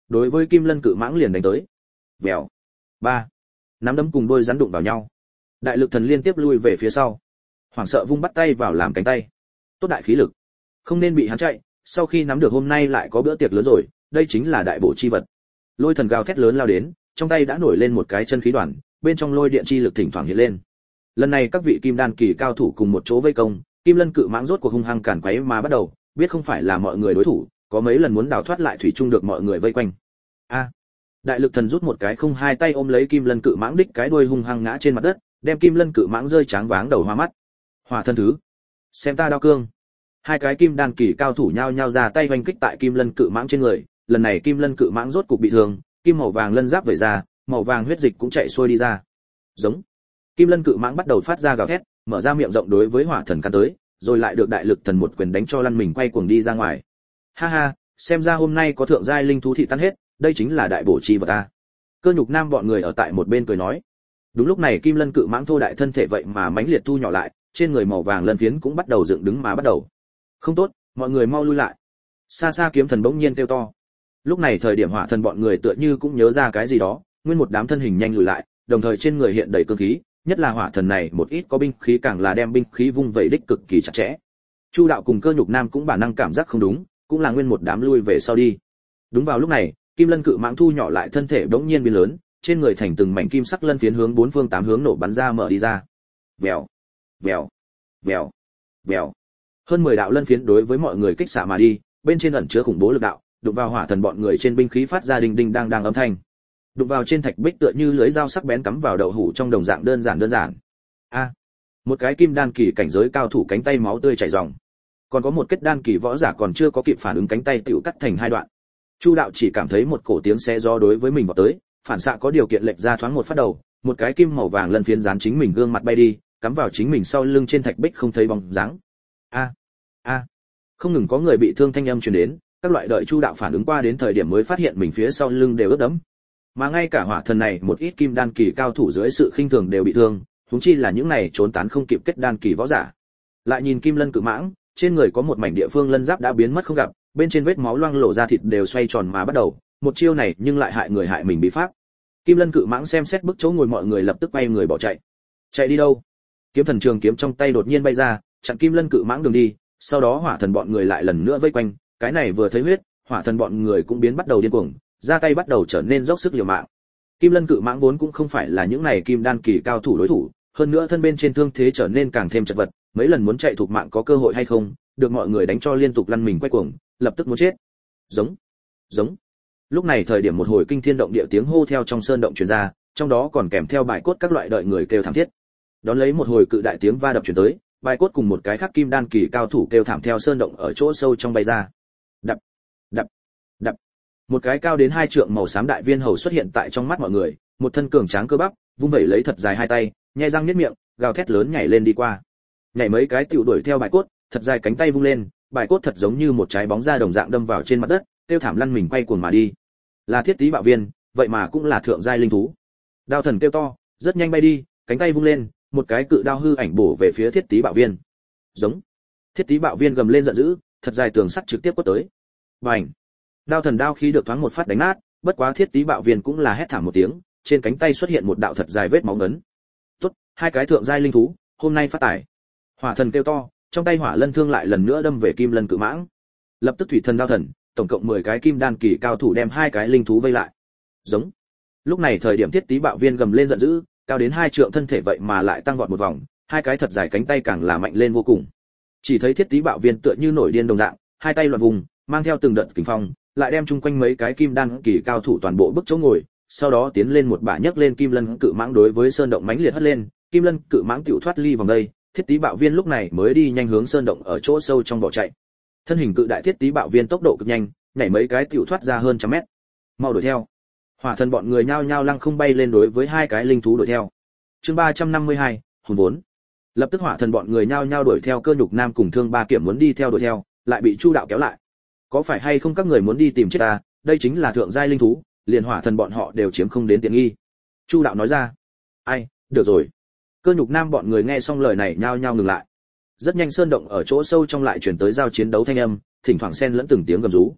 đối với kim lân cự mãng liền đánh tới. Vèo. Ba. Nắm đấm cùng đôi rắn đụng vào nhau. Đại lực thần liên tiếp lui về phía sau. Hoảng sợ vung bắt tay vào làm cánh tay. Tốt đại khí lực. Không nên bị hắn chạy, sau khi nắm được hôm nay lại có bữa tiệc lớn rồi, đây chính là đại bổ chi vật. Lôi thần gào thét lớn lao đến, trong tay đã nổi lên một cái chân khí đoàn, bên trong lôi điện chi lực thỉnh thoảng hiện lên. Lần này các vị kim đan kỳ cao thủ cùng một chỗ vây công, kim lân cự mãng rốt cuộc hung hăng cản quấy mà bắt đầu, biết không phải là mọi người đối thủ, có mấy lần muốn đào thoát lại thủy chung được mọi người vây quanh. A! Đại lực thần rút một cái không hai tay ôm lấy kim lân cự mãng đích cái đuôi hung hăng ngã trên mặt đất, đem kim lân cự mãng rơi tráng váng đầu hoa mắt. Hỏa thân thứ, xem ta đao cương. Hai cái kim đan kỳ cao thủ nhao nhao ra tay hoành kích tại kim lân cự mãng trên người, lần này kim lân cự mãng rốt cục bị thương, kim màu vàng lân giáp vẩy ra, màu vàng huyết dịch cũng chảy xuôi đi ra. Giống. Kim lân cự mãng bắt đầu phát ra gào thét, mở ra miệng rộng đối với hỏa thần cắn tới, rồi lại được đại lực thần một quyền đánh cho lăn mình quay cuồng đi ra ngoài. Ha ha, xem ra hôm nay có thượng giai linh thú thị tan hết, đây chính là đại bổ chi vật ta. Cơ nhục nam bọn người ở tại một bên cười nói. Đúng lúc này kim lân cự mãng thô đại thân thể vậy mà mãnh liệt thu nhỏ lại, trên người màu vàng lân phiến cũng bắt đầu dựng đứng mà bắt đầu. Không tốt, mọi người mau lui lại. Xa xa kiếm thần bỗng nhiên kêu to. Lúc này thời điểm hỏa thần bọn người tựa như cũng nhớ ra cái gì đó, nguyên một đám thân hình nhanh lùi lại, đồng thời trên người hiện đầy cương khí, nhất là hỏa thần này một ít có binh khí càng là đem binh khí vung vẩy đích cực kỳ chặt chẽ. Chu đạo cùng cơ nhục nam cũng bản năng cảm giác không đúng, cũng là nguyên một đám lui về sau đi. Đúng vào lúc này, kim lân cự mãng thu nhỏ lại thân thể bỗng nhiên biến lớn, trên người thành từng mảnh kim sắc lân phiến hướng bốn phương tám hướng nổ bắn ra mở đi ra. Vèo, vèo, vèo, vèo. Hơn mười đạo lân phiến đối với mọi người kích xạ mà đi, bên trên ẩn chứa khủng bố lực đạo, đụng vào hỏa thần bọn người trên binh khí phát ra đinh đinh đang đang âm thanh. Đụng vào trên thạch bích tựa như lưới dao sắc bén cắm vào đậu hũ trong đồng dạng đơn giản đơn giản. A, một cái kim đan kỳ cảnh giới cao thủ cánh tay máu tươi chảy ròng. Còn có một kết đan kỳ võ giả còn chưa có kịp phản ứng cánh tay tiểu cắt thành hai đoạn. Chu đạo chỉ cảm thấy một cổ tiếng xé gió đối với mình vào tới, phản xạ có điều kiện lệch ra thoáng một phát đầu, một cái kim màu vàng lân phiến dán chính mình gương mặt bay đi, cắm vào chính mình sau lưng trên thạch bích không thấy bóng dáng. A, a, không ngừng có người bị thương thanh âm truyền đến, các loại đợi Chu đạo phản ứng qua đến thời điểm mới phát hiện mình phía sau lưng đều ướt đẫm. Mà ngay cả hỏa thần này một ít kim đan kỳ cao thủ dưới sự khinh thường đều bị thương, huống chi là những này trốn tán không kịp kết đan kỳ võ giả. Lại nhìn kim lân cự mãng, trên người có một mảnh địa phương lân giáp đã biến mất không gặp, bên trên vết máu loang lổ ra thịt đều xoay tròn mà bắt đầu, một chiêu này nhưng lại hại người hại mình bí pháp. Kim lân cự mãng xem xét bức chỗ ngồi mọi người lập tức quay người bỏ chạy. Chạy đi đâu? Kiếm thần trường kiếm trong tay đột nhiên bay ra, chặn kim lân cự mãng đường đi, sau đó hỏa thần bọn người lại lần nữa vây quanh, cái này vừa thấy huyết, hỏa thần bọn người cũng biến bắt đầu điên cuồng, ra tay bắt đầu trở nên dốc sức liều mạng. Kim lân cự mãng vốn cũng không phải là những này kim đan kỳ cao thủ đối thủ, hơn nữa thân bên trên thương thế trở nên càng thêm chật vật, mấy lần muốn chạy thục mạng có cơ hội hay không, được mọi người đánh cho liên tục lăn mình quay cuồng, lập tức muốn chết. Giống, giống. Lúc này thời điểm một hồi kinh thiên động địa tiếng hô theo trong sơn động truyền ra, trong đó còn kèm theo bài cốt các loại đợi người kêu thảm thiết. Đón lấy một hồi cự đại tiếng va đập truyền tới, bài cốt cùng một cái khác kim đan kỳ cao thủ kêu thảm theo sơn động ở chỗ sâu trong bay ra. Đập, đập, đập. Một cái cao đến hai trượng màu xám đại viên hầu xuất hiện tại trong mắt mọi người, một thân cường tráng cơ bắp, vung vẩy lấy thật dài hai tay, nhe răng niết miệng, gào thét lớn nhảy lên đi qua. Nhảy mấy cái tiểu đuổi theo bài cốt, thật dài cánh tay vung lên, bài cốt thật giống như một trái bóng da đồng dạng đâm vào trên mặt đất, tiêu thảm lăn mình quay cuồng mà đi. Là thiết tí bạo viên, vậy mà cũng là thượng giai linh thú. Đao thần kêu to, rất nhanh bay đi, cánh tay vung lên, một cái cự đao hư ảnh bổ về phía thiết tí bạo viên. Giống. Thiết tí bạo viên gầm lên giận dữ, thật dài tường sắt trực tiếp quất tới. Bành. Đao thần đao khí được thoáng một phát đánh nát, bất quá thiết tí bạo viên cũng là hét thảm một tiếng, trên cánh tay xuất hiện một đạo thật dài vết máu ngấn. Tốt, hai cái thượng giai linh thú, hôm nay phát tài. Hỏa thần kêu to, trong tay hỏa lân thương lại lần nữa đâm về kim lân cự mãng. Lập tức thủy thần đao thần, tổng cộng mười cái kim đan kỳ cao thủ đem hai cái linh thú vây lại. Giống. Lúc này thời điểm thiết tí bạo viên gầm lên giận dữ, cao đến hai trượng thân thể vậy mà lại tăng vọt một vòng, hai cái thật dài cánh tay càng là mạnh lên vô cùng. Chỉ thấy thiết tí bạo viên tựa như nổi điên đồng dạng, hai tay loạn vùng, mang theo từng đợt kình phong, lại đem chung quanh mấy cái kim đan kỳ cao thủ toàn bộ bức chỗ ngồi, sau đó tiến lên một bả nhấc lên kim lân cự mãng đối với sơn động mãnh liệt hất lên, kim lân cự mãng tiểu thoát ly vòng đây, thiết tí bạo viên lúc này mới đi nhanh hướng sơn động ở chỗ sâu trong bỏ chạy. Thân hình cự đại thiết tí bạo viên tốc độ cực nhanh, nhảy mấy cái tiểu thoát ra hơn trăm mét. Mau đuổi theo. Hỏa thần bọn người nhao nhao lăng không bay lên đối với hai cái linh thú đuổi theo. Chương ba trăm năm mươi hai, hồn vốn. Lập tức hỏa thần bọn người nhao nhao đuổi theo cơ nhục nam cùng thương ba kiểm muốn đi theo đuổi theo, lại bị Chu đạo kéo lại. Có phải hay không các người muốn đi tìm chết ta, đây chính là thượng giai linh thú, liền hỏa thần bọn họ đều chiếm không đến tiện nghi. Chu đạo nói ra. Ai, được rồi. Cơ nhục nam bọn người nghe xong lời này nhao nhao ngừng lại. Rất nhanh sơn động ở chỗ sâu trong lại truyền tới giao chiến đấu thanh âm, thỉnh thoảng xen lẫn từng tiếng gầm rú.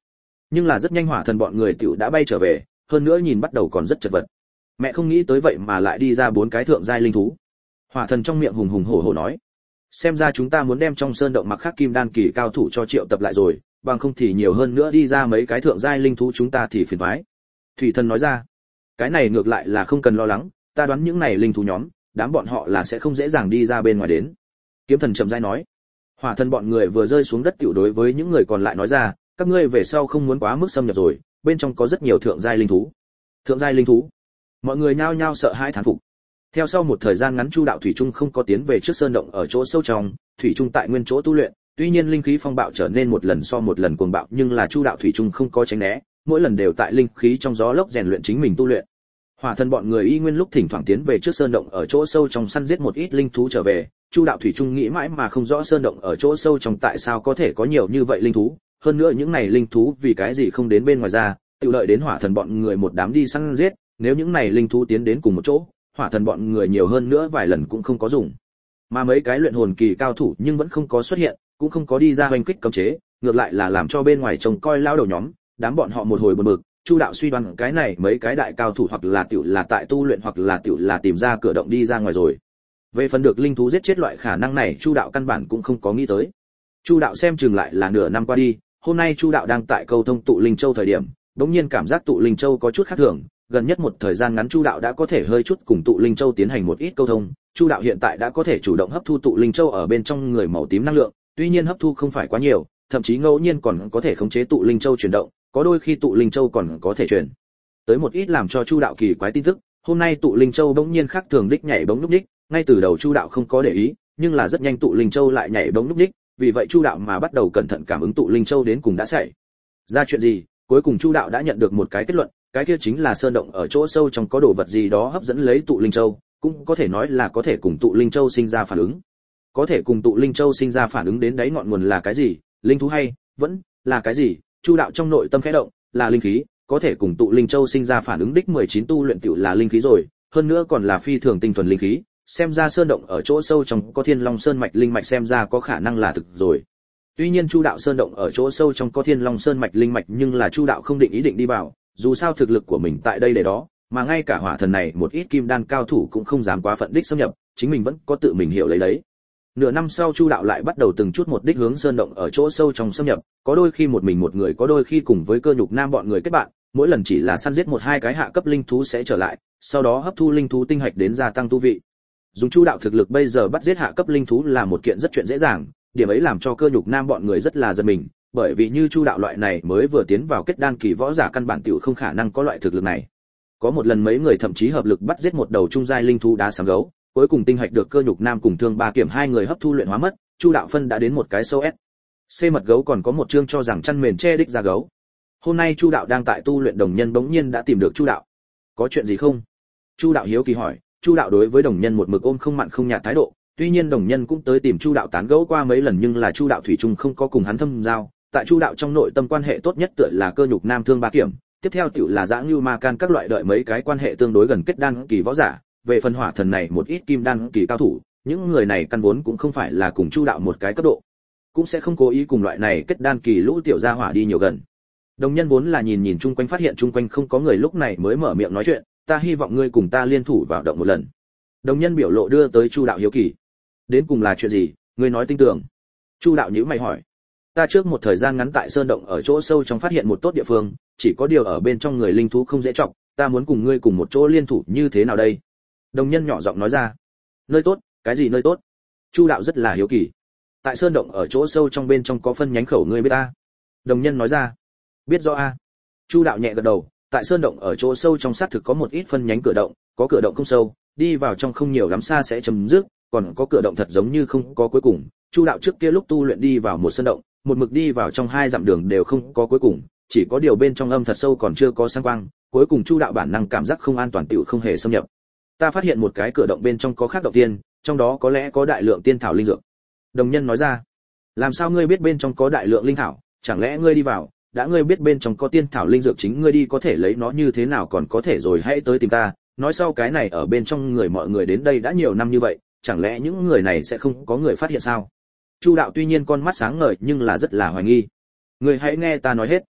Nhưng là rất nhanh hỏa thần bọn người tiểu đã bay trở về, hơn nữa nhìn bắt đầu còn rất chật vật. Mẹ không nghĩ tới vậy mà lại đi ra bốn cái thượng giai linh thú. Hỏa thần trong miệng hùng hùng hổ hổ nói, xem ra chúng ta muốn đem trong sơn động mặc khắc kim đan kỳ cao thủ cho triệu tập lại rồi, bằng không thì nhiều hơn nữa đi ra mấy cái thượng giai linh thú chúng ta thì phiền toái. Thủy thần nói ra, cái này ngược lại là không cần lo lắng, ta đoán những này linh thú nhóm, đám bọn họ là sẽ không dễ dàng đi ra bên ngoài đến. Kiếm thần chậm rãi nói. Hỏa thần bọn người vừa rơi xuống đất tiểu đối với những người còn lại nói ra, các ngươi về sau không muốn quá mức xâm nhập rồi, bên trong có rất nhiều thượng giai linh thú. Thượng giai linh thú? Mọi người nhao nhao sợ hãi thán phục. Theo sau một thời gian ngắn Chu đạo thủy trung không có tiến về trước sơn động ở chỗ sâu trong, thủy trung tại nguyên chỗ tu luyện, tuy nhiên linh khí phong bạo trở nên một lần so một lần cuồng bạo, nhưng là Chu đạo thủy trung không có tránh né, mỗi lần đều tại linh khí trong gió lốc rèn luyện chính mình tu luyện. Hỏa thần bọn người y nguyên lúc thỉnh thoảng tiến về trước sơn động ở chỗ sâu trong săn giết một ít linh thú trở về, Chu đạo thủy trung nghĩ mãi mà không rõ sơn động ở chỗ sâu trong tại sao có thể có nhiều như vậy linh thú, hơn nữa những này linh thú vì cái gì không đến bên ngoài ra, tự lợi đến hỏa thần bọn người một đám đi săn giết, nếu những này linh thú tiến đến cùng một chỗ, hỏa thần bọn người nhiều hơn nữa vài lần cũng không có dùng. Mà mấy cái luyện hồn kỳ cao thủ nhưng vẫn không có xuất hiện, cũng không có đi ra hoành kích cấm chế, ngược lại là làm cho bên ngoài trông coi lao đầu nhóm, đám bọn họ một hồi buồn bực. Chu đạo suy đoán cái này mấy cái đại cao thủ hoặc là tiểu là tại tu luyện hoặc là tiểu là tìm ra cửa động đi ra ngoài rồi. Về phần được linh thú giết chết loại khả năng này, Chu đạo căn bản cũng không có nghĩ tới. Chu đạo xem chừng lại là nửa năm qua đi, hôm nay Chu đạo đang tại câu thông tụ linh châu thời điểm, đống nhiên cảm giác tụ linh châu có chút khác thường, gần nhất một thời gian ngắn Chu đạo đã có thể hơi chút cùng tụ linh châu tiến hành một ít câu thông. Chu đạo hiện tại đã có thể chủ động hấp thu tụ linh châu ở bên trong người màu tím năng lượng, tuy nhiên hấp thu không phải quá nhiều, thậm chí ngẫu nhiên còn có thể khống chế tụ linh châu chuyển động, có đôi khi tụ linh châu còn có thể chuyển tới một ít làm cho Chu đạo kỳ quái tin tức. Hôm nay tụ linh châu bỗng nhiên khác thường đích nhảy bỗng lúc đích, ngay từ đầu Chu đạo không có để ý, nhưng là rất nhanh tụ linh châu lại nhảy bỗng lúc đích, vì vậy Chu đạo mà bắt đầu cẩn thận cảm ứng tụ linh châu đến cùng đã xảy ra chuyện gì. Cuối cùng Chu đạo đã nhận được một cái kết luận, cái kia chính là sơn động ở chỗ sâu trong có đồ vật gì đó hấp dẫn lấy tụ linh châu, cũng có thể nói là có thể cùng tụ linh châu sinh ra phản ứng. Có thể cùng tụ linh châu sinh ra phản ứng đến đấy ngọn nguồn là cái gì, linh thú hay vẫn là cái gì? Chu đạo trong nội tâm khẽ động, là linh khí, có thể cùng tụ linh châu sinh ra phản ứng đích mười chín tu luyện tiểu là linh khí rồi, hơn nữa còn là phi thường tinh thuần linh khí, xem ra sơn động ở chỗ sâu trong có Thiên Long Sơn mạch linh mạch xem ra có khả năng là thực rồi. Tuy nhiên Chu đạo sơn động ở chỗ sâu trong có Thiên Long Sơn mạch linh mạch, nhưng là Chu đạo không định ý định đi vào, dù sao thực lực của mình tại đây để đó, mà ngay cả hỏa thần này một ít kim đan cao thủ cũng không dám quá phận đích xâm nhập, chính mình vẫn có tự mình hiểu lấy đấy. Nửa năm sau Chu đạo lại bắt đầu từng chút một đích hướng sơn động ở chỗ sâu trong xâm nhập, có đôi khi một mình một người, có đôi khi cùng với Cơ Nhục Nam bọn người kết bạn, mỗi lần chỉ là săn giết một hai cái hạ cấp linh thú sẽ trở lại, sau đó hấp thu linh thú tinh hạch đến gia tăng tu vị. Dùng Chu đạo thực lực bây giờ bắt giết hạ cấp linh thú là một kiện rất chuyện dễ dàng, điểm ấy làm cho Cơ Nhục Nam bọn người rất là giật mình, bởi vì như Chu đạo loại này mới vừa tiến vào kết đan kỳ võ giả căn bản tiểu không khả năng có loại thực lực này. Có một lần mấy người thậm chí hợp lực bắt giết một đầu trung giai linh thú đá sám gấu, cuối cùng tinh hạch được Cơ Nhục Nam cùng Thương Ba Kiểm hai người hấp thu luyện hóa mất, Chu đạo phân đã đến một cái sâu S. C mật gấu còn có một chương cho rằng chăn mền che đích ra gấu. Hôm nay Chu đạo đang tại tu luyện, đồng nhân bỗng nhiên đã tìm được Chu đạo. Có chuyện gì không? Chu đạo hiếu kỳ hỏi. Chu đạo đối với đồng nhân một mực ôm không mặn không nhạt thái độ, tuy nhiên đồng nhân cũng tới tìm Chu đạo tán gẫu qua mấy lần, nhưng là Chu đạo thủy chung không có cùng hắn thâm giao. Tại Chu đạo trong nội tâm quan hệ tốt nhất tựa là Cơ Nhục Nam, Thương Ba Kiểm, tiếp theo tiểu là Dã Ngưu Ma Can các loại đợi mấy cái quan hệ tương đối gần kết đan kỳ võ giả. Về phần hỏa thần này một ít kim đan kỳ cao thủ, những người này căn vốn cũng không phải là cùng Chu đạo một cái cấp độ, cũng sẽ không cố ý cùng loại này kết đan kỳ lũ tiểu gia hỏa đi nhiều gần. Đồng nhân vốn là nhìn nhìn chung quanh, phát hiện chung quanh không có người, lúc này mới mở miệng nói chuyện, ta hy vọng ngươi cùng ta liên thủ vào động một lần. Đồng nhân biểu lộ đưa tới Chu đạo hiếu kỳ. Đến cùng là chuyện gì, ngươi nói tinh tường. Chu đạo nhíu mày hỏi. Ta trước một thời gian ngắn tại sơn động ở chỗ sâu trong phát hiện một tốt địa phương, chỉ có điều ở bên trong người linh thú không dễ trọng, ta muốn cùng ngươi cùng một chỗ liên thủ, như thế nào đây? Đồng nhân nhỏ giọng nói ra. Nơi tốt? Cái gì nơi tốt? Chu đạo rất là hiếu kỳ. Tại sơn động ở chỗ sâu trong bên trong có phân nhánh khẩu, ngươi biết ta? Đồng nhân nói ra. Biết rõ a. Chu đạo nhẹ gật đầu, tại sơn động ở chỗ sâu trong xác thực có một ít phân nhánh cửa động, có cửa động không sâu, đi vào trong không nhiều lắm xa sẽ chấm dứt, còn có cửa động thật giống như không có cuối cùng. Chu đạo trước kia lúc tu luyện đi vào một sơn động, một mực đi vào trong hai dặm đường đều không có cuối cùng, chỉ có điều bên trong âm thật sâu còn chưa có sáng quang, cuối cùng Chu đạo bản năng cảm giác không an toàn tiểu không hề xâm nhập. Ta phát hiện một cái cửa động bên trong có khác động tiên, trong đó có lẽ có đại lượng tiên thảo linh dược. Đồng nhân nói ra. Làm sao ngươi biết bên trong có đại lượng linh thảo, chẳng lẽ ngươi đi vào, đã ngươi biết bên trong có tiên thảo linh dược, chính ngươi đi có thể lấy nó như thế nào còn có thể rồi hãy tới tìm ta, nói sau cái này ở bên trong người mọi người đến đây đã nhiều năm như vậy, chẳng lẽ những người này sẽ không có người phát hiện sao? Chu đạo tuy nhiên con mắt sáng ngời nhưng là rất là hoài nghi. Ngươi hãy nghe ta nói hết.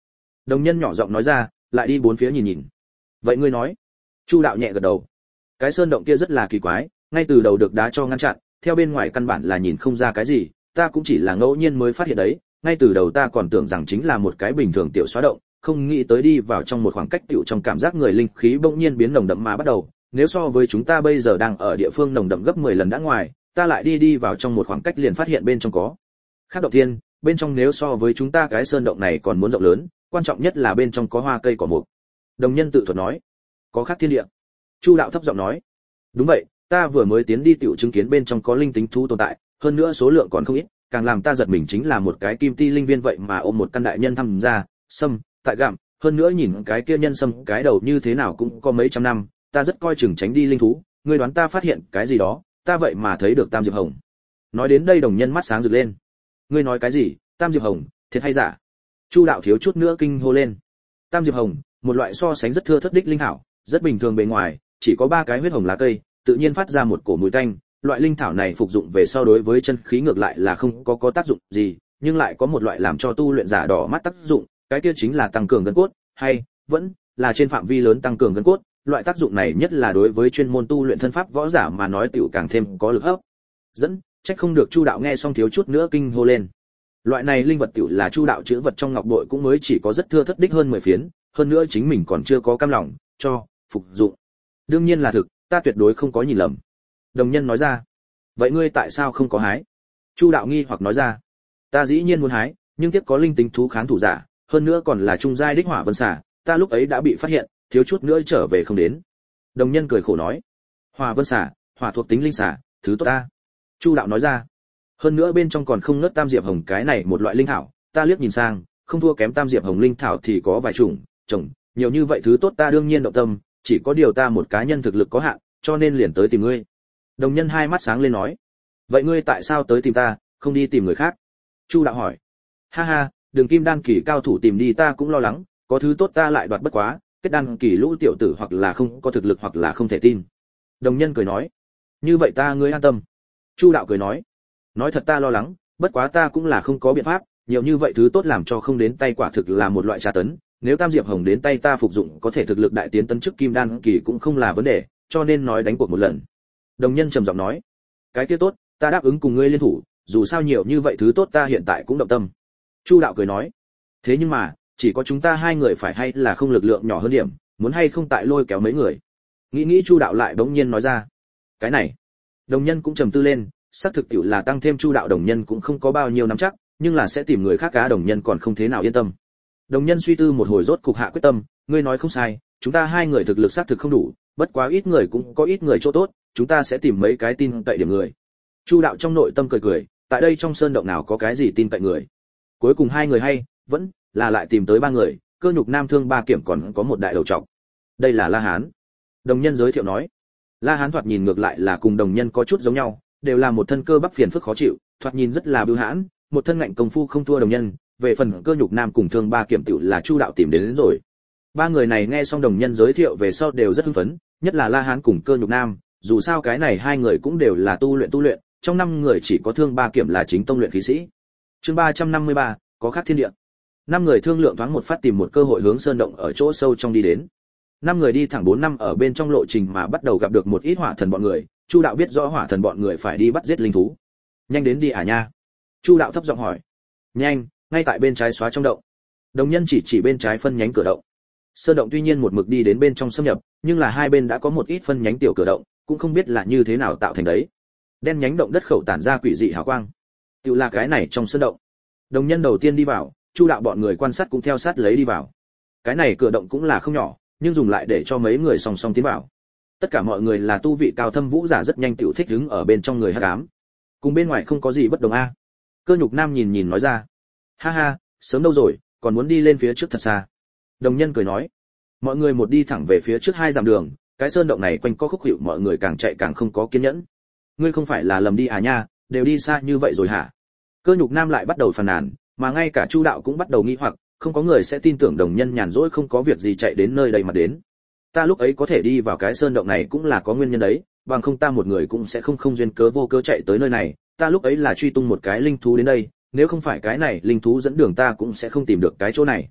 Đồng nhân nhỏ giọng nói ra, lại đi bốn phía nhìn nhìn. Vậy ngươi nói? Chu đạo nhẹ gật đầu. Cái sơn động kia rất là kỳ quái, ngay từ đầu được đá cho ngăn chặn, theo bên ngoài căn bản là nhìn không ra cái gì, ta cũng chỉ là ngẫu nhiên mới phát hiện đấy, ngay từ đầu ta còn tưởng rằng chính là một cái bình thường tiểu xóa động, không nghĩ tới đi vào trong một khoảng cách tiểu trong cảm giác người linh khí bỗng nhiên biến nồng đậm mà bắt đầu, nếu so với chúng ta bây giờ đang ở địa phương nồng đậm gấp mười lần đã ngoài, ta lại đi đi vào trong một khoảng cách liền phát hiện bên trong có khác động thiên, bên trong nếu so với chúng ta cái sơn động này còn muốn rộng lớn, quan trọng nhất là bên trong có hoa cây cỏ mục. Đồng nhân tự thuật nói, có khác thiên địa. Chu đạo thấp giọng nói, đúng vậy, ta vừa mới tiến đi tiểu chứng kiến bên trong có linh tính thú tồn tại, hơn nữa số lượng còn không ít, càng làm ta giật mình chính là một cái kim ti linh viên vậy mà ôm một căn đại nhân thăm ra, sâm, tại gặm, hơn nữa nhìn cái kia nhân sâm cái đầu như thế nào cũng có mấy trăm năm, ta rất coi chừng tránh đi linh thú, ngươi đoán ta phát hiện cái gì đó, ta vậy mà thấy được Tam Diệp Hồng. Nói đến đây đồng nhân mắt sáng rực lên. Ngươi nói cái gì? Tam Diệp Hồng, thiệt hay giả? Chu đạo thiếu chút nữa kinh hô lên. Tam Diệp Hồng, một loại so sánh rất thưa thất đích linh thảo, rất bình thường bề ngoài, chỉ có ba cái huyết hồng lá cây, tự nhiên phát ra một cổ mùi tanh. Loại linh thảo này phục dụng về sau đối với chân khí ngược lại là không có có tác dụng gì, nhưng lại có một loại làm cho tu luyện giả đỏ mắt tác dụng, cái kia chính là tăng cường gân cốt, hay vẫn là trên phạm vi lớn tăng cường gân cốt. Loại tác dụng này nhất là đối với chuyên môn tu luyện thân pháp võ giả mà nói tiểu càng thêm có lực hấp dẫn, trách không được Chu đạo nghe xong thiếu chút nữa kinh hô lên. Loại này linh vật tiểu là Chu đạo chữ vật trong ngọc bội cũng mới chỉ có rất thưa thất đích hơn mười phiến, hơn nữa chính mình còn chưa có cam lòng cho phục dụng. Đương nhiên là thực, ta tuyệt đối không có nhìn lầm. Đồng nhân nói ra. Vậy ngươi tại sao không có hái? Chu đạo nghi hoặc nói ra. Ta dĩ nhiên muốn hái, nhưng tiếp có linh tính thú kháng thủ giả, hơn nữa còn là trung giai đích hỏa vân xà, ta lúc ấy đã bị phát hiện, thiếu chút nữa trở về không đến. Đồng nhân cười khổ nói. Hỏa vân xà, hỏa thuộc tính linh xà, thứ tốt ta. Chu đạo nói ra. Hơn nữa bên trong còn không ngớt Tam Diệp Hồng cái này một loại linh thảo, ta liếc nhìn sang, không thua kém Tam Diệp Hồng linh thảo thì có vài chủng, trồng, nhiều như vậy thứ tốt ta đương nhiên động tâm, chỉ có điều ta một cá nhân thực lực có hạn, cho nên liền tới tìm ngươi. Đồng nhân hai mắt sáng lên nói. Vậy ngươi tại sao tới tìm ta, không đi tìm người khác? Chu đạo hỏi. Ha ha, đường kim đan kỳ cao thủ tìm đi ta cũng lo lắng, có thứ tốt ta lại đoạt bất quá, kết đan kỳ lũ tiểu tử hoặc là không có thực lực hoặc là không thể tin. Đồng nhân cười nói. Như vậy ta ngươi an tâm. Chu đạo cười nói. Nói thật ta lo lắng, bất quá ta cũng là không có biện pháp, nhiều như vậy thứ tốt làm cho không đến tay quả thực là một loại tra tấn, nếu Tam Diệp Hồng đến tay ta phục dụng có thể thực lực đại tiến tấn chức kim đan kỳ cũng không là vấn đề, cho nên nói đánh cuộc một lần. Đồng nhân trầm giọng nói. Cái kia tốt, ta đáp ứng cùng ngươi liên thủ, dù sao nhiều như vậy thứ tốt ta hiện tại cũng động tâm. Chu đạo cười nói. Thế nhưng mà, chỉ có chúng ta hai người phải hay là không lực lượng nhỏ hơn điểm, muốn hay không tại lôi kéo mấy người. Nghĩ nghĩ Chu đạo lại bỗng nhiên nói ra. Cái này. Đồng nhân cũng trầm tư lên, xác thực tiểu là tăng thêm Chu đạo đồng nhân cũng không có bao nhiêu nắm chắc, nhưng là sẽ tìm người khác cá đồng nhân còn không thế nào yên tâm. Đồng nhân suy tư một hồi rốt cục hạ quyết tâm, ngươi nói không sai, chúng ta hai người thực lực xác thực không đủ, bất quá ít người cũng có ít người chỗ tốt, chúng ta sẽ tìm mấy cái tin cậy điểm người. Chu đạo trong nội tâm cười cười, tại đây trong sơn động nào có cái gì tin cậy người. Cuối cùng hai người hay, vẫn là lại tìm tới ba người, cơ nhục nam thương ba kiểm còn có một đại đầu trọc. Đây là La Hán. Đồng nhân giới thiệu nói. La Hán thoạt nhìn ngược lại là cùng đồng nhân có chút giống nhau, đều là một thân cơ bắp phiền phức khó chịu, thoạt nhìn rất là bưu hãn, một thân ngạnh công phu không thua đồng nhân, về phần cơ nhục nam cùng thương ba kiểm tiểu là Chu đạo tìm đến, đến rồi. Ba người này nghe xong đồng nhân giới thiệu về sau đều rất hưng phấn, nhất là La Hán cùng cơ nhục nam, dù sao cái này hai người cũng đều là tu luyện tu luyện, trong năm người chỉ có thương ba kiểm là chính tông luyện khí sĩ. Chương ba trăm năm mươi ba, có khác thiên địa. Năm người thương lượng thoáng một phát tìm một cơ hội hướng sơn động ở chỗ sâu trong đi đến. Năm người đi thẳng bốn năm ở bên trong lộ trình mà bắt đầu gặp được một ít hỏa thần bọn người, Chu đạo biết rõ hỏa thần bọn người phải đi bắt giết linh thú. Nhanh đến đi à nha? Chu đạo thấp giọng hỏi. Nhanh, ngay tại bên trái xóa trong động. Đồng nhân chỉ chỉ bên trái phân nhánh cửa động. Sơn động tuy nhiên một mực đi đến bên trong xâm nhập, nhưng là hai bên đã có một ít phân nhánh tiểu cửa động, cũng không biết là như thế nào tạo thành đấy. Đen nhánh động đất khẩu tản ra quỷ dị hào quang. Tiểu là cái này trong sơn động. Đồng nhân đầu tiên đi vào, Chu đạo bọn người quan sát cũng theo sát lấy đi vào. Cái này cửa động cũng là không nhỏ, nhưng dùng lại để cho mấy người song song tiến vào. Tất cả mọi người là tu vị cao thâm vũ giả rất nhanh tiểu thích đứng ở bên trong người hắc ám. Cùng bên ngoài không có gì bất đồng a. Cơ nhục nam nhìn nhìn nói ra. Ha ha, sớm đâu rồi, còn muốn đi lên phía trước thật xa. Đồng nhân cười nói. Mọi người một đi thẳng về phía trước hai dặm đường, cái sơn động này quanh co khúc hiệu mọi người càng chạy càng không có kiên nhẫn. Ngươi không phải là lầm đi à nha, đều đi xa như vậy rồi hả? Cơ nhục nam lại bắt đầu phàn nàn, mà ngay cả Chu đạo cũng bắt đầu nghi hoặc, không có người sẽ tin tưởng đồng nhân nhàn rỗi không có việc gì chạy đến nơi đây mà đến. Ta lúc ấy có thể đi vào cái sơn động này cũng là có nguyên nhân đấy, bằng không ta một người cũng sẽ không không duyên cớ vô cớ chạy tới nơi này, ta lúc ấy là truy tung một cái linh thú đến đây, nếu không phải cái này linh thú dẫn đường ta cũng sẽ không tìm được cái chỗ này.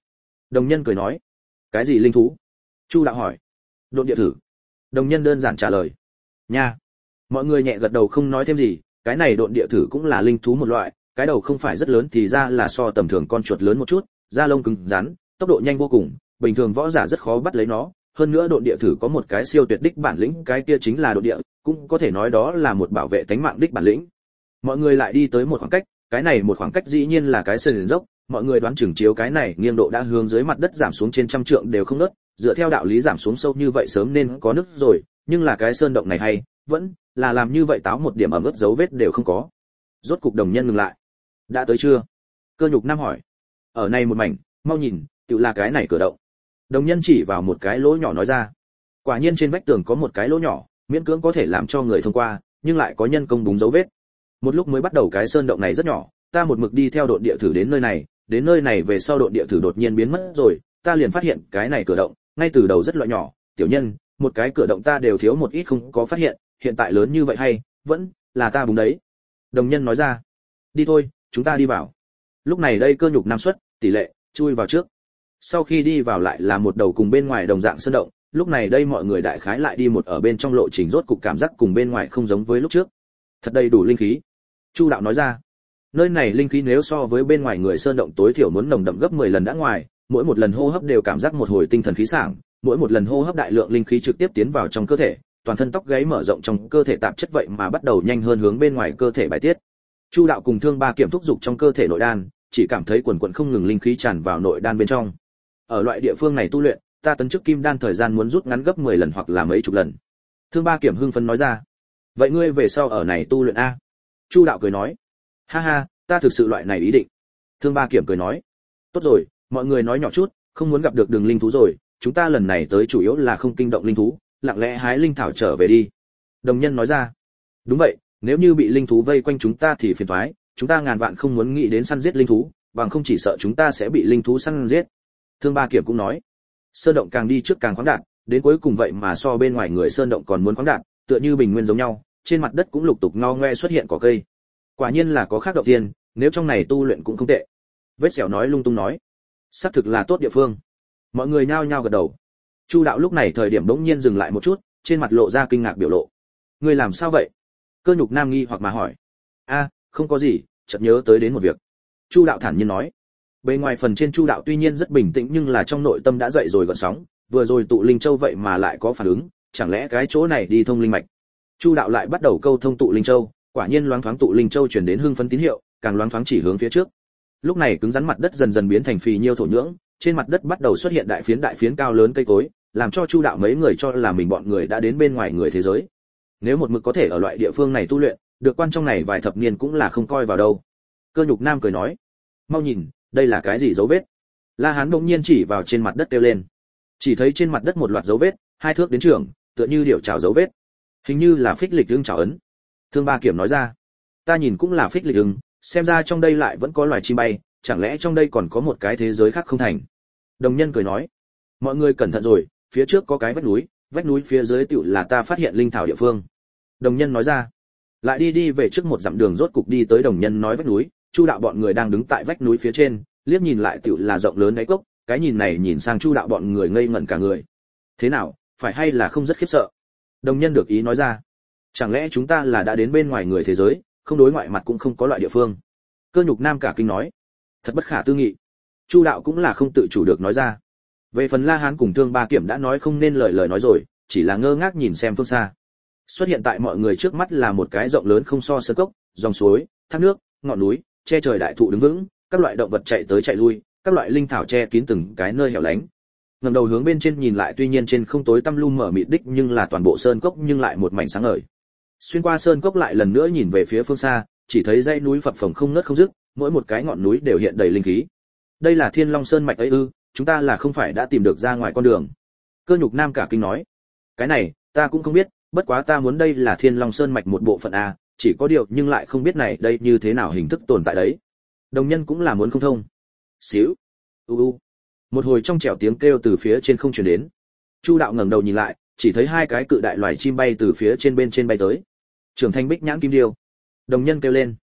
Đồng nhân cười nói. Cái gì linh thú? Chu đạo hỏi. Độn địa thử. Đồng nhân đơn giản trả lời. Nha. Mọi người nhẹ gật đầu không nói thêm gì, cái này độn địa thử cũng là linh thú một loại, cái đầu không phải rất lớn thì ra là so tầm thường con chuột lớn một chút, da lông cứng rắn, tốc độ nhanh vô cùng, bình thường võ giả rất khó bắt lấy nó, hơn nữa độn địa thử có một cái siêu tuyệt đích bản lĩnh, cái kia chính là độn địa, cũng có thể nói đó là một bảo vệ tính mạng đích bản lĩnh. Mọi người lại đi tới một khoảng cách, cái này một khoảng cách dĩ nhiên là cái sườn dốc, mọi người đoán chừng chiếu cái này nghiêng độ đã hướng dưới mặt đất giảm xuống trên trăm trượng đều không nứt, dựa theo đạo lý giảm xuống sâu như vậy sớm nên có nước rồi, nhưng là cái sơn động này hay, vẫn là làm như vậy táo một điểm ẩm ướt dấu vết đều không có. Rốt cục đồng nhân ngừng lại. Đã tới chưa? Cơ nhục nam hỏi. Ở này một mảnh, mau nhìn, tự là cái này cửa động. Đồng nhân chỉ vào một cái lỗ nhỏ nói ra. Quả nhiên trên vách tường có một cái lỗ nhỏ, miễn cưỡng có thể làm cho người thông qua, nhưng lại có nhân công búng dấu vết. Một lúc mới bắt đầu cái sơn động này rất nhỏ, ta một mực đi theo độn địa thử đến nơi này, đến nơi này về sau độn địa thử đột nhiên biến mất rồi, ta liền phát hiện cái này cửa động, ngay từ đầu rất loại nhỏ, tiểu nhân, một cái cửa động ta đều thiếu một ít không có phát hiện, hiện tại lớn như vậy hay, vẫn là ta búng đấy. Đồng nhân nói ra. Đi thôi, chúng ta đi vào. Lúc này đây cơ nhục nam xuất, tỷ lệ, chui vào trước. Sau khi đi vào lại là một đầu cùng bên ngoài đồng dạng sơn động, lúc này đây mọi người đại khái lại đi một ở bên trong lộ trình rốt cục cảm giác cùng bên ngoài không giống với lúc trước. Thật đầy đủ linh khí. Chu đạo nói ra. Nơi này linh khí nếu so với bên ngoài người sơn động tối thiểu muốn nồng đậm gấp mười lần đã ngoài, mỗi một lần hô hấp đều cảm giác một hồi tinh thần khí sảng, mỗi một lần hô hấp đại lượng linh khí trực tiếp tiến vào trong cơ thể, toàn thân tóc gáy mở rộng trong cơ thể tạp chất vậy mà bắt đầu nhanh hơn hướng bên ngoài cơ thể bài tiết. Chu đạo cùng Thương Ba kiểm thúc dục trong cơ thể nội đan, chỉ cảm thấy quần quần không ngừng linh khí tràn vào nội đan bên trong. Ở loại địa phương này tu luyện, ta tấn chức kim đan thời gian muốn rút ngắn gấp mười lần hoặc là mấy chục lần. Thương Ba kiểm hưng phấn nói ra. Vậy ngươi về sau ở này tu luyện a? Chu đạo cười nói. Ha ha, ta thực sự loại này ý định. Thương Ba kiểm cười nói. Tốt rồi, mọi người nói nhỏ chút, không muốn gặp được đường linh thú rồi, chúng ta lần này tới chủ yếu là không kinh động linh thú, lặng lẽ hái linh thảo trở về đi. Đồng nhân nói ra. Đúng vậy, nếu như bị linh thú vây quanh chúng ta thì phiền toái, chúng ta ngàn vạn không muốn nghĩ đến săn giết linh thú, bằng không chỉ sợ chúng ta sẽ bị linh thú săn giết. Thương Ba kiểm cũng nói. Sơn động càng đi trước càng khoáng đạt, đến cuối cùng vậy mà so bên ngoài người sơn động còn muốn khoáng đạt, tựa như bình nguyên giống nhau, trên mặt đất cũng lục tục ngao ngoe xuất hiện cỏ cây. Quả nhiên là có khác động tiên, nếu trong này tu luyện cũng không tệ. Vết Sẹo nói lung tung nói. Xác thực là tốt địa phương. Mọi người nhao nhao gật đầu. Chu đạo lúc này thời điểm bỗng nhiên dừng lại một chút, trên mặt lộ ra kinh ngạc biểu lộ. Ngươi làm sao vậy? Cơ nhục nam nghi hoặc mà hỏi. A, không có gì, chợt nhớ tới đến một việc. Chu đạo thản nhiên nói. Bề ngoài phần trên Chu đạo tuy nhiên rất bình tĩnh nhưng là trong nội tâm đã dậy rồi gợn sóng, vừa rồi tụ linh châu vậy mà lại có phản ứng, chẳng lẽ cái chỗ này đi thông linh mạch. Chu đạo lại bắt đầu câu thông tụ linh châu, quả nhiên loáng thoáng tụ linh châu truyền đến hưng phấn tín hiệu, càng loáng thoáng chỉ hướng phía trước. Lúc này cứng rắn mặt đất dần dần biến thành phì nhiêu thổ nhưỡng, trên mặt đất bắt đầu xuất hiện đại phiến đại phiến cao lớn cây cối, làm cho Chu đạo mấy người cho là mình bọn người đã đến bên ngoài người thế giới. Nếu một mực có thể ở loại địa phương này tu luyện, được quan trong này vài thập niên cũng là không coi vào đâu. Cơ nhục nam cười nói, mau nhìn, đây là cái gì dấu vết? La Hán bỗng nhiên chỉ vào trên mặt đất kêu lên. Chỉ thấy trên mặt đất một loạt dấu vết, hai thước đến trường, tựa như điểu trảo dấu vết, hình như là phích lịch ưng trảo ấn. Thương Ba kiểm nói ra, ta nhìn cũng là phích lịch ưng, xem ra trong đây lại vẫn có loài chim bay, chẳng lẽ trong đây còn có một cái thế giới khác không thành? Đồng nhân cười nói, mọi người cẩn thận rồi, phía trước có cái vách núi, vách núi phía dưới tựu là ta phát hiện linh thảo địa phương. Đồng nhân nói ra, lại đi đi về trước một dặm đường rốt cục đi tới đồng nhân nói vách núi. Chu đạo bọn người đang đứng tại vách núi phía trên, liếc nhìn lại tựu là rộng lớn đáy cốc, cái nhìn này nhìn sang Chu đạo bọn người ngây ngẩn cả người. Thế nào, phải hay là không rất khiếp sợ? Đồng nhân được ý nói ra, chẳng lẽ chúng ta là đã đến bên ngoài người thế giới, không đối ngoại mặt cũng không có loại địa phương? Cơ nhục nam cả kinh nói, thật bất khả tư nghị. Chu đạo cũng là không tự chủ được nói ra. Về phần La Hán cùng Thương Ba kiểm đã nói không nên lời lời nói rồi, chỉ là ngơ ngác nhìn xem phương xa. Xuất hiện tại mọi người trước mắt là một cái rộng lớn không so sơn cốc, dòng suối, thác nước, ngọn núi, che trời đại thụ đứng vững, các loại động vật chạy tới chạy lui, các loại linh thảo che kín từng cái nơi hẻo lánh. Ngẩng đầu hướng bên trên nhìn lại, tuy nhiên trên không tối tăm lu mờ mịt đích nhưng là toàn bộ sơn cốc nhưng lại một mảnh sáng ngời. Xuyên qua sơn cốc lại lần nữa nhìn về phía phương xa, chỉ thấy dãy núi phập phồng không ngớt không dứt, mỗi một cái ngọn núi đều hiện đầy linh khí. Đây là Thiên Long Sơn mạch ấy ư? Chúng ta là không phải đã tìm được ra ngoài con đường? Cơ nhục nam cả kinh nói, cái này ta cũng không biết, bất quá ta muốn đây là Thiên Long Sơn mạch một bộ phận a, chỉ có điều nhưng lại không biết này đây như thế nào hình thức tồn tại đấy. Đồng nhân cũng là muốn không thông. Xíu, u u, một hồi trong trẻo tiếng kêu từ phía trên không truyền đến. Chu đạo ngẩng đầu nhìn lại, chỉ thấy hai cái cự đại loài chim bay từ phía trên bên trên bay tới. Trưởng thành bích nhãn kim điêu. Đồng nhân kêu lên,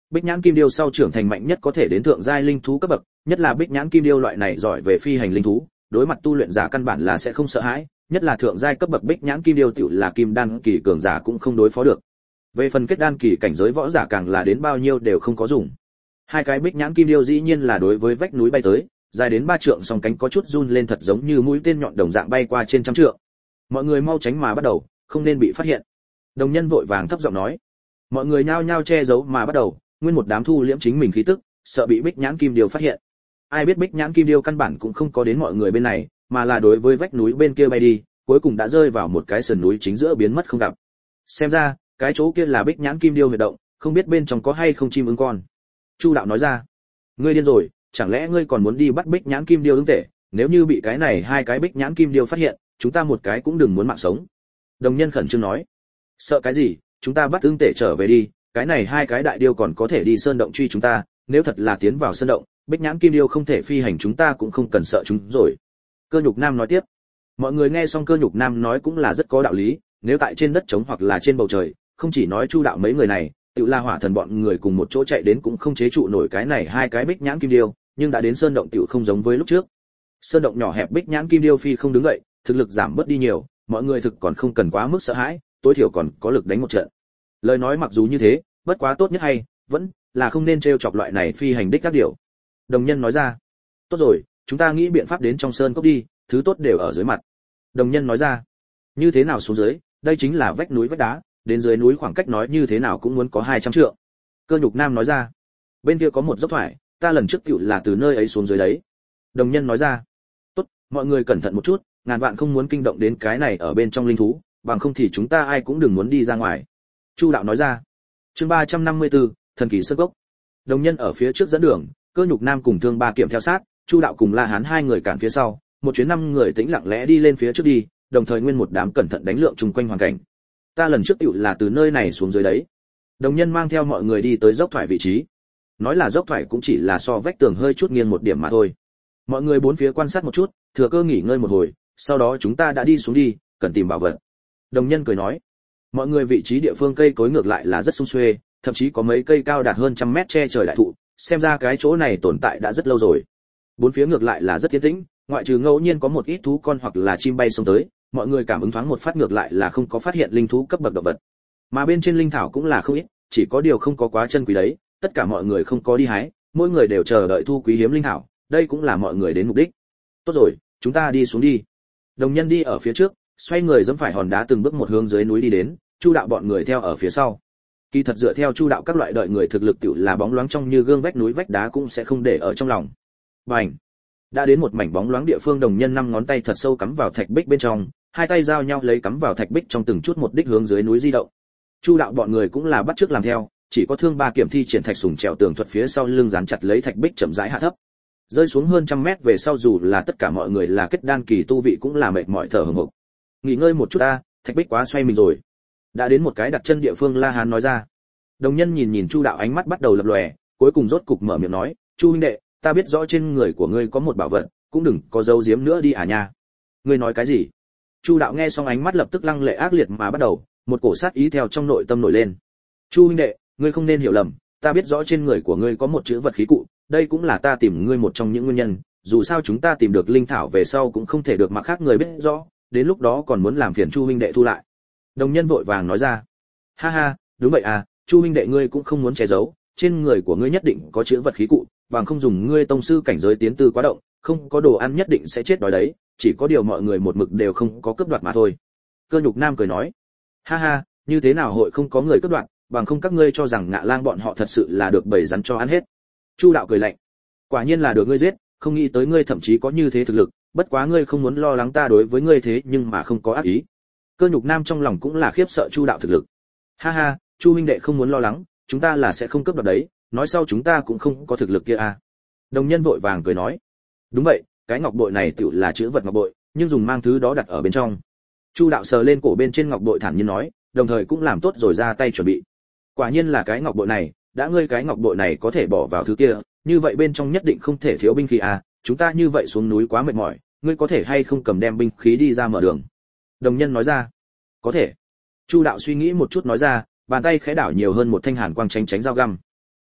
Bích nhãn kim điêu sau trưởng thành mạnh nhất có thể đến thượng giai linh thú cấp bậc, nhất là bích nhãn kim điêu loại này giỏi về phi hành linh thú, đối mặt tu luyện giả căn bản là sẽ không sợ hãi, nhất là thượng giai cấp bậc bích nhãn kim điêu tiểu là kim đan kỳ cường giả cũng không đối phó được. Về phần kết đan kỳ cảnh giới võ giả càng là đến bao nhiêu đều không có dùng. Hai cái bích nhãn kim điêu dĩ nhiên là đối với vách núi bay tới, dài đến ba trượng, song cánh có chút run lên thật giống như mũi tên nhọn đồng dạng bay qua trên trăm trượng. Mọi người mau tránh mà bắt đầu, không nên bị phát hiện. Đồng nhân vội vàng thấp giọng nói. Mọi người nhao nhao che giấu mà bắt đầu, nguyên một đám thu liễm chính mình khí tức, sợ bị bích nhãn kim điêu phát hiện. Ai biết bích nhãn kim điêu căn bản cũng không có đến mọi người bên này, mà là đối với vách núi bên kia bay đi, cuối cùng đã rơi vào một cái sườn núi chính giữa biến mất không gặp. Xem ra, cái chỗ kia là bích nhãn kim điêu huyệt động, không biết bên trong có hay không chim ưng con. Chu đạo nói ra. Ngươi điên rồi, chẳng lẽ ngươi còn muốn đi bắt bích nhãn kim điêu ứng tể? Nếu như bị cái này hai cái bích nhãn kim điêu phát hiện, chúng ta một cái cũng đừng muốn mạng sống. Đồng nhân khẩn trương nói. Sợ cái gì, chúng ta bắt ứng tể trở về đi, cái này hai cái đại điêu còn có thể đi sơn động truy chúng ta, nếu thật là tiến vào sơn động, bích nhãn kim điêu không thể phi hành chúng ta cũng không cần sợ chúng rồi. Cơ nhục nam nói tiếp. Mọi người nghe xong cơ nhục nam nói cũng là rất có đạo lý, nếu tại trên đất trống hoặc là trên bầu trời, không chỉ nói Chu đạo mấy người này, tự La Hỏa Thần bọn người cùng một chỗ chạy đến cũng không chế trụ nổi cái này hai cái bích nhãn kim điêu, nhưng đã đến sơn động tiểu không giống với lúc trước. Sơn động nhỏ hẹp bích nhãn kim điêu phi không đứng dậy, thực lực giảm bớt đi nhiều, mọi người thực còn không cần quá mức sợ hãi, tối thiểu còn có lực đánh một trận. Lời nói mặc dù như thế, bất quá tốt nhất hay vẫn là không nên trêu chọc loại này phi hành đích các điều. Đồng nhân nói ra. Tốt rồi, chúng ta nghĩ biện pháp đến trong sơn cốc đi, thứ tốt đều ở dưới mặt. Đồng nhân nói ra. Như thế nào xuống dưới, đây chính là vách núi vách đá, đến dưới núi khoảng cách nói như thế nào cũng muốn có hai trăm trượng. Cơ nhục nam nói ra. Bên kia có một dốc thoải, ta lần trước cựu là từ nơi ấy xuống dưới đấy. Đồng nhân nói ra. Tốt, mọi người cẩn thận một chút, ngàn vạn không muốn kinh động đến cái này ở bên trong linh thú, bằng không thì chúng ta ai cũng đừng muốn đi ra ngoài. Chu đạo nói ra. Chương ba trăm năm mươi tư, thần kỳ sơn cốc. Đồng nhân ở phía trước dẫn đường, cơ nhục nam cùng thương ba kiểm theo sát, Chu đạo cùng La Hán hai người cản phía sau, một chuyến năm người tĩnh lặng lẽ đi lên phía trước đi, đồng thời nguyên một đám cẩn thận đánh lượng chung quanh hoàn cảnh. Ta lần trước tựu là từ nơi này xuống dưới đấy. Đồng nhân mang theo mọi người đi tới dốc thoải vị trí. Nói là dốc thoải cũng chỉ là so vách tường hơi chút nghiêng một điểm mà thôi. Mọi người bốn phía quan sát một chút, thừa cơ nghỉ ngơi một hồi, sau đó chúng ta đã đi xuống đi, cần tìm bảo vật. Đồng nhân cười nói. Mọi người vị trí địa phương cây cối ngược lại là rất sum xuê, thậm chí có mấy cây cao đạt hơn trăm mét che trời đại thụ, xem ra cái chỗ này tồn tại đã rất lâu rồi. Bốn phía ngược lại là rất yên tĩnh, ngoại trừ ngẫu nhiên có một ít thú con hoặc là chim bay xông tới, mọi người cảm ứng thoáng một phát ngược lại là không có phát hiện linh thú cấp bậc động vật. Mà bên trên linh thảo cũng là không ít, chỉ có điều không có quá chân quý đấy, tất cả mọi người không có đi hái, mỗi người đều chờ đợi thu quý hiếm linh thảo, đây cũng là mọi người đến mục đích. Tốt rồi, chúng ta đi xuống đi. Đồng nhân đi ở phía trước, xoay người giẫm phải hòn đá từng bước một hướng dưới núi đi đến, Chu đạo bọn người theo ở phía sau. Kỳ thật dựa theo Chu đạo các loại đợi người thực lực tiểu là bóng loáng trong như gương vách núi vách đá cũng sẽ không để ở trong lòng. Bành! Đã đến một mảnh bóng loáng địa phương, đồng nhân năm ngón tay thật sâu cắm vào thạch bích bên trong, hai tay giao nhau lấy cắm vào thạch bích trong từng chút một đích hướng dưới núi di động. Chu đạo bọn người cũng là bắt chước làm theo, chỉ có thương ba kiểm thi triển thạch sùng trèo tường thuật phía sau lưng dán chặt lấy thạch bích chậm rãi hạ thấp. Rơi xuống hơn trăm mét về sau dù là tất cả mọi người là kết đan kỳ tu vị cũng là mệt mỏi thở hổn hộc. Nghỉ ngơi một chút ta, thạch bích quá xoay mình rồi. Đã đến một cái đặt chân địa phương, La Hán nói ra. Đồng nhân nhìn nhìn Chu đạo ánh mắt bắt đầu lập lòe, cuối cùng rốt cục mở miệng nói, Chu huynh đệ, ta biết rõ trên người của ngươi có một bảo vật, cũng đừng có giấu giếm nữa đi à nha. Ngươi nói cái gì? Chu đạo nghe xong ánh mắt lập tức lăng lệ ác liệt mà bắt đầu, một cổ sát ý theo trong nội tâm nổi lên. Chu huynh đệ, ngươi không nên hiểu lầm, ta biết rõ trên người của ngươi có một chữ vật khí cụ, đây cũng là ta tìm ngươi một trong những nguyên nhân, dù sao chúng ta tìm được linh thảo về sau cũng không thể được mặc khác người biết rõ, đến lúc đó còn muốn làm phiền Chu huynh đệ thu lại. Đồng nhân vội vàng nói ra. Ha ha, đúng vậy à, Chu huynh đệ ngươi cũng không muốn che giấu, trên người của ngươi nhất định có chữ vật khí cụ, bằng không dùng ngươi tông sư cảnh giới tiến tư quá động, không có đồ ăn nhất định sẽ chết đói đấy, chỉ có điều mọi người một mực đều không có cướp đoạt mà thôi. Cơ nhục nam cười nói. Ha ha, như thế nào hội không có người cướp đoạt, bằng không các ngươi cho rằng Ngạ Lang bọn họ thật sự là được bầy rắn cho ăn hết. Chu đạo cười lạnh. Quả nhiên là được ngươi giết, không nghĩ tới ngươi thậm chí có như thế thực lực, bất quá ngươi không muốn lo lắng ta đối với ngươi thế nhưng mà không có ác ý. Cơ nhục nam trong lòng cũng là khiếp sợ Chu đạo thực lực. Ha ha, Chu huynh đệ không muốn lo lắng, chúng ta là sẽ không cướp đoạt đấy, nói sau chúng ta cũng không có thực lực kia à. Đồng nhân vội vàng cười nói. Đúng vậy, cái ngọc bội này tựu là chữ vật ngọc bội, nhưng dùng mang thứ đó đặt ở bên trong. Chu đạo sờ lên cổ bên trên ngọc bội thản nhiên nói, đồng thời cũng làm tốt rồi ra tay chuẩn bị. Quả nhiên là cái ngọc bội này, đã ngươi cái ngọc bội này có thể bỏ vào thứ kia, như vậy bên trong nhất định không thể thiếu binh khí à, chúng ta như vậy xuống núi quá mệt mỏi, ngươi có thể hay không cầm đem binh khí đi ra mở đường. Đồng nhân nói ra. Có thể. Chu đạo suy nghĩ một chút nói ra, bàn tay khẽ đảo nhiều hơn một thanh hàn quang tránh tránh dao găm.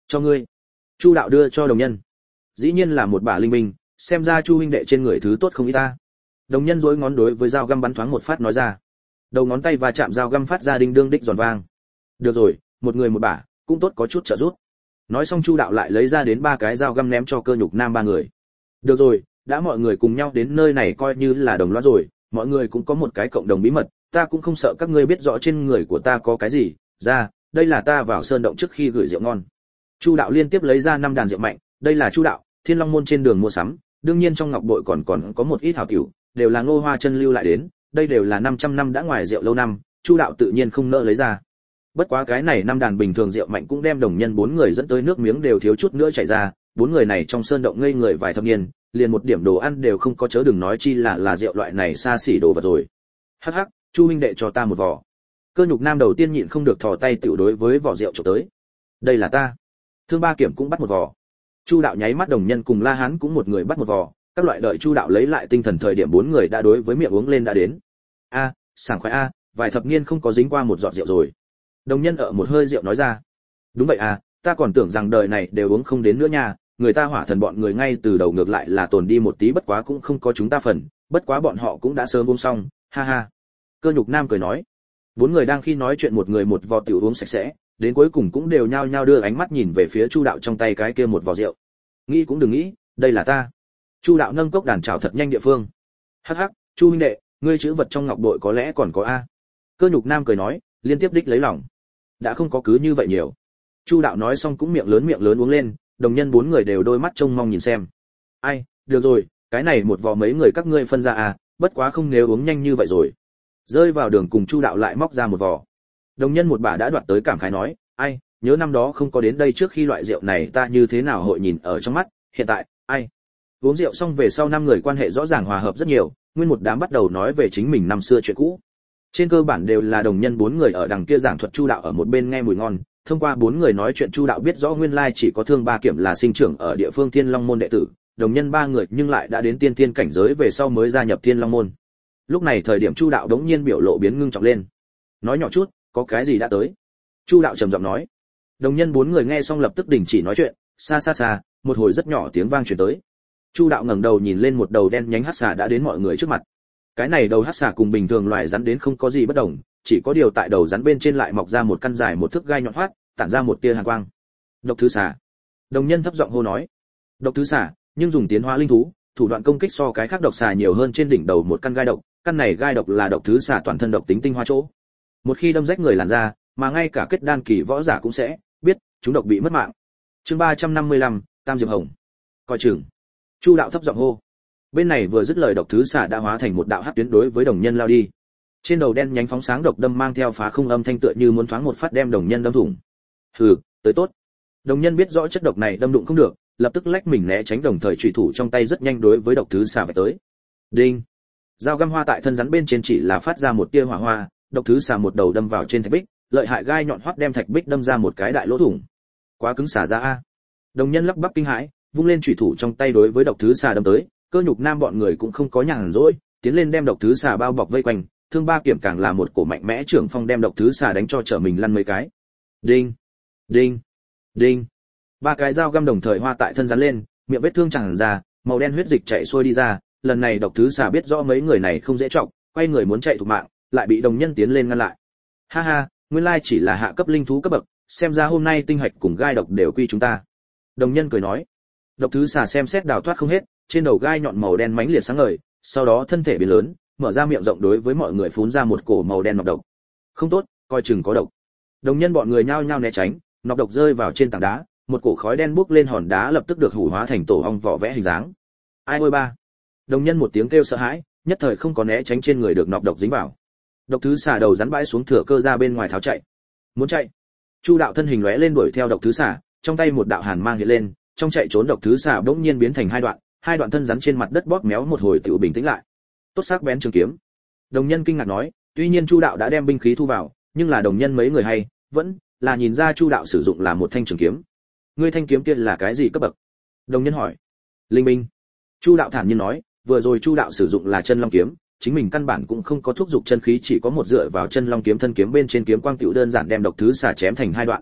Cho ngươi. Chu đạo đưa cho đồng nhân. Dĩ nhiên là một bả linh binh, xem ra Chu huynh đệ trên người thứ tốt không ít ta. Đồng nhân duỗi ngón đối với dao găm bắn thoáng một phát nói ra. Đầu ngón tay va chạm dao găm phát ra đinh đương đích giòn vang. Được rồi, một người một bả, cũng tốt có chút trợ giúp. Nói xong Chu đạo lại lấy ra đến ba cái dao găm ném cho Cơ Nhục Nam ba người. Được rồi, đã mọi người cùng nhau đến nơi này coi như là đồng loạt rồi, mọi người cũng có một cái cộng đồng bí mật, ta cũng không sợ các ngươi biết rõ trên người của ta có cái gì. Ra, đây là ta vào sơn động trước khi gửi rượu ngon. Chu đạo liên tiếp lấy ra năm đàn rượu mạnh, đây là Chu đạo, Thiên Long môn trên đường mua sắm, đương nhiên trong ngọc bội còn còn có một ít hảo tiểu, đều là Ngô Hoa Chân lưu lại đến, đây đều là năm trăm năm đã ngoài rượu lâu năm, Chu đạo tự nhiên không nỡ lấy ra. Bất quá cái này năm đàn bình thường rượu mạnh cũng đem đồng nhân bốn người dẫn tới nước miếng đều thiếu chút nữa chảy ra, bốn người này trong sơn động ngây người vài thập niên, liền một điểm đồ ăn đều không có, chớ đừng nói chi là là rượu loại này xa xỉ đồ vật rồi. Hắc hắc, Chu huynh đệ cho ta một vò. Cơ Nhục Nam đầu tiên nhịn không được thò tay tiểu đối với vỏ rượu chụp tới. Đây là ta. Thương Ba Kiểm cũng bắt một vò. Chu đạo nháy mắt đồng nhân cùng La Hán cũng một người bắt một vò, các loại đợi Chu đạo lấy lại tinh thần thời điểm bốn người đã đối với miệng uống lên đã đến. A, sảng khoái a, vài thập niên không có dính qua một giọt rượu rồi. Đồng nhân ở một hơi rượu nói ra. Đúng vậy à, ta còn tưởng rằng đời này đều uống không đến nữa nha, người ta Hỏa Thần bọn người ngay từ đầu ngược lại là tồn đi một tí, bất quá cũng không có chúng ta phần, bất quá bọn họ cũng đã sớm uống xong, ha ha. Cơ Nhục Nam cười nói. Bốn người đang khi nói chuyện một người một vò tiểu uống sạch sẽ, đến cuối cùng cũng đều nhao nhao đưa ánh mắt nhìn về phía Chu đạo trong tay cái kia một vò rượu. Nghĩ cũng đừng nghĩ, đây là ta. Chu đạo nâng cốc đàn chào thật nhanh địa phương. Hắc hắc, Chu huynh đệ, ngươi chữ vật trong ngọc bội có lẽ còn có a. Cơ Nhục Nam cười nói, liên tiếp đích lấy lòng. Đã không có cứ như vậy nhiều. Chu đạo nói xong cũng miệng lớn miệng lớn uống lên, đồng nhân bốn người đều đôi mắt trông mong nhìn xem. Ai, được rồi, cái này một vò mấy người các ngươi phân ra à, bất quá không nếu uống nhanh như vậy rồi. Rơi vào đường cùng Chu đạo lại móc ra một vò. Đồng nhân một bà đã đoạt tới cảm khái nói, ai, nhớ năm đó không có đến đây trước khi loại rượu này ta như thế nào hội nhìn ở trong mắt, hiện tại, ai. Uống rượu xong về sau năm người quan hệ rõ ràng hòa hợp rất nhiều, nguyên một đám bắt đầu nói về chính mình năm xưa chuyện cũ. Trên cơ bản đều là đồng nhân bốn người ở đằng kia giảng thuật Chu đạo ở một bên nghe mùi ngon, thông qua bốn người nói chuyện Chu đạo biết rõ nguyên lai chỉ có Thương Ba Kiểm là sinh trưởng ở địa phương Thiên Long môn đệ tử, đồng nhân ba người nhưng lại đã đến tiên tiên cảnh giới về sau mới gia nhập Thiên Long môn. Lúc này thời điểm Chu đạo đống nhiên biểu lộ biến ngưng trọng lên. Nói nhỏ chút, có cái gì đã tới? Chu đạo trầm giọng nói. Đồng nhân bốn người nghe xong lập tức đình chỉ nói chuyện, xa xa xa, một hồi rất nhỏ tiếng vang truyền tới. Chu đạo ngẩng đầu nhìn lên một đầu đen nhánh hắc xà đã đến mọi người trước mặt. Cái này đầu hắc xà cùng bình thường loài rắn đến không có gì bất đồng, chỉ có điều tại đầu rắn bên trên lại mọc ra một căn dài một thước gai nhọn hoắt, tản ra một tia hàn quang. Độc thứ xà. Đồng nhân thấp giọng hô nói. Độc thứ xà, nhưng dùng tiến hóa linh thú, thủ đoạn công kích so cái khác độc xà nhiều hơn, trên đỉnh đầu một căn gai độc, căn này gai độc là độc thứ xà toàn thân độc tính tinh hoa chỗ. Một khi đâm rách người làn da, mà ngay cả kết đan kỳ võ giả cũng sẽ biết, chúng độc bị mất mạng. Chương ba trăm năm mươi lăm, Tam Diệp Hồng. Coi chừng. Chu đạo thấp giọng hô. Bên này vừa dứt lời độc thứ xà đã hóa thành một đạo hắc tuyến đối với đồng nhân lao đi. Trên đầu đen nhánh phóng sáng độc đâm mang theo phá không âm thanh tựa như muốn thoáng một phát đem đồng nhân đâm thủng. Hừ, tới tốt. Đồng nhân biết rõ chất độc này đâm đụng không được, lập tức lách mình né tránh, đồng thời chủy thủ trong tay rất nhanh đối với độc thứ xà vạch tới. Đinh. Dao găm hoa tại thân rắn bên trên chỉ là phát ra một tia hỏa hoa, độc thứ xà một đầu đâm vào trên thạch bích, lợi hại gai nhọn hoắt đem thạch bích đâm ra một cái đại lỗ thủng. Quá cứng xà ra a. Đồng nhân lắp bắp kinh hãi, vung lên chủy thủ trong tay đối với độc thứ xà đâm tới. Cơ Nhục Nam bọn người cũng không có nhàn rỗi, tiến lên đem độc thứ xà bao bọc vây quanh, Thương Ba Kiểm càng là một cổ mạnh mẽ trưởng phong đem độc thứ xà đánh cho trở mình lăn mấy cái. Đinh, đinh, đinh. Ba cái dao găm đồng thời hoa tại thân rắn lên, miệng vết thương tràn ra, màu đen huyết dịch chảy xuôi đi ra, lần này độc thứ xà biết rõ mấy người này không dễ trọng, quay người muốn chạy thục mạng, lại bị đồng nhân tiến lên ngăn lại. Ha ha, nguyên lai chỉ là hạ cấp linh thú cấp bậc, xem ra hôm nay tinh hạch cùng gai độc đều quy chúng ta. Đồng nhân cười nói. Độc thứ xà xem xét đào thoát không hết, trên đầu gai nhọn màu đen mãnh liệt sáng ngời, sau đó thân thể biến lớn, mở ra miệng rộng đối với mọi người phun ra một cổ màu đen nọc độc. Không tốt, coi chừng có độc. Đồng nhân bọn người nhao nhao né tránh, nọc độc rơi vào trên tảng đá, một cổ khói đen bốc lên, hòn đá lập tức được hủ hóa thành tổ ong vỏ vẽ hình dáng. Ai ôi ba. Đồng nhân một tiếng kêu sợ hãi, nhất thời không có né tránh, trên người được nọc độc dính vào. Độc thứ xà đầu rắn bãi xuống, thừa cơ ra bên ngoài tháo chạy. Muốn chạy. Chu đạo thân hình lóe lên đuổi theo độc thứ xà, trong tay một đạo hàn mang hiện lên, trong chạy trốn độc thứ xà bỗng nhiên biến thành hai đoạn, hai đoạn thân rắn trên mặt đất bóp méo một hồi tiểu bình tĩnh lại. Tốt sắc bén trường kiếm. Đồng nhân kinh ngạc nói, tuy nhiên Chu đạo đã đem binh khí thu vào, nhưng là đồng nhân mấy người hay vẫn là nhìn ra Chu đạo sử dụng là một thanh trường kiếm. Ngươi thanh kiếm kia là cái gì cấp bậc? Đồng nhân hỏi. Linh binh. Chu đạo thản nhiên nói, vừa rồi Chu đạo sử dụng là chân long kiếm, chính mình căn bản cũng không có thúc dục chân khí, chỉ có một dựa vào chân long kiếm thân kiếm bên trên kiếm quang tiểu đơn giản đem độc thứ xà chém thành hai đoạn.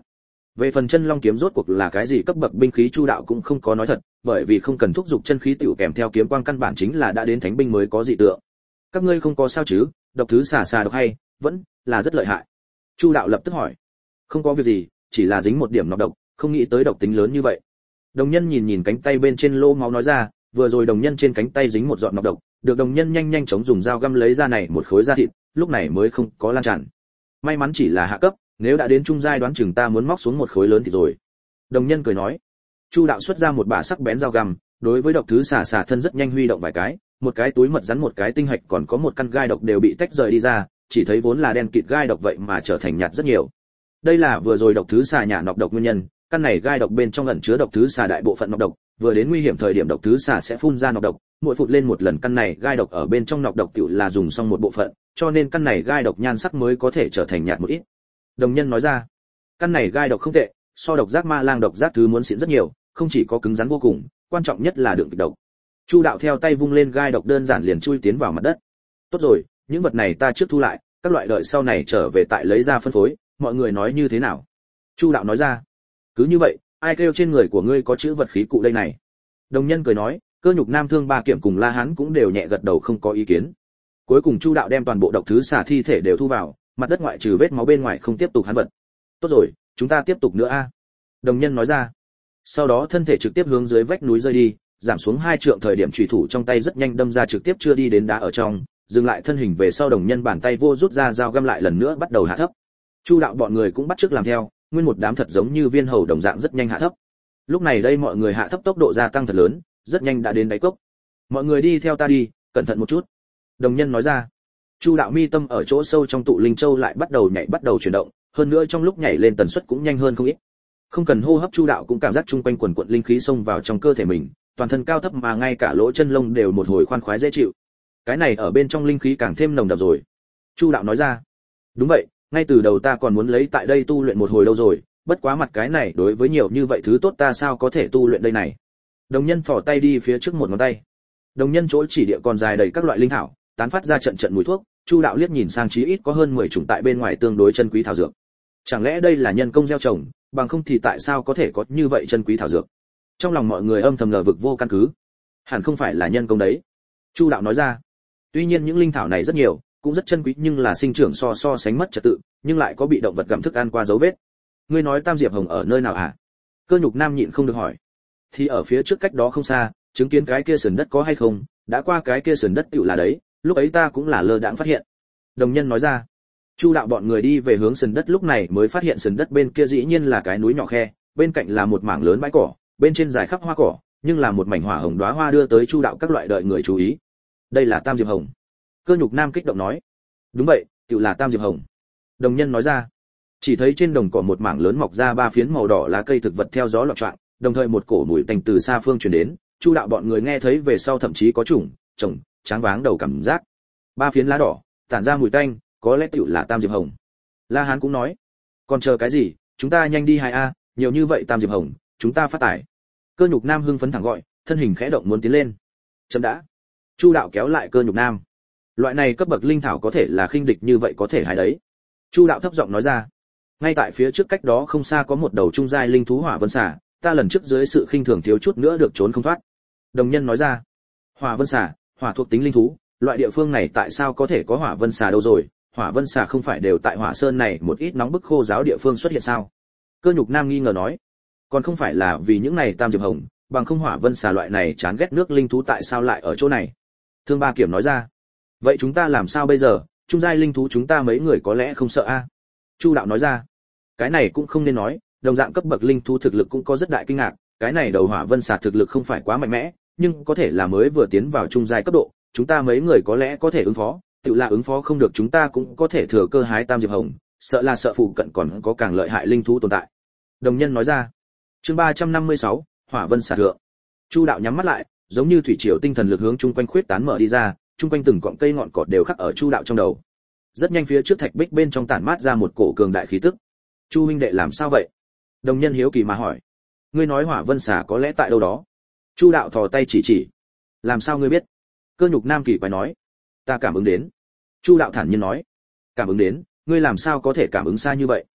Về phần chân long kiếm rốt cuộc là cái gì cấp bậc binh khí, Chu đạo cũng không có nói thật, bởi vì không cần thúc giục chân khí tiểu kèm theo kiếm quang, căn bản chính là đã đến thánh binh mới có dị tượng. Các ngươi không có sao chứ? Độc thứ xà xà độc hay vẫn là rất lợi hại? Chu đạo lập tức hỏi. Không có việc gì, chỉ là dính một điểm nọc độc, không nghĩ tới độc tính lớn như vậy. Đồng nhân nhìn nhìn cánh tay bên trên lỗ máu nói ra, vừa rồi đồng nhân trên cánh tay dính một giọt nọc độc, được đồng nhân nhanh nhanh chóng dùng dao găm lấy ra này một khối da thịt, lúc này mới không có lan tràn. May mắn chỉ là hạ cấp, nếu đã đến trung giai đoán chừng ta muốn móc xuống một khối lớn thì rồi. Đồng nhân cười nói. Chu đạo xuất ra một bả sắc bén dao găm, đối với độc thứ xà xà thân rất nhanh huy động vài cái, một cái túi mật rắn, một cái tinh hạch, còn có một căn gai độc đều bị tách rời đi ra, chỉ thấy vốn là đen kịt gai độc vậy mà trở thành nhạt rất nhiều. Đây là vừa rồi độc thứ xà nhả nọc độc nguyên nhân, căn này gai độc bên trong ẩn chứa độc thứ xà đại bộ phận nọc độc, vừa đến nguy hiểm thời điểm độc thứ xà sẽ phun ra nọc độc, mỗi phụt lên một lần căn này gai độc ở bên trong nọc độc tiểu là dùng xong một bộ phận, cho nên căn này gai độc nhan sắc mới có thể trở thành nhạt một ít. Đồng nhân nói ra, căn này gai độc không tệ, so độc giác ma lang độc giác thứ muốn xịn rất nhiều, không chỉ có cứng rắn vô cùng, quan trọng nhất là đựng kịch độc. Chu đạo theo tay vung lên gai độc đơn giản liền chui tiến vào mặt đất. Tốt rồi, những vật này ta trước thu lại, các loại đợi sau này trở về tại lấy ra phân phối, mọi người nói như thế nào? Chu đạo nói ra. Cứ như vậy, ai kêu trên người của ngươi có chữ vật khí cụ đây này? Đồng nhân cười nói, Cơ Nhục Nam Thương Ba Kiểm cùng La Hán cũng đều nhẹ gật đầu không có ý kiến. Cuối cùng Chu đạo đem toàn bộ độc thứ xà thi thể đều thu vào, mặt đất ngoại trừ vết máu bên ngoài không tiếp tục hắn vật. Tốt rồi, chúng ta tiếp tục nữa a. Đồng nhân nói ra. Sau đó thân thể trực tiếp hướng dưới vách núi rơi đi, giảm xuống hai trượng thời điểm chủy thủ trong tay rất nhanh đâm ra trực tiếp chưa đi đến đá ở trong, dừng lại thân hình về sau đồng nhân bàn tay vô rút ra dao găm lại lần nữa bắt đầu hạ thấp. Chu đạo bọn người cũng bắt chước làm theo, nguyên một đám thật giống như viên hầu đồng dạng rất nhanh hạ thấp. Lúc này đây mọi người hạ thấp tốc độ gia tăng thật lớn, rất nhanh đã đến đáy cốc. Mọi người đi theo ta đi, cẩn thận một chút. Đồng nhân nói ra. Chu đạo mi tâm ở chỗ sâu trong tụ linh châu lại bắt đầu nhảy bắt đầu chuyển động, hơn nữa trong lúc nhảy lên tần suất cũng nhanh hơn không ít. Không cần hô hấp Chu đạo cũng cảm giác chung quanh quần quật linh khí xông vào trong cơ thể mình, toàn thân cao thấp mà ngay cả lỗ chân lông đều một hồi khoan khoái dễ chịu. Cái này ở bên trong linh khí càng thêm nồng đậm rồi. Chu đạo nói ra. Đúng vậy, ngay từ đầu ta còn muốn lấy tại đây tu luyện một hồi lâu rồi, bất quá mặt cái này đối với nhiều như vậy thứ tốt ta sao có thể tu luyện đây này. Đồng nhân thò tay đi phía trước một ngón tay. Đồng nhân chỗ chỉ địa còn dài đầy các loại linh thảo, tán phát ra trận trận mùi thuốc. Chu đạo liếc nhìn sang chí ít có hơn mười chủng tại bên ngoài tương đối chân quý thảo dược. Chẳng lẽ đây là nhân công gieo trồng, bằng không thì tại sao có thể có như vậy chân quý thảo dược? Trong lòng mọi người âm thầm ngờ vực vô căn cứ. Hẳn không phải là nhân công đấy. Chu đạo nói ra. Tuy nhiên những linh thảo này rất nhiều, cũng rất chân quý nhưng là sinh trưởng so so sánh mất trật tự, nhưng lại có bị động vật gặm thức ăn qua dấu vết. Ngươi nói Tam Diệp Hồng ở nơi nào hả? Cơ Nhục Nam nhịn không được hỏi. Thì ở phía trước cách đó không xa, chứng kiến cái kia sườn đất có hay không, đã qua cái kia sườn đất tựu là đấy, lúc ấy ta cũng là lơ đãng phát hiện. Đồng nhân nói ra. Chu đạo bọn người đi về hướng sườn đất lúc này mới phát hiện sườn đất bên kia dĩ nhiên là cái núi nhỏ khe, bên cạnh là một mảng lớn bãi cỏ, bên trên dài khắp hoa cỏ, nhưng là một mảnh hỏa hồng đóa hoa đưa tới Chu đạo các loại đợi người chú ý. Đây là Tam Diệp Hồng. Cơ Nhục Nam kích động nói. Đúng vậy, tựu là Tam Diệp Hồng. Đồng nhân nói ra. Chỉ thấy trên đồng cỏ một mảng lớn mọc ra ba phiến màu đỏ lá cây thực vật theo gió loạn choạng, đồng thời một cổ mùi tanh từ xa phương truyền đến. Chu đạo bọn người nghe thấy về sau thậm chí có chủng trồng tráng váng đầu cảm giác. Ba phiến lá đỏ tản ra mùi tanh, có lẽ tựu là Tam Diệp Hồng. La Hán cũng nói. Còn chờ cái gì, chúng ta nhanh đi hai a, nhiều như vậy Tam Diệp Hồng, chúng ta phát tải. Cơ Nhục Nam hưng phấn thẳng gọi, thân hình khẽ động muốn tiến lên. Chậm đã. Chu đạo kéo lại Cơ Nhục Nam. Loại này cấp bậc linh thảo có thể là khinh địch như vậy có thể hay đấy. Chu đạo thấp giọng nói ra. Ngay tại phía trước cách đó không xa có một đầu trung giai linh thú Hỏa Vân Xà, ta lần trước dưới sự khinh thường thiếu chút nữa được trốn không thoát. Đồng nhân nói ra. Hỏa Vân Xà, hỏa thuộc tính linh thú, loại địa phương này tại sao có thể có Hỏa Vân Xà đâu rồi? Hỏa Vân Xà không phải đều tại Hỏa Sơn này một ít nóng bức khô giáo địa phương xuất hiện sao? Cơ Nhục Nam nghi ngờ nói. Còn không phải là vì những này Tam Diệp Hồng, bằng không Hỏa Vân Xà loại này chán ghét nước linh thú tại sao lại ở chỗ này? Thương Ba Kiểm nói ra. Vậy chúng ta làm sao bây giờ? Trung giai linh thú chúng ta mấy người có lẽ không sợ a? Chu đạo nói ra. Cái này cũng không nên nói, đồng dạng cấp bậc linh thú thực lực cũng có rất đại kinh ngạc, cái này đầu Hỏa Vân Xà thực lực không phải quá mạnh mẽ, nhưng có thể là mới vừa tiến vào trung giai cấp độ, chúng ta mấy người có lẽ có thể ứng phó, tự là ứng phó không được chúng ta cũng có thể thừa cơ hái Tam Diệp Hồng, sợ là sợ phụ cận còn có càng lợi hại linh thú tồn tại. Đồng nhân nói ra. Chương ba trăm năm mươi sáu, Hỏa Vân Xà thượng. Chu đạo nhắm mắt lại, giống như thủy triều tinh thần lực hướng chung quanh khuyết tán mở đi ra, chung quanh từng cọng cây ngọn cỏ đều khắc ở Chu đạo trong đầu. Rất nhanh phía trước thạch bích bên trong tản mát ra một cổ cường đại khí tức. Chu huynh đệ làm sao vậy? Đồng nhân hiếu kỳ mà hỏi. Ngươi nói Hỏa Vân Xà có lẽ tại đâu đó? Chu đạo thò tay chỉ chỉ. Làm sao ngươi biết? Cơ Nhục Nam kỳ quái nói. Ta cảm ứng đến. Chu đạo thản nhiên nói. Cảm ứng đến? Ngươi làm sao có thể cảm ứng xa như vậy?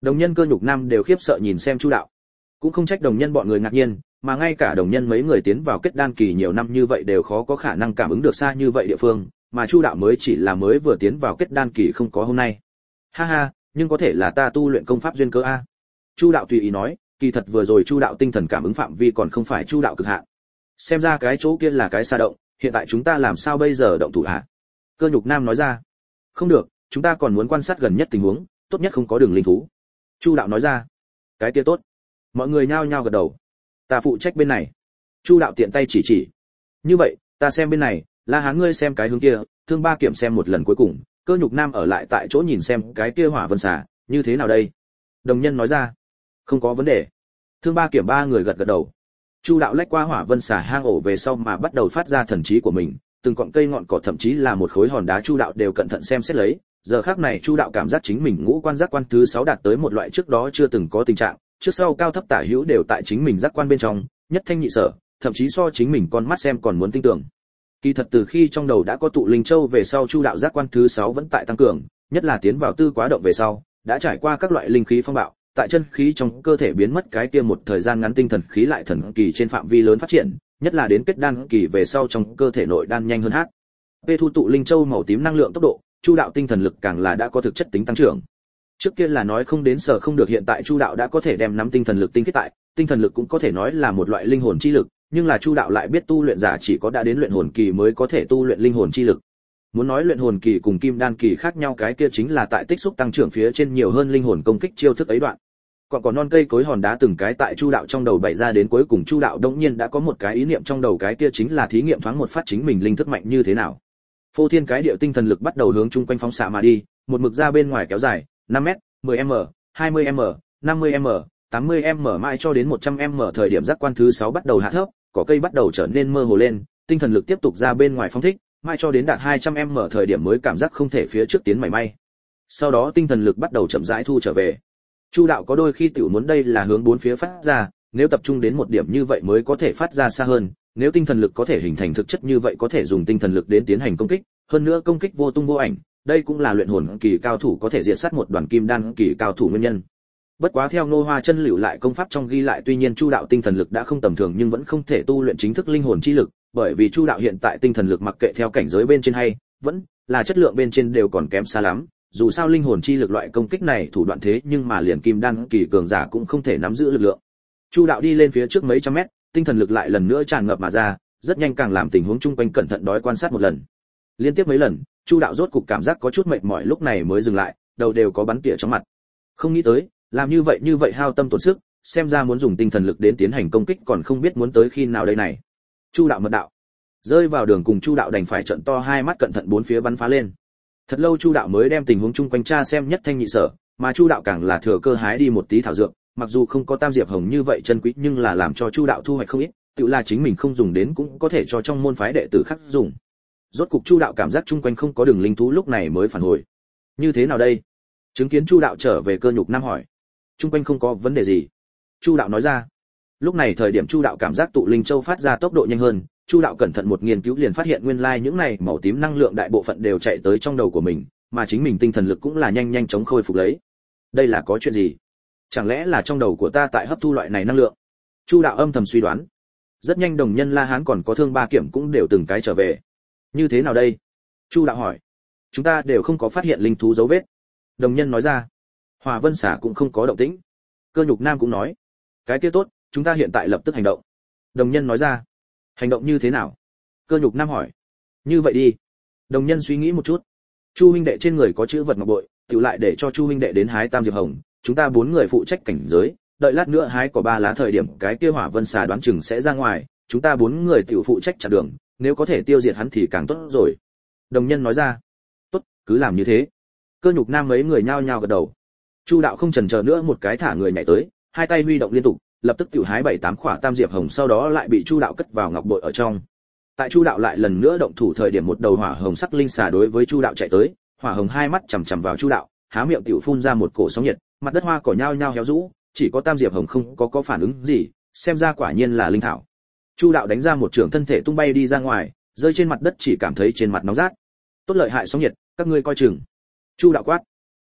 Đồng nhân Cơ Nhục Nam đều khiếp sợ nhìn xem Chu đạo. Cũng không trách đồng nhân bọn người ngạc nhiên, mà ngay cả đồng nhân mấy người tiến vào kết đan kỳ nhiều năm như vậy đều khó có khả năng cảm ứng được xa như vậy địa phương, mà Chu đạo mới chỉ là mới vừa tiến vào kết đan kỳ không có hôm nay. Ha ha, nhưng có thể là ta tu luyện công pháp duyên cơ a. Chu đạo tùy ý nói, kỳ thật vừa rồi Chu đạo tinh thần cảm ứng phạm vi còn không phải Chu đạo cực hạn. Xem ra cái chỗ kia là cái xa động, hiện tại chúng ta làm sao bây giờ động thủ hả? Cơ Nhục Nam nói ra. Không được, chúng ta còn muốn quan sát gần nhất tình huống, tốt nhất không có đường linh thú. Chu đạo nói ra. Cái kia tốt. Mọi người nhao nhao gật đầu. Ta phụ trách bên này. Chu đạo tiện tay chỉ chỉ. Như vậy, ta xem bên này, La Hán ngươi xem cái hướng kia, Thương Ba Kiểm xem một lần cuối cùng, Cơ Nhục Nam ở lại tại chỗ nhìn xem cái kia hỏa vân xà, như thế nào đây? Đồng nhân nói ra. Không có vấn đề. Thương Ba Kiểm ba người gật gật đầu. Chu đạo lách qua hỏa vân xà hang ổ về sau mà bắt đầu phát ra thần trí của mình, từng cọng cây ngọn cỏ thậm chí là một khối hòn đá Chu đạo đều cẩn thận xem xét lấy. Giờ khắc này Chu đạo cảm giác chính mình ngũ quan giác quan thứ sáu đạt tới một loại trước đó chưa từng có tình trạng, trước sau cao thấp tả hữu đều tại chính mình giác quan bên trong, nhất thanh nhị sở, thậm chí so chính mình con mắt xem còn muốn tinh tưởng. Kỳ thật từ khi trong đầu đã có tụ linh châu về sau Chu đạo giác quan thứ sáu vẫn tại tăng cường, nhất là tiến vào tư quá động về sau, đã trải qua các loại linh khí phong bạo, tại chân khí trong cơ thể biến mất cái kia một thời gian ngắn tinh thần khí lại thần kỳ trên phạm vi lớn phát triển, nhất là đến kết đan kỳ về sau trong cơ thể nội đan nhanh hơn hát. Về thu tụ linh châu màu tím năng lượng tốc độ, Chu đạo tinh thần lực càng là đã có thực chất tính tăng trưởng. Trước kia là nói không đến sở không được, hiện tại Chu đạo đã có thể đem nắm tinh thần lực tinh kết tại, tinh thần lực cũng có thể nói là một loại linh hồn chi lực, nhưng là Chu đạo lại biết tu luyện giả chỉ có đã đến luyện hồn kỳ mới có thể tu luyện linh hồn chi lực. Muốn nói luyện hồn kỳ cùng kim đan kỳ khác nhau cái kia chính là tại tích xúc tăng trưởng phía trên nhiều hơn linh hồn công kích chiêu thức ấy đoạn. Còn có non cây cối hòn đá từng cái tại Chu đạo trong đầu bày ra, đến cuối cùng Chu đạo đống nhiên đã có một cái ý niệm trong đầu, cái kia chính là thí nghiệm thoáng một phát chính mình linh thức mạnh như thế nào. Phô thiên cái điệu tinh thần lực bắt đầu hướng chung quanh phóng xạ mà đi, một mực ra bên ngoài kéo dài năm mét, mười mét, hai mươi mét, năm mươi mét, tám mươi mét mãi cho đến một trăm mét thời điểm giác quan thứ sáu bắt đầu hạ thấp, cỏ cây bắt đầu trở nên mơ hồ lên, tinh thần lực tiếp tục ra bên ngoài phóng thích, mãi cho đến đạt hai trăm mét thời điểm mới cảm giác không thể phía trước tiến mảy may. Sau đó tinh thần lực bắt đầu chậm rãi thu trở về. Chu đạo có đôi khi tiểu muốn đây là hướng bốn phía phát ra, nếu tập trung đến một điểm như vậy mới có thể phát ra xa hơn, nếu tinh thần lực có thể hình thành thực chất như vậy có thể dùng tinh thần lực đến tiến hành công kích, hơn nữa công kích vô tung vô ảnh, đây cũng là luyện hồn kỳ cao thủ có thể diệt sát một đoàn kim đan kỳ cao thủ nguyên nhân. Bất quá theo Ngô Hoa Chân lưu lại công pháp trong ghi lại, tuy nhiên Chu đạo tinh thần lực đã không tầm thường nhưng vẫn không thể tu luyện chính thức linh hồn chi lực, bởi vì Chu đạo hiện tại tinh thần lực mặc kệ theo cảnh giới bên trên hay vẫn là chất lượng bên trên đều còn kém xa lắm. Dù sao linh hồn chi lực loại công kích này thủ đoạn thế nhưng mà liền kim đan kỳ cường giả cũng không thể nắm giữ lực lượng. Chu đạo đi lên phía trước mấy trăm mét, tinh thần lực lại lần nữa tràn ngập mà ra, rất nhanh càng làm tình huống chung quanh cẩn thận đói quan sát một lần. Liên tiếp mấy lần, Chu đạo rốt cục cảm giác có chút mệt mỏi, lúc này mới dừng lại, đầu đều có bắn tỉa trong mặt. Không nghĩ tới, làm như vậy như vậy hao tâm tổn sức, xem ra muốn dùng tinh thần lực đến tiến hành công kích còn không biết muốn tới khi nào đây này. Chu đạo mật đạo. Rơi vào đường cùng Chu đạo đành phải trợn to hai mắt cẩn thận bốn phía bắn phá lên. Thật lâu Chu đạo mới đem tình huống chung quanh tra xem nhất thanh nhị sở, mà Chu đạo càng là thừa cơ hái đi một tí thảo dược, mặc dù không có tam diệp hồng như vậy chân quý nhưng là làm cho Chu đạo thu hoạch không ít, tự là chính mình không dùng đến cũng có thể cho trong môn phái đệ tử khác dùng. Rốt cục Chu đạo cảm giác chung quanh không có đường linh thú, lúc này mới phản hồi. Như thế nào đây? Chứng kiến Chu đạo trở về, Cơ Nhục Nam hỏi. Chung quanh không có vấn đề gì. Chu đạo nói ra. Lúc này thời điểm Chu đạo cảm giác tụ linh châu phát ra tốc độ nhanh hơn, Chu đạo cẩn thận một nghiên cứu liền phát hiện nguyên lai like những này màu tím năng lượng đại bộ phận đều chạy tới trong đầu của mình, mà chính mình tinh thần lực cũng là nhanh nhanh chóng khôi phục lấy. Đây là có chuyện gì? Chẳng lẽ là trong đầu của ta tại hấp thu loại này năng lượng? Chu đạo âm thầm suy đoán. Rất nhanh đồng nhân La Hán còn có Thương Ba Kiểm cũng đều từng cái trở về. Như thế nào đây? Chu đạo hỏi. Chúng ta đều không có phát hiện linh thú dấu vết. Đồng nhân nói ra. Hỏa Vân Xà cũng không có động tĩnh. Cơ Nhục Nam cũng nói. Cái kia tốt, chúng ta hiện tại lập tức hành động. Đồng nhân nói ra. Hành động như thế nào? Cơ Nhục Nam hỏi. Như vậy đi. Đồng nhân suy nghĩ một chút. Chu huynh đệ trên người có chữ vật ngọc bội, tự lại để cho Chu huynh đệ đến hái tam diệp hồng, chúng ta bốn người phụ trách cảnh giới, đợi lát nữa hái có ba lá thời điểm cái kia Hỏa Vân Xà đoán chừng sẽ ra ngoài, chúng ta bốn người tiểu phụ trách chặn đường, nếu có thể tiêu diệt hắn thì càng tốt rồi. Đồng nhân nói ra. Tốt, cứ làm như thế. Cơ Nhục Nam mấy người nhao nhao gật đầu. Chu đạo không chần chờ nữa, một cái thả người nhảy tới, hai tay huy động liên tục, lập tức tiểu hái bảy tám quả tam diệp hồng, sau đó lại bị Chu đạo cất vào ngọc bội ở trong. Tại Chu đạo lại lần nữa động thủ thời điểm, một đầu hỏa hồng sắc linh xà đối với Chu đạo chạy tới, hỏa hồng hai mắt chằm chằm vào Chu đạo, há miệng tiểu phun ra một cổ sóng nhiệt, mặt đất hoa cỏ nhao nhao héo rũ, chỉ có tam diệp hồng không có có phản ứng gì, xem ra quả nhiên là linh thảo. Chu đạo đánh ra một trường, thân thể tung bay đi ra ngoài, rơi trên mặt đất chỉ cảm thấy trên mặt nóng rát. Tốt lợi hại sóng nhiệt, các ngươi coi chừng. Chu đạo quát.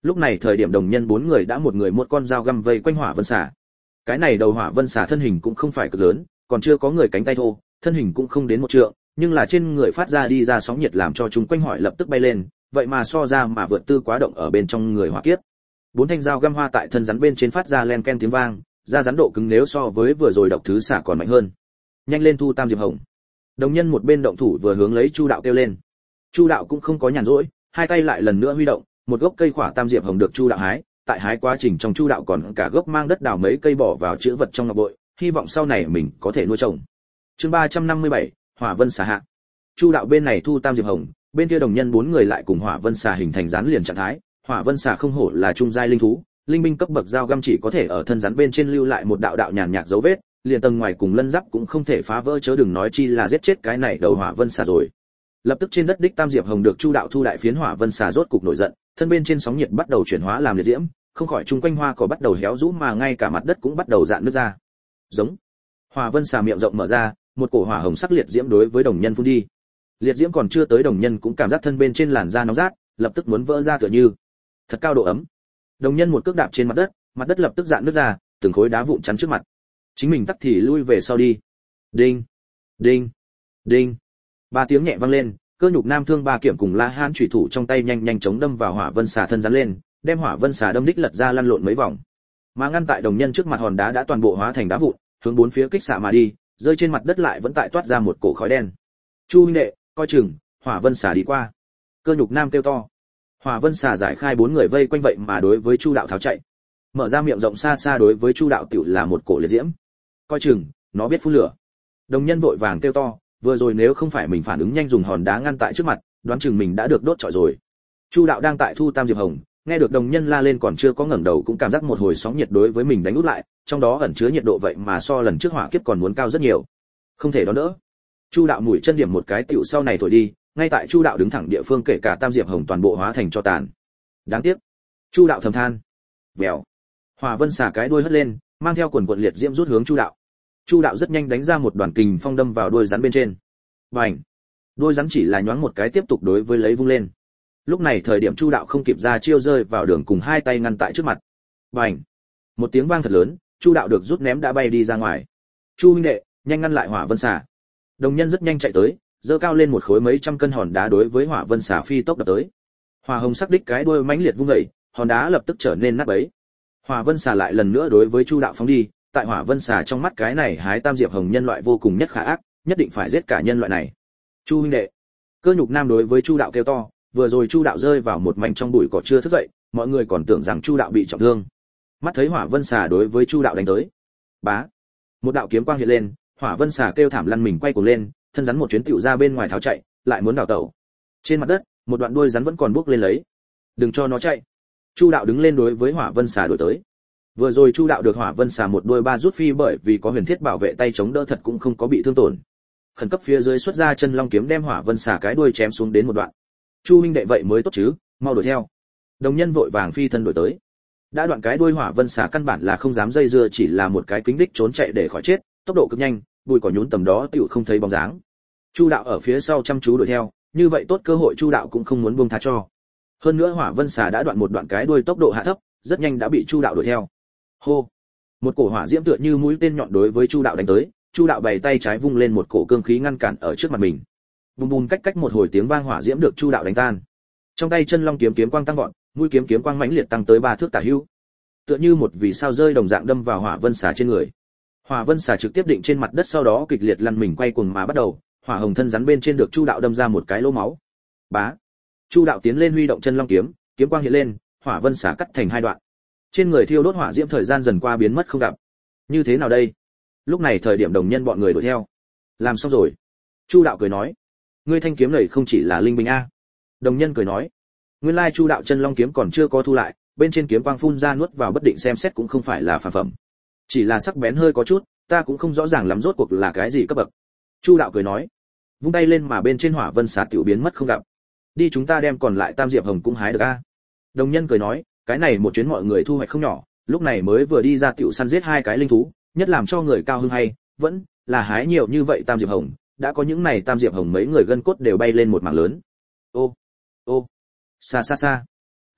Lúc này thời điểm đồng nhân bốn người đã một người một con dao găm vây quanh hỏa vân xà. Cái này đầu hỏa vân xà thân hình cũng không phải cực lớn, còn chưa có người cánh tay thô, thân hình cũng không đến một trượng, nhưng là trên người phát ra đi ra sóng nhiệt làm cho chúng quanh hỏi lập tức bay lên, vậy mà so ra mà vượt tư quá động ở bên trong người hỏa kiếp. Bốn thanh dao găm hoa tại thân rắn bên trên phát ra len ken tiếng vang, da rắn độ cứng nếu so với vừa rồi độc thứ xả còn mạnh hơn. Nhanh lên thu tam diệp hồng. Đồng nhân một bên động thủ vừa hướng lấy Chu đạo kêu lên. Chu đạo cũng không có nhàn rỗi, hai tay lại lần nữa huy động, một gốc cây khỏa tam diệp hồng được Chu đạo hái, tại hái quá trình trong Chu đạo còn cả gốc mang đất đào mấy cây bỏ vào chữ vật trong ngọc bội, hy vọng sau này mình có thể nuôi trồng. Chương ba trăm năm mươi bảy, Hỏa Vân xà hạ. Chu đạo bên này thu tam diệp hồng, bên kia đồng nhân bốn người lại cùng Hỏa Vân xà hình thành rắn liền trạng thái. Hỏa Vân xà không hổ là trung giai linh thú, linh binh cấp bậc dao găm chỉ có thể ở thân rắn bên trên lưu lại một đạo đạo nhàn nhạt dấu vết, liền tầng ngoài cùng lân giáp cũng không thể phá vỡ, chớ đừng nói chi là giết chết cái này đầu Hỏa Vân xà rồi. Lập tức trên đất đích tam diệp hồng được Chu đạo thu đại phiến Hỏa Vân xà rốt cục nổi giận, thân bên trên sóng nhiệt bắt đầu chuyển hóa làm liệt diễm, không khỏi chung quanh hoa cỏ bắt đầu héo rũ mà ngay cả mặt đất cũng bắt đầu rạn nứt ra. Giống. Hỏa Vân xà miệng rộng mở ra, một cổ hỏa hồng sắc liệt diễm đối với đồng nhân phun đi. Liệt diễm còn chưa tới đồng nhân cũng cảm giác thân bên trên làn da nóng rát, lập tức muốn vỡ ra tựa như thật cao độ ấm. Đồng nhân một cước đạp trên mặt đất, mặt đất lập tức rạn nứt ra, từng khối đá vụn chắn trước mặt. Chính mình tắc thì lui về sau đi. Đinh, đinh, đinh. Ba tiếng nhẹ vang lên, Cơ Nhục Nam Thương ba kiểm cùng La Hán chủy thủ trong tay nhanh nhanh chóng đâm vào Hỏa Vân xà thân rắn lên, đem Hỏa Vân xà đâm đích lật ra lăn lộn mấy vòng. Mà ngăn tại đồng nhân trước mặt hòn đá đã toàn bộ hóa thành đá vụn, hướng bốn phía kích xạ mà đi, rơi trên mặt đất lại vẫn tại toát ra một cổ khói đen. Chu huynh đệ, coi chừng, Hỏa Vân xà đi qua. Cơ Nhục Nam kêu to. Hỏa Vân xà giải khai bốn người vây quanh vậy mà đối với Chu đạo tháo chạy. Mở ra miệng rộng xa xa đối với Chu đạo tiểu là một cổ liệt diễm. Coi chừng, nó biết phun lửa. Đồng nhân vội vàng kêu to, vừa rồi nếu không phải mình phản ứng nhanh dùng hòn đá ngăn tại trước mặt, đoán chừng mình đã được đốt trọi rồi. Chu đạo đang tại thu tam diệp hồng, nghe được đồng nhân la lên còn chưa có ngẩng đầu cũng cảm giác một hồi sóng nhiệt đối với mình đánh út lại, trong đó ẩn chứa nhiệt độ vậy mà so lần trước hỏa kiếp còn muốn cao rất nhiều. Không thể đón đỡ. Chu đạo mũi chân điểm một cái tiểu sau này thổi đi, ngay tại Chu đạo đứng thẳng địa phương kể cả tam diệp hồng toàn bộ hóa thành tro tàn. Đáng tiếc. Chu đạo thầm than. Vèo. Hỏa Vân xà cái đuôi hất lên, mang theo quần quần liệt diễm rút hướng Chu đạo. Chu đạo rất nhanh đánh ra một đoàn kình phong đâm vào đuôi rắn bên trên. Bành. Đuôi rắn chỉ là nhoáng một cái tiếp tục đối với lấy vung lên. Lúc này thời điểm Chu đạo không kịp ra chiêu rơi vào đường cùng hai tay ngăn tại trước mặt. Bành. Một tiếng vang thật lớn, Chu đạo được rút ném đã bay đi ra ngoài. Chu huynh đệ, nhanh ngăn lại Hỏa Vân xà. Đồng nhân rất nhanh chạy tới, giơ cao lên một khối mấy trăm cân hòn đá đối với Hỏa Vân xà phi tốc đập tới. Hỏa hồng sắc đích cái đuôi mãnh liệt vung dậy, hòn đá lập tức trở nên nát bấy. Hỏa Vân xà lại lần nữa đối với Chu đạo phóng đi, tại Hỏa Vân xà trong mắt cái này hái tam diệp hồng nhân loại vô cùng nhất khả ác, nhất định phải giết cả nhân loại này. Chu huynh đệ. Cơ Nhục Nam đối với Chu đạo kêu to, vừa rồi Chu đạo rơi vào một mảnh trong bụi cỏ chưa thức dậy, mọi người còn tưởng rằng Chu đạo bị trọng thương. Mắt thấy Hỏa Vân xà đối với Chu đạo đánh tới. Bá. Một đạo kiếm quang hiện lên, Hỏa Vân xà kêu thảm lăn mình quay cuồng lên, thân rắn một chuyến tựu ra bên ngoài tháo chạy, lại muốn đào tẩu. Trên mặt đất, một đoạn đuôi rắn vẫn còn bước lên lấy. Đừng cho nó chạy. Chu đạo đứng lên đối với Hỏa Vân xà đuổi tới. Vừa rồi Chu đạo được Hỏa Vân xà một đuôi ba rút phi bởi vì có huyền thiết bảo vệ tay chống đỡ thật cũng không có bị thương tổn. Khẩn cấp phía dưới xuất ra chân long kiếm đem Hỏa Vân xà cái đuôi chém xuống đến một đoạn. Chu huynh đệ vậy mới tốt chứ, mau đuổi theo. Đồng nhân vội vàng phi thân đuổi tới. Đã đoạn cái đuôi Hỏa Vân xà căn bản là không dám dây dưa, chỉ là một cái kính đích trốn chạy để khỏi chết, tốc độ cực nhanh, bụi cỏ nhún tầm đó tựu không thấy bóng dáng. Chu đạo ở phía sau chăm chú đuổi theo, như vậy tốt cơ hội Chu đạo cũng không muốn buông tha cho. Hơn nữa Hỏa Vân xà đã đoạn một đoạn cái đuôi tốc độ hạ thấp, rất nhanh đã bị Chu đạo đuổi theo. Hô. Một cổ hỏa diễm tựa như mũi tên nhọn đối với Chu đạo đánh tới, Chu đạo bày tay trái vung lên một cổ cương khí ngăn cản ở trước mặt mình. Bùm bùm cách cách một hồi tiếng vang hỏa diễm được Chu đạo đánh tan. Trong tay chân long kiếm kiếm quang tăng vọt, mũi kiếm kiếm quang mãnh liệt tăng tới ba thước tả hữu. Tựa như một vì sao rơi đồng dạng đâm vào Hỏa Vân xà trên người. Hỏa Vân xà trực tiếp định trên mặt đất sau đó kịch liệt lăn mình quay cuồng mà bắt đầu, hỏa hồng thân rắn bên trên được Chu đạo đâm ra một cái lỗ máu. Bá. Chu đạo tiến lên huy động chân long kiếm, kiếm quang hiện lên, Hỏa Vân xà cắt thành hai đoạn. Trên người thiêu đốt hỏa diễm thời gian dần qua biến mất không gặp. Như thế nào đây? Lúc này thời điểm đồng nhân bọn người đuổi theo. Làm xong rồi. Chu đạo cười nói, ngươi thanh kiếm này không chỉ là linh binh a. Đồng nhân cười nói, nguyên lai Chu đạo chân long kiếm còn chưa có thu lại, bên trên kiếm quang phun ra nuốt vào bất định xem xét cũng không phải là phàm phẩm. Chỉ là sắc bén hơi có chút, ta cũng không rõ ràng lắm rốt cuộc là cái gì cấp bậc. Chu đạo cười nói, vung tay lên mà bên trên Hỏa Vân xà tiểu biến mất không gặp. Đi chúng ta đem còn lại tam diệp hồng cũng hái được a. Đồng nhân cười nói, cái này một chuyến mọi người thu hoạch không nhỏ, lúc này mới vừa đi ra tiểu săn giết hai cái linh thú, nhất làm cho người cao hưng hay, vẫn là hái nhiều như vậy tam diệp hồng, đã có những này tam diệp hồng mấy người gân cốt đều bay lên một mảng lớn. Ô, ô, xa xa xa.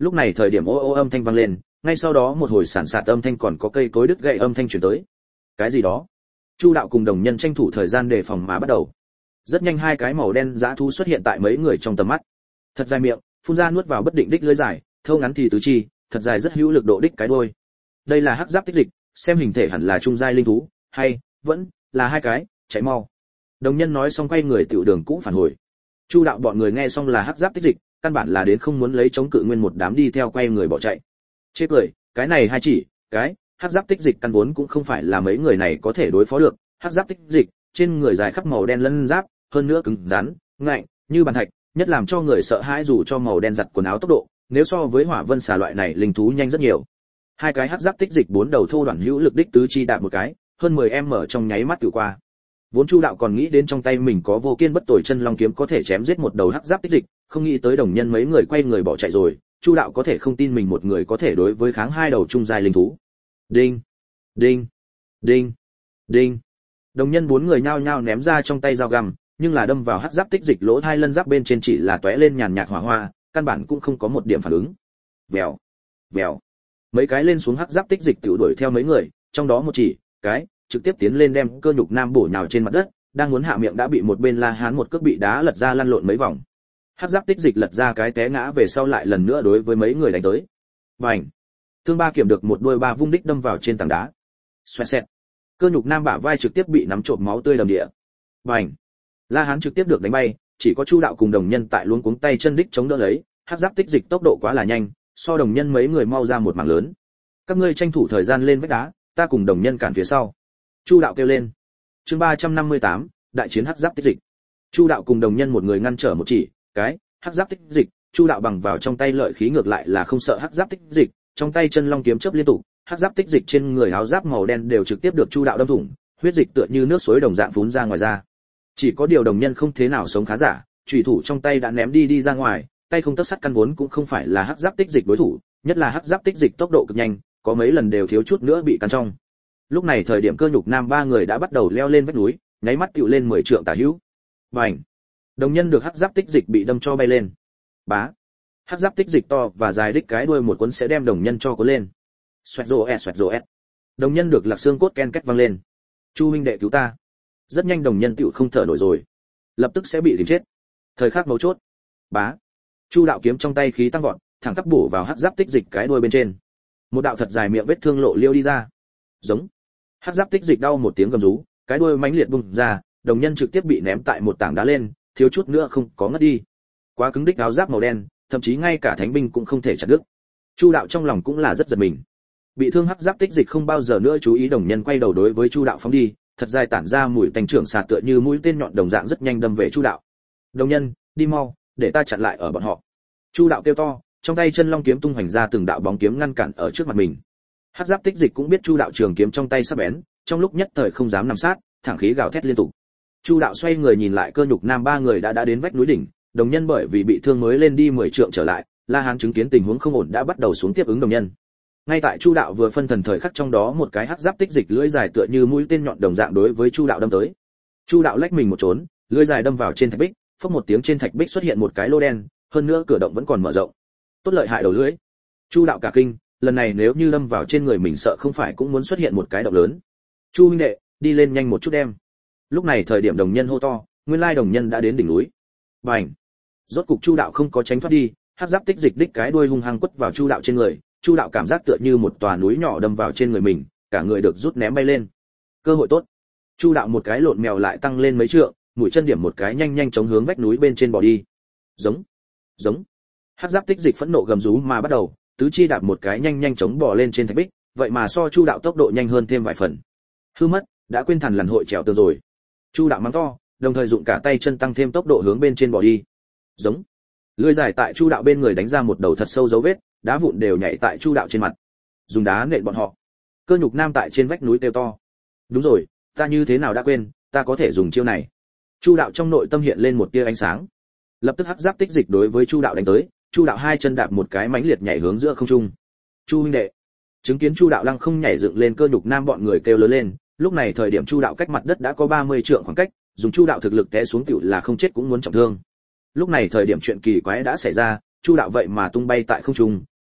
Lúc này thời điểm ô ô âm thanh vang lên, ngay sau đó một hồi sản sạt âm thanh còn có cây cối đứt gãy âm thanh truyền tới. Cái gì đó? Chu đạo cùng đồng nhân tranh thủ thời gian đề phòng mà bắt đầu. Rất nhanh hai cái màu đen dã thú xuất hiện tại mấy người trong tầm mắt. Thật dài miệng, phun ra nuốt vào bất định đích lưỡi dài, thâu ngắn thì tứ chi, thật dài rất hữu lực độ đích cái đuôi. Đây là hắc giáp tích dịch, xem hình thể hẳn là trung giai linh thú, hay vẫn là hai cái, chạy mau. Đồng nhân nói xong quay người tiểu đường cũ phản hồi. Chu đạo bọn người nghe xong là hắc giáp tích dịch, căn bản là đến không muốn lấy chống cự nguyên một đám đi theo quay người bỏ chạy. Chê cười, cái này hai chỉ, cái, hắc giáp tích dịch căn vốn cũng không phải là mấy người này có thể đối phó được, hắc giáp tích dịch, trên người dài khắp màu đen lân giáp, hơn nữa cứng rắn, ngạnh, như bàn thạch, nhất làm cho người sợ hãi dù cho màu đen giặt quần áo tốc độ, nếu so với hỏa vân xà loại này linh thú nhanh rất nhiều. Hai cái hắc giáp tích dịch bốn đầu thô đoạn hữu lực đích tứ chi đạp một cái, hơn mười em mở trong nháy mắt tự qua. Vốn Chu đạo còn nghĩ đến trong tay mình có vô kiên bất tồi chân long kiếm có thể chém giết một đầu hắc giáp tích dịch, không nghĩ tới đồng nhân mấy người quay người bỏ chạy rồi, Chu đạo có thể không tin mình một người có thể đối với kháng hai đầu trung giai linh thú. Đinh, đinh, đinh, đinh. Đồng nhân bốn người nhao nhao ném ra trong tay dao găm, nhưng là đâm vào hắc giáp tích dịch lỗ hai lân giáp bên trên chỉ là tóe lên nhàn nhạt hỏa hoa, căn bản cũng không có một điểm phản ứng. Vèo, vèo. Mấy cái lên xuống hắc giáp tích dịch tiểu đuổi theo mấy người, trong đó một chỉ, cái, trực tiếp tiến lên đem Cơ Nhục Nam bổ nhào trên mặt đất, đang muốn hạ miệng đã bị một bên La Hán một cước bị đá lật ra lăn lộn mấy vòng. Hắc giáp tích dịch lật ra cái té ngã về sau lại lần nữa đối với mấy người đánh tới. Bành! Thương ba kiểm được một đuôi ba vung đích đâm vào trên tảng đá. Xoẹt xẹt. Cơ Nhục Nam bả vai trực tiếp bị nắm trộm máu tươi đầm địa. Bành! La Hán trực tiếp được đánh bay, chỉ có Chu đạo cùng đồng nhân tại luống cuống tay chân đích chống đỡ lấy, hắc giáp tích dịch tốc độ quá là nhanh, so đồng nhân mấy người mau ra một mảng lớn. Các ngươi tranh thủ thời gian lên vách đá, ta cùng đồng nhân cản phía sau. Chu đạo kêu lên. Chương ba trăm năm mươi tám, đại chiến hắc giáp tích dịch. Chu đạo cùng đồng nhân một người ngăn trở một chỉ, cái, hắc giáp tích dịch, Chu đạo bằng vào trong tay lợi khí ngược lại là không sợ hắc giáp tích dịch, trong tay chân long kiếm chớp liên tục, hắc giáp tích dịch trên người áo giáp màu đen đều trực tiếp được Chu đạo đâm thủng, huyết dịch tựa như nước suối đồng dạng phún ra ngoài ra. Chỉ có điều đồng nhân không thế nào sống khá giả, chủy thủ trong tay đã ném đi đi ra ngoài, tay không tấc sắt căn vốn cũng không phải là hắc giáp tích dịch đối thủ, nhất là hắc giáp tích dịch tốc độ cực nhanh, có mấy lần đều thiếu chút nữa bị cắn trong. Lúc này thời điểm Cơ Nhục Nam ba người đã bắt đầu leo lên vách núi, nháy mắt tựu lên mười trượng tả hữu. Bành! Đồng nhân được hắc giáp tích dịch bị đâm cho bay lên. Bá! Hắc giáp tích dịch to và dài đích cái đuôi một cuốn sẽ đem đồng nhân cho cuốn lên. Xoẹt rồ ẹt xoẹt rồ ẹt. Đồng nhân được lạc xương cốt ken két vang lên. Chu huynh đệ cứu ta! Rất nhanh đồng nhân tựu không thở nổi rồi, lập tức sẽ bị tìm chết. Thời khắc mấu chốt. Bá! Chu đạo kiếm trong tay khí tăng vọt, thẳng tắp bổ vào hắc giáp tích dịch cái đuôi bên trên. Một đạo thật dài miệng vết thương lộ liêu đi ra. Giống. Hắc giáp tích dịch đau một tiếng gầm rú, cái đuôi mãnh liệt bung ra, đồng nhân trực tiếp bị ném tại một tảng đá lên, thiếu chút nữa không có ngất đi. Quá cứng đích áo giáp màu đen, thậm chí ngay cả thánh binh cũng không thể chặt đứt. Chu đạo trong lòng cũng là rất giật mình. Bị thương hắc giáp tích dịch không bao giờ nữa chú ý đồng nhân quay đầu đối với Chu đạo phóng đi, thật dài tản ra mùi tanh trưởng xà tựa như mũi tên nhọn đồng dạng rất nhanh đâm về Chu đạo. Đồng nhân, đi mau, để ta chặn lại ở bọn họ. Chu đạo kêu to, trong tay chân long kiếm tung hoành ra từng đạo bóng kiếm ngăn cản ở trước mặt mình. Hắc giáp tích dịch cũng biết Chu đạo trường kiếm trong tay sắc bén, trong lúc nhất thời không dám nằm sát, thẳng khí gào thét liên tục. Chu đạo xoay người nhìn lại Cơ Nhục Nam ba người đã đã đến vách núi đỉnh, đồng nhân bởi vì bị thương mới lên đi mười trượng trở lại, La Hán chứng kiến tình huống không ổn đã bắt đầu xuống tiếp ứng đồng nhân. Ngay tại Chu đạo vừa phân thần thời khắc trong đó một cái hắc giáp tích dịch lưỡi dài tựa như mũi tên nhọn đồng dạng đối với Chu đạo đâm tới. Chu đạo lách mình một trốn, lưỡi dài đâm vào trên thạch bích, phốc một tiếng trên thạch bích xuất hiện một cái lỗ đen, hơn nữa cửa động vẫn còn mở rộng. Tốt lợi hại đầu lưỡi. Chu đạo cả kinh, lần này nếu như đâm vào trên người mình sợ không phải cũng muốn xuất hiện một cái động lớn. Chu huynh đệ, đi lên nhanh một chút em. Lúc này thời điểm đồng nhân hô to, nguyên lai đồng nhân đã đến đỉnh núi. Bành! Rốt cục Chu đạo không có tránh thoát đi, hắc giáp tích dịch đích cái đuôi hung hăng quất vào Chu đạo trên người, Chu đạo cảm giác tựa như một tòa núi nhỏ đâm vào trên người mình, cả người được rút ném bay lên. Cơ hội tốt. Chu đạo một cái lộn mèo lại tăng lên mấy trượng, mũi chân điểm một cái nhanh nhanh chóng hướng vách núi bên trên bò đi. Giống, giống. Hắc giáp tích dịch phẫn nộ gầm rú mà bắt đầu, tứ chi đạp một cái nhanh nhanh chóng bò lên trên thạch bích, vậy mà so Chu đạo tốc độ nhanh hơn thêm vài phần. Hư mất, đã quên thằn lằn hội trèo tường rồi. Chu đạo mắng to, đồng thời dụng cả tay chân tăng thêm tốc độ hướng bên trên bò đi. Giống. Lưỡi dài tại Chu đạo bên người đánh ra một đầu thật sâu dấu vết, đá vụn đều nhảy tại Chu đạo trên mặt. Dùng đá nện bọn họ. Cơ Nhục Nam tại trên vách núi kêu to. Đúng rồi, ta như thế nào đã quên, ta có thể dùng chiêu này. Chu đạo trong nội tâm hiện lên một tia ánh sáng. Lập tức hắc giáp tích dịch đối với Chu đạo đánh tới, Chu đạo hai chân đạp một cái mãnh liệt nhảy hướng giữa không trung. Chu huynh đệ. Chứng kiến Chu đạo lăng không nhảy dựng lên, Cơ Nhục Nam bọn người kêu lớn lên, lúc này thời điểm Chu đạo cách mặt đất đã có ba mươi trượng khoảng cách, dùng Chu đạo thực lực té xuống tiểu là không chết cũng muốn trọng thương. Lúc này thời điểm chuyện kỳ quái đã xảy ra, Chu đạo vậy mà tung bay tại không trung,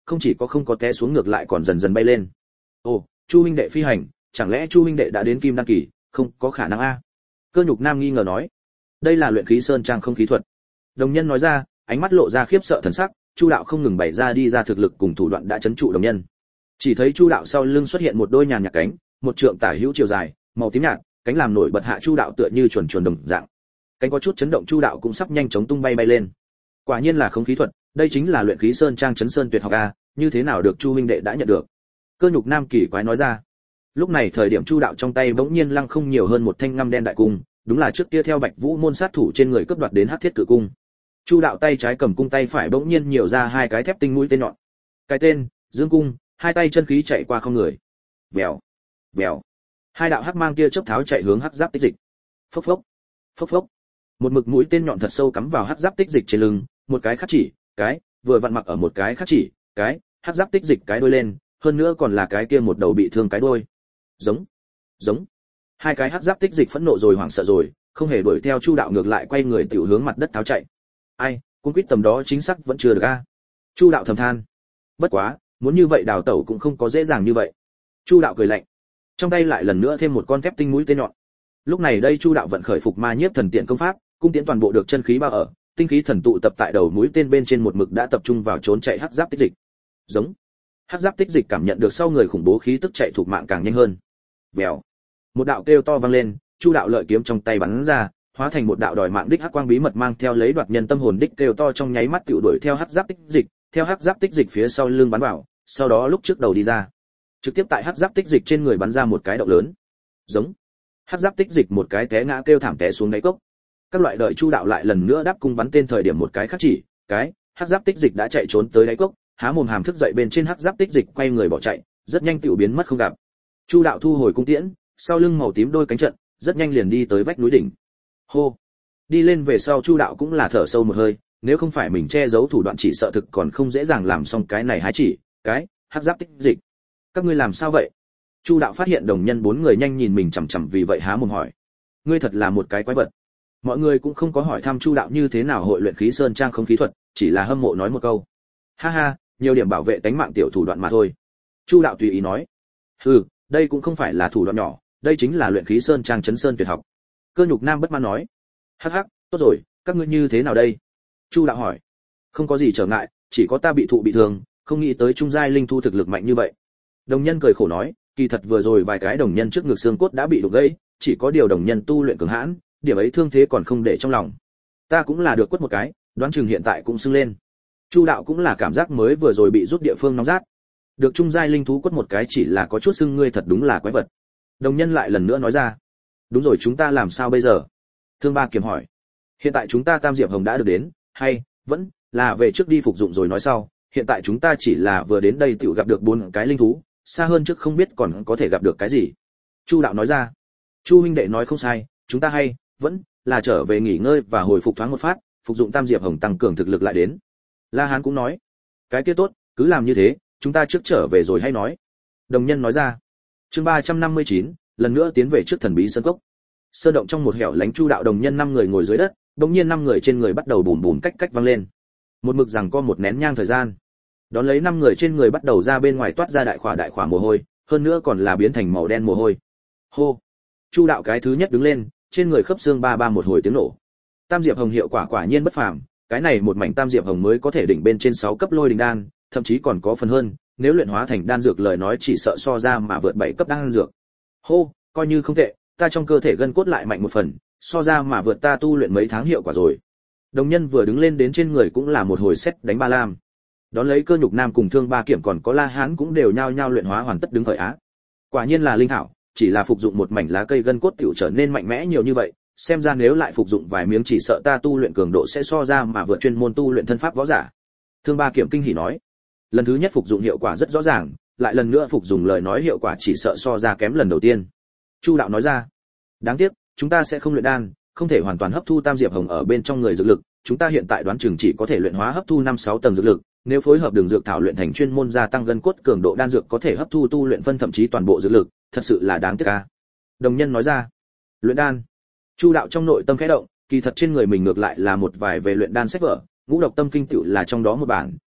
không chỉ có không có té xuống ngược lại còn dần dần bay lên. Ồ, Chu huynh đệ phi hành, chẳng lẽ Chu huynh đệ đã đến kim đăng kỳ? Không có khả năng a. Cơ Nhục Nam nghi ngờ nói. Đây là luyện khí sơn trang không khí thuật. Đồng nhân nói ra, ánh mắt lộ ra khiếp sợ thần sắc, Chu đạo không ngừng bày ra đi ra thực lực cùng thủ đoạn đã chấn trụ đồng nhân. Chỉ thấy Chu đạo sau lưng xuất hiện một đôi nhàn nhạt cánh, một trượng tả hữu chiều dài, màu tím nhạt, cánh làm nổi bật hạ Chu đạo tựa như chuẩn chuẩn đồng dạng. Cánh có chút chấn động, Chu đạo cũng sắp nhanh chóng tung bay bay lên. Quả nhiên là không khí thuật, đây chính là luyện khí sơn trang chấn sơn tuyệt học a, như thế nào được Chu huynh đệ đã nhận được? Cơ Nhục Nam kỳ quái nói ra. Lúc này thời điểm Chu đạo trong tay bỗng nhiên lăng không nhiều hơn một thanh ngăm đen đại cung, đúng là trước kia theo Bạch Vũ môn sát thủ trên người cướp đoạt đến Hắc Thiết Cự cung. Chu đạo tay trái cầm cung, tay phải bỗng nhiên nhiều ra hai cái thép tinh mũi tên nhọn. Cái tên, Dương cung, hai tay chân khí chạy qua không người. Vèo, vèo. Hai đạo hắc mang tia chớp tháo chạy hướng hắc giáp tích dịch. Phốc phốc, phốc phốc. Một mực mũi tên nhọn thật sâu cắm vào hắc giáp tích dịch trên lưng, một cái khắc chỉ, cái, vừa vặn mặc ở một cái khắc chỉ, cái, hắc giáp tích dịch cái đuôi lên, hơn nữa còn là cái kia một đầu bị thương cái đuôi. Giống, giống. Hai cái hắc giáp tích dịch phẫn nộ rồi hoảng sợ rồi, không hề đuổi theo Chu đạo, ngược lại quay người tiểu hướng mặt đất tháo chạy. Ai, cuốn quýt tầm đó chính xác vẫn chưa được a. Chu đạo thầm than. Bất quá, muốn như vậy đào tẩu cũng không có dễ dàng như vậy. Chu đạo cười lạnh, trong tay lại lần nữa thêm một con thép tinh mũi tên nhọn. Lúc này đây Chu đạo vận khởi phục ma nhiếp thần tiện công pháp, cung tiễn toàn bộ được chân khí bao ở, tinh khí thần tụ tập tại đầu mũi tên bên trên một mực đã tập trung vào trốn chạy hắc giáp tích dịch. Giống. Hắc giáp tích dịch cảm nhận được sau người khủng bố khí tức chạy thuộc mạng càng nhanh hơn. Vèo. Một đạo kêu to vang lên, Chu đạo lợi kiếm trong tay bắn ra, hóa thành một đạo đòi mạng đích hắc quang bí mật mang theo lấy đoạt nhân tâm hồn đích kêu to trong nháy mắt tiểu đuổi theo hắc giáp tích dịch, theo hắc giáp tích dịch phía sau lưng bắn vào, sau đó lúc trước đầu đi ra, trực tiếp tại hắc giáp tích dịch trên người bắn ra một cái động lớn. Giống. Hắc giáp tích dịch một cái té ngã kêu thảm té xuống đáy cốc. Các loại đợi Chu đạo lại lần nữa đáp cung bắn tên thời điểm một cái khác chỉ, cái, hắc giáp tích dịch đã chạy trốn tới đáy cốc, há mồm hàm thức dậy bên trên hắc giáp tích dịch quay người bỏ chạy, rất nhanh tiểu biến mất không gặp. Chu đạo thu hồi cung tiễn, sau lưng màu tím đôi cánh trận, rất nhanh liền đi tới vách núi đỉnh. Hô. Đi lên về sau Chu đạo cũng là thở sâu một hơi, nếu không phải mình che giấu thủ đoạn chỉ sợ thực còn không dễ dàng làm xong cái này hái chỉ, cái, hắc giáp tích dịch. Các ngươi làm sao vậy? Chu đạo phát hiện đồng nhân bốn người nhanh nhìn mình chằm chằm, vì vậy há mồm hỏi. Ngươi thật là một cái quái vật. Mọi người cũng không có hỏi thăm Chu đạo như thế nào hội luyện khí sơn trang không khí thuật, chỉ là hâm mộ nói một câu. Ha ha, nhiều điểm bảo vệ tánh mạng tiểu thủ đoạn mà thôi. Chu đạo tùy ý nói. Hừ, đây cũng không phải là thủ đoạn nhỏ, đây chính là luyện khí sơn trang chấn sơn tuyệt học. Cơ Nhục Nam bất mãn nói. Hắc hắc, tốt rồi, các ngươi như thế nào đây? Chu đạo hỏi. Không có gì trở ngại, chỉ có ta bị thụ bị thương, không nghĩ tới trung giai linh thu thực lực mạnh như vậy. Đồng nhân cười khổ nói, kỳ thật vừa rồi vài cái đồng nhân trước ngực xương cốt đã bị đục gãy, chỉ có điều đồng nhân tu luyện cường hãn, điểm ấy thương thế còn không để trong lòng. Ta cũng là được quất một cái, đoán chừng hiện tại cũng sưng lên. Chu đạo cũng là cảm giác mới vừa rồi bị rút địa phương nóng rát. Được trung giai linh thú quất một cái chỉ là có chút sưng, ngươi thật đúng là quái vật. Đồng nhân lại lần nữa nói ra. Đúng rồi, chúng ta làm sao bây giờ? Thương Ba Kiếm hỏi. Hiện tại chúng ta Tam Diệp Hồng đã được đến, hay vẫn là về trước đi phục dụng rồi nói sau, hiện tại chúng ta chỉ là vừa đến đây tiểu gặp được bốn cái linh thú, xa hơn trước không biết còn có thể gặp được cái gì. Chu đạo nói ra. Chu huynh đệ nói không sai, chúng ta hay vẫn là trở về nghỉ ngơi và hồi phục thoáng một phát, phục dụng Tam Diệp Hồng tăng cường thực lực lại đến. La Hán cũng nói. Cái kia tốt, cứ làm như thế, chúng ta trước trở về rồi hay nói. Đồng nhân nói ra. Chương ba trăm năm mươi chín, lần nữa tiến về trước thần bí sơn cốc. Sơn động trong một hẻo lánh, Chu đạo đồng nhân năm người ngồi dưới đất, đột nhiên năm người trên người bắt đầu bùm bùm cách cách vang lên. Một mực rằng có một nén nhang thời gian. Đón lấy năm người trên người bắt đầu ra bên ngoài toát ra đại khỏa đại khỏa mồ hôi, hơn nữa còn là biến thành màu đen mồ hôi. Hô. Chu đạo cái thứ nhất đứng lên, trên người khớp xương ba ba một hồi tiếng nổ. Tam Diệp Hồng hiệu quả quả nhiên bất phàm, cái này một mảnh Tam Diệp Hồng mới có thể đỉnh bên trên sáu cấp lôi đình đan, thậm chí còn có phần hơn, nếu luyện hóa thành đan dược lời nói chỉ sợ so ra mà vượt bảy cấp đan dược. Hô, coi như không tệ, ta trong cơ thể gân cốt lại mạnh một phần, so ra mà vượt ta tu luyện mấy tháng hiệu quả rồi. Đồng nhân vừa đứng lên đến trên người cũng là một hồi xét đánh ba lam. Đón lấy Cơ Nhục Nam cùng Thương Ba Kiểm còn có La Hán cũng đều nhao nhao luyện hóa hoàn tất đứng khởi á. Quả nhiên là linh thảo, chỉ là phục dụng một mảnh lá cây gân cốt tiểu trở nên mạnh mẽ nhiều như vậy, xem ra nếu lại phục dụng vài miếng chỉ sợ ta tu luyện cường độ sẽ so ra mà vượt chuyên môn tu luyện thân pháp võ giả. Thương Ba Kiểm kinh hỉ nói. Lần thứ nhất phục dụng hiệu quả rất rõ ràng, lại lần nữa phục dụng lời nói hiệu quả chỉ sợ so ra kém lần đầu tiên. Chu đạo nói ra. Đáng tiếc, chúng ta sẽ không luyện đan, không thể hoàn toàn hấp thu Tam Diệp Hồng ở bên trong người dược lực, chúng ta hiện tại đoán chừng chỉ có thể luyện hóa hấp thu năm sáu tầng dược lực, nếu phối hợp đường dược thảo luyện thành chuyên môn gia tăng gân cốt cường độ đan dược có thể hấp thu tu luyện phân thậm chí toàn bộ dược lực, thật sự là đáng tiếc a. Đồng nhân nói ra. Luyện đan. Chu đạo trong nội tâm khẽ động, kỳ thật trên người mình ngược lại là một vài về luyện đan sách vở, Ngũ Độc Tâm Kinh tựu là trong đó một bản,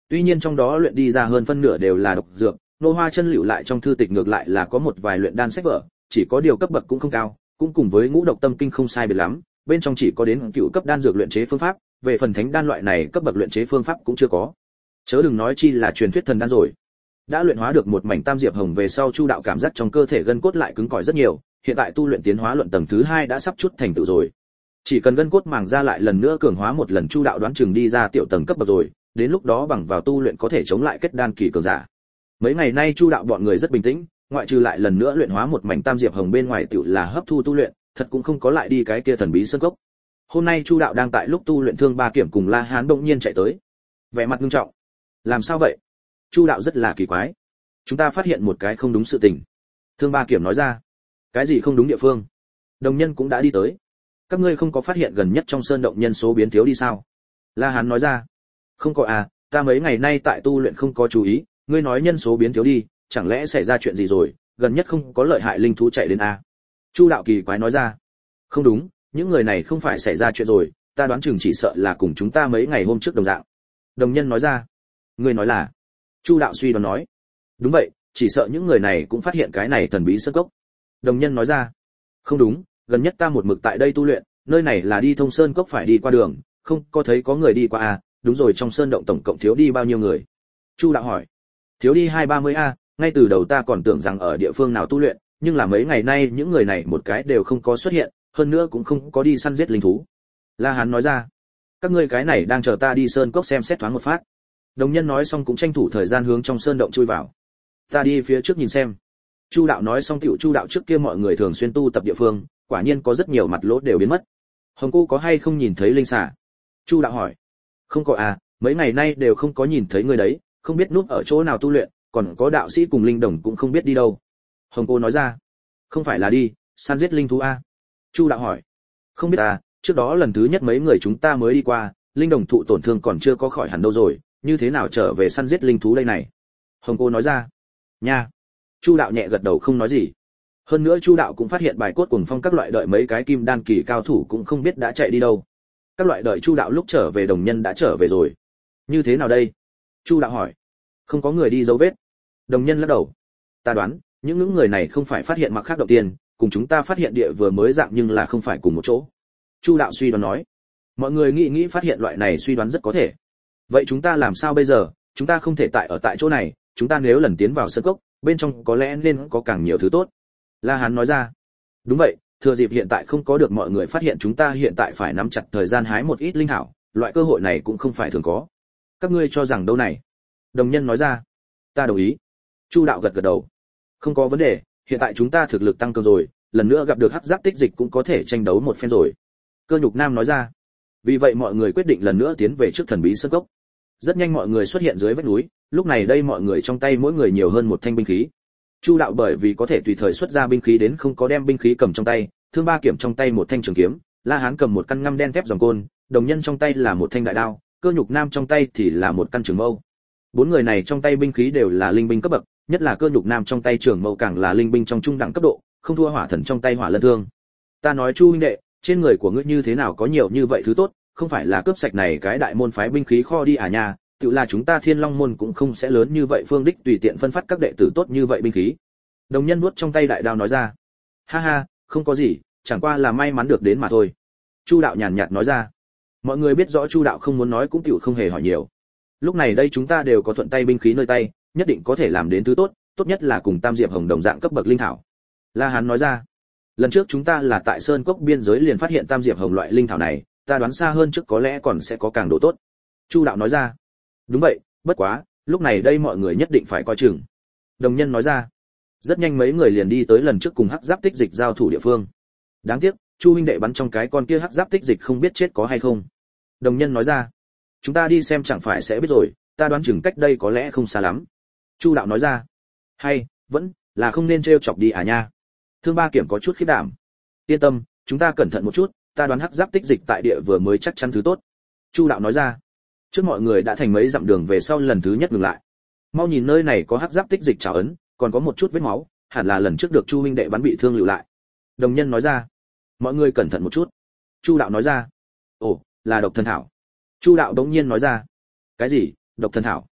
Tuy nhiên trong đó luyện đi ra hơn phân nửa đều là độc dược, Nô Hoa Chân lưu lại trong thư tịch ngược lại là có một vài luyện đan sách vở, chỉ có điều cấp bậc cũng không cao, cũng cùng với Ngũ Độc Tâm Kinh không sai biệt lắm, bên trong chỉ có đến cựu cấp đan dược luyện chế phương pháp, về phần thánh đan loại này cấp bậc luyện chế phương pháp cũng chưa có. Chớ đừng nói chi là truyền thuyết thần đan rồi. Đã luyện hóa được một mảnh tam diệp hồng về sau, Chu đạo cảm giác trong cơ thể gân cốt lại cứng cỏi rất nhiều, hiện tại tu luyện tiến hóa luận tầng thứ hai đã sắp chút thành tựu rồi. Chỉ cần gân cốt màng ra lại lần nữa cường hóa một lần, Chu đạo đoán chừng đi ra tiểu tầng cấp bậc rồi, đến lúc đó bằng vào tu luyện có thể chống lại kết đan kỳ cường giả. Mấy ngày nay Chu đạo bọn người rất bình tĩnh, ngoại trừ lại lần nữa luyện hóa một mảnh tam diệp hồng bên ngoài tiểu là hấp thu tu luyện, thật cũng không có lại đi cái kia thần bí sơn cốc. Hôm nay Chu đạo đang tại lúc tu luyện, Thương Ba Kiểm cùng La Hán đột nhiên chạy tới, vẻ mặt nghiêm trọng. Làm sao vậy? Chu đạo rất là kỳ quái. Chúng ta phát hiện một cái không đúng sự tình. Thương Ba Kiểm nói ra. Cái gì không đúng địa phương? Đồng nhân cũng đã đi tới. Các ngươi không có phát hiện gần nhất trong sơn động nhân số biến thiếu đi sao? La Hán nói ra. Không có à, ta mấy ngày nay tại tu luyện không có chú ý, ngươi nói nhân số biến thiếu đi, chẳng lẽ xảy ra chuyện gì rồi, gần nhất không có lợi hại linh thú chạy đến à? Chu đạo kỳ quái nói ra. Không đúng, những người này không phải xảy ra chuyện rồi, ta đoán chừng chỉ sợ là cùng chúng ta mấy ngày hôm trước đồng dạng. Đồng nhân nói ra. Ngươi nói là? Chu đạo suy đoán nói. Đúng vậy, chỉ sợ những người này cũng phát hiện cái này thần bí sơn cốc. Đồng nhân nói ra. Không đúng, gần nhất ta một mực tại đây tu luyện, nơi này là đi thông sơn cốc phải đi qua đường, không có thấy có người đi qua à? Đúng rồi, trong sơn động tổng cộng thiếu đi bao nhiêu người? Chu đạo hỏi. Thiếu đi hai ba mươi a, ngay từ đầu ta còn tưởng rằng ở địa phương nào tu luyện, nhưng là mấy ngày nay những người này một cái đều không có xuất hiện, hơn nữa cũng không có đi săn giết linh thú. La Hán nói ra. Các ngươi cái này đang chờ ta đi sơn cốc xem xét thoáng một phát. Đồng nhân nói xong cũng tranh thủ thời gian hướng trong sơn động chui vào. Ta đi phía trước nhìn xem. Chu đạo nói xong tiểu Chu đạo trước kia mọi người thường xuyên tu tập địa phương, quả nhiên có rất nhiều mặt lỗ đều biến mất. Hồng cô có hay không nhìn thấy linh xà? Chu đạo hỏi. Không có à, mấy ngày nay đều không có nhìn thấy người đấy, không biết núp ở chỗ nào tu luyện, còn có đạo sĩ cùng linh đồng cũng không biết đi đâu. Hồng cô nói ra. Không phải là đi săn giết linh thú à? Chu đạo hỏi. Không biết à, trước đó lần thứ nhất mấy người chúng ta mới đi qua, linh đồng thụ tổn thương còn chưa có khỏi hẳn đâu rồi, như thế nào trở về săn giết linh thú đây này? Hồng cô nói ra. Nha. Chu đạo nhẹ gật đầu không nói gì. Hơn nữa Chu đạo cũng phát hiện bài cốt cuồng phong các loại đợi mấy cái kim đan kỳ cao thủ cũng không biết đã chạy đi đâu. Các loại đợi Chu đạo lúc trở về, đồng nhân đã trở về rồi. Như thế nào đây? Chu đạo hỏi. Không có người đi dấu vết. Đồng nhân lắc đầu. Ta đoán, những những người này không phải phát hiện mặc khác đầu tiên, cùng chúng ta phát hiện địa vừa mới dạng nhưng là không phải cùng một chỗ. Chu đạo suy đoán nói. Mọi người nghĩ nghĩ phát hiện loại này suy đoán rất có thể. Vậy chúng ta làm sao bây giờ? Chúng ta không thể tại ở tại chỗ này, chúng ta nếu lần tiến vào sơn cốc, bên trong có lẽ nên có càng nhiều thứ tốt. La Hán nói ra. Đúng vậy, thừa dịp hiện tại không có được mọi người phát hiện, chúng ta hiện tại phải nắm chặt thời gian hái một ít linh thảo, loại cơ hội này cũng không phải thường có. Các ngươi cho rằng đâu này? Đồng nhân nói ra. Ta đồng ý. Chu đạo gật gật đầu. Không có vấn đề, hiện tại chúng ta thực lực tăng cường rồi, lần nữa gặp được hắc giáp tích dịch cũng có thể tranh đấu một phen rồi. Cơ Nhục Nam nói ra. Vì vậy mọi người quyết định lần nữa tiến về trước thần bí sơn cốc. Rất nhanh mọi người xuất hiện dưới vách núi, lúc này đây mọi người trong tay mỗi người nhiều hơn một thanh binh khí. Chu đạo bởi vì có thể tùy thời xuất ra binh khí đến không có đem binh khí cầm trong tay, Thương Ba Kiểm trong tay một thanh trường kiếm, La Hán cầm một căn ngăm đen thép giòng côn, Đồng nhân trong tay là một thanh đại đao, Cơ Nhục Nam trong tay thì là một căn trường mâu. Bốn người này trong tay binh khí đều là linh binh cấp bậc, nhất là Cơ Nhục Nam trong tay trường mâu càng là linh binh trong trung đẳng cấp độ, không thua Hỏa Thần trong tay Hỏa Lân Thương. Ta nói Chu huynh đệ, trên người của ngươi như thế nào có nhiều như vậy thứ tốt, không phải là cướp sạch này cái đại môn phái binh khí kho đi à nha? Tự là chúng ta Thiên Long môn cũng không sẽ lớn như vậy phương đích tùy tiện phân phát các đệ tử tốt như vậy binh khí. Đồng nhân nuốt trong tay đại đao nói ra. Ha ha, không có gì, chẳng qua là may mắn được đến mà thôi. Chu đạo nhàn nhạt nói ra. Mọi người biết rõ Chu đạo không muốn nói cũng tiểu không hề hỏi nhiều. Lúc này đây chúng ta đều có thuận tay binh khí nơi tay, nhất định có thể làm đến thứ tốt, tốt nhất là cùng Tam Diệp Hồng đồng dạng cấp bậc linh thảo. La Hán nói ra. Lần trước chúng ta là tại sơn cốc biên giới liền phát hiện Tam Diệp Hồng loại linh thảo này, ta đoán xa hơn trước có lẽ còn sẽ có càng độ tốt. Chu đạo nói ra. Đúng vậy, bất quá, lúc này đây mọi người nhất định phải coi chừng. Đồng nhân nói ra. Rất nhanh mấy người liền đi tới lần trước cùng hắc giáp tích dịch giao thủ địa phương. Đáng tiếc, Chu huynh đệ bắn trong cái con kia hắc giáp tích dịch không biết chết có hay không. Đồng nhân nói ra. Chúng ta đi xem chẳng phải sẽ biết rồi, ta đoán chừng cách đây có lẽ không xa lắm. Chu đạo nói ra. Hay, vẫn là không nên trêu chọc đi à nha. Thương Ba Kiểm có chút khiếp đảm. Yên tâm, chúng ta cẩn thận một chút, ta đoán hắc giáp tích dịch tại địa vừa mới chắc chắn thứ tốt. Chu đạo nói ra. Trước mọi người đã thành mấy dặm đường về sau lần thứ nhất ngừng lại. Mau nhìn nơi này có hắc giáp tích dịch trảo ấn, còn có một chút vết máu, hẳn là lần trước được Chu huynh đệ bắn bị thương lưu lại. Đồng nhân nói ra. Mọi người cẩn thận một chút. Chu đạo nói ra. Ồ, là độc thần thảo. Chu đạo đống nhiên nói ra. Cái gì? Độc thần thảo?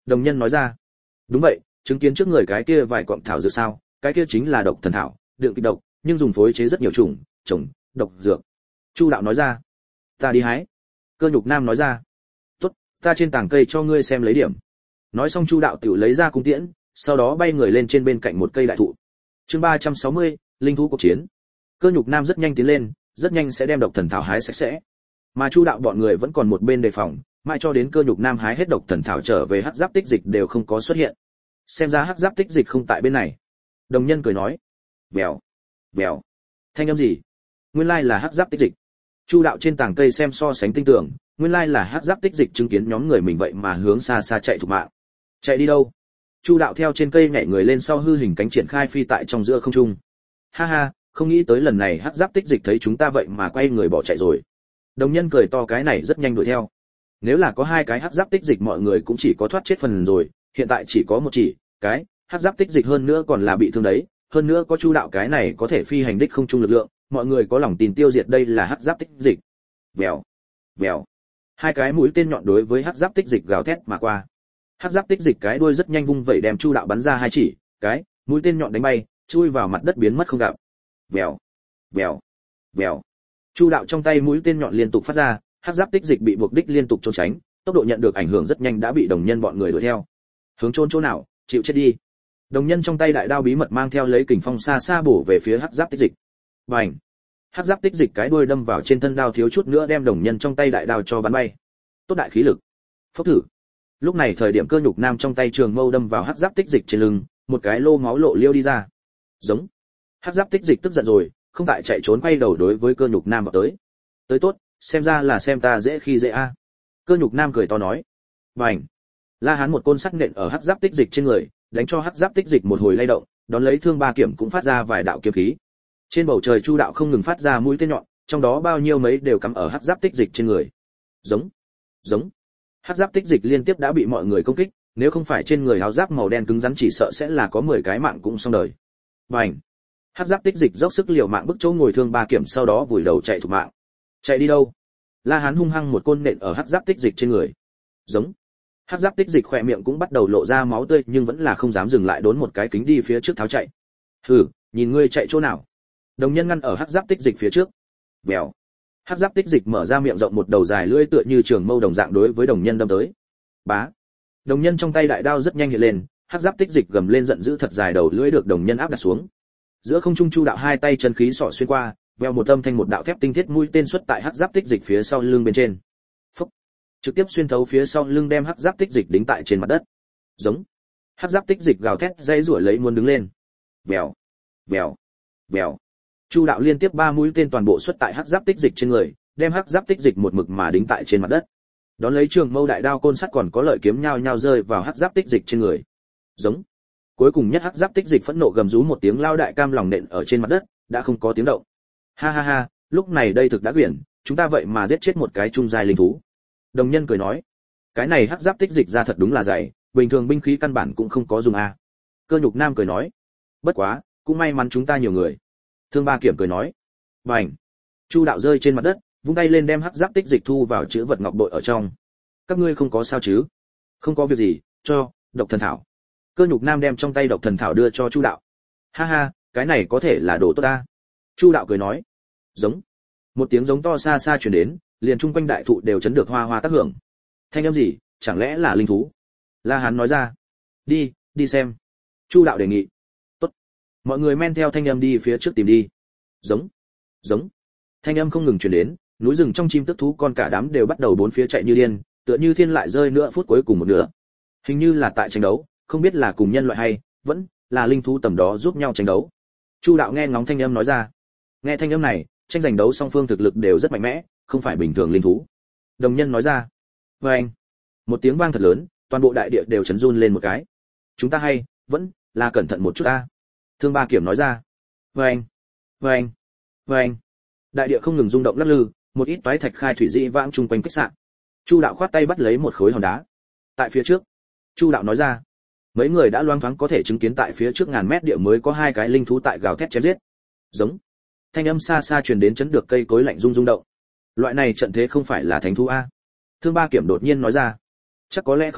Đồng nhân nói ra. Đúng vậy, chứng kiến trước người cái kia vài cọng thảo dược sao, cái kia chính là độc thần thảo, đựng kịch độc, nhưng dùng phối chế rất nhiều chủng, trồng, độc dược. Chu đạo nói ra. Ta đi hái. Cơ Nhục Nam nói ra. Tốt, ta trên tảng cây cho ngươi xem lấy điểm. Nói xong Chu đạo tiểu lấy ra cung tiễn, sau đó bay người lên trên bên cạnh một cây đại thụ. Chương ba trăm sáu mươi, linh thú cuộc chiến. Cơ Nhục Nam rất nhanh tiến lên, rất nhanh sẽ đem độc thần thảo hái sạch sẽ. Mà Chu đạo bọn người vẫn còn một bên đề phòng, mãi cho đến Cơ Nhục Nam hái hết độc thần thảo trở về hắc giáp tích dịch đều không có xuất hiện. Xem ra hắc giáp tích dịch không tại bên này. Đồng nhân cười nói. Vèo, vèo. Thanh âm gì? Nguyên lai là hắc giáp tích dịch. Chu đạo trên tảng cây xem so sánh tinh tường, nguyên lai là hắc giáp tích dịch chứng kiến nhóm người mình vậy mà hướng xa xa chạy thục mạng. Chạy đi đâu? Chu đạo theo trên cây nhảy người lên sau hư hình cánh triển khai phi tại trong giữa không trung. Ha ha, không nghĩ tới lần này hắc giáp tích dịch thấy chúng ta vậy mà quay người bỏ chạy rồi. Đồng nhân cười to, cái này rất nhanh đuổi theo. Nếu là có hai cái hắc giáp tích dịch mọi người cũng chỉ có thoát chết phần rồi, hiện tại chỉ có một chỉ cái hắc giáp tích dịch, hơn nữa còn là bị thương đấy, hơn nữa có Chu đạo cái này có thể phi hành đích không trung lực lượng, mọi người có lòng tin tiêu diệt đây là hắc giáp tích dịch. Vèo, vèo. Hai cái mũi tên nhọn đối với hắc giáp tích dịch gào thét mà qua. Hắc giáp tích dịch cái đuôi rất nhanh vung vẩy đem Chu đạo bắn ra hai chỉ cái mũi tên nhọn đánh bay, chui vào mặt đất biến mất không gặp. Vèo, vèo, vèo. Chu đạo trong tay mũi tên nhọn liên tục phát ra, hắc giáp tích dịch bị buộc đích liên tục trốn tránh, tốc độ nhận được ảnh hưởng rất nhanh đã bị đồng nhân bọn người đuổi theo. Hướng trốn chỗ nào, chịu chết đi. Đồng nhân trong tay đại đao bí mật mang theo lấy kình phong xa xa bổ về phía hắc giáp tích dịch. Bành! Hắc giáp tích dịch cái đuôi đâm vào trên thân đao, thiếu chút nữa đem đồng nhân trong tay đại đao cho bắn bay. Tốt đại khí lực. Phốc thử. Lúc này thời điểm Cơ Nhục Nam trong tay trường mâu đâm vào hắc giáp tích dịch trên lưng, một cái lô máu lộ liêu đi ra. Giống. Hắc giáp tích dịch tức giận rồi, không tại chạy trốn quay đầu đối với Cơ Nhục Nam vào tới. Tới tốt, xem ra là xem ta dễ khi dễ a. Cơ Nhục Nam cười to nói. Bành. La Hán một côn sắc nện ở hắc giáp tích dịch trên người, đánh cho hắc giáp tích dịch một hồi lay động, đón lấy thương ba kiểm cũng phát ra vài đạo kiếm khí. Trên bầu trời Chu đạo không ngừng phát ra mũi tên nhọn, trong đó bao nhiêu mấy đều cắm ở hắc giáp tích dịch trên người. Giống, giống. Hắc giáp tích dịch liên tiếp đã bị mọi người công kích, nếu không phải trên người áo giáp màu đen cứng rắn chỉ sợ sẽ là có mười cái mạng cũng xong đời. Bành. Hắc giáp tích dịch dốc sức liều mạng bức chỗ ngồi thương ba kiểm, sau đó vùi đầu chạy thục mạng. Chạy đi đâu? La Hán hung hăng một côn nện ở hắc giáp tích dịch trên người. Giống. Hắc giáp tích dịch khỏe miệng cũng bắt đầu lộ ra máu tươi, nhưng vẫn là không dám dừng lại, đốn một cái kính đi phía trước tháo chạy. Hừ, nhìn ngươi chạy chỗ nào? Đồng nhân ngăn ở hắc giáp tích dịch phía trước. Vèo. Hắc giáp tích dịch mở ra miệng rộng, một đầu dài lưỡi tựa như trường mâu đồng dạng đối với đồng nhân đâm tới. Bá. Đồng nhân trong tay đại đao rất nhanh hiện lên, hắc giáp tích dịch gầm lên giận dữ, thật dài đầu lưỡi được đồng nhân áp đặt xuống. Giữa không trung Chu đạo hai tay chân khí sọ xuyên qua, veo một âm thanh một đạo thép tinh thiết mũi tên xuất tại hắc giáp tích dịch phía sau lưng bên trên. Phúc. Trực tiếp xuyên thấu phía sau lưng, đem hắc giáp tích dịch đính tại trên mặt đất. Giống. Hắc giáp tích dịch gào thét dây rủa lấy muốn đứng lên. Vèo, vèo, vèo. Chu đạo liên tiếp ba mũi tên toàn bộ xuất tại hắc giáp tích dịch trên người, đem hắc giáp tích dịch một mực mà đính tại trên mặt đất. Đón lấy trường mâu đại đao côn sắt còn có lợi kiếm nhao nhao rơi vào hắc giáp tích dịch trên người. Giống. Cuối cùng nhất hắc giáp tích dịch phẫn nộ gầm rú một tiếng, lao đại cam lòng nện ở trên mặt đất, đã không có tiếng động. Ha ha ha, lúc này đây thực đã quyển, chúng ta vậy mà giết chết một cái trung giai linh thú. Đồng nhân cười nói, cái này hắc giáp tích dịch ra thật đúng là dày, bình thường binh khí căn bản cũng không có dùng a. Cơ Nhục Nam cười nói, bất quá, cũng may mắn chúng ta nhiều người. Thương ba kiểm cười nói, bành. Chu đạo rơi trên mặt đất, vung tay lên đem hắc giáp tích dịch thu vào chữ vật ngọc bội ở trong. Các ngươi không có sao chứ? Không có việc gì, cho độc thần thảo. Cơ Nhục Nam đem trong tay độc thần thảo đưa cho Chu đạo. Ha ha, cái này có thể là đồ tốt ta. Chu đạo cười nói, giống. Một tiếng giống to xa xa truyền đến, liền chung quanh đại thụ đều chấn được hoa hoa tác hưởng. Thanh âm gì, chẳng lẽ là linh thú? La Hán nói ra. Đi, đi xem. Chu đạo đề nghị. Tốt. Mọi người men theo thanh âm đi phía trước tìm đi. Giống, giống. Thanh âm không ngừng truyền đến, núi rừng trong chim tức thú con cả đám đều bắt đầu bốn phía chạy như điên, tựa như thiên lại rơi nữa phút cuối cùng một nửa. Hình như là tại tranh đấu, không biết là cùng nhân loại hay vẫn là linh thú tầm đó giúp nhau tranh đấu. Chu đạo nghe ngóng thanh âm nói ra. Nghe thanh âm này, tranh giành đấu song phương thực lực đều rất mạnh mẽ, không phải bình thường linh thú. Đồng nhân nói ra. Và anh. Một tiếng vang thật lớn, toàn bộ đại địa đều chấn run lên một cái. Chúng ta hay vẫn là cẩn thận một chút ta. Thương ba kiểm nói ra. Và anh. Và anh. Và anh. Đại địa không ngừng rung động lắc lư, một ít toái thạch khai thủy dị vãng chung quanh kích sạn. Chu đạo khoát tay bắt lấy một khối hòn đá. Tại phía trước. Chu đạo nói ra. Mấy người đã loáng thoáng có thể chứng kiến tại phía trước ngàn mét địa mới có hai cái linh thú tại gào thét chém giết. Giống. Thanh âm xa xa truyền đến, chấn được cây cối lạnh rung rung động. Loại này trận thế không phải là thánh thú a? Thương ba kiểm đột nhiên nói ra. Chắc có lẽ không à,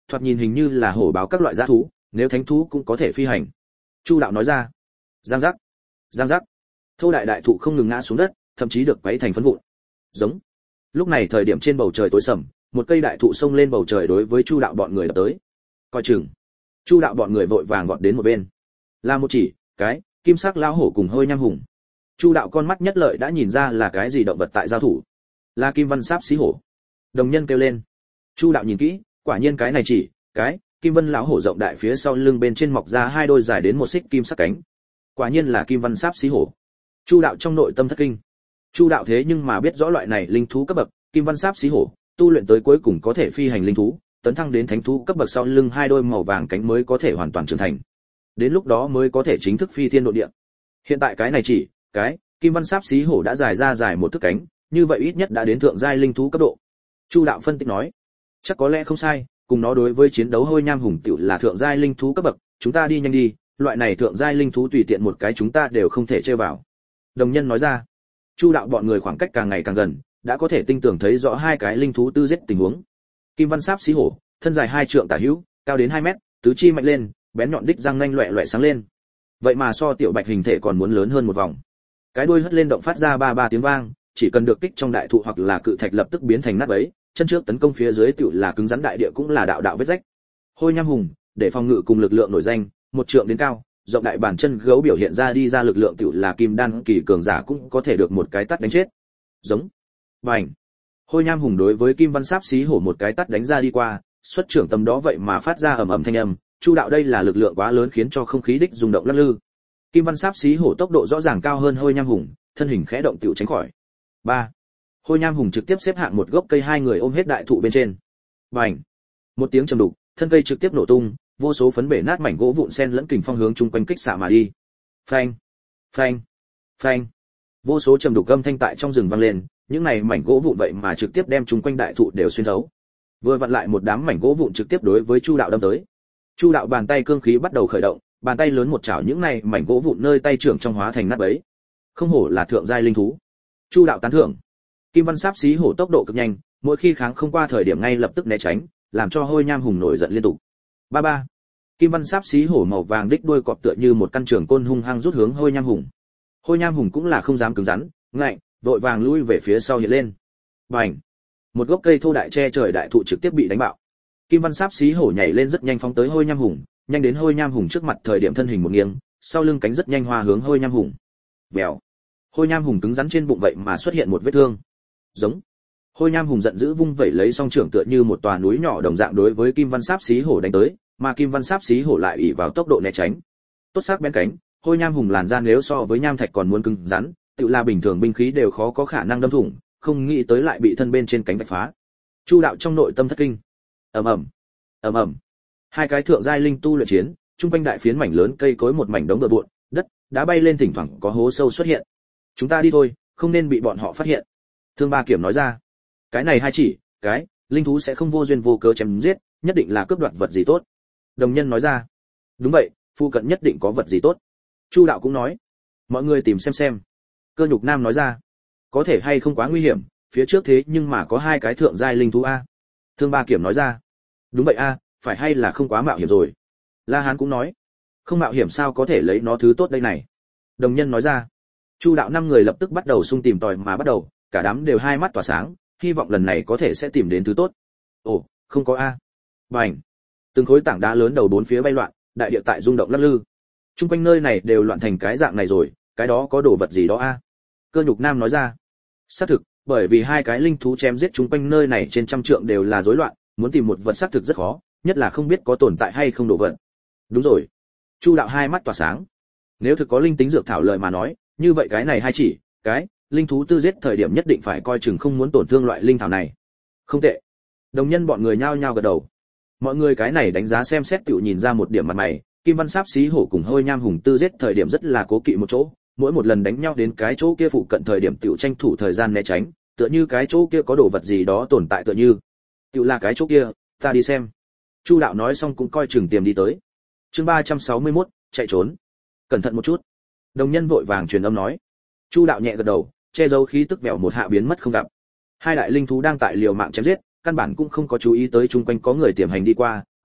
thoạt nhìn hình như là hổ báo các loại dã thú, nếu thánh thú cũng có thể phi hành. Chu đạo nói ra. Giang giác, giang giác, thô đại đại thụ không ngừng ngã xuống đất, thậm chí được quấy thành phấn vụn. Giống. Lúc này thời điểm trên bầu trời tối sầm, một cây đại thụ xông lên bầu trời đối với Chu đạo bọn người đập tới. Coi chừng. Chu đạo bọn người vội vàng vọt đến một bên. Là một chỉ, cái, kim sắc lão hổ cùng hơi nham hùng. Chu đạo con mắt nhất lợi đã nhìn ra là cái gì động vật tại giao thủ. Là kim văn sáp xí hổ. Đồng nhân kêu lên. Chu đạo nhìn kỹ, quả nhiên cái này chỉ, cái, kim vân lão hổ rộng đại phía sau lưng bên trên mọc ra hai đôi dài đến một xích kim sắc cánh. Quả nhiên là kim văn sáp xí hổ. Chu đạo trong nội tâm thất kinh. Chu đạo thế nhưng mà biết rõ loại này linh thú cấp bậc, kim văn sáp xí hổ, tu luyện tới cuối cùng có thể phi hành linh thú, tấn thăng đến thánh thú cấp bậc sau lưng hai đôi màu vàng cánh mới có thể hoàn toàn trưởng thành. Đến lúc đó mới có thể chính thức phi thiên độ địa. Hiện tại cái này chỉ, cái, kim văn sáp xí hổ đã dài ra dài một thước cánh, như vậy ít nhất đã đến thượng giai linh thú cấp độ. Chu đạo phân tích nói, chắc có lẽ không sai, cùng nó đối với chiến đấu hôi nham hùng tiểu là thượng giai linh thú cấp bậc, chúng ta đi nhanh đi, loại này thượng giai linh thú tùy tiện một cái chúng ta đều không thể chơi vào. Đồng nhân nói ra. Chu đạo bọn người khoảng cách càng ngày càng gần, đã có thể tinh tường thấy rõ hai cái linh thú tư giết tình huống. Kim văn sáp xí hổ, thân dài hai trượng tả hữu, cao đến hai mét, tứ chi mạnh lên, bén nhọn đích răng nanh loẹt loẹt sáng lên. Vậy mà so tiểu bạch hình thể còn muốn lớn hơn một vòng. Cái đuôi hất lên động phát ra ba ba tiếng vang, chỉ cần được kích trong đại thụ hoặc là cự thạch lập tức biến thành nát bấy, chân trước tấn công phía dưới tiểu là cứng rắn đại địa cũng là đạo đạo vết rách. Hôi nham hùng, để phòng ngự cùng lực lượng nổi danh, một trượng đến cao, rộng đại bản chân gấu biểu hiện ra đi ra lực lượng tiểu là kim đan kỳ cường giả cũng có thể được một cái tát đánh chết. Giống. Bành. Hôi nham hùng đối với kim văn sáp xí hổ một cái tát đánh ra đi qua, xuất trưởng tầm đó vậy mà phát ra ầm ầm thanh âm, Chu đạo đây là lực lượng quá lớn khiến cho không khí đích rung động lắc lư. Kim văn sáp xí hổ tốc độ rõ ràng cao hơn hôi nham hùng, thân hình khẽ động tiểu tránh khỏi. ba. Hôi nham hùng trực tiếp xếp hạng một gốc cây hai người ôm hết đại thụ bên trên. Bành. Một tiếng trầm đục, thân cây trực tiếp nổ tung, vô số phấn bể nát mảnh gỗ vụn xen lẫn kình phong hướng chung quanh kích xạ mà đi. Phanh, phanh, phanh. Vô số trầm đục âm thanh tại trong rừng vang lên, những này mảnh gỗ vụn vậy mà trực tiếp đem chung quanh đại thụ đều xuyên thấu. Vừa vặn lại một đám mảnh gỗ vụn trực tiếp đối với Chu đạo đâm tới. Chu đạo bàn tay cương khí bắt đầu khởi động, bàn tay lớn một chảo những này mảnh gỗ vụn nơi tay trưởng trong hóa thành nát bấy. Không hổ là thượng giai linh thú. Chu đạo tán thưởng. Kim văn sáp xí hổ tốc độ cực nhanh, mỗi khi kháng không qua thời điểm ngay lập tức né tránh, làm cho hôi nham hùng nổi giận liên tục. Ba ba. Kim văn sáp xí hổ màu vàng đích đuôi cọp tựa như một căn trường côn hung hăng rút hướng hôi nham hùng. Hôi nham hùng cũng là không dám cứng rắn, ngạnh, vội vàng lui về phía sau hiện lên. Bành. Một gốc cây thô đại che trời đại thụ trực tiếp bị đánh bạo. Kim văn sáp xí hổ nhảy lên rất nhanh phóng tới hôi nham hùng, nhanh đến hôi nham hùng trước mặt thời điểm thân hình một nghiêng, sau lưng cánh rất nhanh hoa hướng hôi nham hùng. Vèo. Hôi nham hùng cứng rắn trên bụng vậy mà xuất hiện một vết thương. Giống. Hôi nham hùng giận dữ vung vẩy lấy song trưởng tựa như một tòa núi nhỏ đồng dạng đối với kim văn sáp xí hổ đánh tới, mà kim văn sáp xí hổ lại ỷ vào tốc độ né tránh. Tốt sắc bén cánh, hôi nham hùng làn da nếu so với nham thạch còn muốn cứng rắn, tự là bình thường binh khí đều khó có khả năng đâm thủng, không nghĩ tới lại bị thân bên trên cánh vạch phá. Chu đạo trong nội tâm thất kinh. Ầm ầm, ầm ầm. Hai cái thượng giai linh tu luyện chiến, trung quanh đại phiến mảnh lớn cây cối một mảnh đống bừa bộn, đất đá bay lên thỉnh thoảng có hố sâu xuất hiện. Chúng ta đi thôi, không nên bị bọn họ phát hiện. Thương Ba Kiểm nói ra. Cái này hai chỉ, cái, linh thú sẽ không vô duyên vô cớ chém giết, nhất định là cướp đoạt vật gì tốt. Đồng nhân nói ra. Đúng vậy, phu cận nhất định có vật gì tốt. Chu đạo cũng nói. Mọi người tìm xem xem. Cơ Nhục Nam nói ra. Có thể hay không quá nguy hiểm, phía trước thế nhưng mà có hai cái thượng giai linh thú a. Thương Ba Kiểm nói ra. Đúng vậy a, phải hay là không quá mạo hiểm rồi. La Hán cũng nói. Không mạo hiểm sao có thể lấy nó thứ tốt đây này. Đồng nhân nói ra. Chu đạo năm người lập tức bắt đầu xung tìm tòi mà bắt đầu, cả đám đều hai mắt tỏa sáng, hy vọng lần này có thể sẽ tìm đến thứ tốt. Ồ, không có a. Bành. Từng khối tảng đá lớn đầu bốn phía bay loạn, đại địa tại rung động lắc lư. Trung quanh nơi này đều loạn thành cái dạng này rồi, cái đó có đồ vật gì đó a? Cơ Nhục Nam nói ra. Xác thực, bởi vì hai cái linh thú chém giết trung quanh nơi này trên trăm trượng đều là rối loạn, muốn tìm một vật xác thực rất khó, nhất là không biết có tồn tại hay không đồ vật. Đúng rồi. Chu đạo hai mắt tỏa sáng. Nếu thực có linh tính dược thảo lời mà nói, như vậy cái này hai chỉ, cái, linh thú tư giết thời điểm nhất định phải coi chừng không muốn tổn thương loại linh thảo này. Không tệ. Đồng nhân bọn người nhao nhao gật đầu. Mọi người cái này đánh giá xem xét tiểu nhìn ra một điểm mặt mày, kim văn sáp xí hổ cùng hôi nham hùng tư giết thời điểm rất là cố kỵ một chỗ, mỗi một lần đánh nhau đến cái chỗ kia phụ cận thời điểm tiểu tranh thủ thời gian né tránh, tựa như cái chỗ kia có đồ vật gì đó tồn tại tựa như. Tiểu là cái chỗ kia, ta đi xem. Chu đạo nói xong cũng coi chừng tiềm đi tới. Chương ba trăm sáu mươi mốt, chạy trốn. Cẩn thận một chút. Đồng nhân vội vàng truyền âm nói. Chu đạo nhẹ gật đầu, che giấu khí tức vèo một hạ biến mất không gặp. Hai đại linh thú đang tại liều mạng chém giết, căn bản cũng không có chú ý tới chung quanh có người tiềm hành đi qua,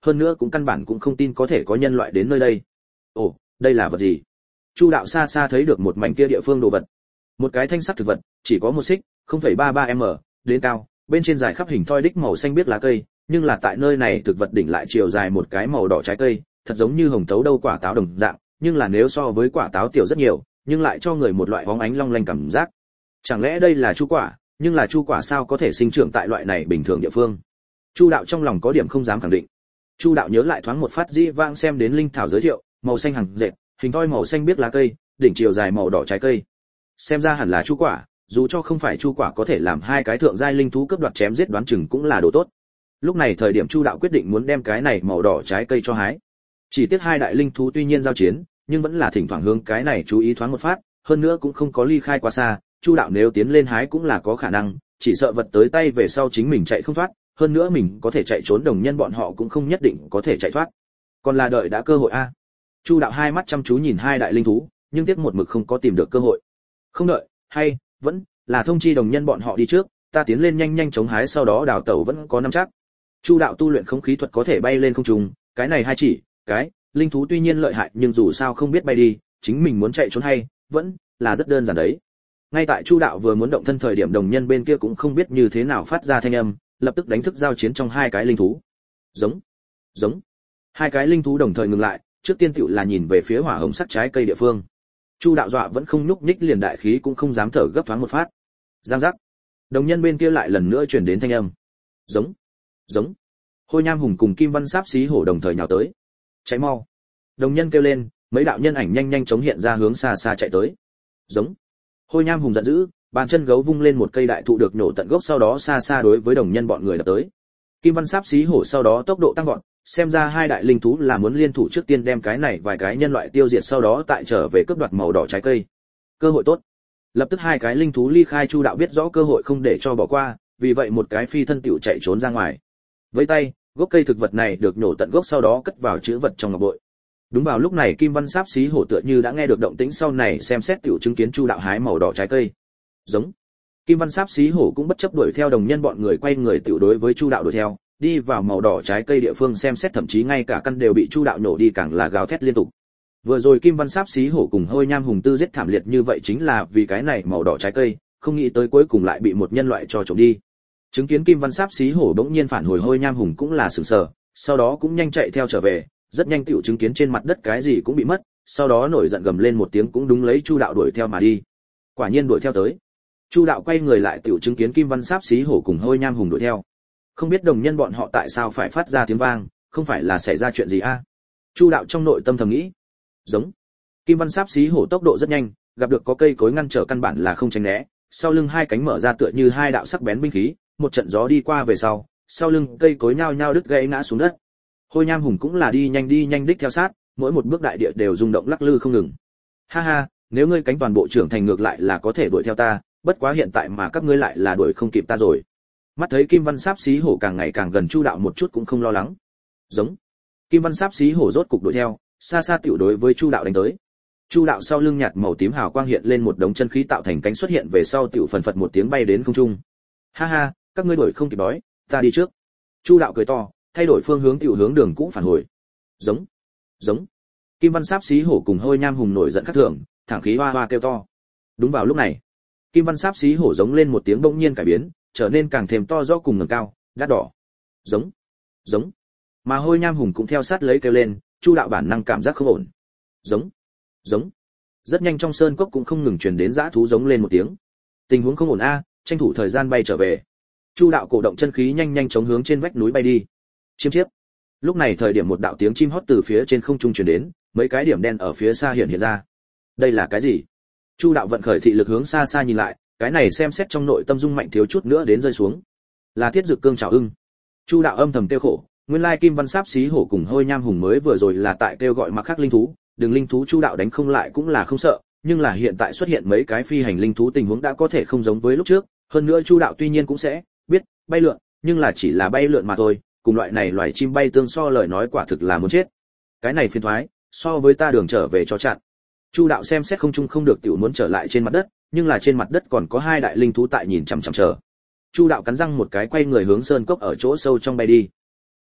hơn nữa cũng căn bản cũng không tin có thể có nhân loại đến nơi đây. Ồ, đây là vật gì? Chu đạo xa xa thấy được một mảnh kia địa phương đồ vật. Một cái thanh sắc thực vật, chỉ có một xích, không phẩy ba ba m đến cao, bên trên dài khắp hình thoi đích màu xanh biếc lá cây, nhưng là tại nơi này thực vật đỉnh lại chiều dài một cái màu đỏ trái cây, thật giống như hồng tấu đâu quả táo đồng dạng, nhưng là nếu so với quả táo tiểu rất nhiều, nhưng lại cho người một loại bóng ánh long lanh cảm giác. Chẳng lẽ đây là chu quả, nhưng là chu quả sao có thể sinh trưởng tại loại này bình thường địa phương? Chu đạo trong lòng có điểm không dám khẳng định. Chu đạo nhớ lại thoáng một phát dĩ vãng xem đến linh thảo giới thiệu, màu xanh hàng dệt, hình thoi màu xanh biếc lá cây, đỉnh chiều dài màu đỏ trái cây. Xem ra hẳn là chu quả, dù cho không phải chu quả có thể làm hai cái thượng giai linh thú cướp đoạt chém giết đoán chừng cũng là đồ tốt. Lúc này thời điểm Chu đạo quyết định muốn đem cái này màu đỏ trái cây cho hái. Chỉ tiếc hai đại linh thú tuy nhiên giao chiến, nhưng vẫn là thỉnh thoảng hướng cái này chú ý thoáng một phát, hơn nữa cũng không có ly khai quá xa, Chu đạo nếu tiến lên hái cũng là có khả năng, chỉ sợ vật tới tay về sau chính mình chạy không thoát, hơn nữa mình có thể chạy trốn đồng nhân bọn họ cũng không nhất định có thể chạy thoát. Còn là đợi đã cơ hội a. Chu đạo hai mắt chăm chú nhìn hai đại linh thú, nhưng tiếc một mực không có tìm được cơ hội. Không đợi, hay vẫn là thông chi đồng nhân bọn họ đi trước, ta tiến lên nhanh nhanh chống hái sau đó đào tẩu vẫn có nắm chắc. Chu đạo tu luyện không khí thuật có thể bay lên không trung, cái này hai chỉ, cái linh thú tuy nhiên lợi hại nhưng dù sao không biết bay đi, chính mình muốn chạy trốn hay vẫn là rất đơn giản đấy. Ngay tại Chu đạo vừa muốn động thân thời điểm đồng nhân bên kia cũng không biết như thế nào phát ra thanh âm, lập tức đánh thức giao chiến trong hai cái linh thú. Giống, giống. Hai cái linh thú đồng thời ngừng lại, trước tiên tựu là nhìn về phía hỏa hồng sắc trái cây địa phương. Chu đạo dọa vẫn không nhúc nhích liền đại khí cũng không dám thở gấp thoáng một phát. Giang giác. Đồng nhân bên kia lại lần nữa truyền đến thanh âm. Giống, giống. Hôi Nham Hùng cùng Kim Văn Sáp Xí Hổ đồng thời nhào tới. Cháy mau. Đồng nhân kêu lên, mấy đạo nhân ảnh nhanh nhanh chóng hiện ra hướng xa xa chạy tới. Giống. Hôi Nham Hùng giận dữ, bàn chân gấu vung lên một cây đại thụ được nổ tận gốc sau đó xa xa đối với đồng nhân bọn người đập tới. Kim Văn Sáp Xí Hổ sau đó tốc độ tăng vọt, xem ra hai đại linh thú là muốn liên thủ trước tiên đem cái này vài cái nhân loại tiêu diệt sau đó tại trở về cướp đoạt màu đỏ trái cây. Cơ hội tốt. Lập tức hai cái linh thú ly khai, Chu đạo biết rõ cơ hội không để cho bỏ qua, vì vậy một cái phi thân tiểu chạy trốn ra ngoài. Với tay, gốc cây thực vật này được nổ tận gốc sau đó cất vào chữ vật trong ngọc bội. Đúng vào lúc này Kim Văn Sáp Xí Hổ tựa như đã nghe được động tĩnh sau này xem xét tiểu chứng kiến Chu đạo hái màu đỏ trái cây. Giống. Kim Văn Sáp Xí Hổ cũng bất chấp đuổi theo đồng nhân bọn người quay người tiểu đối với Chu đạo đuổi theo, đi vào màu đỏ trái cây địa phương xem xét thậm chí ngay cả căn đều bị Chu đạo nổ đi càng là gào thét liên tục. Vừa rồi Kim Văn Sáp Xí Hổ cùng Hôi Nham Hùng tư giết thảm liệt như vậy chính là vì cái này màu đỏ trái cây, không nghĩ tới cuối cùng lại bị một nhân loại cho trộm đi. Chứng kiến Kim Văn Sáp Xí Hổ bỗng nhiên phản hồi, Hôi Nham Hùng cũng là sửng sờ, sau đó cũng nhanh chạy theo trở về, rất nhanh tiểu chứng kiến trên mặt đất cái gì cũng bị mất, sau đó nổi giận gầm lên một tiếng cũng đúng lấy Chu đạo đuổi theo mà đi. Quả nhiên đuổi theo tới. Chu đạo quay người lại tiểu chứng kiến Kim Văn Sáp Xí Hổ cùng Hôi Nham Hùng đuổi theo. Không biết đồng nhân bọn họ tại sao phải phát ra tiếng vang, không phải là xảy ra chuyện gì a? À? Chu đạo trong nội tâm thầm nghĩ. Giống. Kim Văn Sáp Xí Hổ tốc độ rất nhanh, gặp được có cây cối ngăn trở căn bản là không tránh né, sau lưng hai cánh mở ra tựa như hai đạo sắc bén binh khí, một trận gió đi qua về sau, sau lưng cây cối nhao nhao đứt gãy ngã xuống đất. Hôi Nham Hùng cũng là đi nhanh đi nhanh đích theo sát, mỗi một bước đại địa đều rung động lắc lư không ngừng. Ha ha, nếu ngươi cánh toàn bộ trưởng thành ngược lại là có thể đuổi theo ta, bất quá hiện tại mà các ngươi lại là đuổi không kịp ta rồi. Mắt thấy Kim Văn Sáp Xí Hổ càng ngày càng gần, Chu đạo một chút cũng không lo lắng. Giống. Kim Văn Sáp Xí Hổ rốt cục đuổi theo, xa xa tiểu đối với Chu đạo đánh tới. Chu đạo sau lưng nhạt màu tím hào quang hiện lên, một đống chân khí tạo thành cánh xuất hiện về sau tiểu phần phật một tiếng bay đến không trung. Ha ha, các ngươi đuổi không kịp đói, ta đi trước. Chu đạo cười to, thay đổi phương hướng tiểu hướng đường cũ phản hồi. Giống. Giống. Kim Văn Sáp Xí Hổ cùng Hôi Nham Hùng nổi giận khắc thường, thẳng khí hoa hoa kêu to. Đúng vào lúc này, Kim Văn Sáp Xí Hổ giống lên một tiếng bỗng nhiên cải biến, trở nên càng thêm to rõ cùng ngẩng cao, đắt đỏ. Giống. Giống. Mà Hôi Nham Hùng cũng theo sát lấy kêu lên, Chu đạo bản năng cảm giác không ổn. Giống. Giống. Rất nhanh trong sơn cốc cũng không ngừng truyền đến dã thú giống lên một tiếng. Tình huống không ổn a, tranh thủ thời gian bay trở về. Chu đạo cổ động chân khí nhanh nhanh chóng hướng trên vách núi bay đi. Chiêm chiếp. Lúc này thời điểm một đạo tiếng chim hót từ phía trên không trung truyền đến, mấy cái điểm đen ở phía xa hiện hiện ra. Đây là cái gì? Chu đạo vận khởi thị lực hướng xa xa nhìn lại, cái này xem xét trong nội tâm rung mạnh thiếu chút nữa đến rơi xuống. Là Thiết Dực Cương Trảo Ưng. Chu đạo âm thầm tiêu khổ, nguyên lai Kim Văn Sáp Xí Hổ cùng Hôi Nham Hùng mới vừa rồi là tại kêu gọi mặc khắc linh thú, đường linh thú Chu đạo đánh không lại cũng là không sợ, nhưng là hiện tại xuất hiện mấy cái phi hành linh thú tình huống đã có thể không giống với lúc trước, hơn nữa Chu đạo tuy nhiên cũng sẽ biết bay lượn, nhưng là chỉ là bay lượn mà thôi, cùng loại này loài chim bay tương so lời nói quả thực là muốn chết. Cái này phiền toái, so với ta đường trở về cho chặn. Chu đạo xem xét không trung không được tiểu muốn trở lại trên mặt đất, nhưng là trên mặt đất còn có hai đại linh thú tại nhìn chằm chằm chờ. Chu đạo cắn răng một cái quay người hướng sơn cốc ở chỗ sâu trong bay đi.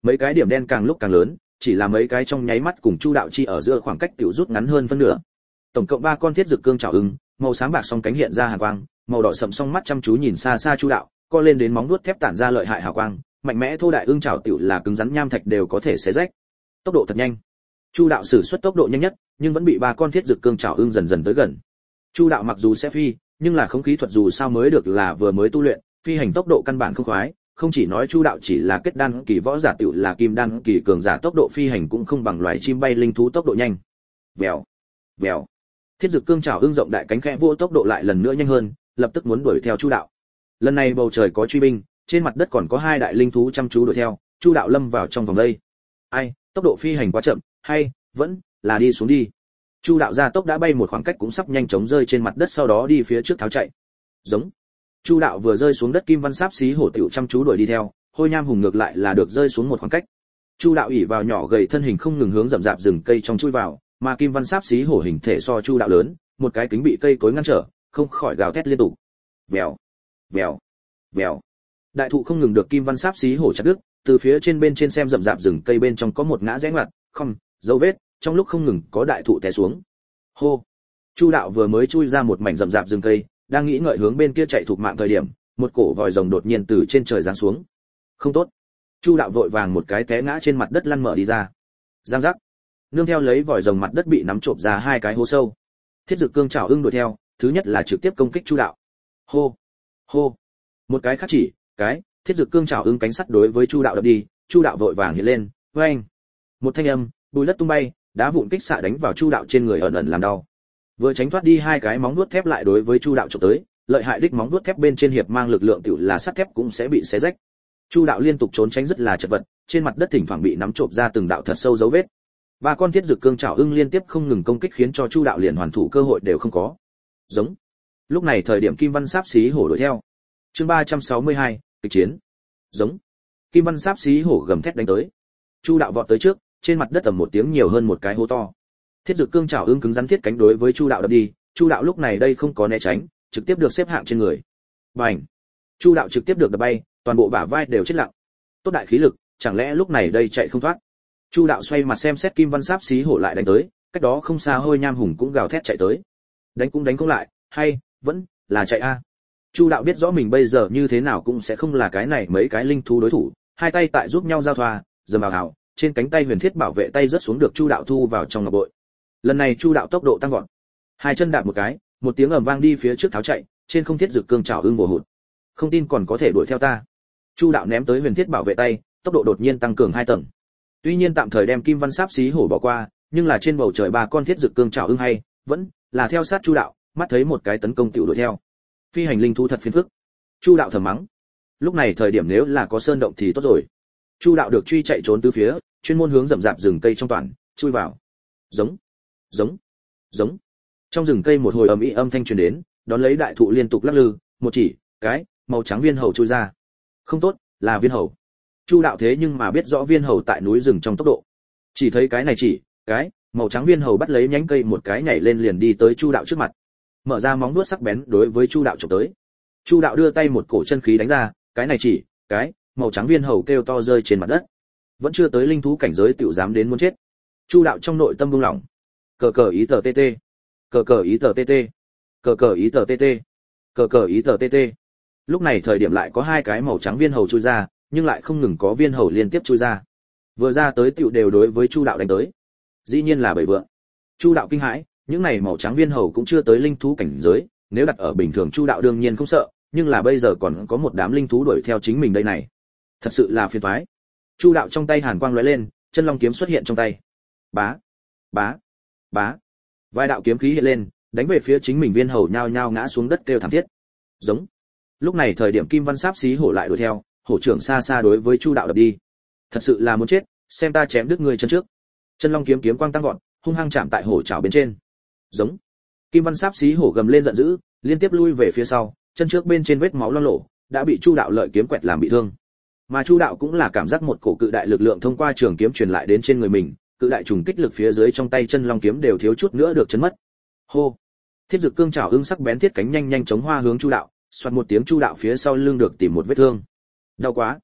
Mấy cái điểm đen càng lúc càng lớn, chỉ là mấy cái trong nháy mắt cùng Chu đạo chi ở giữa khoảng cách tiểu rút ngắn hơn phân nửa. Tổng cộng ba con thiết dực cương chảo ưng, màu sáng bạc song cánh hiện ra hàn quang, màu đỏ sẫm song mắt chăm chú nhìn xa xa Chu đạo, co lên đến móng vuốt thép tản ra lợi hại hào quang, mạnh mẽ thô đại ưng chảo tiểu là cứng rắn nham thạch đều có thể xé rách. Tốc độ thật nhanh. Chu đạo sử xuất tốc độ nhanh nhất, nhưng vẫn bị ba con thiết dực cương chảo ưng dần dần tới gần. Chu đạo mặc dù sẽ phi, nhưng là không khí thuật dù sao mới được là vừa mới tu luyện, phi hành tốc độ căn bản không khoái, không chỉ nói Chu đạo chỉ là kết đan kỳ võ giả tiểu là kim đan kỳ cường giả tốc độ phi hành cũng không bằng loài chim bay linh thú tốc độ nhanh. Vèo, vèo. Thiết dực cương chảo ưng rộng đại cánh khẽ vỗ tốc độ lại lần nữa nhanh hơn, lập tức muốn đuổi theo Chu đạo. Lần này bầu trời có truy binh, trên mặt đất còn có hai đại linh thú chăm chú đuổi theo, Chu đạo lâm vào trong vòng đây. Ai, tốc độ phi hành quá chậm, hay vẫn là đi xuống đi. Chu đạo ra tốc đã bay một khoảng cách cũng sắp nhanh chóng rơi trên mặt đất, sau đó đi phía trước tháo chạy. Giống. Chu đạo vừa rơi xuống đất, kim văn sáp xí hổ tiểu chăm chú đuổi đi theo, hôi nham hùng ngược lại là được rơi xuống một khoảng cách. Chu đạo ỉ vào nhỏ gầy thân hình không ngừng hướng rậm rạp rừng cây trong chui vào, mà kim văn sáp xí hổ hình thể so Chu đạo lớn, một cái kính bị cây cối ngăn trở, không khỏi gào thét liên tục. Vèo, vèo, vèo. Đại thụ không ngừng được kim văn sáp xí hổ chặt đứt, từ phía trên bên trên xem rậm rạp rừng cây bên trong có một ngã rẽ ngoặt, không, dấu vết, trong lúc không ngừng có đại thụ té xuống. Hô. Chu đạo vừa mới chui ra một mảnh rậm rạp rừng cây, đang nghĩ ngợi hướng bên kia chạy thục mạng thời điểm, một cổ vòi rồng đột nhiên từ trên trời giáng xuống. Không tốt. Chu đạo vội vàng một cái té ngã trên mặt đất lăn mở đi ra. Giang giác. Nương theo lấy vòi rồng mặt đất bị nắm trộm ra hai cái hố sâu. Thiết dực cương chảo ưng đuổi theo, thứ nhất là trực tiếp công kích Chu đạo. Hô. Hô. Một cái khác chỉ, cái, thiết dực cương chảo ưng cánh sắt đối với Chu đạo đập đi, Chu đạo vội vàng hiện lên, oeng. Một thanh âm, bùi đất tung bay, đá vụn kích xạ đánh vào Chu đạo trên người ẩn ẩn làm đau. Vừa tránh thoát đi hai cái móng vuốt thép lại đối với Chu đạo chụp tới, lợi hại đích móng vuốt thép bên trên hiệp mang lực lượng tiểu là sắt thép cũng sẽ bị xé rách. Chu đạo liên tục trốn tránh rất là chật vật, trên mặt đất thỉnh thoảng bị nắm trộm ra từng đạo thật sâu dấu vết. Ba con thiết dực cương chảo ưng liên tiếp không ngừng công kích khiến cho Chu đạo liền hoàn thủ cơ hội đều không có. Giống. Lúc này thời điểm kim văn sáp xí hổ đuổi theo. Chương ba trăm sáu mươi hai, kịch chiến. Giống. Kim văn sáp xí hổ gầm thét đánh tới. Chu đạo vọt tới trước, trên mặt đất ầm một tiếng nhiều hơn một cái hố to. Thiết dực cương chảo ưng cứng rắn thiết cánh đối với Chu đạo đập đi, Chu đạo lúc này đây không có né tránh, trực tiếp được xếp hạng trên người. Bành. Chu đạo trực tiếp được đập bay, toàn bộ bả vai đều chết lặng. Tốt đại khí lực, chẳng lẽ lúc này đây chạy không thoát. Chu đạo xoay mặt xem xét kim văn sáp xí hổ lại đánh tới, cách đó không xa hôi nham hùng cũng gào thét chạy tới. Đánh cũng đánh không lại, hay vẫn là chạy a. Chu đạo biết rõ mình bây giờ như thế nào cũng sẽ không là cái này mấy cái linh thú đối thủ, hai tay tại giúp nhau giao thoa, dầm vào hào, trên cánh tay huyền thiết bảo vệ tay rớt xuống được Chu đạo thu vào trong ngọc bội. Lần này Chu đạo tốc độ tăng vọt, hai chân đạp một cái, một tiếng ầm vang đi phía trước tháo chạy, trên không thiết dực cương chảo ưng bổ hụt. Không tin còn có thể đuổi theo ta. Chu đạo ném tới huyền thiết bảo vệ tay, tốc độ đột nhiên tăng cường hai tầng. Tuy nhiên tạm thời đem kim văn sáp xí hổ bỏ qua, nhưng là trên bầu trời ba con thiết dực cương chảo ưng hay vẫn là theo sát Chu đạo, mắt thấy một cái tấn công tiểu đuổi theo. Phi hành linh thú thật phiền phức. Chu đạo thầm mắng. Lúc này thời điểm nếu là có sơn động thì tốt rồi. Chu đạo được truy chạy trốn tứ phía, chuyên môn hướng rậm rạp rừng cây trong toàn, chui vào. Giống, giống, giống. Trong rừng cây một hồi ầm ĩ âm thanh truyền đến, đón lấy đại thụ liên tục lắc lư, một chỉ, cái, màu trắng viên hầu chui ra. Không tốt, là viên hầu. Chu đạo thế nhưng mà biết rõ viên hầu tại núi rừng trong tốc độ. Chỉ thấy cái này chỉ, cái, màu trắng viên hầu bắt lấy nhánh cây một cái nhảy lên liền đi tới Chu đạo trước mặt. Mở ra móng vuốt sắc bén đối với Chu đạo chụp tới. Chu đạo đưa tay một cổ chân khí đánh ra, cái này chỉ, cái, màu trắng viên hầu kêu to rơi trên mặt đất. Vẫn chưa tới linh thú cảnh giới tiểu dám đến muốn chết. Chu đạo trong nội tâm buông lỏng. Cờ cờ ý tờ tê tê. Cờ cờ ý tờ tê tê. Cờ cờ ý tờ tê tê. Cờ cờ ý tờ tê tê. Lúc này thời điểm lại có hai cái màu trắng viên hầu chui ra, nhưng lại không ngừng có viên hầu liên tiếp chui ra. Vừa ra tới tiểu đều đối với Chu đạo đánh tới. Dĩ nhiên là bảy vượng. Chu đạo kinh hãi, những này màu trắng viên hầu cũng chưa tới linh thú cảnh giới, nếu đặt ở bình thường Chu đạo đương nhiên không sợ, nhưng là bây giờ còn có một đám linh thú đuổi theo chính mình đây này. Thật sự là phiền toái. Chu đạo trong tay hàn quang lóe lên, chân long kiếm xuất hiện trong tay. Bá, bá, bá. Vài đạo kiếm khí hiện lên, đánh về phía chính mình viên hầu nhao nhao ngã xuống đất kêu thảm thiết. Giống. Lúc này thời điểm kim văn sáp xí hổ lại đuổi theo, hổ trưởng xa xa đối với Chu đạo đập đi. Thật sự là muốn chết, xem ta chém đứt ngươi chân trước. Chân long kiếm kiếm quang tăng vọt, hung hăng chạm tại hổ chảo bên trên. Giống. Kim văn sáp xí hổ gầm lên giận dữ, liên tiếp lui về phía sau, chân trước bên trên vết máu loang lổ, đã bị Chu đạo lợi kiếm quẹt làm bị thương. Mà Chu đạo cũng là cảm giác một cổ cự đại lực lượng thông qua trường kiếm truyền lại đến trên người mình, cự đại trùng kích lực phía dưới trong tay chân long kiếm đều thiếu chút nữa được chấn mất. Hô. Thiết dực cương chảo ưng sắc bén thiết cánh nhanh nhanh chống hoa hướng Chu đạo, xoạt một tiếng Chu đạo phía sau lưng được tìm một vết thương. Đau quá.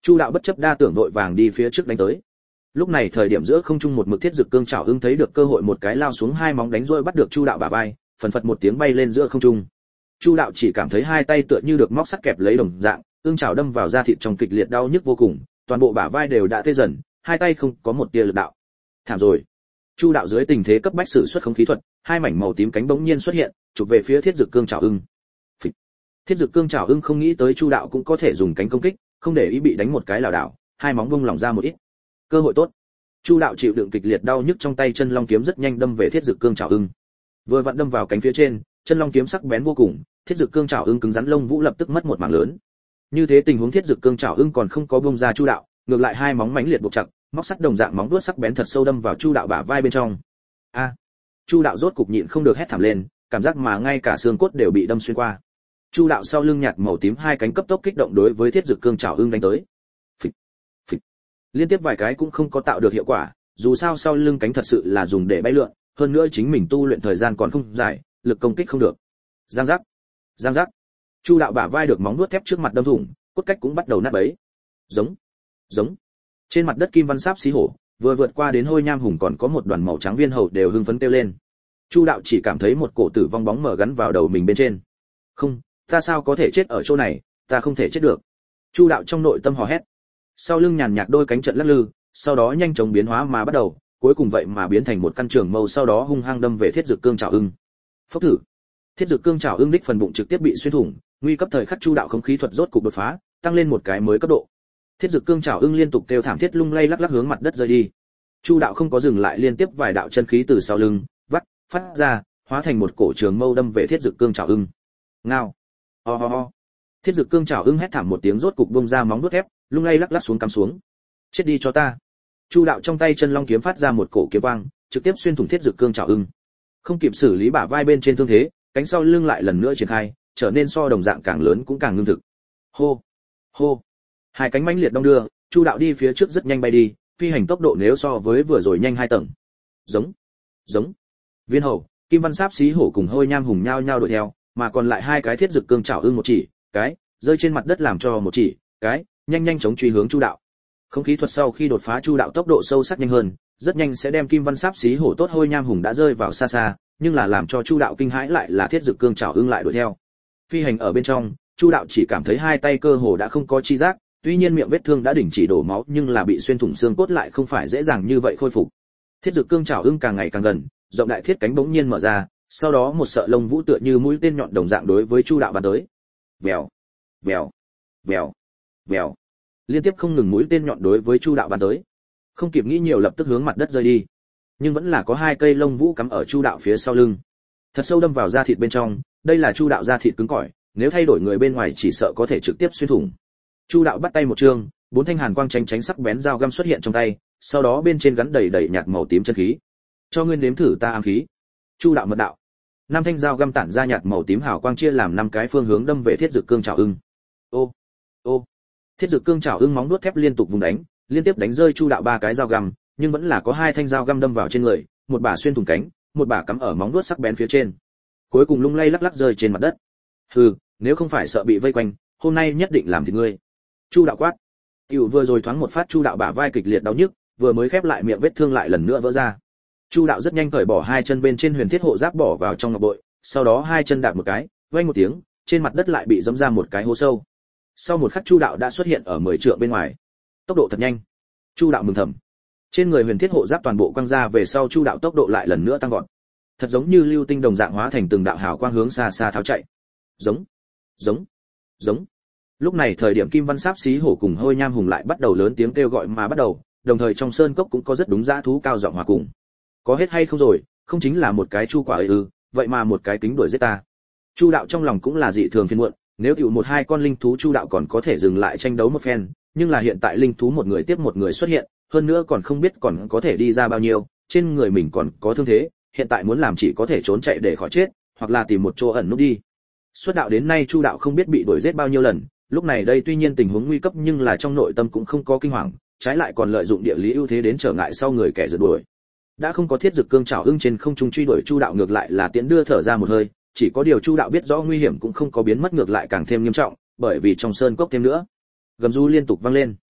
Chu đạo bất chấp đa tưởng vội vàng đi phía trước đánh tới. Lúc này thời điểm giữa không trung một mực thiết dực cương chảo ưng thấy được cơ hội một cái lao xuống hai móng đánh roi bắt được Chu đạo bả vai, phần phật một tiếng bay lên giữa không trung. Chu đạo chỉ cảm thấy hai tay tựa như được móc sắt kẹp lấy đồng dạng, ương chảo đâm vào da thịt trong kịch liệt đau nhức vô cùng, toàn bộ bả vai đều đã tê dần, hai tay không có một tia lực đạo. Thảm rồi. Chu đạo dưới tình thế cấp bách sử xuất không khí thuật, hai mảnh màu tím cánh bỗng nhiên xuất hiện, chụp về phía thiết dực cương chảo ưng. Phịch. Thiết dực cương chảo ưng không nghĩ tới Chu đạo cũng có thể dùng cánh công kích, không để ý bị đánh một cái lảo đảo, hai móng bung lỏng ra một ít. Cơ hội tốt. Chu đạo chịu đựng kịch liệt đau nhức trong tay chân long kiếm rất nhanh đâm về thiết dực cương chảo ưng. Vừa vặn đâm vào cánh phía trên, chân long kiếm sắc bén vô cùng, thiết dực cương chảo ưng cứng rắn lông vũ lập tức mất một mảng lớn. Như thế tình huống thiết dực cương chảo ưng còn không có bung ra Chu đạo, ngược lại hai móng mãnh liệt buộc chặt, móc sắt đồng dạng móng vuốt sắc bén thật sâu đâm vào Chu đạo bả vai bên trong. A! À, Chu đạo rốt cục nhịn không được hét thảm lên, cảm giác mà ngay cả xương cốt đều bị đâm xuyên qua. Chu đạo sau lưng nhạt màu tím hai cánh cấp tốc kích động đối với thiết dực cương chảo ưng đánh tới. Phịch, phịch. Liên tiếp vài cái cũng không có tạo được hiệu quả, dù sao sau lưng cánh thật sự là dùng để bay lượn, hơn nữa chính mình tu luyện thời gian còn không dài, lực công kích không được. Giang giác, giang giác. Chu đạo bả vai được móng vuốt thép trước mặt đâm thủng, cốt cách cũng bắt đầu nát bấy. Giống, giống. Trên mặt đất kim văn sáp xí hổ, vừa vượt qua đến hôi nham hùng còn có một đoàn màu trắng viên hầu đều hưng phấn kêu lên. Chu đạo chỉ cảm thấy một cổ tử vong bóng mở gắn vào đầu mình bên trên. Không, ta sao có thể chết ở chỗ này, ta không thể chết được. Chu đạo trong nội tâm hò hét. Sau lưng nhàn nhạc đôi cánh trận lắc lư, sau đó nhanh chóng biến hóa mà bắt đầu, cuối cùng vậy mà biến thành một căn trường mâu sau đó hung hăng đâm về thiết dực cương chảo ưng. Phốc thử. Thiết dực cương chảo ưng đích phần bụng trực tiếp bị xuyên thủng, nguy cấp thời khắc Chu đạo không khí thuật rốt cục đột phá, tăng lên một cái mới cấp độ. Thiết dực cương chảo ưng liên tục kêu thảm thiết lung lay lắc lắc hướng mặt đất rơi đi. Chu đạo không có dừng lại, liên tiếp vài đạo chân khí từ sau lưng vắt phát ra, hóa thành một cổ trường mâu đâm về thiết dực cương chảo ưng. Ngao. Ho ho ho. Thiết dực cương chảo ưng hét thảm một tiếng rốt cục bung ra móng vuốt thép, lung lay lắc lắc xuống cắm xuống. Chết đi cho ta. Chu đạo trong tay chân long kiếm phát ra một cổ kiếm quang, trực tiếp xuyên thủng thiết dực cương chảo ưng. Không kịp xử lý bả vai bên trên thương thế, cánh sau lưng lại lần nữa triển khai, trở nên so đồng dạng càng lớn cũng càng ngưng thực. Hô, hô. Hai cánh mãnh liệt đong đưa, Chu đạo đi phía trước rất nhanh bay đi, phi hành tốc độ nếu so với vừa rồi nhanh hai tầng. Giống, giống. Viên hầu, kim văn sáp xí hổ cùng hôi nham hùng nhao nhao đuổi theo, mà còn lại hai cái thiết dực cương chảo ưng một chỉ, cái, rơi trên mặt đất làm cho một chỉ, cái, nhanh nhanh chóng truy hướng Chu đạo. Không khí thuật sau khi đột phá Chu đạo tốc độ sâu sắc nhanh hơn, rất nhanh sẽ đem kim văn sáp xí hổ tốt hôi nham hùng đã rơi vào xa xa, nhưng là làm cho Chu đạo kinh hãi lại là thiết dực cương chảo ưng lại đuổi theo. Phi hành ở bên trong, Chu đạo chỉ cảm thấy hai tay cơ hồ đã không có chi giác, tuy nhiên miệng vết thương đã đình chỉ đổ máu nhưng là bị xuyên thủng xương cốt lại không phải dễ dàng như vậy khôi phục. Thiết dực cương chảo ưng càng ngày càng gần, rộng đại thiết cánh bỗng nhiên mở ra, sau đó một sợi lông vũ tựa như mũi tên nhọn đồng dạng đối với Chu đạo bắn tới. Vèo, vèo, vèo, vèo. Liên tiếp không ngừng mũi tên nhọn đối với Chu đạo bắn tới. Không kịp nghĩ nhiều lập tức hướng mặt đất rơi đi. Nhưng vẫn là có hai cây lông vũ cắm ở Chu đạo phía sau lưng, thật sâu đâm vào da thịt bên trong, đây là Chu đạo da thịt cứng cỏi, nếu thay đổi người bên ngoài chỉ sợ có thể trực tiếp xuyên thủng. Chu đạo bắt tay một trường, bốn thanh hàn quang tránh tránh sắc bén dao găm xuất hiện trong tay, sau đó bên trên gắn đầy đầy nhạt màu tím chân khí. Cho ngươi nếm thử ta ám khí. Chu đạo mật đạo. Năm thanh dao găm tản ra nhạt màu tím hào quang chia làm năm cái phương hướng đâm về thiết dực cương chảo ưng. Ô, ô. Thiết dực cương chảo ưng móng vuốt thép liên tục vùng đánh, liên tiếp đánh rơi Chu đạo ba cái dao găm, nhưng vẫn là có hai thanh dao găm đâm vào trên người, một bả xuyên thủng cánh, một bả cắm ở móng vuốt sắc bén phía trên. Cuối cùng lung lay lắc lắc rơi trên mặt đất. Hừ, nếu không phải sợ bị vây quanh, hôm nay nhất định làm thịt ngươi. Chu đạo quát. Cửu vừa rồi thoáng một phát Chu đạo bả vai kịch liệt đau nhức, vừa mới khép lại miệng vết thương lại lần nữa vỡ ra. Chu đạo rất nhanh cởi bỏ hai chân bên trên huyền thiết hộ giáp bỏ vào trong ngọc bội, sau đó hai chân đạp một cái, vang một tiếng, trên mặt đất lại bị giẫm ra một cái hố sâu. Sau một khắc Chu đạo đã xuất hiện ở mười trượng bên ngoài. Tốc độ thật nhanh. Chu đạo mừng thầm. Trên người huyền thiết hộ giáp toàn bộ quăng ra về sau Chu đạo tốc độ lại lần nữa tăng vọt. Thật giống như lưu tinh đồng dạng hóa thành từng đạo hào quang hướng xa xa tháo chạy. Giống, giống, giống. Lúc này thời điểm kim văn sáp xí hổ cùng hôi nham hùng lại bắt đầu lớn tiếng kêu gọi mà bắt đầu, đồng thời trong sơn cốc cũng có rất đúng dã thú cao giọng hòa cùng. Có hết hay không rồi, không chính là một cái chu quả ấy ư, vậy mà một cái kính đuổi giết ta. Chu đạo trong lòng cũng là dị thường phiền muộn, nếu tiểu một hai con linh thú Chu đạo còn có thể dừng lại tranh đấu một phen, nhưng là hiện tại linh thú một người tiếp một người xuất hiện, hơn nữa còn không biết còn có thể đi ra bao nhiêu, trên người mình còn có thương thế, hiện tại muốn làm chỉ có thể trốn chạy để khỏi chết, hoặc là tìm một chỗ ẩn núp đi. Xuất đạo đến nay Chu đạo không biết bị đuổi giết bao nhiêu lần, lúc này đây tuy nhiên tình huống nguy cấp nhưng là trong nội tâm cũng không có kinh hoàng, trái lại còn lợi dụng địa lý ưu thế đến trở ngại sau người kẻ rượt đuổi. Đã không có thiết dực cương trảo ưng trên không trung truy đuổi Chu đạo ngược lại là tiễn đưa thở ra một hơi, chỉ có điều Chu đạo biết rõ nguy hiểm cũng không có biến mất ngược lại càng thêm nghiêm trọng, bởi vì trong sơn cốc thêm nữa. Gầm rú liên tục vang lên.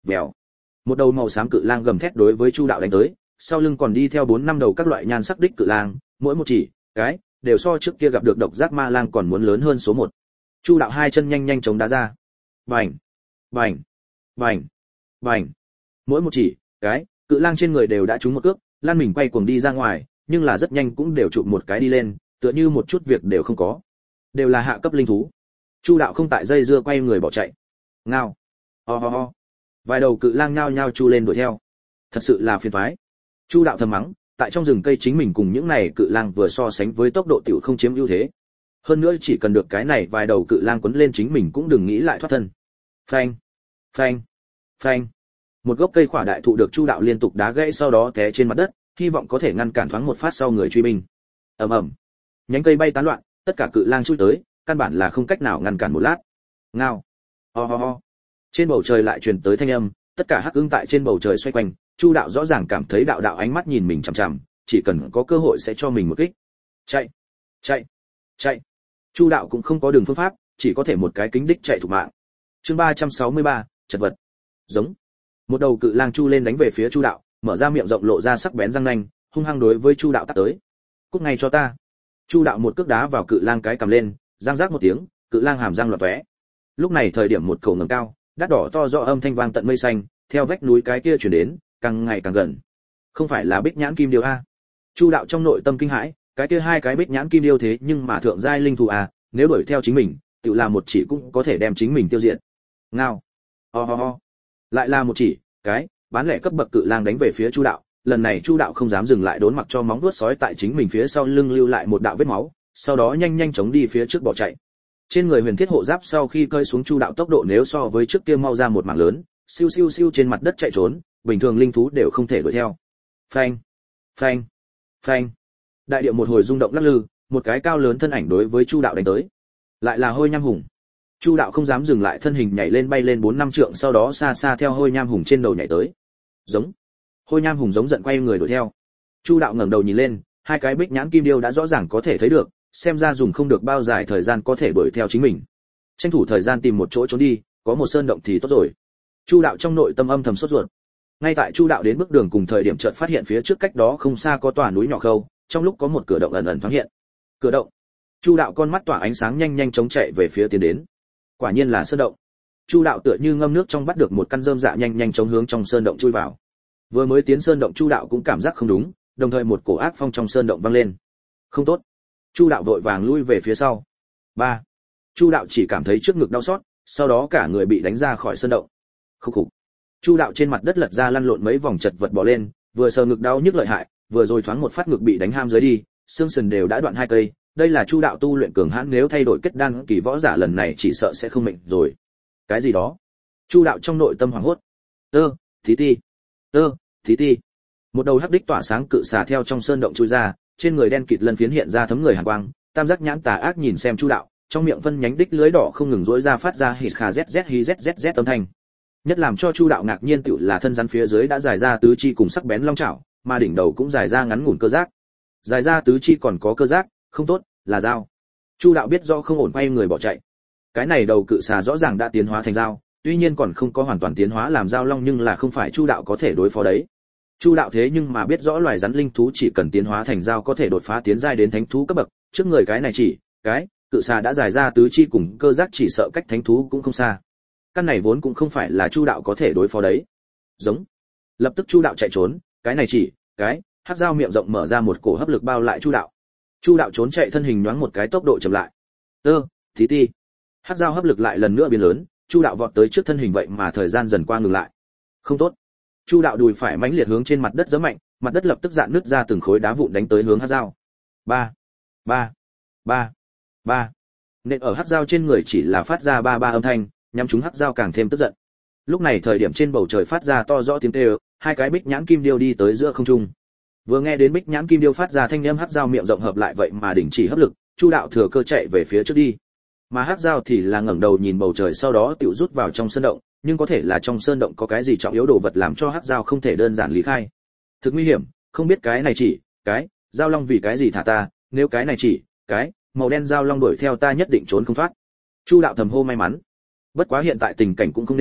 Vèo. Một đầu màu xám cự lang gầm thét đối với Chu đạo đánh tới, sau lưng còn đi theo bốn năm đầu các loại nhan sắc đích cự lang, mỗi một chỉ cái đều so trước kia gặp được độc giác ma lang còn muốn lớn hơn số một. Chu đạo hai chân nhanh nhanh chống đá ra. Bành, bành, bành, bành. Mỗi một chỉ cái cự lang trên người đều đã trúng một cước, lan mình quay cuồng đi ra ngoài, nhưng là rất nhanh cũng đều chụp một cái đi lên, tựa như một chút việc đều không có. Đều là hạ cấp linh thú. Chu đạo không tại dây dưa quay người bỏ chạy. Ngao. Ho ho ho. Vài đầu cự lang nhao nhao chu lên đuổi theo. Thật sự là phiền toái. Chu đạo thầm mắng, tại trong rừng cây chính mình cùng những này cự lang vừa so sánh với tốc độ tiểu không chiếm ưu thế. Hơn nữa chỉ cần được cái này vài đầu cự lang quấn lên chính mình cũng đừng nghĩ lại thoát thân. Phanh, phanh, phanh. Một gốc cây khỏa đại thụ được Chu đạo liên tục đá gãy, sau đó té trên mặt đất, hy vọng có thể ngăn cản thoáng một phát sau người truy binh. Ầm ầm. Nhánh cây bay tán loạn, tất cả cự lang chui tới, căn bản là không cách nào ngăn cản một lát. Ngao. Ho ho ho. Trên bầu trời lại truyền tới thanh âm, tất cả hắc ưng tại trên bầu trời xoay quanh, Chu đạo rõ ràng cảm thấy đạo đạo ánh mắt nhìn mình chằm chằm, chỉ cần có cơ hội sẽ cho mình một kích. Chạy, chạy, chạy. Chu đạo cũng không có đường phương pháp, chỉ có thể một cái kính đích chạy thủ mạng. Chương ba trăm sáu mươi ba, chật vật. Giống. Một đầu cự lang chu lên đánh về phía Chu đạo, mở ra miệng rộng lộ ra sắc bén răng nanh, hung hăng đối với Chu đạo tát tới. Cút ngay cho ta. Chu đạo một cước đá vào cự lang cái cầm lên, răng rác một tiếng, cự lang hàm răng loạn tóe. Lúc này thời điểm một khẩu ngẩng cao, đắt đỏ to rõ âm thanh vang tận mây xanh, theo vách núi cái kia truyền đến, càng ngày càng gần. Không phải là bích nhãn kim điêu a? Chu đạo trong nội tâm kinh hãi, cái kia hai cái bích nhãn kim điêu thế nhưng mà thượng giai linh thú a, nếu đuổi theo chính mình, tự là một chỉ cũng có thể đem chính mình tiêu diệt. Ngao. Ho ho ho. Lại là một chỉ cái bán lẻ cấp bậc cự lang đánh về phía Chu đạo, lần này Chu đạo không dám dừng lại, đốn mặc cho móng vuốt sói tại chính mình phía sau lưng lưu lại một đạo vết máu, sau đó nhanh nhanh chóng đi phía trước bỏ chạy. Trên người huyền thiết hộ giáp sau khi cơi xuống, Chu đạo tốc độ nếu so với trước kia mau ra một mảng lớn, siêu siêu siêu trên mặt đất chạy trốn, bình thường linh thú đều không thể đuổi theo. Phanh, phanh, phanh. Đại địa một hồi rung động lắc lư, một cái cao lớn thân ảnh đối với Chu đạo đánh tới. Lại là Hôi Nham Hùng. Chu đạo không dám dừng lại, thân hình nhảy lên bay lên bốn năm trượng, sau đó xa xa theo Hôi Nham Hùng trên đầu nhảy tới. Giống. Hôi Nham Hùng giống giận quay người đuổi theo. Chu đạo ngẩng đầu nhìn lên, hai cái bích nhãn kim điêu đã rõ ràng có thể thấy được, xem ra dùng không được bao dài thời gian có thể đuổi theo chính mình. Tranh thủ thời gian tìm một chỗ trốn đi, có một sơn động thì tốt rồi. Chu đạo trong nội tâm âm thầm sốt ruột. Ngay tại Chu đạo đến bước đường cùng thời điểm, chợt phát hiện phía trước cách đó không xa có tòa núi nhỏ khâu, trong lúc có một cửa động ẩn ẩn thoáng hiện. Cửa động. Chu đạo con mắt tỏa ánh sáng, nhanh nhanh chóng chạy về phía tiến đến. Quả nhiên là sơn động. Chu đạo tựa như ngâm nước trong bắt được một căn rơm dạ, nhanh nhanh chóng hướng trong sơn động chui vào. Vừa mới tiến sơn động, Chu đạo cũng cảm giác không đúng, đồng thời một cổ ác phong trong sơn động vang lên. Không tốt. Chu đạo vội vàng lui về phía sau. Ba. Chu đạo chỉ cảm thấy trước ngực đau xót, sau đó cả người bị đánh ra khỏi sơn động. Khúc khục. Chu đạo trên mặt đất lật ra lăn lộn mấy vòng, chật vật bò lên, vừa sờ ngực đau nhức lợi hại, vừa rồi thoáng một phát ngực bị đánh ham dưới đi, xương sườn đều đã đoạn hai cây. Đây là Chu đạo tu luyện cường hãn, nếu thay đổi kết đan kỳ võ giả lần này chỉ sợ sẽ không mệnh rồi. Cái gì đó? Chu đạo trong nội tâm hoảng hốt. Tơ, thí ti. Tơ, thí ti. Một đầu hắc đích tỏa sáng cự xà theo trong sơn động chui ra, trên người đen kịt lân phiến hiện ra thấm người hàn quang, tam giác nhãn tà ác nhìn xem Chu đạo, trong miệng phân nhánh đích lưới đỏ không ngừng rỗi ra, phát ra hít khà zz hí zzz âm thanh. Nhất làm cho Chu đạo ngạc nhiên tựu là thân rắn phía dưới đã dài ra tứ chi cùng sắc bén long chảo, mà đỉnh đầu cũng dài ra ngắn ngủn cơ giác. Dài ra tứ chi còn có cơ giác, không tốt, là dao. Chu đạo biết rõ không ổn, quay người bỏ chạy. Cái này đầu cự xà rõ ràng đã tiến hóa thành dao, tuy nhiên còn không có hoàn toàn tiến hóa làm dao long, nhưng là không phải Chu đạo có thể đối phó đấy. Chu đạo thế nhưng mà biết rõ loài rắn linh thú chỉ cần tiến hóa thành dao có thể đột phá tiến giai đến thánh thú cấp bậc, trước người cái này chỉ cái cự xà đã dài ra tứ chi cùng cơ giác, chỉ sợ cách thánh thú cũng không xa. Căn này vốn cũng không phải là Chu đạo có thể đối phó đấy. Giống. Lập tức Chu đạo chạy trốn, cái này chỉ cái hắc dao miệng rộng mở ra, một cổ hấp lực bao lại Chu đạo. Chu đạo trốn chạy, thân hình nhoáng một cái, tốc độ chậm lại. Tơ, tí ti. Hắc dao hấp lực lại lần nữa biến lớn, Chu đạo vọt tới trước, thân hình vậy mà thời gian dần qua ngừng lại. Không tốt. Chu đạo đùi phải mãnh liệt hướng trên mặt đất giẫm mạnh, mặt đất lập tức rạn nứt ra từng khối đá vụn đánh tới hướng hắc dao. Ba, ba, ba, ba. Nên ở hắc dao trên người chỉ là phát ra ba ba âm thanh, nhắm chúng hắc dao càng thêm tức giận. Lúc này thời điểm trên bầu trời phát ra to rõ tiếng kêu, hai cái bích nhãn kim điêu đi tới giữa không trung. Vừa nghe đến bích nhãn kim điêu phát ra thanh âm, hắc dao miệng rộng hợp lại vậy mà đình chỉ hấp lực, Chu đạo thừa cơ chạy về phía trước đi. Mà hắc dao thì là ngẩng đầu nhìn bầu trời, sau đó tiểu rút vào trong sơn động, nhưng có thể là trong sơn động có cái gì trọng yếu đồ vật làm cho hắc dao không thể đơn giản lý khai. Thực nguy hiểm, không biết cái này chỉ cái dao long vì cái gì thả ta, nếu cái này chỉ cái màu đen dao long đuổi theo ta nhất định trốn không thoát. Chu đạo thầm hô may mắn. Bất quá hiện tại tình cảnh cũng không nên,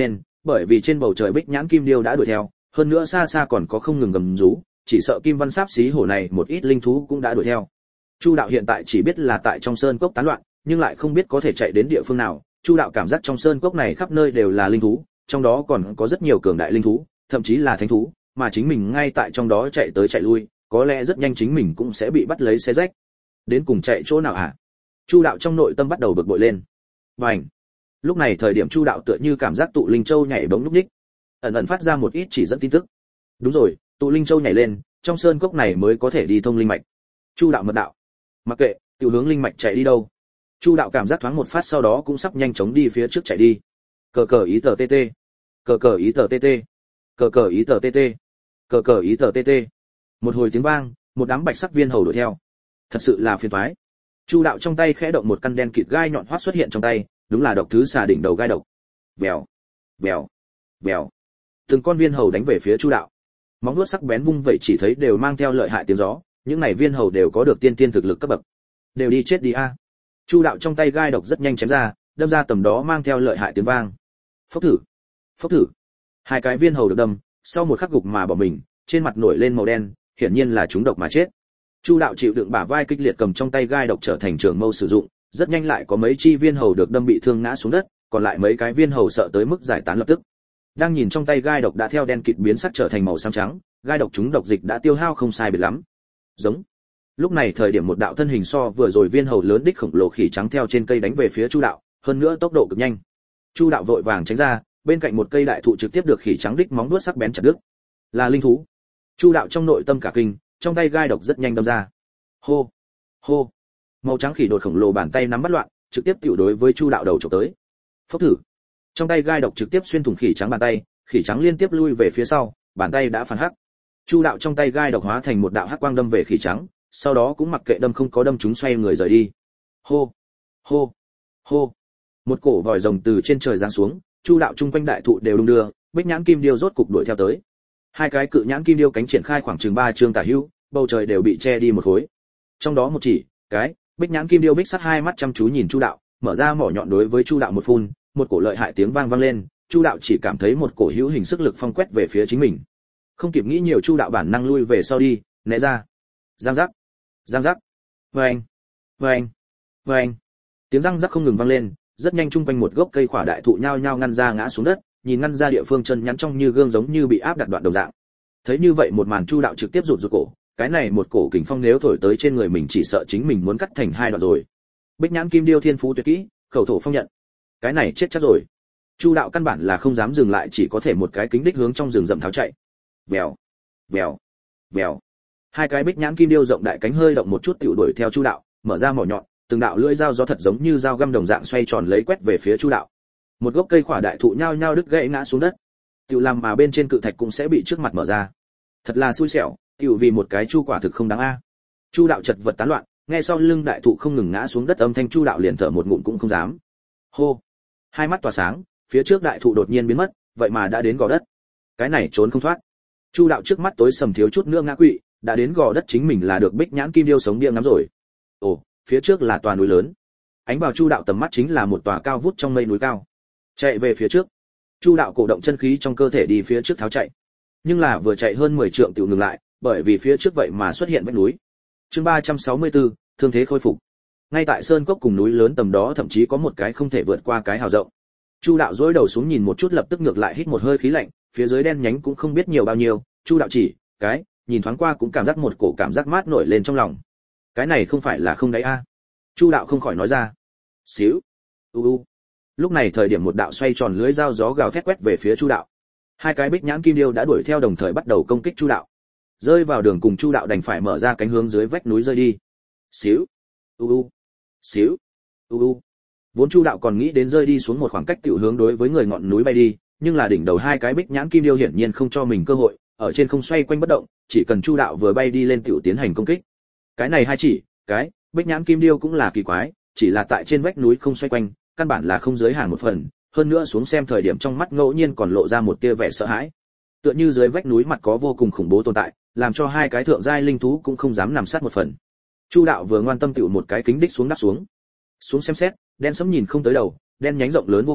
bởi vì trên bầu trời bích nhãn kim điêu đã đuổi theo, hơn nữa xa xa còn có không ngừng gầm rú, chỉ sợ kim văn sáp xí hổ này một ít linh thú cũng đã đuổi theo. Chu đạo hiện tại chỉ biết là tại trong sơn cốc tán loạn, nhưng lại không biết có thể chạy đến địa phương nào. Chu đạo cảm giác trong sơn cốc này khắp nơi đều là linh thú, trong đó còn có rất nhiều cường đại linh thú, thậm chí là thánh thú, mà chính mình ngay tại trong đó chạy tới chạy lui, có lẽ rất nhanh chính mình cũng sẽ bị bắt lấy xé rách. Đến cùng chạy chỗ nào hả? Chu đạo trong nội tâm bắt đầu bực bội lên. Bành! Lúc này thời điểm Chu đạo tựa như cảm giác tụ linh châu nhảy bỗng lúc ních, ẩn ẩn phát ra một ít chỉ dẫn tin tức. Đúng rồi, tụ linh châu nhảy lên, trong sơn cốc này mới có thể đi thông linh mạch. Chu đạo mật đạo. Mặc kệ, tiểu hướng linh mạch chạy đi đâu. Chu đạo cảm giác thoáng một phát sau đó cũng sắp nhanh chóng đi phía trước chạy đi. Cờ cờ ý tờ tt. Cờ cờ ý tờ tt. Cờ cờ ý tờ tt. Cờ cờ ý tờ tt. Một hồi tiếng vang, một đám bạch sắc viên hầu đuổi theo. Thật sự là phiền toái. Chu đạo trong tay khẽ động một căn đen kịt gai nhọn hoắt xuất hiện trong tay, đúng là độc thứ xà đỉnh đầu gai độc. Vèo, vèo, vèo. Từng con viên hầu đánh về phía Chu đạo. Móng vuốt sắc bén vung vậy chỉ thấy đều mang theo lợi hại tiếng gió, những này viên hầu đều có được tiên tiên thực lực cấp bậc. Đều đi chết đi a. Chu đạo trong tay gai độc rất nhanh chém ra, đâm ra tầm đó mang theo lợi hại tiếng vang. Phốc thử, phốc thử. Hai cái viên hầu được đâm, sau một khắc gục mà bỏ mình, trên mặt nổi lên màu đen, hiển nhiên là chúng độc mà chết. Chu đạo chịu đựng bả vai kịch liệt cầm trong tay gai độc trở thành trường mâu sử dụng, rất nhanh lại có mấy chi viên hầu được đâm bị thương ngã xuống đất, còn lại mấy cái viên hầu sợ tới mức giải tán lập tức. Đang nhìn trong tay gai độc đã theo đen kịt biến sắc trở thành màu xám trắng, gai độc chúng độc dịch đã tiêu hao không sai biệt lắm. Giống. Lúc này thời điểm một đạo thân hình so vừa rồi viên hầu lớn đích khổng lồ khỉ trắng theo trên cây đánh về phía Chu đạo, hơn nữa tốc độ cực nhanh. Chu đạo vội vàng tránh ra, bên cạnh một cây đại thụ trực tiếp được khỉ trắng đích móng vuốt sắc bén chặt đứt. Là linh thú. Chu đạo trong nội tâm cả kinh, trong tay gai độc rất nhanh đâm ra. Hô, hô. Màu trắng khỉ đột khổng lồ bàn tay nắm bắt loạn, trực tiếp tiểu đối với Chu đạo đầu chụp tới. Phốc thử. Trong tay gai độc trực tiếp xuyên thủng khỉ trắng bàn tay, khỉ trắng liên tiếp lui về phía sau, bàn tay đã phản hắc. Chu đạo trong tay gai độc hóa thành một đạo hắc quang đâm về khỉ trắng, sau đó cũng mặc kệ đâm không có đâm chúng xoay người rời đi. Hô, hô, hô. Một cổ vòi rồng từ trên trời giáng xuống, Chu đạo chung quanh đại thụ đều đung đưa, bích nhãn kim điêu rốt cục đuổi theo tới. Hai cái cự nhãn kim điêu cánh triển khai khoảng chừng ba trượng tả hữu, bầu trời đều bị che đi một khối. Trong đó một chỉ, cái, bích nhãn kim điêu bích sắt hai mắt chăm chú nhìn Chu đạo, mở ra mỏ nhọn đối với Chu đạo một phun, một cổ lợi hại tiếng vang vang lên, Chu đạo chỉ cảm thấy một cổ hữu hình sức lực phong quét về phía chính mình. Không kịp nghĩ nhiều Chu đạo bản năng lui về sau đi, né ra. Giang giác, giang giác, vang, vang, vang. Tiếng răng rắc không ngừng vang lên, rất nhanh chung quanh một gốc cây khỏa đại thụ nhao nhao ngăn ra ngã xuống đất, nhìn ngăn ra địa phương chân nhắn trong như gương giống như bị áp đặt đoạn đồng dạng. Thấy như vậy một màn Chu đạo trực tiếp rụt rụt cổ, cái này một cổ kình phong nếu thổi tới trên người mình chỉ sợ chính mình muốn cắt thành hai đoạn rồi. Bích nhãn kim điêu thiên phú tuyệt kỹ, khẩu thổ phong nhận. Cái này chết chắc rồi. Chu đạo căn bản là không dám dừng lại, chỉ có thể một cái kính đích hướng trong rừng rậm tháo chạy. Vèo, vèo, vèo. Hai cái bích nhãn kim điêu rộng đại cánh hơi động một chút tiểu đuổi theo Chu đạo, mở ra mỏ nhọn, từng đạo lưỡi dao gió thật giống như dao găm đồng dạng xoay tròn lấy quét về phía Chu đạo. Một gốc cây khỏa đại thụ nhao nhao đứt gãy ngã xuống đất. Tiểu làm mà bên trên cự thạch cũng sẽ bị trước mặt mở ra. Thật là xui xẻo, tiểu vì một cái chu quả thực không đáng a. Chu đạo chật vật tán loạn, nghe sau lưng đại thụ không ngừng ngã xuống đất âm thanh Chu đạo liền thở một ngụm cũng không dám. Hô. Hai mắt tỏa sáng, phía trước đại thụ đột nhiên biến mất, vậy mà đã đến gò đất. Cái này trốn không thoát. Chu đạo trước mắt tối sầm thiếu chút nữa ngã quỵ, đã đến gò đất chính mình là được bích nhãn kim điêu sống bia ngắm rồi. Ồ, phía trước là tòa núi lớn. Ánh vào Chu đạo tầm mắt chính là một tòa cao vút trong mây núi cao. Chạy về phía trước. Chu đạo cổ động chân khí trong cơ thể đi phía trước tháo chạy. Nhưng là vừa chạy hơn mười trượng tiểu ngừng lại, bởi vì phía trước vậy mà xuất hiện vách núi. Chương ba trăm sáu mươi tư, thương thế khôi phục. Ngay tại sơn cốc cùng núi lớn tầm đó thậm chí có một cái không thể vượt qua cái hào rộng. Chu đạo dỗi đầu xuống nhìn một chút lập tức ngược lại hít một hơi khí lạnh, phía dưới đen nhánh cũng không biết nhiều bao nhiêu, Chu đạo chỉ, cái, nhìn thoáng qua cũng cảm giác một cổ cảm giác mát nổi lên trong lòng. Cái này không phải là không đáy a. Chu đạo không khỏi nói ra. Xíu. U u. Lúc này thời điểm một đạo xoay tròn lưới dao gió gào thét quét về phía Chu đạo. Hai cái bích nhãn kim điêu đã đuổi theo đồng thời bắt đầu công kích Chu đạo. Rơi vào đường cùng Chu đạo đành phải mở ra cánh hướng dưới vách núi rơi đi. Xíu. U u. Xíu. U u. Vốn Chu đạo còn nghĩ đến rơi đi xuống một khoảng cách tiểu hướng đối với người ngọn núi bay đi, nhưng là đỉnh đầu hai cái bích nhãn kim điêu hiển nhiên không cho mình cơ hội, ở trên không xoay quanh bất động, chỉ cần Chu đạo vừa bay đi lên tiểu tiến hành công kích. Cái này hai chỉ, cái, bích nhãn kim điêu cũng là kỳ quái, chỉ là tại trên vách núi không xoay quanh, căn bản là không giới hạn một phần, hơn nữa xuống xem thời điểm trong mắt ngẫu nhiên còn lộ ra một tia vẻ sợ hãi. Tựa như dưới vách núi mặt có vô cùng khủng bố tồn tại, làm cho hai cái thượng giai linh thú cũng không dám nằm sát một phần. Chu đạo vừa ngoan tâm tiểu một cái kính đích xuống đáp xuống. Xuống xem xét, đen sẫm nhìn không tới đầu, đen nhánh rộng lớn vô cùng,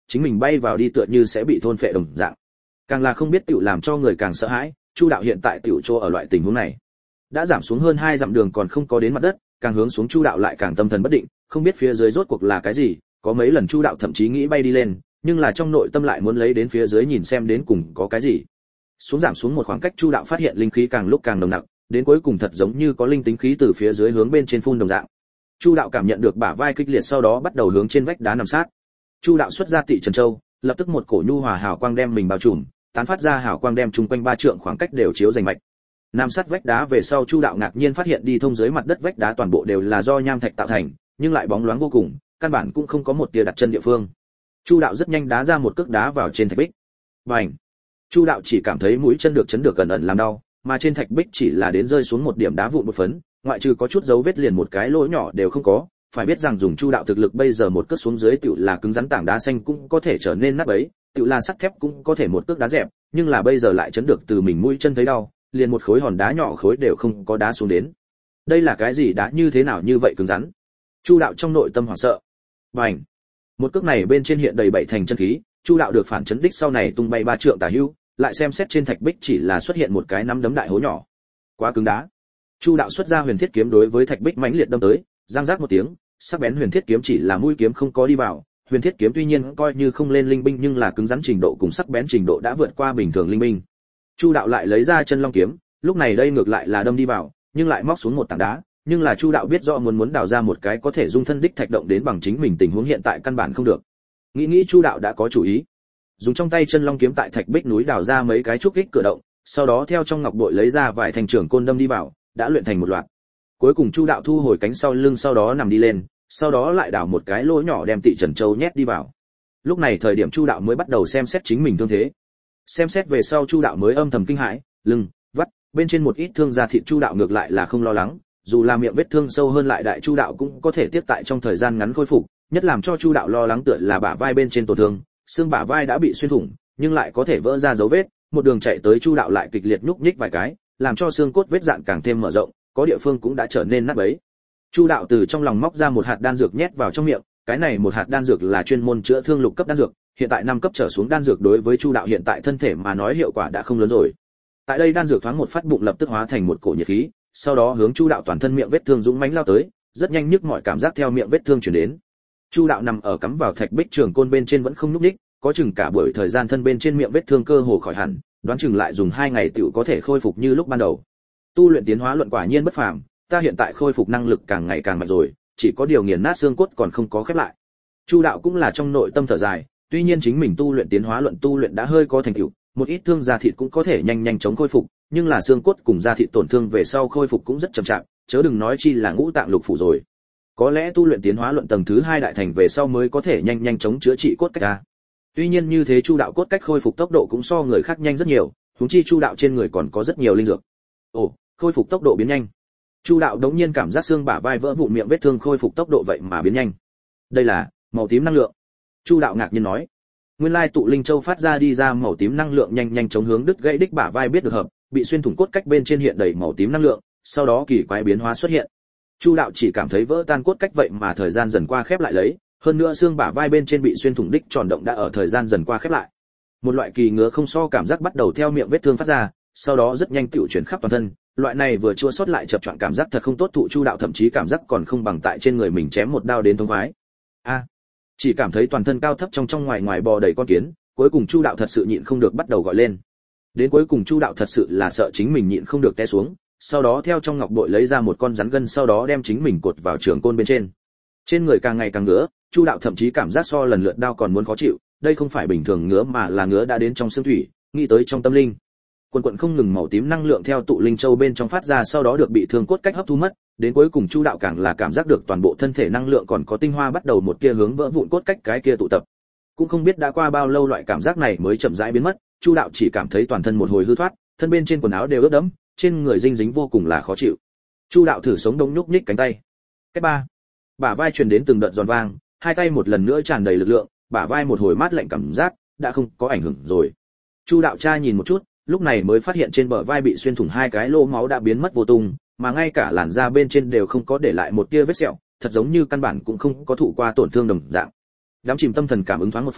chính mình bay vào đi tựa như sẽ bị thôn phệ đồng dạng. Càng là không biết tiểu làm cho người càng sợ hãi, Chu đạo hiện tại tiểu chỗ ở loại tình huống này. Đã giảm xuống hơn hai dặm đường còn không có đến mặt đất, càng hướng xuống Chu đạo lại càng tâm thần bất định, không biết phía dưới rốt cuộc là cái gì, có mấy lần Chu đạo thậm chí nghĩ bay đi lên, nhưng là trong nội tâm lại muốn lấy đến phía dưới nhìn xem đến cùng có cái gì. Xuống giảm xuống một khoảng cách, Chu đạo phát hiện linh khí càng lúc càng nồng nặc, đến cuối cùng thật giống như có linh tính khí từ phía dưới hướng bên trên phun đồng dạng. Chu đạo cảm nhận được bả vai kịch liệt, sau đó bắt đầu hướng trên vách đá nằm sát. Chu đạo xuất ra Tị Trần Châu, lập tức một cổ nhu hòa hào quang đem mình bao trùm, tán phát ra hào quang đem chung quanh ba trượng khoảng cách đều chiếu rành mạch. Nằm sát vách đá về sau, Chu đạo ngạc nhiên phát hiện đi thông dưới mặt đất vách đá toàn bộ đều là do nham thạch tạo thành, nhưng lại bóng loáng vô cùng, căn bản cũng không có một tia đặt chân địa phương. Chu đạo rất nhanh đá ra một cước đá vào trên thạch bích. Bành! Chu đạo chỉ cảm thấy mũi chân được chấn được gần ẩn làm đau, mà trên thạch bích chỉ là đến rơi xuống một điểm đá vụn một phấn, ngoại trừ có chút dấu vết liền một cái lỗ nhỏ đều không có. Phải biết rằng dùng Chu đạo thực lực bây giờ một cước xuống dưới tựu là cứng rắn tảng đá xanh cũng có thể trở nên nát bấy, tựu là sắt thép cũng có thể một cước đá dẹp, nhưng là bây giờ lại chấn được từ mình mũi chân thấy đau, liền một khối hòn đá nhỏ khối đều không có đá xuống đến. Đây là cái gì đá như thế nào như vậy cứng rắn? Chu đạo trong nội tâm hoảng sợ. Bành! Một cước này bên trên hiện đầy bảy thành chân khí, Chu đạo được phản chấn đích sau này tung bay ba trượng tả hữu, lại xem xét trên thạch bích chỉ là xuất hiện một cái nắm đấm đại hố nhỏ. Quá cứng đá. Chu đạo xuất ra huyền thiết kiếm đối với thạch bích mãnh liệt đâm tới, giang rác một tiếng, sắc bén huyền thiết kiếm chỉ là mũi kiếm không có đi vào. Huyền thiết kiếm tuy nhiên coi như không lên linh binh, nhưng là cứng rắn trình độ cùng sắc bén trình độ đã vượt qua bình thường linh binh. Chu đạo lại lấy ra chân long kiếm, lúc này đây ngược lại là đâm đi vào, nhưng lại móc xuống một tảng đá, nhưng là Chu đạo biết rõ muốn muốn đào ra một cái có thể dung thân đích thạch động đến bằng chính mình tình huống hiện tại căn bản không được. Nghĩ nghĩ Chu đạo đã có chủ ý, dùng trong tay chân long kiếm tại thạch bích núi đào ra mấy cái trúc kích cửa động, sau đó theo trong ngọc bội lấy ra vài thành trưởng côn đâm đi vào, đã luyện thành một loạt. Cuối cùng Chu đạo thu hồi cánh sau lưng, sau đó nằm đi lên, sau đó lại đào một cái lỗ nhỏ đem Tị Trần Châu nhét đi vào. Lúc này thời điểm Chu đạo mới bắt đầu xem xét chính mình thương thế. Xem xét về sau Chu đạo mới âm thầm kinh hãi, lưng, vắt, bên trên một ít thương da thịt Chu đạo ngược lại là không lo lắng, dù là miệng vết thương sâu hơn lại đại Chu đạo cũng có thể tiếp tại trong thời gian ngắn khôi phục, nhất làm cho Chu đạo lo lắng tựa là bả vai bên trên tổn thương, xương bả vai đã bị xuyên thủng, nhưng lại có thể vỡ ra dấu vết, một đường chạy tới Chu đạo lại kịch liệt nhúc nhích vài cái, làm cho xương cốt vết dạn càng thêm mở rộng, có địa phương cũng đã trở nên nát bấy. Chu đạo từ trong lòng móc ra một hạt đan dược nhét vào trong miệng, cái này một hạt đan dược là chuyên môn chữa thương lục cấp đan dược, hiện tại năm cấp trở xuống đan dược đối với Chu đạo hiện tại thân thể mà nói hiệu quả đã không lớn rồi. Tại đây đan dược thoáng một phát bụng lập tức hóa thành một cổ nhiệt khí, sau đó hướng Chu đạo toàn thân miệng vết thương dũng mãnh lao tới, rất nhanh nhức mọi cảm giác theo miệng vết thương truyền đến. Chu đạo nằm ở cắm vào thạch bích trường côn bên trên vẫn không nhúc nhích, có chừng cả buổi thời gian thân bên trên miệng vết thương cơ hồ khỏi hẳn, đoán chừng lại dùng hai ngày tiểu có thể khôi phục như lúc ban đầu. Tu luyện tiến hóa luận quả nhiên bất phàm, ta hiện tại khôi phục năng lực càng ngày càng mạnh rồi, chỉ có điều nghiền nát xương cốt còn không có khép lại. Chu đạo cũng là trong nội tâm thở dài, tuy nhiên chính mình tu luyện tiến hóa luận tu luyện đã hơi có thành tựu, một ít thương da thịt cũng có thể nhanh nhanh chóng khôi phục, nhưng là xương cốt cùng da thịt tổn thương về sau khôi phục cũng rất chậm chạp, chớ đừng nói chi là ngũ tạng lục phủ rồi. Có lẽ tu luyện tiến hóa luận tầng thứ hai đại thành về sau mới có thể nhanh nhanh chóng chữa trị cốt cách a. Tuy nhiên như thế Chu đạo cốt cách khôi phục tốc độ cũng so người khác nhanh rất nhiều, huống chi Chu đạo trên người còn có rất nhiều linh dược. Ồ, khôi phục tốc độ biến nhanh. Chu đạo đống nhiên cảm giác xương bả vai vỡ vụn, miệng vết thương khôi phục tốc độ vậy mà biến nhanh. Đây là màu tím năng lượng. Chu đạo ngạc nhiên nói. Nguyên lai tụ linh châu phát ra đi ra màu tím năng lượng nhanh nhanh chóng hướng đứt gãy đích bả vai biết được hợp, bị xuyên thủng cốt cách bên trên hiện đầy màu tím năng lượng, sau đó kỳ quái biến hóa xuất hiện. Chu đạo chỉ cảm thấy vỡ tan cốt cách vậy mà thời gian dần qua khép lại lấy, hơn nữa xương bả vai bên trên bị xuyên thủng đích tròn động đã ở thời gian dần qua khép lại. Một loại kỳ ngứa không so cảm giác bắt đầu theo miệng vết thương phát ra, sau đó rất nhanh tựu chuyển khắp toàn thân, loại này vừa chua xót lại chập choạng cảm giác thật không tốt thụ Chu đạo thậm chí cảm giác còn không bằng tại trên người mình chém một đao đến thống khoái. A, à, chỉ cảm thấy toàn thân cao thấp trong trong ngoài ngoài bò đầy con kiến, cuối cùng Chu đạo thật sự nhịn không được bắt đầu gọi lên. Đến cuối cùng Chu đạo thật sự là sợ chính mình nhịn không được té xuống, sau đó theo trong ngọc bội lấy ra một con rắn gân, sau đó đem chính mình cột vào trường côn bên trên. Trên người càng ngày càng ngứa, Chu đạo thậm chí cảm giác so lần lượt đao còn muốn khó chịu, đây không phải bình thường ngứa mà là ngứa đã đến trong xương thủy, nghĩ tới trong tâm linh. Quần quần không ngừng màu tím năng lượng theo tụ linh châu bên trong phát ra, sau đó được bị thương cốt cách hấp thu mất, đến cuối cùng Chu đạo càng là cảm giác được toàn bộ thân thể năng lượng còn có tinh hoa bắt đầu một kia hướng vỡ vụn cốt cách cái kia tụ tập. Cũng không biết đã qua bao lâu loại cảm giác này mới chậm rãi biến mất, Chu đạo chỉ cảm thấy toàn thân một hồi hư thoát, thân bên trên quần áo đều ướt đẫm, trên người dinh dính vô cùng là khó chịu. Chu đạo thử sống đông nhúc nhích cánh tay. Cái ba, bả vai truyền đến từng đợt giòn vang, hai tay một lần nữa tràn đầy lực lượng, bả vai một hồi mát lạnh cảm giác đã không có ảnh hưởng rồi. Chu đạo tra nhìn một chút, lúc này mới phát hiện trên bờ vai bị xuyên thủng hai cái lỗ máu đã biến mất vô tung, mà ngay cả làn da bên trên đều không có để lại một tia vết sẹo, thật giống như căn bản cũng không có thụ qua tổn thương đồng dạng. Đám chìm tâm thần cảm ứng thoáng một phát,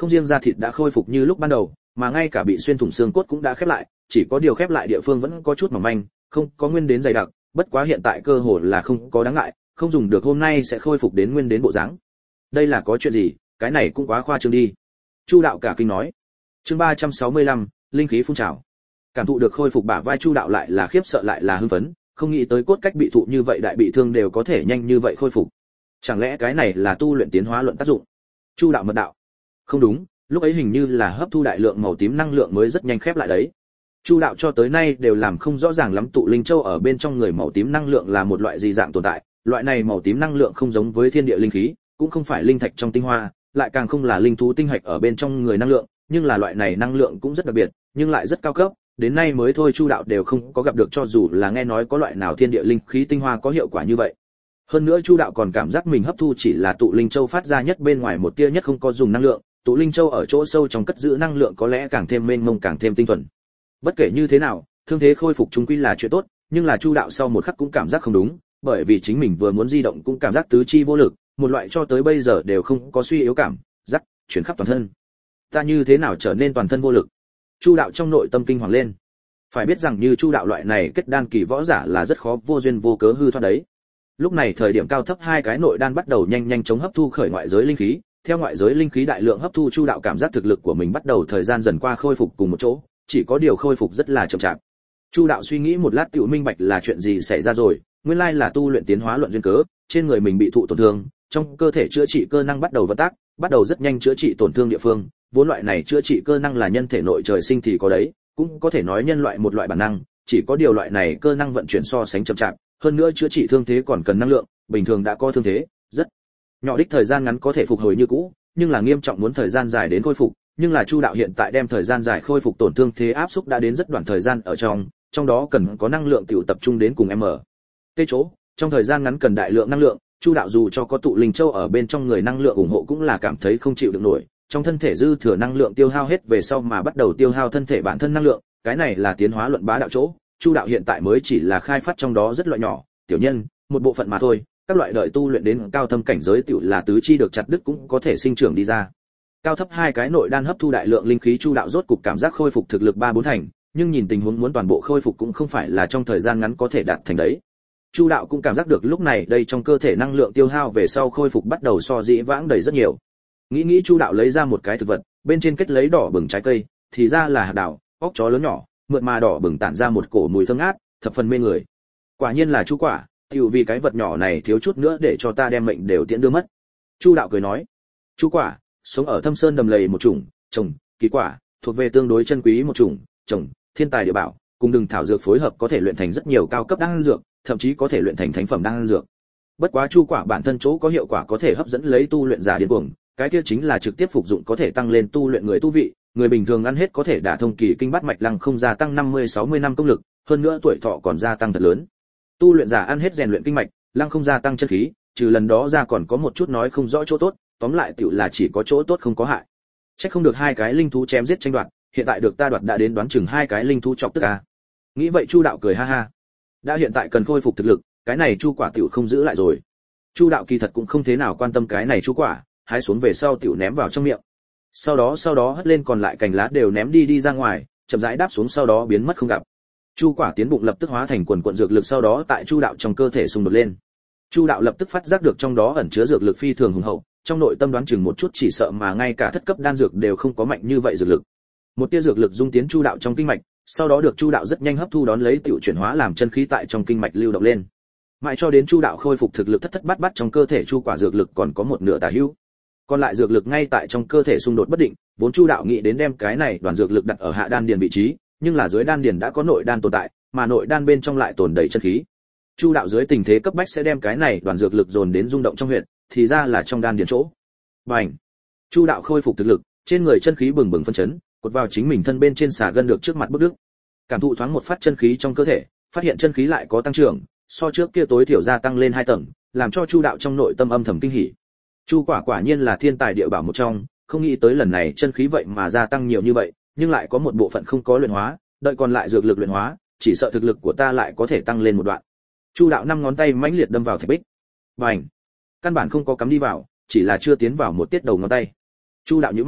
không riêng da thịt đã khôi phục như lúc ban đầu, mà ngay cả bị xuyên thủng xương cốt cũng đã khép lại, chỉ có điều khép lại địa phương vẫn có chút mỏng manh, không có nguyên đến dày đặc, bất quá hiện tại cơ hồ là không có đáng ngại, không dùng được hôm nay sẽ khôi phục đến nguyên đến bộ dáng. Đây là có chuyện gì, cái này cũng quá khoa trương đi. Chu đạo cả kinh nói. Chương ba trăm sáu mươi lăm, linh khí phun trào. Cảm thụ được khôi phục bả vai Chu đạo lại là khiếp sợ lại là hưng phấn, không nghĩ tới cốt cách bị thụ như vậy đại bị thương đều có thể nhanh như vậy khôi phục. Chẳng lẽ cái này là tu luyện tiến hóa luận tác dụng? Chu đạo mật đạo. Không đúng, lúc ấy hình như là hấp thu đại lượng màu tím năng lượng mới rất nhanh khép lại đấy. Chu đạo cho tới nay đều làm không rõ ràng lắm tụ linh châu ở bên trong người màu tím năng lượng là một loại gì dạng tồn tại, loại này màu tím năng lượng không giống với thiên địa linh khí, cũng không phải linh thạch trong tinh hoa, lại càng không là linh thú tinh hạch ở bên trong người năng lượng, nhưng là loại này năng lượng cũng rất đặc biệt, nhưng lại rất cao cấp, đến nay mới thôi Chu đạo đều không có gặp được cho dù là nghe nói có loại nào thiên địa linh khí tinh hoa có hiệu quả như vậy. Hơn nữa Chu đạo còn cảm giác mình hấp thu chỉ là tụ linh châu phát ra nhất bên ngoài một tia nhất không có dùng năng lượng, tụ linh châu ở chỗ sâu trong cất giữ năng lượng có lẽ càng thêm mênh mông càng thêm tinh thuần. Bất kể như thế nào, thương thế khôi phục chung quy là chuyện tốt, nhưng là Chu đạo sau một khắc cũng cảm giác không đúng, bởi vì chính mình vừa muốn di động cũng cảm giác tứ chi vô lực, một loại cho tới bây giờ đều không có suy yếu cảm, rắc, chuyển khắp toàn thân. Ta như thế nào trở nên toàn thân vô lực? Chu đạo trong nội tâm kinh hoàng lên. Phải biết rằng như Chu đạo loại này kết đan kỳ võ giả là rất khó vô duyên vô cớ hư thoát đấy. Lúc này thời điểm cao thấp hai cái nội đan bắt đầu nhanh nhanh chóng hấp thu khởi ngoại giới linh khí, theo ngoại giới linh khí đại lượng hấp thu Chu đạo cảm giác thực lực của mình bắt đầu thời gian dần qua khôi phục cùng một chỗ, chỉ có điều khôi phục rất là chậm chạp. Chu đạo suy nghĩ một lát tựu minh bạch là chuyện gì xảy ra rồi, nguyên lai là tu luyện tiến hóa luận duyên cớ, trên người mình bị thụ tổn thương, trong cơ thể chữa trị cơ năng bắt đầu vận tác, bắt đầu rất nhanh chữa trị tổn thương địa phương, vốn loại này chữa trị cơ năng là nhân thể nội trời sinh thì có đấy, cũng có thể nói nhân loại một loại bản năng, chỉ có điều loại này cơ năng vận chuyển so sánh chậm chạp, hơn nữa chữa trị thương thế còn cần năng lượng, bình thường đã có thương thế, rất nhỏ đích thời gian ngắn có thể phục hồi như cũ, nhưng là nghiêm trọng muốn thời gian dài đến khôi phục, nhưng là Chu đạo hiện tại đem thời gian dài khôi phục tổn thương thế áp xúc đã đến rất đoạn thời gian ở trong, trong đó cần có năng lượng tiểu tập trung đến cùng m. Tê chỗ, trong thời gian ngắn cần đại lượng năng lượng, Chu đạo dù cho có tụ linh châu ở bên trong người năng lượng ủng hộ cũng là cảm thấy không chịu được nổi, trong thân thể dư thừa năng lượng tiêu hao hết về sau mà bắt đầu tiêu hao thân thể bản thân năng lượng, cái này là tiến hóa luận bá đạo chỗ, Chu đạo hiện tại mới chỉ là khai phát trong đó rất loại nhỏ, tiểu nhân, một bộ phận mà thôi, các loại đợi tu luyện đến cao thâm cảnh giới tiểu là tứ chi được chặt đứt cũng có thể sinh trưởng đi ra. Cao thấp hai cái nội đan hấp thu đại lượng linh khí Chu đạo rốt cục cảm giác khôi phục thực lực ba bốn thành, nhưng nhìn tình huống muốn toàn bộ khôi phục cũng không phải là trong thời gian ngắn có thể đạt thành đấy. Chu đạo cũng cảm giác được lúc này đây trong cơ thể năng lượng tiêu hao về sau khôi phục bắt đầu so dĩ vãng đầy rất nhiều. Nghĩ nghĩ Chu đạo lấy ra một cái thực vật, bên trên kết lấy đỏ bừng trái cây, thì ra là hạt đào, óc chó lớn nhỏ, mượt mà đỏ bừng tản ra một cổ mùi thơm ngát, thập phần mê người. Quả nhiên là chu quả, tiểu vì cái vật nhỏ này thiếu chút nữa để cho ta đem mệnh đều tiễn đưa mất. Chu đạo cười nói, chu quả, sống ở thâm sơn đầm lầy một chủng, trồng, kỳ quả, thuộc về tương đối chân quý một chủng, trồng, thiên tài địa bảo, cùng đừng thảo dược phối hợp có thể luyện thành rất nhiều cao cấp đan dược, thậm chí có thể luyện thành thánh phẩm đan dược. Bất quá chu quả bản thân chỗ có hiệu quả có thể hấp dẫn lấy tu luyện giả điên cuồng, cái kia chính là trực tiếp phục dụng có thể tăng lên tu luyện người tu vị, người bình thường ăn hết có thể đả thông kỳ kinh bát mạch lăng không gia tăng năm mươi sáu mươi năm công lực, hơn nữa tuổi thọ còn gia tăng thật lớn. Tu luyện giả ăn hết rèn luyện kinh mạch, lăng không gia tăng chân khí, trừ lần đó ra còn có một chút nói không rõ chỗ tốt, tóm lại tiểu là chỉ có chỗ tốt không có hại. Chắc không được hai cái linh thú chém giết tranh đoạt, hiện tại được ta đoạt đã đến đoán chừng hai cái linh thú chọc tức a. Nghĩ vậy Chu đạo cười ha ha. Đã hiện tại cần khôi phục thực lực, cái này chu quả tiểu không giữ lại rồi. Chu đạo kỳ thật cũng không thế nào quan tâm cái này chu quả, hái xuống về sau tiểu ném vào trong miệng. Sau đó sau đó hất lên còn lại cành lá đều ném đi đi ra ngoài, chậm rãi đáp xuống sau đó biến mất không gặp. Chu quả tiến bụng lập tức hóa thành quần quần dược lực sau đó tại chu đạo trong cơ thể xung đột lên. Chu đạo lập tức phát giác được trong đó ẩn chứa dược lực phi thường hùng hậu, trong nội tâm đoán chừng một chút chỉ sợ mà ngay cả thất cấp đan dược đều không có mạnh như vậy dược lực. Một tia dược lực dung tiến chu đạo trong kinh mạch, sau đó được chu đạo rất nhanh hấp thu đón lấy tiểu chuyển hóa làm chân khí tại trong kinh mạch lưu động lên. Mãi cho đến chu đạo khôi phục thực lực thất thất bát bát trong cơ thể chu quả dược lực còn có một nửa tả hữu. Còn lại dược lực ngay tại trong cơ thể xung đột bất định, vốn chu đạo nghĩ đến đem cái này đoàn dược lực đặt ở hạ đan điền vị trí, nhưng là dưới đan điền đã có nội đan tồn tại, mà nội đan bên trong lại tồn đầy chân khí. Chu đạo dưới tình thế cấp bách sẽ đem cái này đoàn dược lực dồn đến rung động trong huyệt, thì ra là trong đan điền chỗ. Bành! Chu đạo khôi phục thực lực, trên người chân khí bừng bừng phân chấn, cột vào chính mình thân bên trên xà gân được trước mặt bức đức. Cảm thụ thoáng một phát chân khí trong cơ thể, phát hiện chân khí lại có tăng trưởng, so trước kia tối thiểu gia tăng lên hai tầng, làm cho Chu đạo trong nội tâm âm thầm kinh hỉ. Chu quả quả nhiên là thiên tài địa bảo một trong, không nghĩ tới lần này chân khí vậy mà gia tăng nhiều như vậy, nhưng lại có một bộ phận không có luyện hóa, đợi còn lại dược lực luyện hóa, chỉ sợ thực lực của ta lại có thể tăng lên một đoạn. Chu đạo năm ngón tay mãnh liệt đâm vào thạch bích. Bành! Căn bản không có cắm đi vào, chỉ là chưa tiến vào một tiết đầu ngón tay. Chu đạo nhíu mày,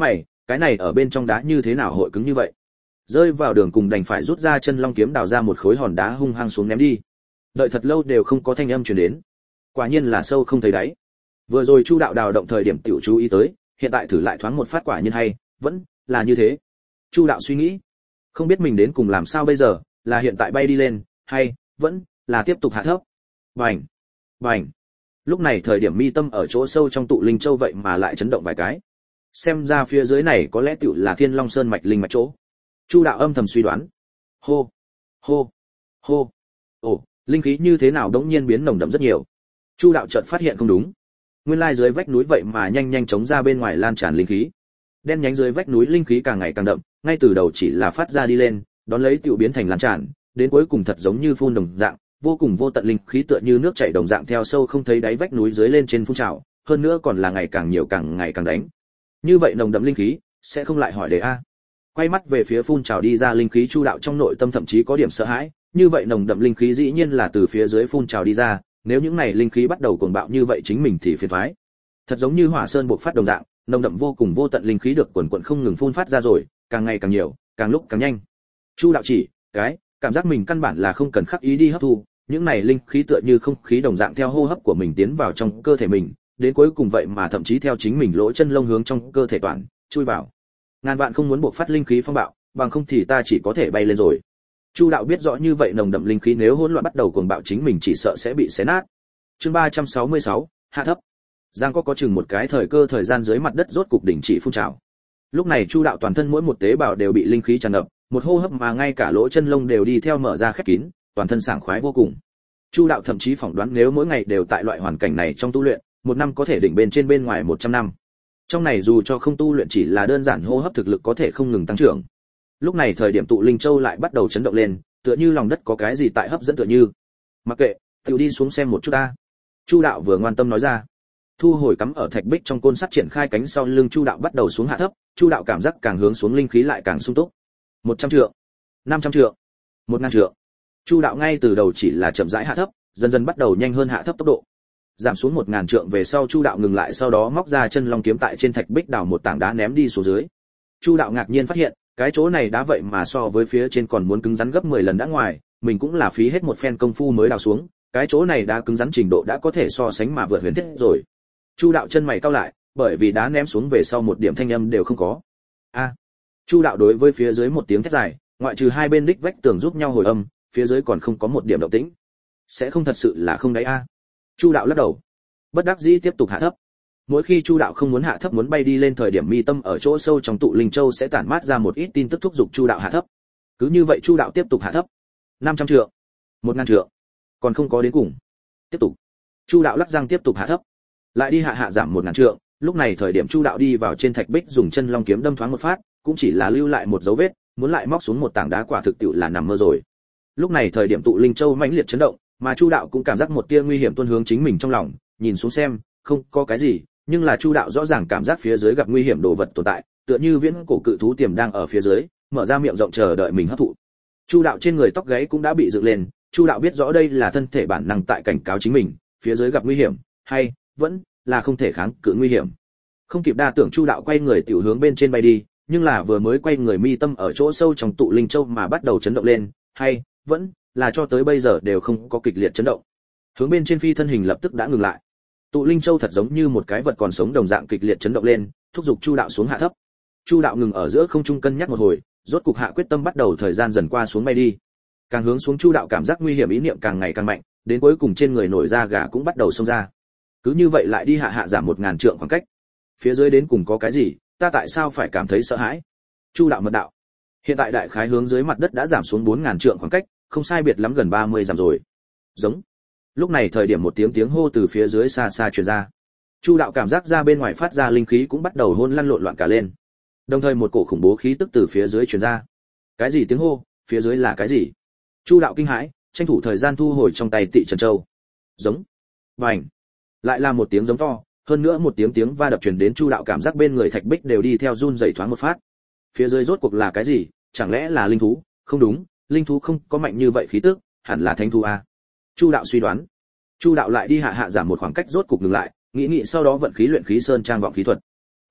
cái này ở bên trong đá như thế nào hội cứng như vậy. Rơi vào đường cùng đành phải rút ra chân long kiếm đào ra một khối hòn đá hung hăng xuống ném đi. Đợi thật lâu đều không có thanh âm truyền đến. Quả nhiên là sâu không thấy đáy. Vừa rồi Chu đạo đào động thời điểm tiểu chú ý tới, hiện tại thử lại thoáng một phát quả nhiên hay, vẫn là như thế. Chu đạo suy nghĩ, không biết mình đến cùng làm sao bây giờ, là hiện tại bay đi lên, hay vẫn là tiếp tục hạ thấp. Bành, bành. Lúc này thời điểm mi tâm ở chỗ sâu trong tụ linh châu vậy mà lại chấn động vài cái. Xem ra phía dưới này có lẽ tiểu là Thiên Long Sơn mạch linh mạch chỗ. Chu đạo âm thầm suy đoán. Hô, hô, hô. Ồ, linh khí như thế nào đống nhiên biến nồng đậm rất nhiều. Chu đạo chợt phát hiện không đúng. Nguyên lai dưới vách núi vậy mà nhanh nhanh chóng ra bên ngoài lan tràn linh khí. Đen nhánh dưới vách núi linh khí càng ngày càng đậm, ngay từ đầu chỉ là phát ra đi lên, đón lấy tiểu biến thành lan tràn, đến cuối cùng thật giống như phun đồng dạng, vô cùng vô tận linh khí tựa như nước chảy đồng dạng theo sâu không thấy đáy vách núi dưới lên trên phun trào, hơn nữa còn là ngày càng nhiều càng ngày càng đánh. Như vậy nồng đậm linh khí, sẽ không lại hỏi đề a. Quay mắt về phía phun trào đi ra linh khí, Chu đạo trong nội tâm thậm chí có điểm sợ hãi, như vậy nồng đậm linh khí dĩ nhiên là từ phía dưới phun trào đi ra, nếu những này linh khí bắt đầu cuồng bạo như vậy chính mình thì phiền toái. Thật giống như hỏa sơn bộc phát đồng dạng, nồng đậm vô cùng vô tận linh khí được quần quần không ngừng phun phát ra rồi, càng ngày càng nhiều, càng lúc càng nhanh. Chu đạo chỉ, cái, cảm giác mình căn bản là không cần khắc ý đi hấp thu, những này linh khí tựa như không khí đồng dạng theo hô hấp của mình tiến vào trong cơ thể mình, đến cuối cùng vậy mà thậm chí theo chính mình lỗ chân lông hướng trong cơ thể toàn chui vào. Ngàn vạn không muốn buộc phát linh khí phong bạo, bằng không thì ta chỉ có thể bay lên rồi. Chu đạo biết rõ như vậy nồng đậm linh khí nếu hỗn loạn bắt đầu cuồng bạo chính mình chỉ sợ sẽ bị xé nát. Chương ba trăm sáu mươi sáu, hạ thấp. Giang có có chừng một cái thời cơ thời gian dưới mặt đất rốt cục đỉnh chỉ phun trào. Lúc này Chu đạo toàn thân mỗi một tế bào đều bị linh khí tràn ngập, một hô hấp mà ngay cả lỗ chân lông đều đi theo mở ra khép kín, toàn thân sảng khoái vô cùng. Chu đạo thậm chí phỏng đoán nếu mỗi ngày đều tại loại hoàn cảnh này trong tu luyện, một năm có thể đỉnh bên trên bên ngoài một trăm năm. Trong này dù cho không tu luyện chỉ là đơn giản hô hấp thực lực có thể không ngừng tăng trưởng. Lúc này thời điểm tụ linh châu lại bắt đầu chấn động lên, tựa như lòng đất có cái gì tại hấp dẫn tựa như. Mặc kệ, tiểu đi xuống xem một chút ta. Chu đạo vừa ngoan tâm nói ra. Thu hồi cắm ở thạch bích trong côn sắt triển khai cánh sau lưng Chu đạo bắt đầu xuống hạ thấp, Chu đạo cảm giác càng hướng xuống linh khí lại càng sung túc. một trăm trượng, năm trăm trượng, một ngàn trượng. Chu đạo ngay từ đầu chỉ là chậm rãi hạ thấp, dần dần bắt đầu nhanh hơn hạ thấp tốc độ. Giảm xuống một ngàn trượng về sau Chu đạo ngừng lại, sau đó móc ra chân long kiếm tại trên thạch bích đào một tảng đá ném đi xuống dưới. Chu đạo ngạc nhiên phát hiện, cái chỗ này đá vậy mà so với phía trên còn muốn cứng rắn gấp mười lần đã ngoài, mình cũng là phí hết một phen công phu mới đào xuống, cái chỗ này đá cứng rắn trình độ đã có thể so sánh mà vượt huyền thiết rồi. Chu đạo chân mày cau lại, bởi vì đá ném xuống về sau một điểm thanh âm đều không có. A. Chu đạo đối với phía dưới một tiếng thét dài, ngoại trừ hai bên đích vách tường giúp nhau hồi âm, phía dưới còn không có một điểm động tĩnh. Sẽ không thật sự là không đấy a. Chu đạo lắc đầu, bất đắc dĩ tiếp tục hạ thấp. Mỗi khi Chu đạo không muốn hạ thấp muốn bay đi lên thời điểm mi tâm ở chỗ sâu trong tụ linh châu sẽ tản mát ra một ít tin tức thúc giục Chu đạo hạ thấp. Cứ như vậy Chu đạo tiếp tục hạ thấp. năm trăm trượng, một ngàn trượng, còn không có đến cùng. Tiếp tục. Chu đạo lắc răng tiếp tục hạ thấp. Lại đi hạ hạ giảm một ngàn trượng, lúc này thời điểm Chu đạo đi vào trên thạch bích dùng chân long kiếm đâm thoáng một phát, cũng chỉ là lưu lại một dấu vết, muốn lại móc xuống một tảng đá quả thực tiệu là nằm mơ rồi. Lúc này thời điểm tụ linh châu mãnh liệt chấn động, mà Chu đạo cũng cảm giác một tia nguy hiểm tuôn hướng chính mình trong lòng, nhìn xuống xem, không có cái gì, nhưng là Chu đạo rõ ràng cảm giác phía dưới gặp nguy hiểm đồ vật tồn tại, tựa như viễn cổ cự thú tiềm đang ở phía dưới, mở ra miệng rộng chờ đợi mình hấp thụ. Chu đạo trên người tóc gáy cũng đã bị dựng lên, Chu đạo biết rõ đây là thân thể bản năng tại cảnh cáo chính mình, phía dưới gặp nguy hiểm, hay vẫn là không thể kháng cự nguy hiểm. Không kịp đa tưởng Chu đạo quay người tiểu hướng bên trên bay đi, nhưng là vừa mới quay người mi tâm ở chỗ sâu trong tụ linh châu mà bắt đầu chấn động lên, hay vẫn là cho tới bây giờ đều không có kịch liệt chấn động. Hướng bên trên phi thân hình lập tức đã ngừng lại. Tụ linh châu thật giống như một cái vật còn sống đồng dạng kịch liệt chấn động lên, thúc giục Chu đạo xuống hạ thấp. Chu đạo ngừng ở giữa không trung cân nhắc một hồi, rốt cục hạ quyết tâm bắt đầu thời gian dần qua xuống bay đi. Càng hướng xuống Chu đạo cảm giác nguy hiểm ý niệm càng ngày càng mạnh, đến cuối cùng trên người nổi da gà cũng bắt đầu xông ra. Cứ như vậy lại đi hạ hạ giảm một ngàn trượng khoảng cách. Phía dưới đến cùng có cái gì, ta tại sao phải cảm thấy sợ hãi? Chu đạo mật đạo. Hiện tại đại khái hướng dưới mặt đất đã giảm xuống bốn ngàn trượng khoảng cách, không sai biệt lắm gần ba mươi dặm rồi. Giống. Lúc này thời điểm một tiếng tiếng hô từ phía dưới xa xa truyền ra. Chu đạo cảm giác ra bên ngoài phát ra linh khí cũng bắt đầu hỗn lăn lộn loạn cả lên. Đồng thời một cổ khủng bố khí tức từ phía dưới truyền ra. Cái gì tiếng hô, phía dưới là cái gì? Chu đạo kinh hãi, tranh thủ thời gian thu hồi trong tay Tị Trần Châu. Giống. Bành. Lại là một tiếng giống to, hơn nữa một tiếng tiếng va đập truyền đến Chu đạo cảm giác bên người thạch bích đều đi theo run rẩy thoáng một phát. Phía dưới rốt cuộc là cái gì? Chẳng lẽ là linh thú? Không đúng, linh thú không có mạnh như vậy khí tức, hẳn là thánh thú a. Chu đạo suy đoán. Chu đạo lại đi hạ hạ giảm một khoảng cách rốt cục ngừng lại, nghĩ nghĩ sau đó vận khí luyện khí sơn trang vọng khí thuật.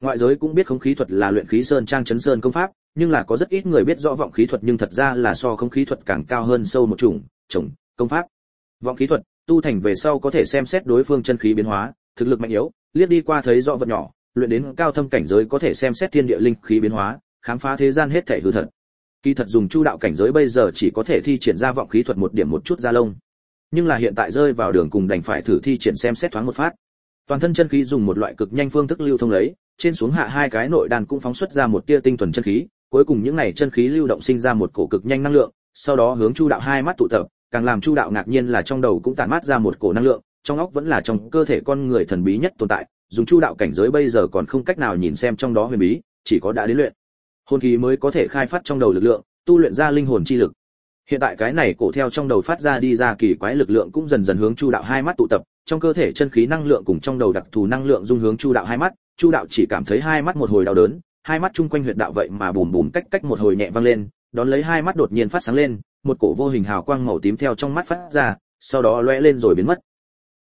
Ngoại giới cũng biết không khí thuật là luyện khí sơn trang chấn sơn công pháp, nhưng là có rất ít người biết rõ vọng khí thuật, nhưng thật ra là so không khí thuật càng cao hơn sâu một chủng, chủng công pháp. Vọng khí thuật, tu thành về sau có thể xem xét đối phương chân khí biến hóa, thực lực mạnh yếu, liếc đi qua thấy rõ vật nhỏ, luyện đến cao thâm cảnh giới có thể xem xét thiên địa linh khí biến hóa, khám phá thế gian hết thảy hư thật. Kỳ thật dùng Chu đạo cảnh giới bây giờ chỉ có thể thi triển ra vọng khí thuật một điểm một chút ra lông. Nhưng là hiện tại rơi vào đường cùng đành phải thử thi triển xem xét thoáng một phát. Toàn thân chân khí dùng một loại cực nhanh phương thức lưu thông lấy, trên xuống hạ hai cái nội đan cũng phóng xuất ra một tia tinh thuần chân khí, cuối cùng những này chân khí lưu động sinh ra một cổ cực nhanh năng lượng, sau đó hướng Chu đạo hai mắt tụ tập, càng làm Chu đạo ngạc nhiên là trong đầu cũng tản mát ra một cổ năng lượng, trong óc vẫn là trong cơ thể con người thần bí nhất tồn tại, dùng Chu đạo cảnh giới bây giờ còn không cách nào nhìn xem trong đó huyền bí, chỉ có đã đến luyện hồn khí mới có thể khai phát trong đầu lực lượng, tu luyện ra linh hồn chi lực. Hiện tại cái này cổ theo trong đầu phát ra đi ra kỳ quái lực lượng cũng dần dần hướng Chu đạo hai mắt tụ tập, trong cơ thể chân khí năng lượng cùng trong đầu đặc thù năng lượng dung hướng Chu đạo hai mắt, Chu đạo chỉ cảm thấy hai mắt một hồi đau đớn, hai mắt chung quanh huyệt đạo vậy mà bùm bùm cách cách một hồi nhẹ vang lên, đón lấy hai mắt đột nhiên phát sáng lên, một cổ vô hình hào quang màu tím theo trong mắt phát ra, sau đó lóe lên rồi biến mất.